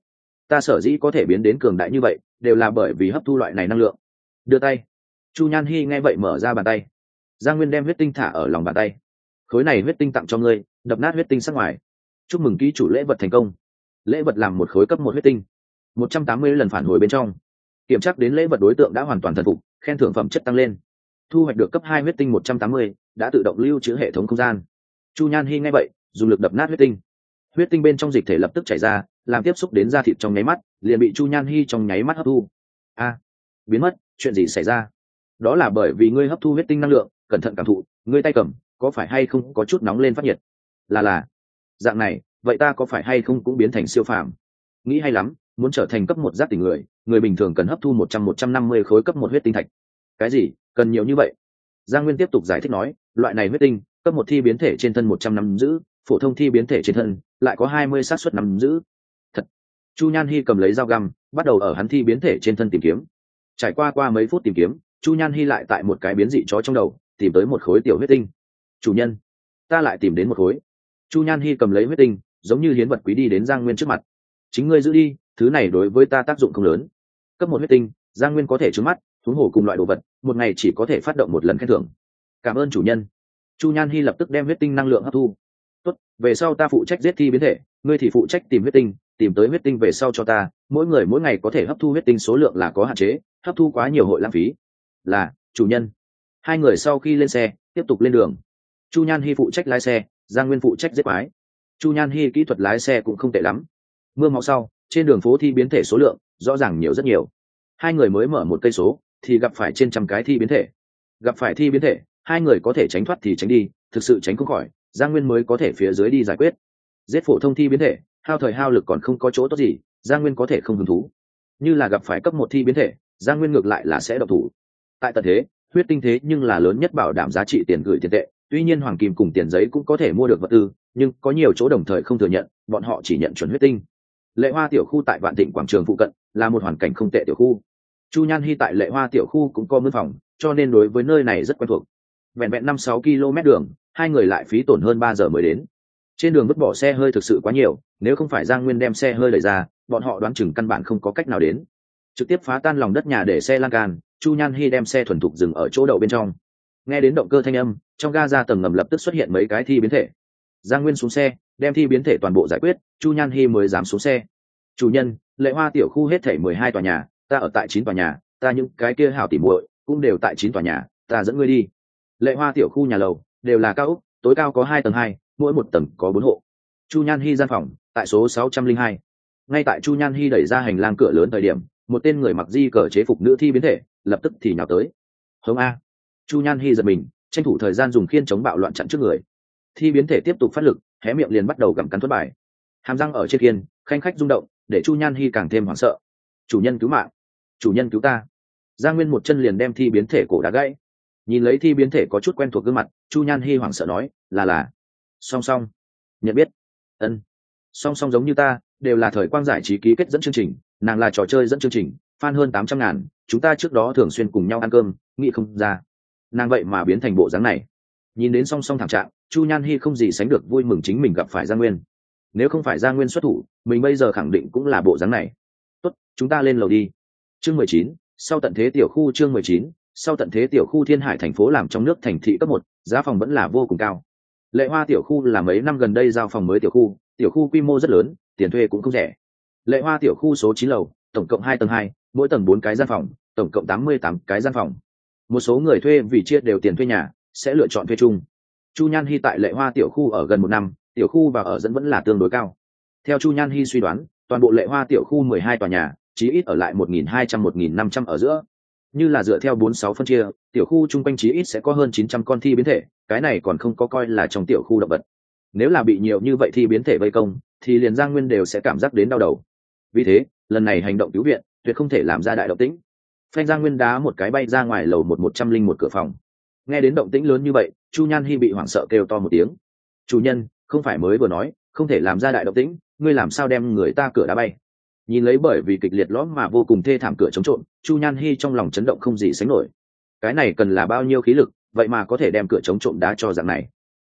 ta sở dĩ có thể biến đến cường đại như vậy đều là bởi vì hấp thu loại này năng lượng. Đưa tay. Chu Nhan Hi nghe vậy mở ra bàn tay. Giang Nguyên đem huyết tinh thả ở lòng bàn tay. Khối này huyết tinh tặng cho ngươi, đập nát huyết tinh sắc ngoài. Chúc mừng ký chủ lễ vật thành công. Lễ vật làm một khối cấp một huyết tinh, một trăm tám mươi lần phản hồi bên trong. Kiểm tra đến lễ vật đối tượng đã hoàn toàn thần phục, khen thưởng phẩm chất tăng lên. Thu hoạch được cấp hai huyết tinh một trăm tám mươi, đã tự động lưu trữ hệ thống không gian. Chu Nhan Hi nghe vậy, dùng lực đập nát huyết tinh. Huyết tinh bên trong dịch thể lập tức chảy ra, làm tiếp xúc đến da thịt trong nháy mắt, liền bị Chu Nhan Hi trong nháy mắt hấp thu. A, biến mất, chuyện gì xảy ra? Đó là bởi vì ngươi hấp thu huyết tinh năng lượng, cẩn thận cảm thụ, ngươi tay cầm, có phải hay không có chút nóng lên phát nhiệt? Là là. Dạng này, vậy ta có phải hay không cũng biến thành siêu phàm? Nghĩ hay lắm, muốn trở thành cấp một giác tỉnh người, người bình thường cần hấp thu một trăm một trăm năm mươi khối cấp một huyết tinh thạch. Cái gì? Cần nhiều như vậy? Giang Nguyên tiếp tục giải thích nói, loại này huyết tinh, cấp một thi biến thể trên thân một trăm nắm giữ, phổ thông thi biến thể trên thân lại có hai mươi xác suất nắm giữ. Thật. Chu Nhan Hi cầm lấy dao găm, bắt đầu ở hắn thi biến thể trên thân tìm kiếm. Trải qua qua mấy phút tìm kiếm, Chu Nhan Hi lại tại một cái biến dị chó trong đầu tìm tới một khối tiểu huyết tinh. Chủ nhân, ta lại tìm đến một khối. Chu Nhan Hi cầm lấy huyết tinh, giống như hiến vật quý đi đến Giang Nguyên trước mặt. Chính ngươi giữ đi, thứ này đối với ta tác dụng không lớn. Cấp một huyết tinh, Giang Nguyên có thể trừng mắt, huống hồ cùng loại đồ vật, một ngày chỉ có thể phát động một lần khen thưởng. Cảm ơn chủ nhân. Chu Nhan Hi lập tức đem huyết tinh năng lượng hấp thu. Tốt, về sau ta phụ trách giết thi biến thể, ngươi thì phụ trách tìm huyết tinh, tìm tới huyết tinh về sau cho ta, mỗi người mỗi ngày có thể hấp thu huyết tinh số lượng là có hạn chế, hấp thu quá nhiều hội lãng phí. Là, chủ nhân. Hai người sau khi lên xe, tiếp tục lên đường. Chu Nhan Hi phụ trách lái xe, Giang Nguyên phụ trách giết quái. Chu Nhan Hi kỹ thuật lái xe cũng không tệ lắm. Mưa máu sau, trên đường phố thi biến thể số lượng rõ ràng nhiều rất nhiều. Hai người mới mở một cây số, thì gặp phải trên trăm cái thi biến thể. Gặp phải thi biến thể, hai người có thể tránh thoát thì tránh đi, thực sự tránh không khỏi, Giang Nguyên mới có thể phía dưới đi giải quyết. Giết phổ thông thi biến thể, hao thời hao lực còn không có chỗ tốt gì, Giang Nguyên có thể không hứng thú. Như là gặp phải cấp một thi biến thể, Giang Nguyên ngược lại là sẽ độc thủ. Tại tận thế, huyết tinh thế nhưng là lớn nhất bảo đảm giá trị tiền gửi tiền tệ, tuy nhiên hoàng kim cùng tiền giấy cũng có thể mua được vật tư, nhưng có nhiều chỗ đồng thời không thừa nhận, bọn họ chỉ nhận chuẩn huyết tinh. Lệ Hoa tiểu khu tại Vạn Thịnh quảng trường phụ cận, là một hoàn cảnh không tệ tiểu khu. Chu Nhan Hi tại Lệ Hoa tiểu khu cũng có mướn phòng, cho nên đối với nơi này rất quen thuộc. Vẹn vẹn năm sáu ki lô mét đường, hai người lại phí tổn hơn ba giờ mới đến. Trên đường vứt bỏ xe hơi thực sự quá nhiều, nếu không phải Giang Nguyên đem xe hơi đẩy ra, bọn họ đoán chừng căn bản không có cách nào đến. Trực tiếp phá tan lòng đất nhà để xe lan can, Chu Nhan Hi đem xe thuần thục dừng ở chỗ đậu bên trong. Nghe đến động cơ thanh âm, trong ga ra tầng ngầm lập tức xuất hiện mấy cái thi biến thể. Giang Nguyên xuống xe, đem thi biến thể toàn bộ giải quyết, Chu Nhan Hi mới dám xuống xe. Chủ nhân, Lệ Hoa tiểu khu hết thảy mười hai tòa nhà, ta ở tại chín tòa nhà, ta những cái kia hảo tỉ muội cũng đều tại chín tòa nhà, ta dẫn ngươi đi. Lệ Hoa tiểu khu nhà lầu đều là cao ốc, tối cao có hai tầng hai, mỗi một tầng có bốn hộ. Chu Nhan Hi gian phòng tại số sáu trăm linh hai. Ngay tại Chu Nhan Hi đẩy ra hành lang cửa lớn thời điểm, một tên người mặc di cờ chế phục nữ thi biến thể lập tức thì nhào tới. Hống a! Chu Nhan Hi giật mình, tranh thủ thời gian dùng khiên chống bạo loạn chặn trước người. Thi biến thể tiếp tục phát lực, hé miệng liền bắt đầu gặm cắn thất bại. Hàm răng ở trên khiên, khanh khách rung động, để Chu Nhan Hi càng thêm hoảng sợ. Chủ nhân cứu mạng! Chủ nhân cứu ta! Giang Nguyên một chân liền đem thi biến thể cổ đá gãy. Nhìn lấy thi biến thể có chút quen thuộc gương mặt, Chu Nhan Hi hoảng sợ nói, là là song song. Nhận biết. Ân. Song song giống như ta, đều là thời quang giải trí ký kết dẫn chương trình, nàng là trò chơi dẫn chương trình, fan hơn tám trăm ngàn, chúng ta trước đó thường xuyên cùng nhau ăn cơm, nghĩ không ra nàng vậy mà biến thành bộ dáng này. Nhìn đến song song thảm trạng, Chu Nhan Hi không gì sánh được vui mừng chính mình gặp phải Giang Nguyên. Nếu không phải Giang Nguyên xuất thủ, mình bây giờ khẳng định cũng là bộ dáng này. Tốt, chúng ta lên lầu đi. Chương mười chín, sau tận thế tiểu khu. Chương mười chín, sau tận thế tiểu khu. Thiên Hải thành phố làm trong nước thành thị cấp một, giá phòng vẫn là vô cùng cao. Lệ Hoa tiểu khu là mấy năm gần đây giao phòng mới tiểu khu, tiểu khu quy mô rất lớn, tiền thuê cũng không rẻ. Lệ Hoa tiểu khu số chín lầu, tổng cộng hai tầng hai, mỗi tầng bốn cái gian phòng, tổng cộng tám mươi tám cái gian phòng. Một số người thuê vì chia đều tiền thuê nhà, sẽ lựa chọn thuê chung. Chu Nhan Hi tại Lệ Hoa tiểu khu ở gần một năm, tiểu khu và ở dẫn vẫn là tương đối cao. Theo Chu Nhan Hi suy đoán, toàn bộ Lệ Hoa tiểu khu mười hai tòa nhà, chí ít ở lại một nghìn hai trăm một nghìn năm trăm ở giữa. Như là dựa theo bốn sáu phân chia, tiểu khu chung quanh chí ít sẽ có hơn chín trăm con thi biến thể, cái này còn không có coi là trong tiểu khu động vật. Nếu là bị nhiều như vậy thi biến thể vây công, thì liền Giang Nguyên đều sẽ cảm giác đến đau đầu. Vì thế, lần này hành động cứu viện, tuyệt không thể làm ra đại động tĩnh. Phanh Giang Nguyên đá một cái bay ra ngoài lầu một một trăm linh một cửa phòng. Nghe đến động tĩnh lớn như vậy, Chu Nhan Hi bị hoảng sợ kêu to một tiếng. Chủ nhân, không phải mới vừa nói, không thể làm ra đại động tĩnh, ngươi làm sao đem người ta cửa đá bay? Nhìn lấy bởi vì kịch liệt lõm mà vô cùng thê thảm cửa chống trộm, Chu Nhan Hi trong lòng chấn động không gì sánh nổi. Cái này cần là bao nhiêu khí lực, vậy mà có thể đem cửa chống trộm đá cho dạng này.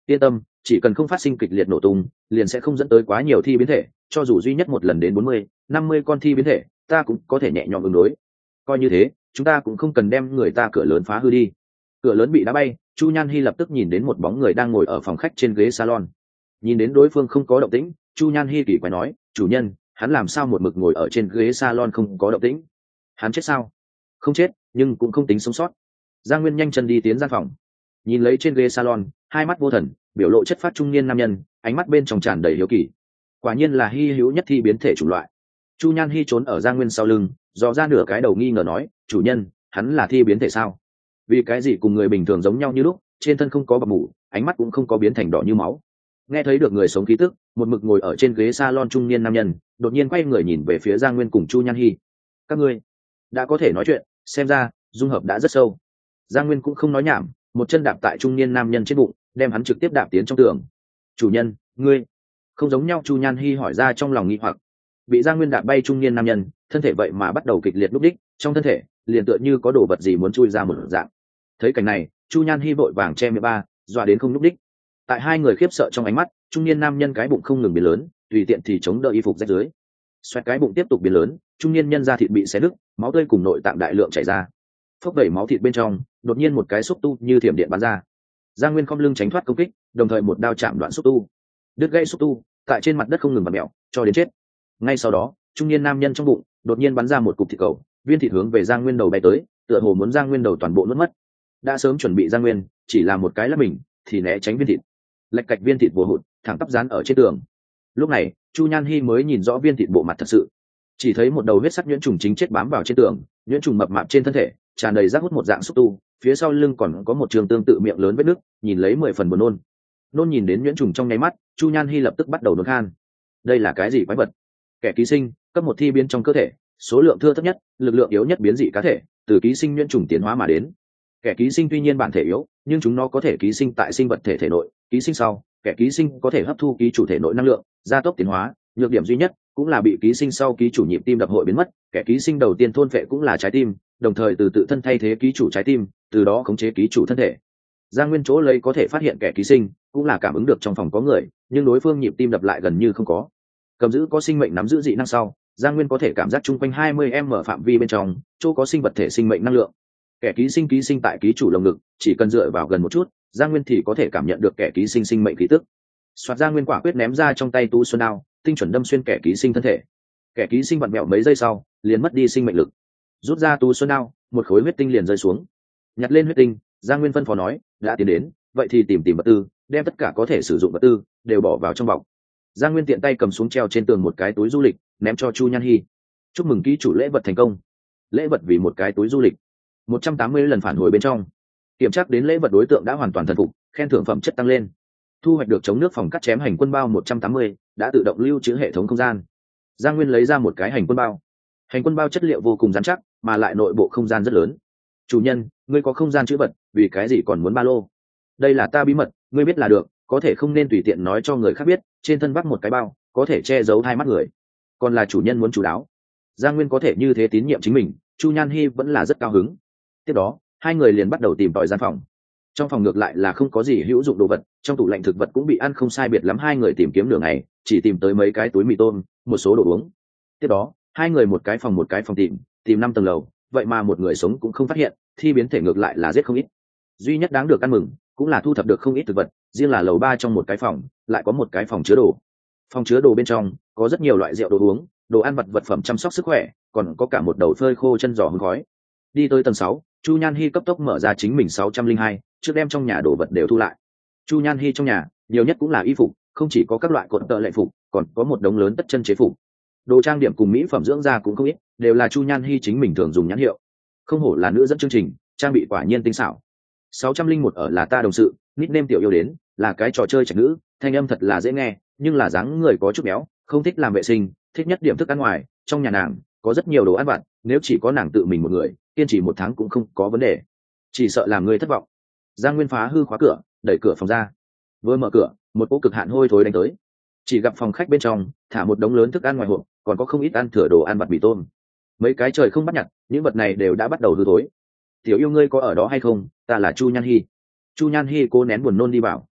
yên tâm, chỉ cần không phát sinh kịch liệt nổ tung liền sẽ không dẫn tới quá nhiều thi biến thể, cho dù duy nhất một lần đến bốn mươi năm mươi con thi biến thể ta cũng có thể nhẹ nhõm ứng đối. Coi như thế chúng ta cũng không cần đem người ta cửa lớn phá hư đi. Cửa lớn bị đá bay, Chu Nhan Hi lập tức nhìn đến một bóng người đang ngồi ở phòng khách trên ghế salon. Nhìn đến đối phương không có động tĩnh, Chu Nhan Hi kỳ quái nói, chủ nhân, hắn làm sao một mực ngồi ở trên ghế salon không có động tĩnh? Hắn chết sao? Không chết, nhưng cũng không tính sống sót. Giang Nguyên nhanh chân đi tiến gian phòng, nhìn lấy trên ghế salon, hai mắt vô thần, biểu lộ chất phát trung niên nam nhân, ánh mắt bên trong tràn đầy hiếu kỳ. Quả nhiên là hi hữu nhất thi biến thể chủng loại. Chu Nhan Hi trốn ở Giang Nguyên sau lưng, dò ra nửa cái đầu nghi ngờ nói, chủ nhân, hắn là thi biến thể sao? Vì cái gì cùng người bình thường giống nhau như lúc, trên thân không có bầm mủ, ánh mắt cũng không có biến thành đỏ như máu. Nghe thấy được người sống khí tức, một mực ngồi ở trên ghế salon trung niên nam nhân đột nhiên quay người nhìn về phía Giang Nguyên cùng Chu Nhan Hi. Các ngươi đã có thể nói chuyện, xem ra dung hợp đã rất sâu. Giang Nguyên cũng không nói nhảm, một chân đạp tại trung niên nam nhân trên bụng, đem hắn trực tiếp đạp tiến trong tường. Chủ nhân, ngươi không giống nhau. Chu Nhan Hi hỏi ra trong lòng nghi hoặc. Bị Giang Nguyên đạp bay trung niên nam nhân thân thể vậy mà bắt đầu kịch liệt lúc đích, trong thân thể liền tựa như có đồ vật gì muốn chui ra một dạng. Thấy cảnh này, Chu Nhan Hi vội vàng che miệng ba, dọa đến không lúc đích. Tại hai người khiếp sợ trong ánh mắt, trung niên nam nhân cái bụng không ngừng biến lớn, tùy tiện thì chống đỡ y phục rách dưới. Xoẹt, cái bụng tiếp tục biến lớn, trung niên nhân da thịt bị xé nứt, máu tươi cùng nội tạng đại lượng chảy ra. Phốc đẩy máu thịt bên trong, đột nhiên một cái xúc tu như thiểm điện bắn ra. Giang Nguyên không lưng tránh thoát công kích, đồng thời một đao chạm đoạn xúc tu, đứt gãy xúc tu, tại trên mặt đất không ngừng bật mèo, cho đến chết. Ngay sau đó, trung niên nam nhân trong bụng đột nhiên bắn ra một cục thịt cầu, viên thịt hướng về Giang Nguyên đầu bay tới, tựa hồ muốn Giang Nguyên đầu toàn bộ nuốt mất. Đã sớm chuẩn bị Giang Nguyên, chỉ là một cái lắp mình, thì né tránh viên thịt. Lệch cạch viên thịt vồ hụt, thẳng tắp dán ở trên tường. Lúc này, Chu Nhan Hi mới nhìn rõ viên thịt bộ mặt thật sự, chỉ thấy một đầu huyết sắc nhuyễn trùng chính chết bám vào trên tường, nhuyễn trùng mập mạp trên thân thể tràn đầy rác hút một dạng xúc tu, phía sau lưng còn có một trường tương tự miệng lớn vết nứt, nhìn lấy mười phần buồn nôn. Nôn nhìn đến nhuyễn trùng trong nháy mắt, Chu Nhan Hi lập tức bắt đầu nôn khan. Đây là cái gì quái vật? Kẻ ký sinh, cấp một thi biến trong cơ thể, số lượng thưa thấp nhất, lực lượng yếu nhất biến dị cá thể, từ ký sinh nhuyễn trùng tiến hóa mà đến. Kẻ ký sinh tuy nhiên bản thể yếu, nhưng chúng nó có thể ký sinh tại sinh vật thể thể nội, ký sinh sau, kẻ ký sinh có thể hấp thu ký chủ thể nội năng lượng, gia tốc tiến hóa. Nhược điểm duy nhất cũng là bị ký sinh sau ký chủ nhịp tim đập hội biến mất, kẻ ký sinh đầu tiên thôn phệ cũng là trái tim, đồng thời từ tự thân thay thế ký chủ trái tim, từ đó khống chế ký chủ thân thể. Giang Nguyên chỗ lấy có thể phát hiện kẻ ký sinh cũng là cảm ứng được trong phòng có người, nhưng đối phương nhịp tim đập lại gần như không có. Cầm giữ có sinh mệnh nắm giữ dị năng sau, Giang Nguyên có thể cảm giác chung quanh hai mươi m phạm vi bên trong chỗ có sinh vật thể sinh mệnh năng lượng. Kẻ ký sinh ký sinh tại ký chủ lồng ngực, chỉ cần dựa vào gần một chút, Giang Nguyên thì có thể cảm nhận được kẻ ký sinh sinh mệnh khí tức. Soạt, Giang Nguyên quả quyết ném ra trong tay tu xuân đao, tinh chuẩn đâm xuyên kẻ ký sinh thân thể. Kẻ ký sinh vặn mẹo mấy giây sau, liền mất đi sinh mệnh lực. Rút ra tu xuân đao, một khối huyết tinh liền rơi xuống. Nhặt lên huyết tinh, Giang Nguyên phân phó nói, đã tiến đến, vậy thì tìm tìm vật tư, đem tất cả có thể sử dụng vật tư đều bỏ vào trong bọc. Giang Nguyên tiện tay cầm xuống treo trên tường một cái túi du lịch, ném cho Chu Nhan Hi. Chúc mừng ký chủ lễ vật thành công. Lễ vật vì một cái túi du lịch, một trăm tám mươi lần phản hồi bên trong. Kiểm tra đến lễ vật đối tượng đã hoàn toàn thần phục, khen thưởng phẩm chất tăng lên. Thu hoạch được chống nước phòng cắt chém hành quân bao một trăm tám mươi, đã tự động lưu trữ hệ thống không gian. Giang Nguyên lấy ra một cái hành quân bao. Hành quân bao chất liệu vô cùng rắn chắc, mà lại nội bộ không gian rất lớn. Chủ nhân, ngươi có không gian chữ vật, vì cái gì còn muốn ba lô? Đây là ta bí mật, ngươi biết là được, có thể không nên tùy tiện nói cho người khác biết. Trên thân vác một cái bao, có thể che giấu hai mắt người. Còn là chủ nhân muốn chủ đáo. Giang Nguyên có thể như thế tín nhiệm chính mình, Chu Nhan Hi vẫn là rất cao hứng. Tiếp đó, hai người liền bắt đầu tìm tòi gian phòng. Trong phòng ngược lại là không có gì hữu dụng đồ vật, trong tủ lạnh thực vật cũng bị ăn không sai biệt lắm, hai người tìm kiếm nửa ngày, chỉ tìm tới mấy cái túi mì tôm, một số đồ uống. Tiếp đó, hai người một cái phòng một cái phòng tìm, tìm năm tầng lầu, vậy mà một người sống cũng không phát hiện, thi biến thể ngược lại là giết không ít. Duy nhất đáng được ăn mừng, cũng là thu thập được không ít thực vật, riêng là lầu ba trong một cái phòng, lại có một cái phòng chứa đồ. Phòng chứa đồ bên trong có rất nhiều loại rượu đồ uống, đồ ăn vật vật phẩm chăm sóc sức khỏe, còn có cả một đầu phơi khô chân giò hương khói. Đi tới tầng sáu, Chu Nhan Hi cấp tốc mở ra chính mình sáu trăm linh hai, trước đem trong nhà đồ vật đều thu lại. Chu Nhan Hi trong nhà nhiều nhất cũng là y phục, không chỉ có các loại cột tợ lệ phục, còn có một đống lớn tất chân chế phục. Đồ trang điểm cùng mỹ phẩm dưỡng da cũng không ít, đều là Chu Nhan Hi chính mình thường dùng nhãn hiệu. Không hổ là nữ dẫn chương trình, trang bị quả nhiên tinh xảo. sáu trăm linh một ở là ta đồng sự, nickname tiểu yêu đến, là cái trò chơi trạch nữ, thanh âm thật là dễ nghe, nhưng là dáng người có chút béo, không thích làm vệ sinh, thích nhất điểm thức ăn ngoài. Trong nhà nàng có rất nhiều đồ ăn vặt, nếu chỉ có nàng tự mình một người, kiên trì một tháng cũng không có vấn đề, chỉ sợ làm người thất vọng. Giang Nguyên phá hư khóa cửa, đẩy cửa phòng ra, vừa mở cửa, một cỗ cực hạn hôi thối đánh tới. Chỉ gặp phòng khách bên trong thả một đống lớn thức ăn ngoài hộp, còn có không ít ăn thừa đồ ăn vặt mì tôm. Mấy cái trời không bắt nhặt, những vật này đều đã bắt đầu hư thối. Tiểu yêu, ngươi có ở đó hay không? Ta là Chu Nhan Hi. Chu Nhan Hi cố nén buồn nôn đi vào.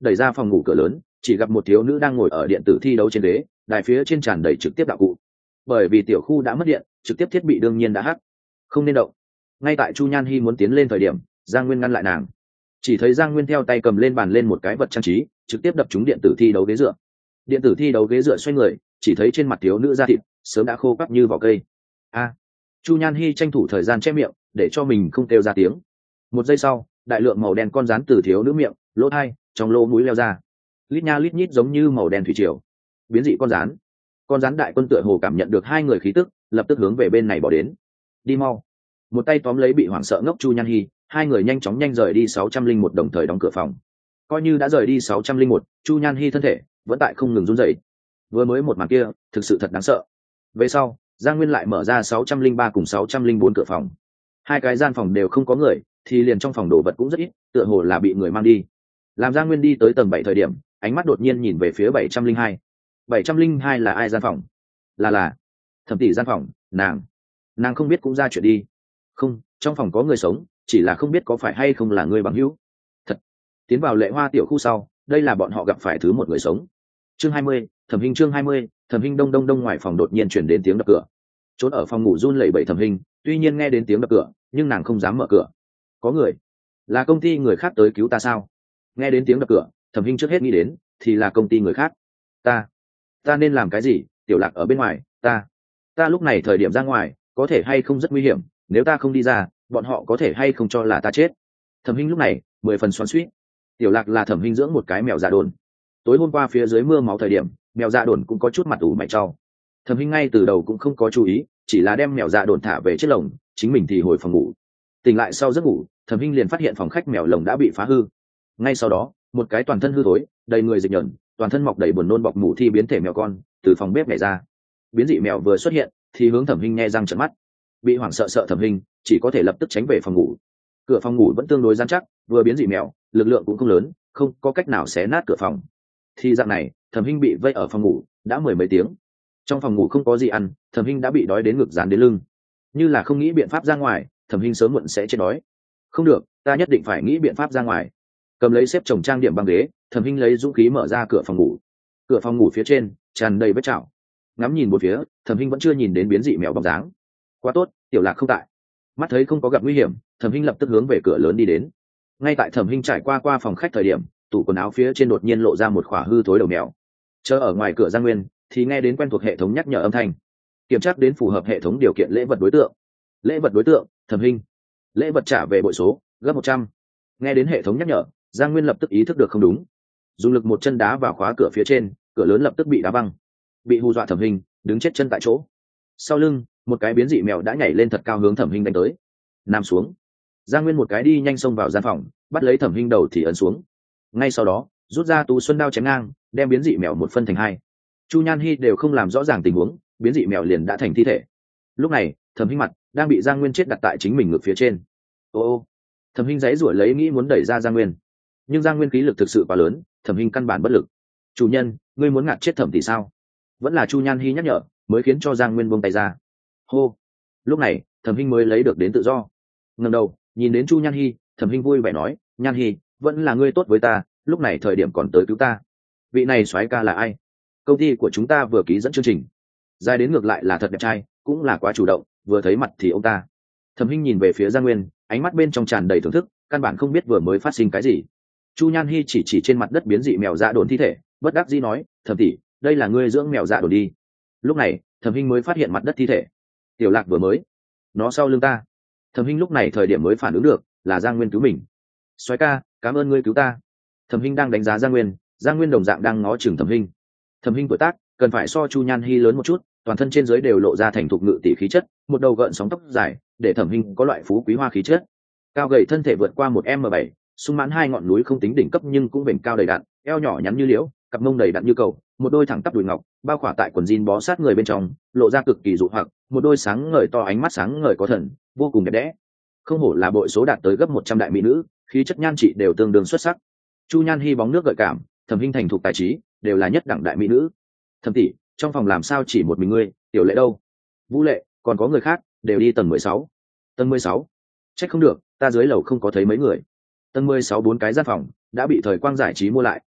đẩy ra phòng ngủ cửa lớn, chỉ gặp một thiếu nữ đang ngồi ở điện tử thi đấu trên ghế, đài phía trên tràn đầy trực tiếp đạo cụ. Bởi vì tiểu khu đã mất điện, trực tiếp thiết bị đương nhiên đã hắc, không nên động. Ngay tại Chu Nhan Hi muốn tiến lên thời điểm, Giang Nguyên ngăn lại nàng. Chỉ thấy Giang Nguyên theo tay cầm lên bàn lên một cái vật trang trí, trực tiếp đập trúng điện tử thi đấu ghế dựa. Điện tử thi đấu ghế dựa xoay người, chỉ thấy trên mặt thiếu nữ da thịt sớm đã khô quắt như vỏ cây. A! Chu Nhan Hi tranh thủ thời gian che miệng, để cho mình không kêu ra tiếng. Một giây sau, đại lượng màu đen con rắn từ thiếu nữ miệng, lỗ tai, trong lỗ mũi leo ra. Lít nha lít nhít giống như màu đen thủy triều. Biến dị con rắn. Con rắn đại quân tựa hồ cảm nhận được hai người khí tức, lập tức hướng về bên này bỏ đến. Đi mau! Một tay tóm lấy bị hoảng sợ ngốc Chu Nhan Hi, hai người nhanh chóng nhanh rời đi sáu trăm linh một đồng thời đóng cửa phòng. Coi như đã rời đi sáu trăm linh một, Chu Nhan Hi thân thể vẫn tại không ngừng run rẩy. Vừa mới một màn kia, thực sự thật đáng sợ. Về sau, Giang Nguyên lại mở ra sáu trăm linh ba cùng sáu trăm linh bốn cửa phòng. Hai cái gian phòng đều không có người, thì liền trong phòng đồ vật cũng rất ít, tựa hồ là bị người mang đi. Làm Giang Nguyên đi tới tầng bảy thời điểm, ánh mắt đột nhiên nhìn về phía bảy trăm linh hai. bảy trăm linh hai là ai gian phòng? Là là Thẩm tỷ gian phòng, nàng. Nàng không biết cũng ra chuyện đi. Không, trong phòng có người sống, chỉ là không biết có phải hay không là người bằng hữu. Thật. Tiến vào Lệ Hoa tiểu khu sau, đây là bọn họ gặp phải thứ một người sống. Chương hai mươi, Thẩm Hinh chương hai mươi, Thẩm Hinh đông đông đông ngoài phòng đột nhiên truyền đến tiếng đập cửa. Trốn ở phòng ngủ run lẩy bẩy Thẩm Hinh, tuy nhiên nghe đến tiếng đập cửa, nhưng nàng không dám mở cửa. Có người? Là công ty người khác tới cứu ta sao? Nghe đến tiếng đập cửa, Thẩm Hinh trước hết nghĩ đến thì là công ty người khác. Ta, ta nên làm cái gì? Tiểu Lạc ở bên ngoài, ta, ta lúc này thời điểm ra ngoài, có thể hay không rất nguy hiểm, nếu ta không đi ra, bọn họ có thể hay không cho là ta chết. Thẩm Hinh lúc này mười phần xoắn xuýt. Tiểu Lạc là Thẩm Hinh dưỡng một cái mèo dạ đồn. Tối hôm qua phía dưới mưa máu thời điểm, mèo dạ đồn cũng có chút mặt ủ mày trao. Thẩm Hinh ngay từ đầu cũng không có chú ý, chỉ là đem mèo dạ đồn thả về chiếc lồng, chính mình thì hồi phòng ngủ. Tỉnh lại sau giấc ngủ, Thẩm Hinh liền phát hiện phòng khách mèo lồng đã bị phá hư. Ngay sau đó, một cái toàn thân hư thối, đầy người dịch nhợn, toàn thân mọc đầy buồn nôn bọc mủ thi biến thể mèo con từ phòng bếp nhảy ra. Biến dị mèo vừa xuất hiện, thì hướng Thẩm Hinh nhe răng trợn mắt. Bị hoảng sợ sợ Thẩm Hinh chỉ có thể lập tức tránh về phòng ngủ. Cửa phòng ngủ vẫn tương đối gian chắc, vừa biến dị mèo, lực lượng cũng không lớn, không có cách nào xé nát cửa phòng. Thì dạng này, Thẩm Hinh bị vây ở phòng ngủ đã mười mấy tiếng. Trong phòng ngủ không có gì ăn, Thẩm Hinh đã bị đói đến ngực dán đến lưng. Như là không nghĩ biện pháp ra ngoài, Thẩm Hinh sớm muộn sẽ chết đói. Không được, ta nhất định phải nghĩ biện pháp ra ngoài. Cầm lấy xếp chồng trang điểm băng ghế, Thẩm Hinh lấy dũng khí mở ra cửa phòng ngủ. Cửa phòng ngủ phía trên tràn đầy vết chảo. Ngắm nhìn một phía, Thẩm Hinh vẫn chưa nhìn đến biến dị mèo bóng dáng. Quá tốt, Tiểu Lạc không tại. Mắt thấy không có gặp nguy hiểm, Thẩm Hinh lập tức hướng về cửa lớn đi đến. Ngay tại Thẩm Hinh trải qua qua phòng khách thời điểm, tủ quần áo phía trên đột nhiên lộ ra một khỏa hư thối đầu mèo. Chờ ở ngoài cửa Giang Nguyên thì nghe đến quen thuộc hệ thống nhắc nhở âm thanh. Kiểm tra đến phù hợp hệ thống điều kiện lễ vật đối tượng. Lễ vật đối tượng, Thẩm Hinh. Lễ vật trả về bội số, gấp một trăm. Nghe đến hệ thống nhắc nhở, Giang Nguyên lập tức ý thức được không đúng. Dùng lực một chân đá vào khóa cửa phía trên, cửa lớn lập tức bị đá văng. Bị hù dọa Thẩm Hinh đứng chết chân tại chỗ. Sau lưng, một cái biến dị mèo đã nhảy lên thật cao hướng Thẩm Hinh đánh tới. Nằm xuống. Giang Nguyên một cái đi nhanh xông vào gian phòng, bắt lấy Thẩm Hinh đầu thì ấn xuống. Ngay sau đó, rút ra tú xuân đao chém ngang, đem biến dị mèo một phân thành hai. Chu Nhan Hi đều không làm rõ ràng tình huống, biến dị mèo liền đã thành thi thể. Lúc này, Thẩm Hinh mặt đang bị Giang Nguyên chết đặt tại chính mình ngực phía trên. Ô ô. Thẩm Hinh giãy giụa lấy nghĩ muốn đẩy ra Giang Nguyên, nhưng Giang Nguyên khí lực thực sự quá lớn, Thẩm Hinh căn bản bất lực. Chủ nhân, ngươi muốn ngạt chết Thẩm tỷ sao? Vẫn là Chu Nhan Hi nhắc nhở, mới khiến cho Giang Nguyên buông tay ra. Hô. Lúc này, Thẩm Hinh mới lấy được đến tự do. Ngẩng đầu, nhìn đến Chu Nhan Hi, Thẩm Hinh vui vẻ nói, Nhan Hi, vẫn là ngươi tốt với ta, lúc này thời điểm còn tới cứu ta. Vị này soái ca là ai? Công ty của chúng ta vừa ký dẫn chương trình. Dài đến ngược lại là thật đẹp trai, cũng là quá chủ động, vừa thấy mặt thì ông ta. Thẩm Hinh nhìn về phía Giang Nguyên, ánh mắt bên trong tràn đầy thưởng thức, căn bản không biết vừa mới phát sinh cái gì. Chu Nhan Hi chỉ chỉ trên mặt đất biến dị mèo dạ đồn thi thể, bất đắc dĩ nói, Thẩm tỷ, đây là ngươi dưỡng mèo dạ đồn đi. Lúc này, Thẩm Hinh mới phát hiện mặt đất thi thể. Tiểu Lạc vừa mới, nó sau lưng ta. Thẩm Hinh lúc này thời điểm mới phản ứng được, là Giang Nguyên cứu mình. Soái ca, cảm ơn ngươi cứu ta. Thẩm Hinh đang đánh giá Giang Nguyên, Giang Nguyên đồng dạng đang ngó chừng Thẩm Hinh. Thẩm Hinh tuổi tác cần phải so Chu Nhan Hi lớn một chút, toàn thân trên dưới đều lộ ra thành thục ngự tỷ khí chất, một đầu gợn sóng tóc dài, để Thẩm Hinh có loại phú quý hoa khí chất. Cao gầy thân thể vượt qua một m bảy, sung mãn hai ngọn núi không tính đỉnh cấp nhưng cũng vểnh cao đầy đặn, eo nhỏ nhắn như liễu, cặp mông đầy đặn như cầu, một đôi thẳng tắp đùi ngọc, bao khỏa tại quần jean bó sát người bên trong, lộ ra cực kỳ dụ hoặc, một đôi sáng ngời to ánh mắt sáng ngời có thần, vô cùng đẹp đẽ. Không hổ là bội số đạt tới gấp một trăm đại mỹ nữ, khí chất nhan trị đều tương đương xuất sắc. Chu Nhan Hi bóng nước gợi cảm, Thẩm Hinh thành thục tài trí, đều là nhất đẳng đại mỹ nữ. Thẩm tỷ, trong phòng làm sao chỉ một mình ngươi, Tiểu Lệ đâu? Vũ Lệ, còn có người khác, đều đi tầng mười sáu. Tầng mười sáu? Trách không được, ta dưới lầu không có thấy mấy người. Tầng mười sáu bốn cái gian phòng đã bị Thời Quang giải trí mua lại,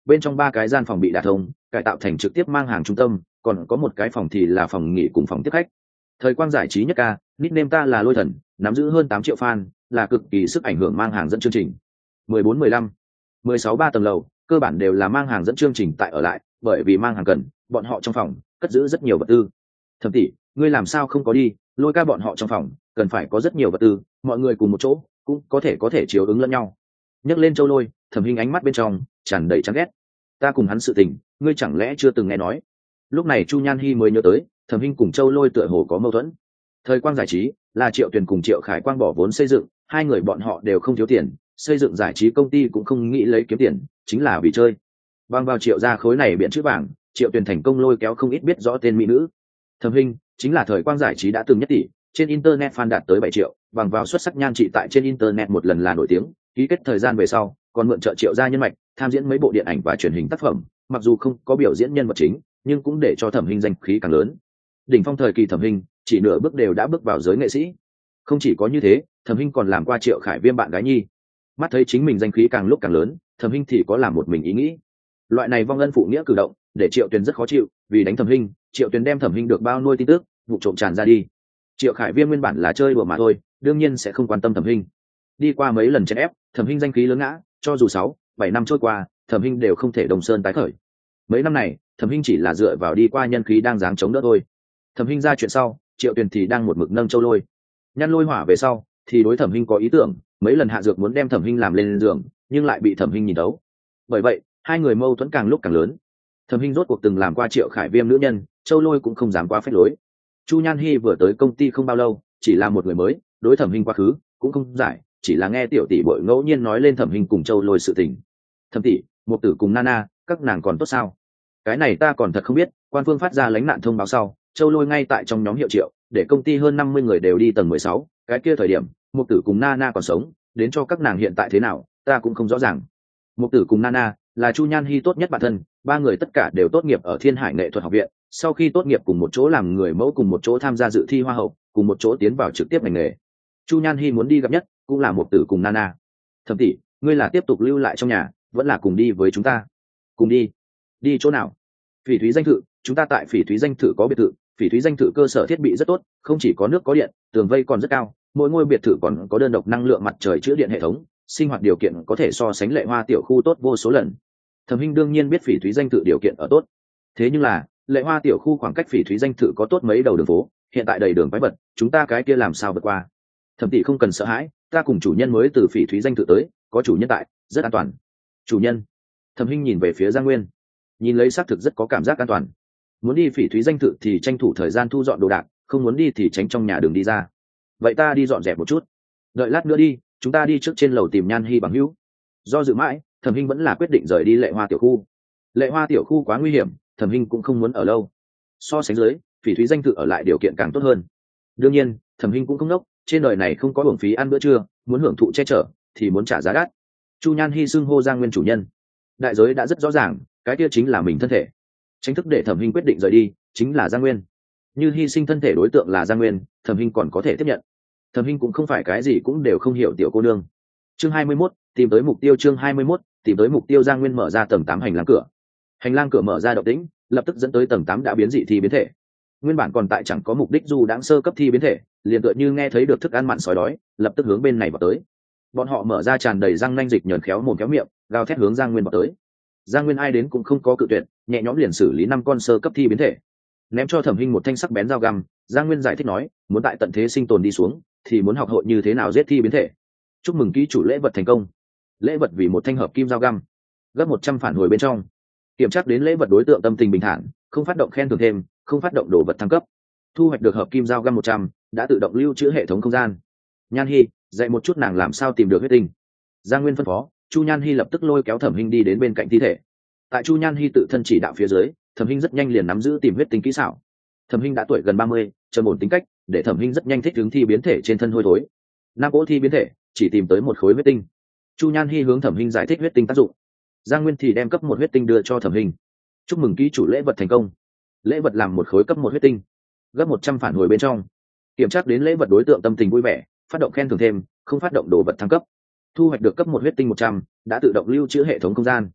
bên trong ba cái gian phòng bị đả thông cải tạo thành trực tiếp mang hàng trung tâm, còn có một cái phòng thì là phòng nghỉ cùng phòng tiếp khách. Thời quang giải trí nhất ca, nickname ta là Lôi Thần, nắm giữ hơn tám triệu fan, là cực kỳ sức ảnh hưởng mang hàng dẫn chương trình. mười bốn mười lăm mười sáu ba tầng lầu cơ bản đều là mang hàng dẫn chương trình tại ở lại, bởi vì mang hàng cần bọn họ trong phòng cất giữ rất nhiều vật tư. Thẩm tỷ, ngươi làm sao không có đi? Lôi ca bọn họ trong phòng cần phải có rất nhiều vật tư, mọi người cùng một chỗ cũng có thể có thể chiếu ứng lẫn nhau. Nhấc lên Châu Lôi, Thẩm Hinh ánh mắt bên trong tràn đầy chán ghét. Ta cùng hắn sự tình, ngươi chẳng lẽ chưa từng nghe nói? Lúc này Chu Nhan Hi mới nhớ tới, Thẩm Hinh cùng Châu Lôi tựa hồ có mâu thuẫn. Thời quang giải trí là Triệu Tuyền cùng Triệu Khải Quang bỏ vốn xây dựng, hai người bọn họ đều không thiếu tiền, xây dựng giải trí công ty cũng không nghĩ lấy kiếm tiền, chính là vì chơi. Bằng vào Triệu gia khối này biện chữ vàng, Triệu Tuyền thành công lôi kéo không ít biết rõ tên mỹ nữ. Thẩm Hinh chính là thời quang giải trí đã từng nhất tỷ, trên internet fan đạt tới bảy triệu, bằng vào xuất sắc nhan trị tại trên internet một lần là nổi tiếng, ký kết thời gian về sau, còn mượn trợ Triệu gia nhân mạch, tham diễn mấy bộ điện ảnh và truyền hình tác phẩm, mặc dù không có biểu diễn nhân vật chính, nhưng cũng để cho Thẩm Hinh danh khí càng lớn. Đỉnh phong thời kỳ Thẩm Hinh, chỉ nửa bước đều đã bước vào giới nghệ sĩ. Không chỉ có như thế, Thẩm Hinh còn làm qua Triệu Khải Viêm bạn gái nhi. Mắt thấy chính mình danh khí càng lúc càng lớn, Thẩm Hinh thì có làm một mình ý nghĩ. Loại này vong ân phụ nghĩa cử động, để Triệu Tuyền rất khó chịu, vì đánh Thẩm Hinh, Triệu Tuyền đem Thẩm Hinh được bao nuôi tin tức, vụ trộm tràn ra đi. Triệu Khải Viêm nguyên bản là chơi đùa mà thôi, đương nhiên sẽ không quan tâm Thẩm Hinh. Đi qua mấy lần chèn ép, Thẩm Hinh danh khí lớn ngã, cho dù sáu, bảy năm trôi qua, Thẩm Hinh đều không thể đồng sơn tái khởi. Mấy năm này, Thẩm Hinh chỉ là dựa vào đi qua nhân khí đang dáng chống đỡ thôi. Thẩm Hinh ra chuyện sau, Triệu Tuyền thì đang một mực nâng Châu Lôi. Nhăn Lôi hỏa về sau, thì đối Thẩm Hinh có ý tưởng, mấy lần hạ dược muốn đem Thẩm Hinh làm lên giường, nhưng lại bị Thẩm Hinh nhìn đấu. Bởi vậy, hai người mâu thuẫn càng lúc càng lớn. Thẩm Hinh rốt cuộc từng làm qua Triệu Khải Viêm nữ nhân, Châu Lôi cũng không dám quá phép lối. Chu Nhan Hi vừa tới công ty không bao lâu, chỉ là một người mới, đối Thẩm Hinh quá khứ cũng không giải, chỉ là nghe tiểu tỷ bội ngẫu nhiên nói lên Thẩm Hinh cùng Châu Lôi sự tình. Thẩm tỷ, Mục Tử cùng Nana, các nàng còn tốt sao? Cái này ta còn thật không biết, quan phương phát ra lánh nạn thông báo sau, Châu Lôi ngay tại trong nhóm hiệu Triệu, để công ty hơn năm mươi người đều đi tầng mười sáu, cái kia thời điểm, Mục Tử cùng Nana còn sống, đến cho các nàng hiện tại thế nào, ta cũng không rõ ràng. Mục Tử cùng Nana là Chu Nhan Hi tốt nhất bạn thân, ba người tất cả đều tốt nghiệp ở Thiên Hải Nghệ thuật học viện, sau khi tốt nghiệp cùng một chỗ làm người mẫu, cùng một chỗ tham gia dự thi hoa hậu, cùng một chỗ tiến vào trực tiếp ngành nghề. Chu Nhan Hi muốn đi gặp nhất cũng là Mục Tử cùng Nana. Thẩm tỷ, ngươi là tiếp tục lưu lại trong nhà, vẫn là cùng đi với chúng ta? Cùng đi? Đi chỗ nào? Phỉ Thúy danh thự, chúng ta tại Phỉ Thúy danh thự có biệt thự, Phỉ Thúy danh thự cơ sở thiết bị rất tốt, không chỉ có nước có điện, tường vây còn rất cao, mỗi ngôi biệt thự còn có đơn độc năng lượng mặt trời chữa điện hệ thống, sinh hoạt điều kiện có thể so sánh Lệ Hoa tiểu khu tốt vô số lần. Thẩm Hinh đương nhiên biết Phỉ Thúy danh thự điều kiện ở tốt, thế nhưng là Lệ Hoa tiểu khu khoảng cách Phỉ Thúy danh thự có tốt mấy đầu đường phố, hiện tại đầy đường quái vật, chúng ta cái kia làm sao vượt qua? Thẩm tỷ không cần sợ hãi, ta cùng chủ nhân mới từ Phỉ Thúy danh thự tới, có chủ nhân tại, rất an toàn. Chủ nhân? Thẩm Hinh nhìn về phía Giang Nguyên, nhìn lấy xác thực rất có cảm giác an toàn. Muốn đi Phỉ Thúy danh thự thì tranh thủ thời gian thu dọn đồ đạc, không muốn đi thì tránh trong nhà đường đi ra. Vậy ta đi dọn dẹp một chút, đợi lát nữa đi, chúng ta đi trước trên lầu tìm Nhan Hi bằng hữu. Do dự mãi, Thẩm Hinh vẫn là quyết định rời đi Lệ Hoa tiểu khu. Lệ Hoa tiểu khu quá nguy hiểm, Thẩm Hinh cũng không muốn ở lâu. So sánh dưới, Phỉ Thúy danh thự ở lại điều kiện càng tốt hơn. Đương nhiên, Thẩm Hinh cũng không ngốc, trên đời này không có hưởng phí ăn bữa trưa, muốn hưởng thụ che chở thì muốn trả giá đắt. Chu Nhan Hi xưng hô Giang Nguyên chủ nhân, đại giới đã rất rõ ràng, cái kia chính là mình thân thể. Tranh thức để Thẩm Hinh quyết định rời đi chính là Giang Nguyên. Như hy sinh thân thể đối tượng là Giang Nguyên, Thẩm Hinh còn có thể tiếp nhận. Thẩm Hinh cũng không phải cái gì cũng đều không hiểu tiểu cô nương. Chương hai mươi mốt, tìm tới mục tiêu. Chương hai mươi mốt, tìm tới mục tiêu. Giang Nguyên mở ra tầng tám hành lang cửa. Hành lang cửa mở ra động tĩnh, lập tức dẫn tới tầng tám đã biến dị thi biến thể. Nguyên bản còn tại chẳng có mục đích dù đáng sơ cấp thi biến thể, liền tựa như nghe thấy được thức ăn mặn sói đói, lập tức hướng bên này vào tới. Bọn họ mở ra tràn đầy răng nanh dịch nhờn khéo mồm khéo miệng, gào thét hướng Giang Nguyên vào tới. Giang Nguyên ai đến cũng không có cự tuyệt, nhẹ nhõm liền xử lý năm con sơ cấp thi biến thể, ném cho Thẩm Hinh một thanh sắc bén dao găm. Giang Nguyên giải thích nói, muốn tại tận thế sinh tồn đi xuống, thì muốn học hội như thế nào giết thi biến thể. Chúc mừng ký chủ lễ vật thành công. Lễ vật vì một thanh hợp kim dao găm, gấp một trăm phản hồi bên trong. Kiểm tra đến lễ vật đối tượng tâm tình bình thản, không phát động khen thưởng thêm, không phát động đồ vật thăng cấp. Thu hoạch được hợp kim dao găm một trăm, đã tự động lưu trữ hệ thống không gian. Nhan Hi, dạy một chút nàng làm sao tìm được huyết tinh. Giang Nguyên phân phó. Chu Nhan Hi lập tức lôi kéo Thẩm Hinh đi đến bên cạnh thi thể. Tại Chu Nhan Hi tự thân chỉ đạo phía dưới, Thẩm Hinh rất nhanh liền nắm giữ tìm huyết tinh kỹ xảo. Thẩm Hinh đã tuổi gần ba mươi, trầm ổn tính cách, để Thẩm Hinh rất nhanh thích ứng thi biến thể trên thân hôi thối. Nam cỗ thi biến thể chỉ tìm tới một khối huyết tinh. Chu Nhan Hi hướng Thẩm Hinh giải thích huyết tinh tác dụng. Giang Nguyên thì đem cấp một huyết tinh đưa cho Thẩm Hinh. Chúc mừng ký chủ lễ vật thành công. Lễ vật làm một khối cấp một huyết tinh, gấp một trăm phản hồi bên trong. Kiểm tra đến lễ vật đối tượng tâm tình vui vẻ, phát động khen thưởng thêm, không phát động đồ vật thăng cấp. Thu hoạch được cấp một huyết tinh một trăm, đã tự động lưu trữ hệ thống không gian.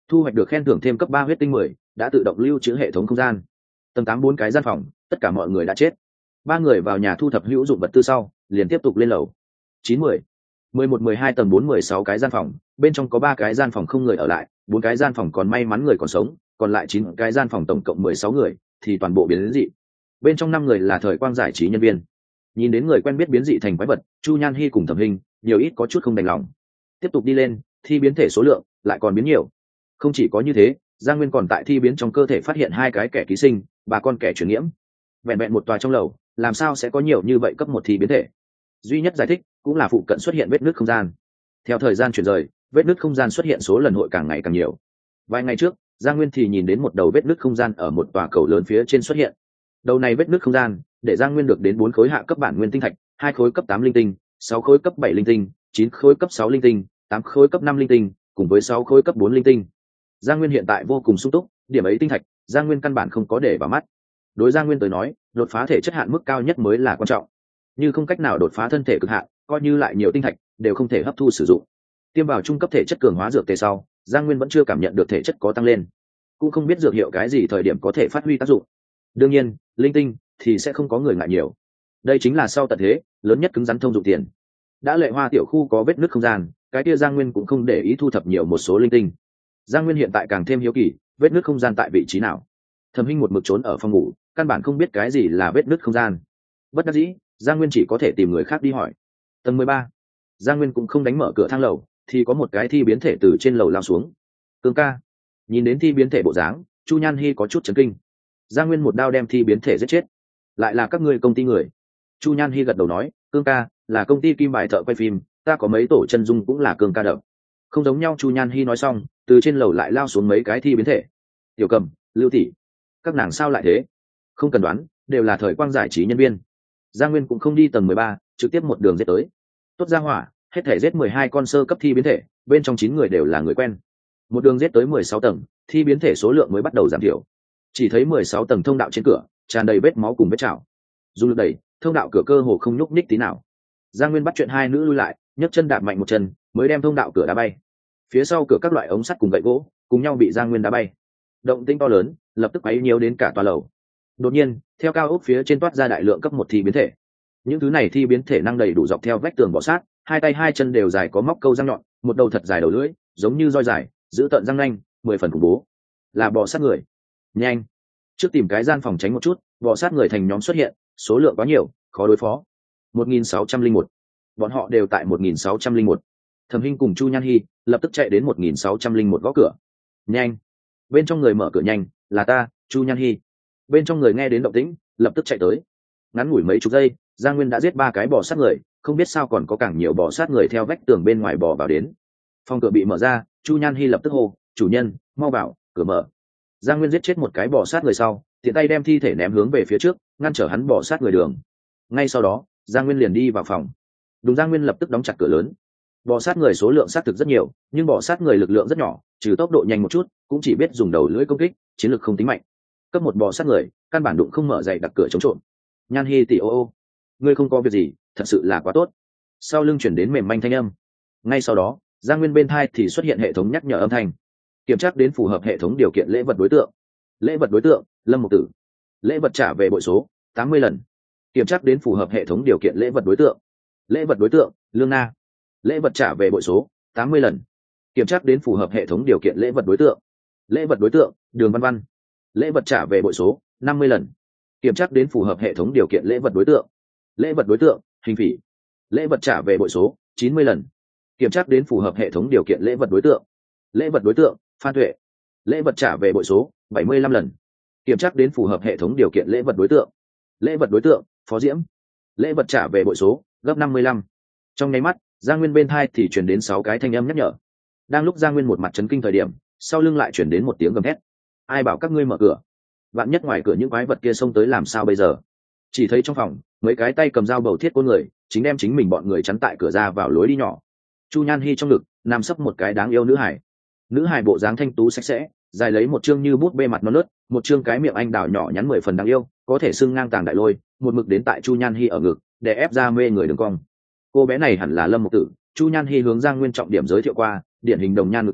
thu hoạch được khen thưởng thêm cấp ba huyết tinh mười, đã tự động lưu trữ hệ thống không gian. Tầng tám bốn cái gian phòng, tất cả mọi người đã chết. Ba người vào nhà thu thập hữu dụng vật tư sau, liền tiếp tục lên lầu. chín mười, mười một mười hai tầng bốn mười sáu cái gian phòng, bên trong có ba cái gian phòng không người ở lại, bốn cái gian phòng còn may mắn người còn sống, còn lại chín cái gian phòng tổng cộng mười sáu người thì toàn bộ biến dị. Bên trong năm người là thời quang giải trí nhân viên. Nhìn đến người quen biết biến dị thành quái vật, Chu Nhan Hi cùng Thẩm Hinh nhiều ít có chút không đành lòng. Tiếp tục đi lên, thi biến thể số lượng lại còn biến nhiều. Không chỉ có như thế, Giang Nguyên còn tại thi biến trong cơ thể phát hiện hai cái kẻ ký sinh, ba con kẻ truyền nhiễm. Vẹn vẹn một tòa trong lầu, làm sao sẽ có nhiều như vậy cấp một thi biến thể? Duy nhất giải thích cũng là phụ cận xuất hiện vết nứt không gian. Theo thời gian chuyển rời, vết nứt không gian xuất hiện số lần hội càng ngày càng nhiều. Vài ngày trước, Giang Nguyên thì nhìn đến một đầu vết nứt không gian ở một tòa cầu lớn phía trên xuất hiện. Đầu này vết nứt không gian, để Giang Nguyên được đến bốn khối hạ cấp bản nguyên tinh thạch, hai khối cấp tám linh tinh, sáu khối cấp bảy linh tinh, chín khối cấp sáu linh tinh, tám khối cấp năm linh tinh, cùng với sáu khối cấp bốn linh tinh. Giang Nguyên hiện tại vô cùng sung túc, điểm ấy tinh thạch, Giang Nguyên căn bản không có để vào mắt. Đối Giang Nguyên tới nói, đột phá thể chất hạn mức cao nhất mới là quan trọng. Như không cách nào đột phá thân thể cực hạn, coi như lại nhiều tinh thạch, đều không thể hấp thu sử dụng. Tiêm vào trung cấp thể chất cường hóa dược tề sau, Giang Nguyên vẫn chưa cảm nhận được thể chất có tăng lên, cũng không biết dược hiệu cái gì thời điểm có thể phát huy tác dụng. Đương nhiên, linh tinh thì sẽ không có người ngại nhiều. Đây chính là sau tận thế lớn nhất cứng rắn thông dụng tiền. Đã Lệ Hoa tiểu khu có vết nứt không gian, cái kia Giang Nguyên cũng không để ý thu thập nhiều một số linh tinh. Giang Nguyên hiện tại càng thêm hiếu kỳ, vết nứt không gian tại vị trí nào. Thẩm Hinh một mực trốn ở phòng ngủ, căn bản không biết cái gì là vết nứt không gian. Bất đắc dĩ, Giang Nguyên chỉ có thể tìm người khác đi hỏi. Tầng mười ba, Giang Nguyên cũng không đánh mở cửa thang lầu, thì có một cái thi biến thể từ trên lầu lao xuống. Cương ca. Nhìn đến thi biến thể bộ dáng, Chu Nhan Hi có chút chấn kinh. Giang Nguyên một đao đem thi biến thể giết chết. Lại là các ngươi công ty người? Chu Nhan Hi gật đầu nói, Cương ca là công ty Kim Bài thợ quay phim, ta có mấy tổ chân dung cũng là Cương ca đập. Không giống nhau. Chu Nhan Hi nói xong, từ trên lầu lại lao xuống mấy cái thi biến thể. Tiểu Cầm, Lưu Tỷ, các nàng sao lại thế? Không cần đoán, đều là thời quang giải trí nhân viên. Giang Nguyên cũng không đi tầng mười ba, trực tiếp một đường giết tới. Tốt ra hỏa, hết thể giết mười hai con sơ cấp thi biến thể, bên trong chín người đều là người quen. Một đường giết tới mười sáu tầng, thi biến thể số lượng mới bắt đầu giảm thiểu. Chỉ thấy mười sáu tầng thông đạo trên cửa tràn đầy vết máu cùng vết chảo. Dùng lực đẩy, thông đạo cửa cơ hồ không nhúc nhích tí nào. Giang Nguyên bắt chuyện hai nữ lui lại, nhấc chân đạp mạnh một chân, mới đem thông đạo cửa đá bay. Phía sau cửa các loại ống sắt cùng gậy gỗ cùng nhau bị Giang Nguyên đá bay. Động tĩnh to lớn, lập tức quấy nhiễu đến cả tòa lầu. Đột nhiên, theo cao ốc phía trên toát ra đại lượng cấp một thi biến thể. Những thứ này thi biến thể năng đầy đủ dọc theo vách tường bò sát, hai tay hai chân đều dài có móc câu răng nhọn, một đầu thật dài đầu lưỡi, giống như roi dài, giữ tợn răng nanh, mười phần khủng bố. Là bò sát người. Nhanh, trước tìm cái gian phòng tránh một chút, bò sát người thành nhóm xuất hiện, số lượng quá nhiều, khó đối phó. một nghìn sáu trăm lẻ một. Bọn họ đều tại một nghìn sáu trăm lẻ một. Thẩm Hinh cùng Chu Nhan Hi lập tức chạy đến một nghìn sáu trăm lẻ một gõ cửa. Nhanh, bên trong người mở cửa nhanh, là ta, Chu Nhan Hi. Bên trong người nghe đến động tĩnh, lập tức chạy tới. Ngắn ngủi mấy chục giây, Giang Nguyên đã giết ba cái bò sát người, không biết sao còn có càng nhiều bò sát người theo vách tường bên ngoài bò vào đến. Phòng cửa bị mở ra, Chu Nhan Hi lập tức hô, chủ nhân, mau vào, cửa mở. Giang Nguyên giết chết một cái bò sát người sau, tiện tay đem thi thể ném hướng về phía trước, ngăn trở hắn bò sát người đường. Ngay sau đó, Giang Nguyên liền đi vào phòng. Đúng, Giang Nguyên lập tức đóng chặt cửa lớn. Bò sát người số lượng xác thực rất nhiều, nhưng bò sát người lực lượng rất nhỏ, trừ tốc độ nhanh một chút, cũng chỉ biết dùng đầu lưỡi công kích, chiến lược không tính mạnh. Cấp một bò sát người, căn bản đụng không mở dậy đặt cửa chống trộm. Nhan Hi tỷ ô ô, ngươi không có việc gì, thật sự là quá tốt. Sau lưng chuyển đến mềm manh thanh âm. Ngay sau đó, Giang Nguyên bên tai thì xuất hiện hệ thống nhắc nhở âm thanh. Kiểm tra đến phù hợp hệ thống điều kiện lễ vật đối tượng. Lễ vật đối tượng, Lâm Mục Tử. Lễ vật trả về bội số tám mươi lần. Kiểm tra đến phù hợp hệ thống điều kiện lễ vật đối tượng. Lễ vật đối tượng, Lương Na. Lễ vật trả về bội số tám mươi lần. Kiểm tra đến phù hợp hệ thống điều kiện lễ vật đối tượng. Lễ vật đối tượng, Đường Văn Văn. Lễ vật trả về bội số năm mươi lần. Kiểm tra đến phù hợp hệ thống điều kiện lễ vật đối tượng. Lễ vật đối tượng, Hình Phỉ. Lễ vật trả về bội số chín mươi lần. Kiểm tra đến phù hợp hệ thống điều kiện lễ vật đối tượng. Lễ vật đối tượng, Phan Tuệ. Lễ vật trả về bội số bảy mươi lăm lần. Kiểm tra đến phù hợp hệ thống điều kiện lễ vật đối tượng. Lễ vật đối tượng, Phó Diễm. Lễ vật trả về bội số gấp năm mươi lăm. Trong nháy mắt, Giang Nguyên bên tai thì truyền đến sáu cái thanh âm nhắc nhở. Đang lúc Giang Nguyên một mặt chấn kinh thời điểm, sau lưng lại truyền đến một tiếng gầm thét. Ai bảo các ngươi mở cửa? Vạn nhất ngoài cửa những quái vật kia xông tới làm sao bây giờ? Chỉ thấy trong phòng, mấy cái tay cầm dao bầu thiết côn người, chính đem chính mình bọn người chắn tại cửa ra vào lối đi nhỏ. Chu Nhan Hi trong ngực nằm sấp một cái đáng yêu nữ hải. Nữ hải bộ dáng thanh tú sạch sẽ, dài lấy một chương như bút bê mặt non nớt, một chương cái miệng anh đào nhỏ nhắn mười phần đáng yêu, có thể xưng ngang tàng đại lôi, một mực đến tại Chu Nhan Hi ở ngực, để ép ra mê người đường cong. Cô bé này hẳn là Lâm Mục Tử. Chu Nhan Hi hướng Giang Nguyên trọng điểm giới thiệu qua, điển hình đồng nhan ngực to,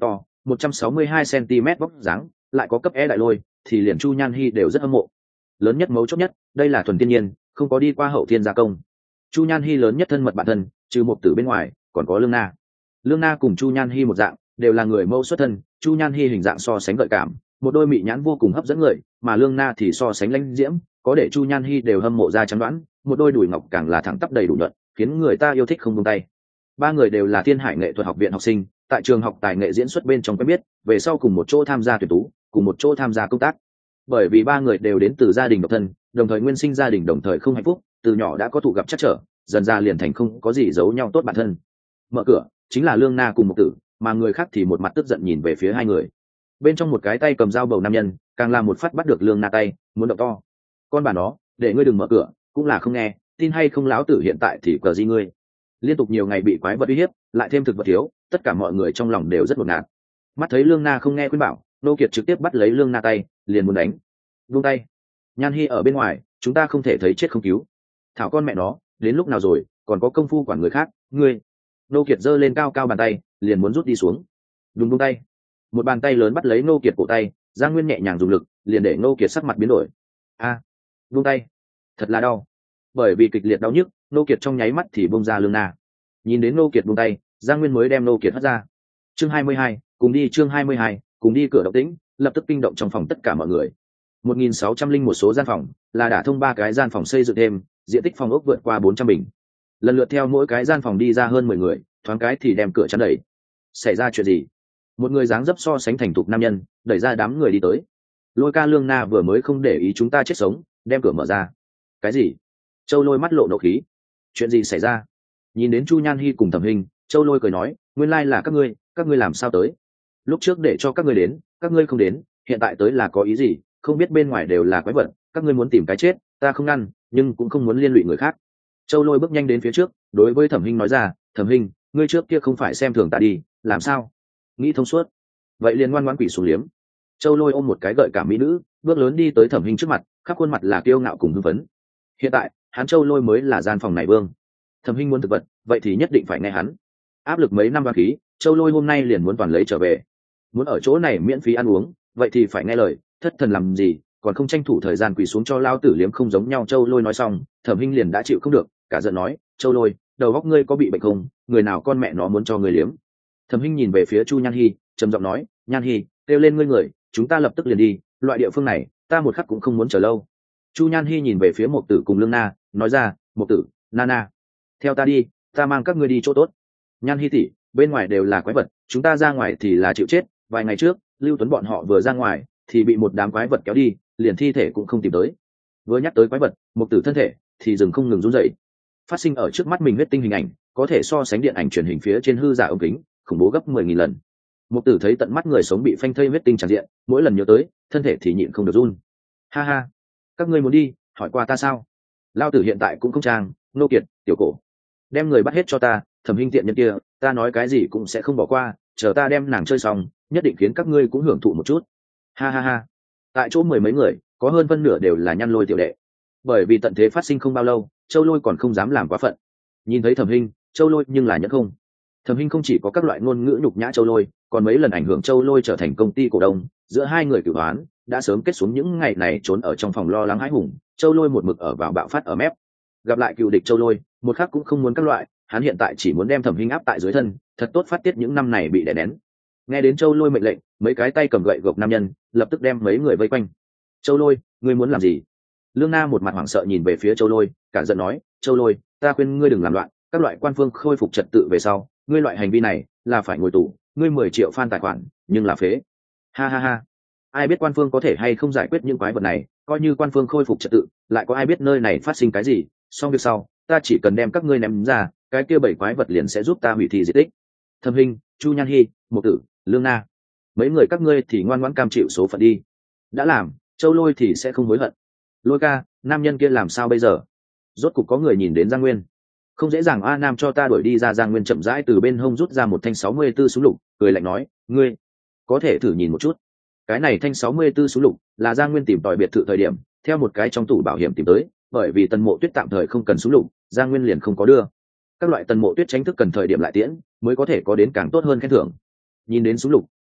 một trăm sáu mươi hai xăng-ti-mét vóc dáng, lại có cấp E đại lôi, thì liền Chu Nhan Hi đều rất hâm mộ. Lớn nhất mấu chốt nhất, đây là thuần thiên nhiên, không có đi qua hậu thiên gia công. Chu Nhan Hi lớn nhất thân mật bản thân, trừ một tử bên ngoài, còn có Lương Na. Lương Na cùng Chu Nhan Hi một dạng, đều là người mẫu xuất thân. Chu Nhan Hi hình dạng so sánh gợi cảm, một đôi mị nhãn vô cùng hấp dẫn người, mà Lương Na thì so sánh lãnh diễm, có để Chu Nhan Hi đều hâm mộ ra trắng đoán, một đôi đùi ngọc càng là thẳng tắp đầy đủ nhuận, khiến người ta yêu thích không buông tay. Ba người đều là Thiên Hải Nghệ thuật học viện học sinh, tại trường học tài nghệ diễn xuất bên trong quen biết, về sau cùng một chỗ tham gia tuyển tú, cùng một chỗ tham gia công tác. Bởi vì ba người đều đến từ gia đình độc thân, đồng thời nguyên sinh gia đình đồng thời không hạnh phúc, từ nhỏ đã có thụ gặp trắc trở, dần ra liền thành không có gì giấu nhau tốt bản thân. Mở cửa chính là Lương Na cùng một tử, mà người khác thì một mặt tức giận nhìn về phía hai người. Bên trong một cái tay cầm dao bầu nam nhân, càng làm một phát bắt được Lương Na tay, muốn động to. Con bà nó, để ngươi đừng mở cửa, cũng là không nghe, tin hay không láo tử hiện tại thì cờ gì ngươi. Liên tục nhiều ngày bị quái vật uy hiếp, lại thêm thực vật thiếu, tất cả mọi người trong lòng đều rất ngột ngạt. Mắt thấy Lương Na không nghe khuyên bảo, Nô Kiệt trực tiếp bắt lấy Lương Na tay, liền muốn đánh. Buông tay. Nhan Hi ở bên ngoài, chúng ta không thể thấy chết không cứu. Thảo con mẹ nó, đến lúc nào rồi, còn có công phu quản người khác, ngươi. Nô Kiệt giơ lên cao cao bàn tay, liền muốn rút đi xuống. Đùng buông tay. Một bàn tay lớn bắt lấy Nô Kiệt cổ tay, Giang Nguyên nhẹ nhàng dùng lực, liền để Nô Kiệt sắc mặt biến đổi. A, à, buông tay. Thật là đau. Bởi vì kịch liệt đau nhức, Nô Kiệt trong nháy mắt thì buông ra Lương Na. Nhìn đến Nô Kiệt buông tay, Giang Nguyên mới đem Nô Kiệt hất ra. Chương hai mươi hai, cùng đi chương hai mươi hai, cùng đi cửa động tĩnh, lập tức kinh động trong phòng tất cả mọi người. một nghìn sáu trăm linh một số gian phòng, là đã thông ba cái gian phòng xây dựng thêm, diện tích phòng ốc vượt qua bốn trăm bình. Lần lượt theo mỗi cái gian phòng đi ra hơn mười người, thoáng cái thì đem cửa chắn đẩy. Xảy ra chuyện gì? Một người dáng dấp so sánh thành thục nam nhân, đẩy ra đám người đi tới. Lôi ca Lương Na vừa mới không để ý chúng ta chết sống, đem cửa mở ra. Cái gì? Châu Lôi mắt lộ nộ khí. Chuyện gì xảy ra? Nhìn đến Chu Nhan Hi cùng Thẩm Hinh, Châu Lôi cười nói, nguyên lai là các ngươi, các ngươi làm sao tới? Lúc trước để cho các ngươi đến, các ngươi không đến, hiện tại tới là có ý gì? Không biết bên ngoài đều là quái vật, các ngươi muốn tìm cái chết, ta không ngăn, nhưng cũng không muốn liên lụy người khác. Châu Lôi bước nhanh đến phía trước, đối với Thẩm Hinh nói ra, Thẩm Hinh, ngươi trước kia không phải xem thường ta đi, làm sao? Nghĩ thông suốt. Vậy liền ngoan ngoãn quỳ xuống liếm. Châu Lôi ôm một cái gợi cảm mỹ nữ, bước lớn đi tới Thẩm Hinh trước mặt, khắp khuôn mặt là kiêu ngạo cùng hưng phấn. Hiện tại, hắn Châu Lôi mới là gian phòng này vương. Thẩm Hinh muốn thực vật, vậy thì nhất định phải nghe hắn. Áp lực mấy năm ba khí, Châu Lôi hôm nay liền muốn toàn lấy trở về. Muốn ở chỗ này miễn phí ăn uống, vậy thì phải nghe lời, thất thần làm gì, còn không tranh thủ thời gian quỳ xuống cho lao tử liếm không giống nhau. Châu Lôi nói xong, Thẩm Hinh liền đã chịu không được, cả giận nói, Châu Lôi, đầu óc ngươi có bị bệnh không, người nào con mẹ nó muốn cho ngươi liếm. Thẩm Hinh nhìn về phía Chu Nhan Hi, trầm giọng nói, Nhan Hi, kêu lên ngươi người, chúng ta lập tức liền đi, loại địa phương này, ta một khắc cũng không muốn chờ lâu. Chu Nhan Hi nhìn về phía Mộc Tử cùng Lương Na, nói ra, Mộc Tử, Nana, theo ta đi, ta mang các ngươi đi chỗ tốt. Nhan Hi tỷ, bên ngoài đều là quái vật, chúng ta ra ngoài thì là chịu chết. Vài ngày trước, Lưu Tuấn bọn họ vừa ra ngoài, thì bị một đám quái vật kéo đi, liền thi thể cũng không tìm tới. Vừa nhắc tới quái vật, Mộc Tử thân thể thì dừng không ngừng run rẩy. Phát sinh ở trước mắt mình huyết tinh hình ảnh, có thể so sánh điện ảnh truyền hình phía trên hư giả ống kính, khủng bố gấp mười nghìn lần. Mộc Tử thấy tận mắt người sống bị phanh thây huyết tinh tràn diện, mỗi lần nhớ tới, thân thể thì nhịn không được run. Ha ha, các ngươi muốn đi, hỏi qua ta sao? Lao tử hiện tại cũng không trang, Nô Kiệt, Tiểu Cổ, đem người bắt hết cho ta. Thẩm Hinh tiện nhân kia, ta nói cái gì cũng sẽ không bỏ qua, chờ ta đem nàng chơi xong, nhất định khiến các ngươi cũng hưởng thụ một chút. Ha ha ha. Tại chỗ mười mấy người, có hơn phân nửa đều là Nhăn Lôi tiểu đệ. Bởi vì tận thế phát sinh không bao lâu, Châu Lôi còn không dám làm quá phận. Nhìn thấy Thẩm Hinh, Châu Lôi nhưng là nhẫn không. Thẩm Hinh không chỉ có các loại ngôn ngữ nhục nhã Châu Lôi, còn mấy lần ảnh hưởng Châu Lôi trở thành công ty cổ đông, giữa hai người cửu oán đã sớm kết xuống. Những ngày này trốn ở trong phòng lo lắng hãi hùng, Châu Lôi một mực ở vào bạo phát ở mép. Gặp lại cựu địch Châu Lôi, một khắc cũng không muốn các loại, hắn hiện tại chỉ muốn đem Thẩm Hinh áp tại dưới thân, thật tốt phát tiết những năm này bị đè nén. Nghe đến Châu Lôi mệnh lệnh, mấy cái tay cầm gậy gộc nam nhân lập tức đem mấy người vây quanh. Châu Lôi, ngươi muốn làm gì? Lương Na một mặt hoảng sợ nhìn về phía Châu Lôi, cả giận nói, Châu Lôi, ta khuyên ngươi đừng làm loạn, các loại quan phương khôi phục trật tự về sau, ngươi loại hành vi này là phải ngồi tù, ngươi mười triệu fan tài khoản, nhưng là phế. Ha ha ha. Ai biết quan phương có thể hay không giải quyết những quái vật này, coi như quan phương khôi phục trật tự, lại có ai biết nơi này phát sinh cái gì, xong việc sau, ta chỉ cần đem các ngươi ném ra, cái kia bảy quái vật liền sẽ giúp ta hủy thi diệt tích. Thẩm Hinh, Chu Nhan Hi, Mộc Tử, Lương Na, mấy người các ngươi thì ngoan ngoãn cam chịu số phận đi. Đã làm, Châu Lôi thì sẽ không hối hận. Lôi ca, nam nhân kia làm sao bây giờ? Rốt cục có người nhìn đến Giang Nguyên. Không dễ dàng a, nam cho ta đuổi đi ra. Giang Nguyên chậm rãi từ bên hông rút ra một thanh sáu mươi tư súng lục, cười lạnh nói, ngươi có thể thử nhìn một chút. Cái này thanh sáu mươi tư súng lục là Giang Nguyên tìm tòi biệt thự thời điểm, theo một cái trong tủ bảo hiểm tìm tới, bởi vì Tần Mộ Tuyết tạm thời không cần súng lục, Giang Nguyên liền không có đưa. Các loại Tần Mộ Tuyết tránh thức cần thời điểm lại tiễn, mới có thể có đến càng tốt hơn khen thưởng. Nhìn đến súng lục,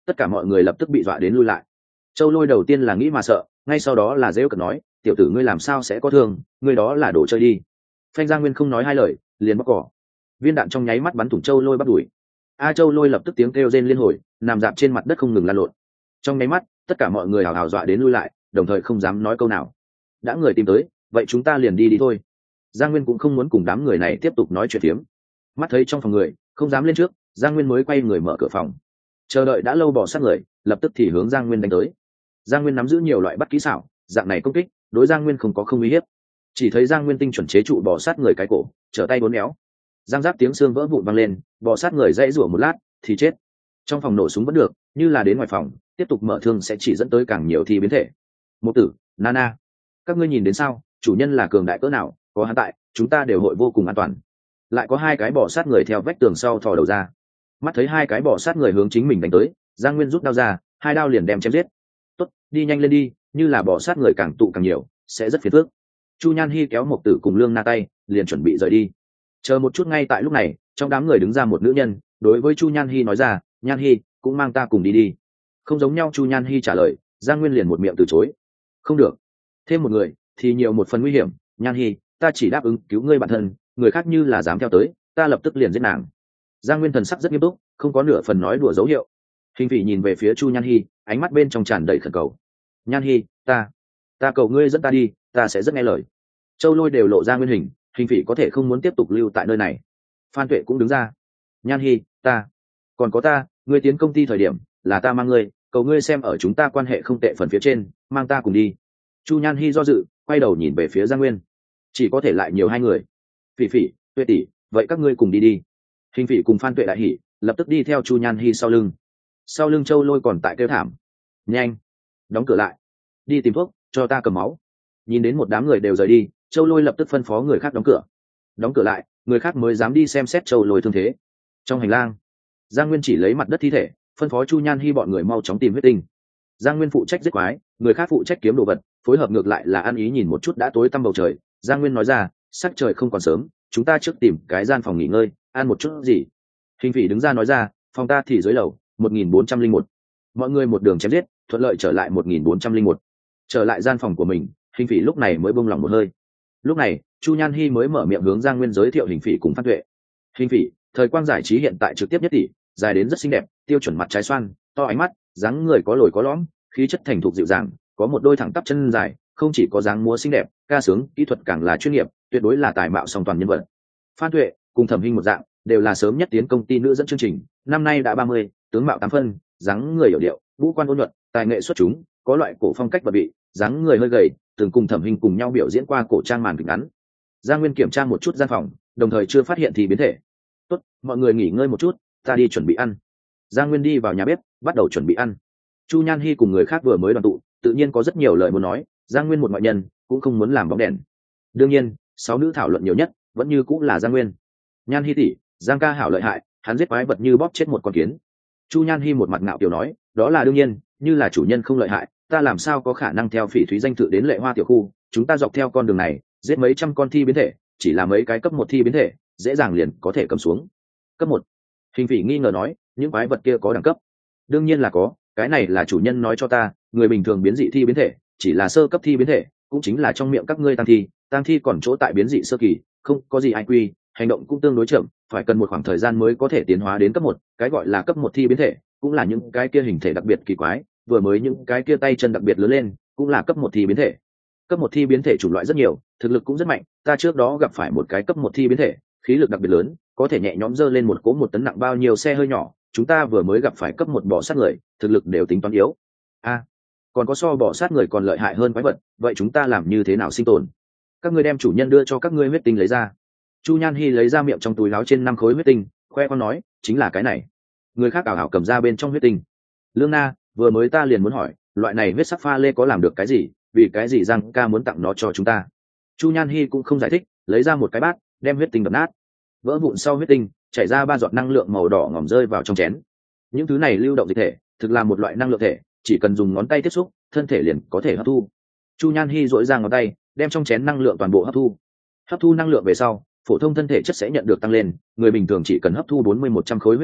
tất cả mọi người lập tức bị dọa đến lui lại. Châu Lôi đầu tiên là nghĩ mà sợ, ngay sau đó là dễu cợt nói, tiểu tử ngươi làm sao sẽ có thương, ngươi đó là đồ chơi đi. Phanh Giang Nguyên không nói hai lời, liền bóc cỏ. Viên đạn trong nháy mắt bắn thủng Châu Lôi bắt đuổi. A Châu Lôi lập tức tiếng kêu rên liên hồi, nằm dạp trên mặt đất không ngừng lăn lộn. Trong nháy mắt, tất cả mọi người hào hào dọa đến lui lại, đồng thời không dám nói câu nào. Đã người tìm tới, vậy chúng ta liền đi đi thôi. Giang Nguyên cũng không muốn cùng đám người này tiếp tục nói chuyện phiếm. Mắt thấy trong phòng người, không dám lên trước, Giang Nguyên mới quay người mở cửa phòng. Chờ đợi đã lâu bỏ sát người, lập tức thì hướng Giang Nguyên đánh tới. Giang Nguyên nắm giữ nhiều loại bắt kỹ xảo, dạng này công kích, đối Giang Nguyên không có không uy hiếp. Chỉ thấy Giang Nguyên tinh chuẩn chế trụ bò sát người cái cổ, trở tay bốn éo. Giang giáp tiếng xương vỡ vụn vang lên, bò sát người dãy rủa một lát thì chết. Trong phòng nổ súng vẫn được, như là đến ngoài phòng, tiếp tục mở thương sẽ chỉ dẫn tới càng nhiều thi biến thể. Một tử, Nana, các ngươi nhìn đến sao, chủ nhân là cường đại cỡ nào, có hắn tại, chúng ta đều hội vô cùng an toàn. Lại có hai cái bò sát người theo vách tường sau thò đầu ra. Mắt thấy hai cái bò sát người hướng chính mình đánh tới, Giang Nguyên rút đao ra, hai đao liền đem chém giết. Tốt, đi nhanh lên đi, như là bò sát người càng tụ càng nhiều, sẽ rất phiền phức. Chu Nhan Hi kéo một tử cùng Lương Na tay, liền chuẩn bị rời đi. Chờ một chút, ngay tại lúc này, trong đám người đứng ra một nữ nhân, đối với Chu Nhan Hi nói ra, Nhan Hi, cũng mang ta cùng đi đi. Không giống nhau, Chu Nhan Hi trả lời, Giang Nguyên liền một miệng từ chối. Không được, thêm một người thì nhiều một phần nguy hiểm. Nhan Hi, ta chỉ đáp ứng cứu ngươi bản thân, người khác như là dám theo tới, ta lập tức liền giết nàng. Giang Nguyên thần sắc rất nghiêm túc, không có nửa phần nói đùa dấu hiệu. Hình Phỉ nhìn về phía Chu Nhan Hi, ánh mắt bên trong tràn đầy khẩn cầu. Nhan Hi, ta ta cầu ngươi dẫn ta đi, ta sẽ rất nghe lời. Châu Lôi đều lộ ra nguyên hình, Hình Phỉ có thể không muốn tiếp tục lưu tại nơi này. Phan Tuệ cũng đứng ra. Nhan Hi, ta còn có ta, ngươi tiến công ty thời điểm là ta mang ngươi, cầu ngươi xem ở chúng ta quan hệ không tệ phần phía trên, mang ta cùng đi. Chu Nhan Hi do dự, quay đầu nhìn về phía Giang Nguyên. Chỉ có thể lại nhiều hai người. Phỉ Phỉ, Tuệ tỷ, vậy các ngươi cùng đi đi. Hình Phỉ cùng Phan Tuệ đại hỉ, lập tức đi theo Chu Nhan Hi sau lưng. Sau lưng Châu Lôi còn tại kêu thảm. Nhanh, đóng cửa lại, đi tìm thuốc cho ta cầm máu. Nhìn đến một đám người đều rời đi, Châu Lôi lập tức phân phó người khác đóng cửa. Đóng cửa lại, người khác mới dám đi xem xét Châu Lôi thương thế. Trong hành lang, Giang Nguyên chỉ lấy mặt đất thi thể, phân phó Chu Nhan Hi bọn người mau chóng tìm huyết tinh. Giang Nguyên phụ trách giết quái, người khác phụ trách kiếm đồ vật, phối hợp ngược lại là ăn ý. Nhìn một chút đã tối tăm bầu trời, Giang Nguyên nói ra, sắc trời không còn sớm, chúng ta trước tìm cái gian phòng nghỉ ngơi, ăn một chút gì. Hình Phỉ đứng ra nói ra, phòng ta thì dưới lầu, một nghìn bốn trăm linh một. Mọi người một đường chém giết, thuận lợi trở lại một nghìn bốn trăm linh một. Trở lại gian phòng của mình, Hình Phỉ lúc này mới buông lòng một hơi. Lúc này, Chu Nhan Hi mới mở miệng hướng Giang Nguyên giới thiệu Hình Phỉ cùng Phan Tuệ. Hình Phỉ, thời quang giải trí hiện tại trực tiếp nhất tỷ, dài đến rất xinh đẹp, tiêu chuẩn mặt trái xoan, to ánh mắt, dáng người có lồi có lõm, khí chất thành thục dịu dàng, có một đôi thẳng tắp chân dài, không chỉ có dáng múa xinh đẹp, ca sướng, kỹ thuật càng là chuyên nghiệp, tuyệt đối là tài mạo song toàn nhân vật. Phan Tuệ cùng Thẩm Hinh một dạng, đều là sớm nhất tiến công ty nữ dẫn chương trình, năm nay đã ba mươi, tướng mạo tám phân, dáng người hiểu điệu, ngũ quan ôn nhuận, tài nghệ xuất chúng, có loại cổ phong cách và vị, dáng người hơi gầy, từng cùng Thẩm Hinh cùng nhau biểu diễn qua cổ trang màn kịch ngắn. Giang Nguyên kiểm tra một chút gian phòng, đồng thời chưa phát hiện thì biến thể. Tốt, mọi người nghỉ ngơi một chút, ta đi chuẩn bị ăn. Giang Nguyên đi vào nhà bếp, bắt đầu chuẩn bị ăn. Chu Nhan Hi cùng người khác vừa mới đoàn tụ, tự nhiên có rất nhiều lời muốn nói. Giang Nguyên một ngoại nhân, cũng không muốn làm bóng đèn. Đương nhiên, sáu nữ thảo luận nhiều nhất, vẫn như cũng là Giang Nguyên. Nhan Hi tỷ, Giang ca hảo lợi hại, hắn giết quái vật như bóp chết một con kiến. Chu Nhan Hi một mặt ngạo kiều nói, đó là đương nhiên, như là chủ nhân không lợi hại, ta làm sao có khả năng theo Phỉ Thúy danh tự đến Lệ Hoa tiểu khu. Chúng ta dọc theo con đường này, giết mấy trăm con thi biến thể, chỉ là mấy cái cấp một thi biến thể, dễ dàng liền có thể cầm xuống. Cấp một? Hình Phỉ nghi ngờ nói, những quái vật kia có đẳng cấp? Đương nhiên là có, cái này là chủ nhân nói cho ta, người bình thường biến dị thi biến thể, chỉ là sơ cấp thi biến thể, cũng chính là trong miệng các ngươi tăng thi, tăng thi còn chỗ tại biến dị sơ kỳ, không có gì i quy, hành động cũng tương đối chậm, phải cần một khoảng thời gian mới có thể tiến hóa đến cấp một. Cái gọi là cấp một thi biến thể, cũng là những cái kia hình thể đặc biệt kỳ quái, vừa mới những cái kia tay chân đặc biệt lớn lên, cũng là cấp một thi biến thể. Cấp một thi biến thể chủng loại rất nhiều, thực lực cũng rất mạnh, ta trước đó gặp phải một cái cấp một thi biến thể, khí lực đặc biệt lớn, có thể nhẹ nhõm dơ lên một cỗ một tấn nặng bao nhiêu xe hơi nhỏ. Chúng ta vừa mới gặp phải cấp một bò sát người, thực lực đều tính toán yếu. A, còn có so bò sát người còn lợi hại hơn quái vật, vậy chúng ta làm như thế nào sinh tồn? Các ngươi đem chủ nhân đưa cho các ngươi huyết tinh lấy ra. Chu Nhan Hi lấy ra miệng trong túi láo trên năm khối huyết tinh, khoe con nói, chính là cái này. Người khác ảo ảo cầm ra bên trong huyết tinh. Lương Na, vừa mới ta liền muốn hỏi, loại này huyết sắc pha lê có làm được cái gì, vì cái gì Giang ca muốn tặng nó cho chúng ta? Chu Nhan Hi cũng không giải thích, lấy ra một cái bát, đem huyết tinh đập nát. Vỡ vụn sau huyết tinh, chảy ra ba giọt năng lượng màu đỏ ngòm rơi vào trong chén. Những thứ này lưu động dịch thể, thực là một loại năng lượng thể, chỉ cần dùng ngón tay tiếp xúc, thân thể liền có thể hấp thu. Chu Nhan Hi duỗi ra ngón tay, đem trong chén năng lượng toàn bộ hấp thu. Hấp thu năng lượng về sau, phổ thông thân thể chất sẽ nhận được tăng lên, người bình thường chỉ cần hấp thu bốn mươi một trăm khối huyết tinh,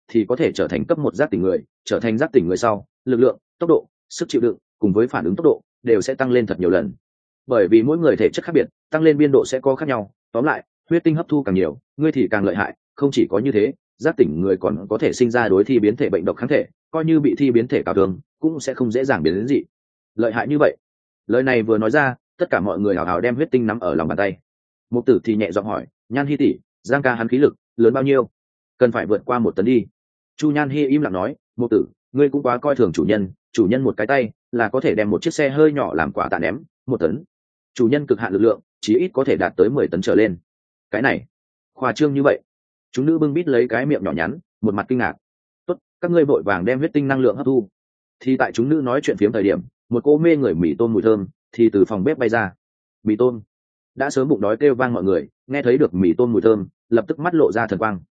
thì có thể trở thành cấp một giác tỉnh người. Trở thành giác tỉnh người sau, lực lượng, tốc độ, sức chịu đựng cùng với phản ứng tốc độ đều sẽ tăng lên thật nhiều lần. Bởi vì mỗi người thể chất khác biệt, tăng lên biên độ sẽ có khác nhau. Tóm lại, huyết tinh hấp thu càng nhiều, ngươi thì càng lợi hại. Không chỉ có như thế, giác tỉnh người còn có thể sinh ra đối thi biến thể bệnh độc kháng thể, coi như bị thi biến thể cào thương cũng sẽ không dễ dàng biến đến dị. Lợi hại như vậy. Lời này vừa nói ra, tất cả mọi người hào hào đem huyết tinh nắm ở lòng bàn tay. Mục Tử thì nhẹ giọng hỏi, Nhan Hi tỷ, Giang ca hắn khí lực lớn bao nhiêu? Cần phải vượt qua một tấn đi. Chu Nhan Hi im lặng nói, Mục Tử, ngươi cũng quá coi thường chủ nhân, chủ nhân một cái tay là có thể đem một chiếc xe hơi nhỏ làm quả tạ ném. Một tấn. Chủ nhân cực hạn lực lượng chí ít có thể đạt tới mười tấn trở lên. Cái này khoa trương như vậy. Chúng nữ bưng bít lấy cái miệng nhỏ nhắn, một mặt kinh ngạc. Tốt, các ngươi vội vàng đem huyết tinh năng lượng hấp thu. Thì tại chúng nữ nói chuyện phiếm thời điểm, một cô mê người mì tôm mùi thơm thì từ phòng bếp bay ra. Mì tôm. Đã sớm bụng đói kêu vang mọi người nghe thấy được mì tôm mùi thơm, lập tức mắt lộ ra thần quang.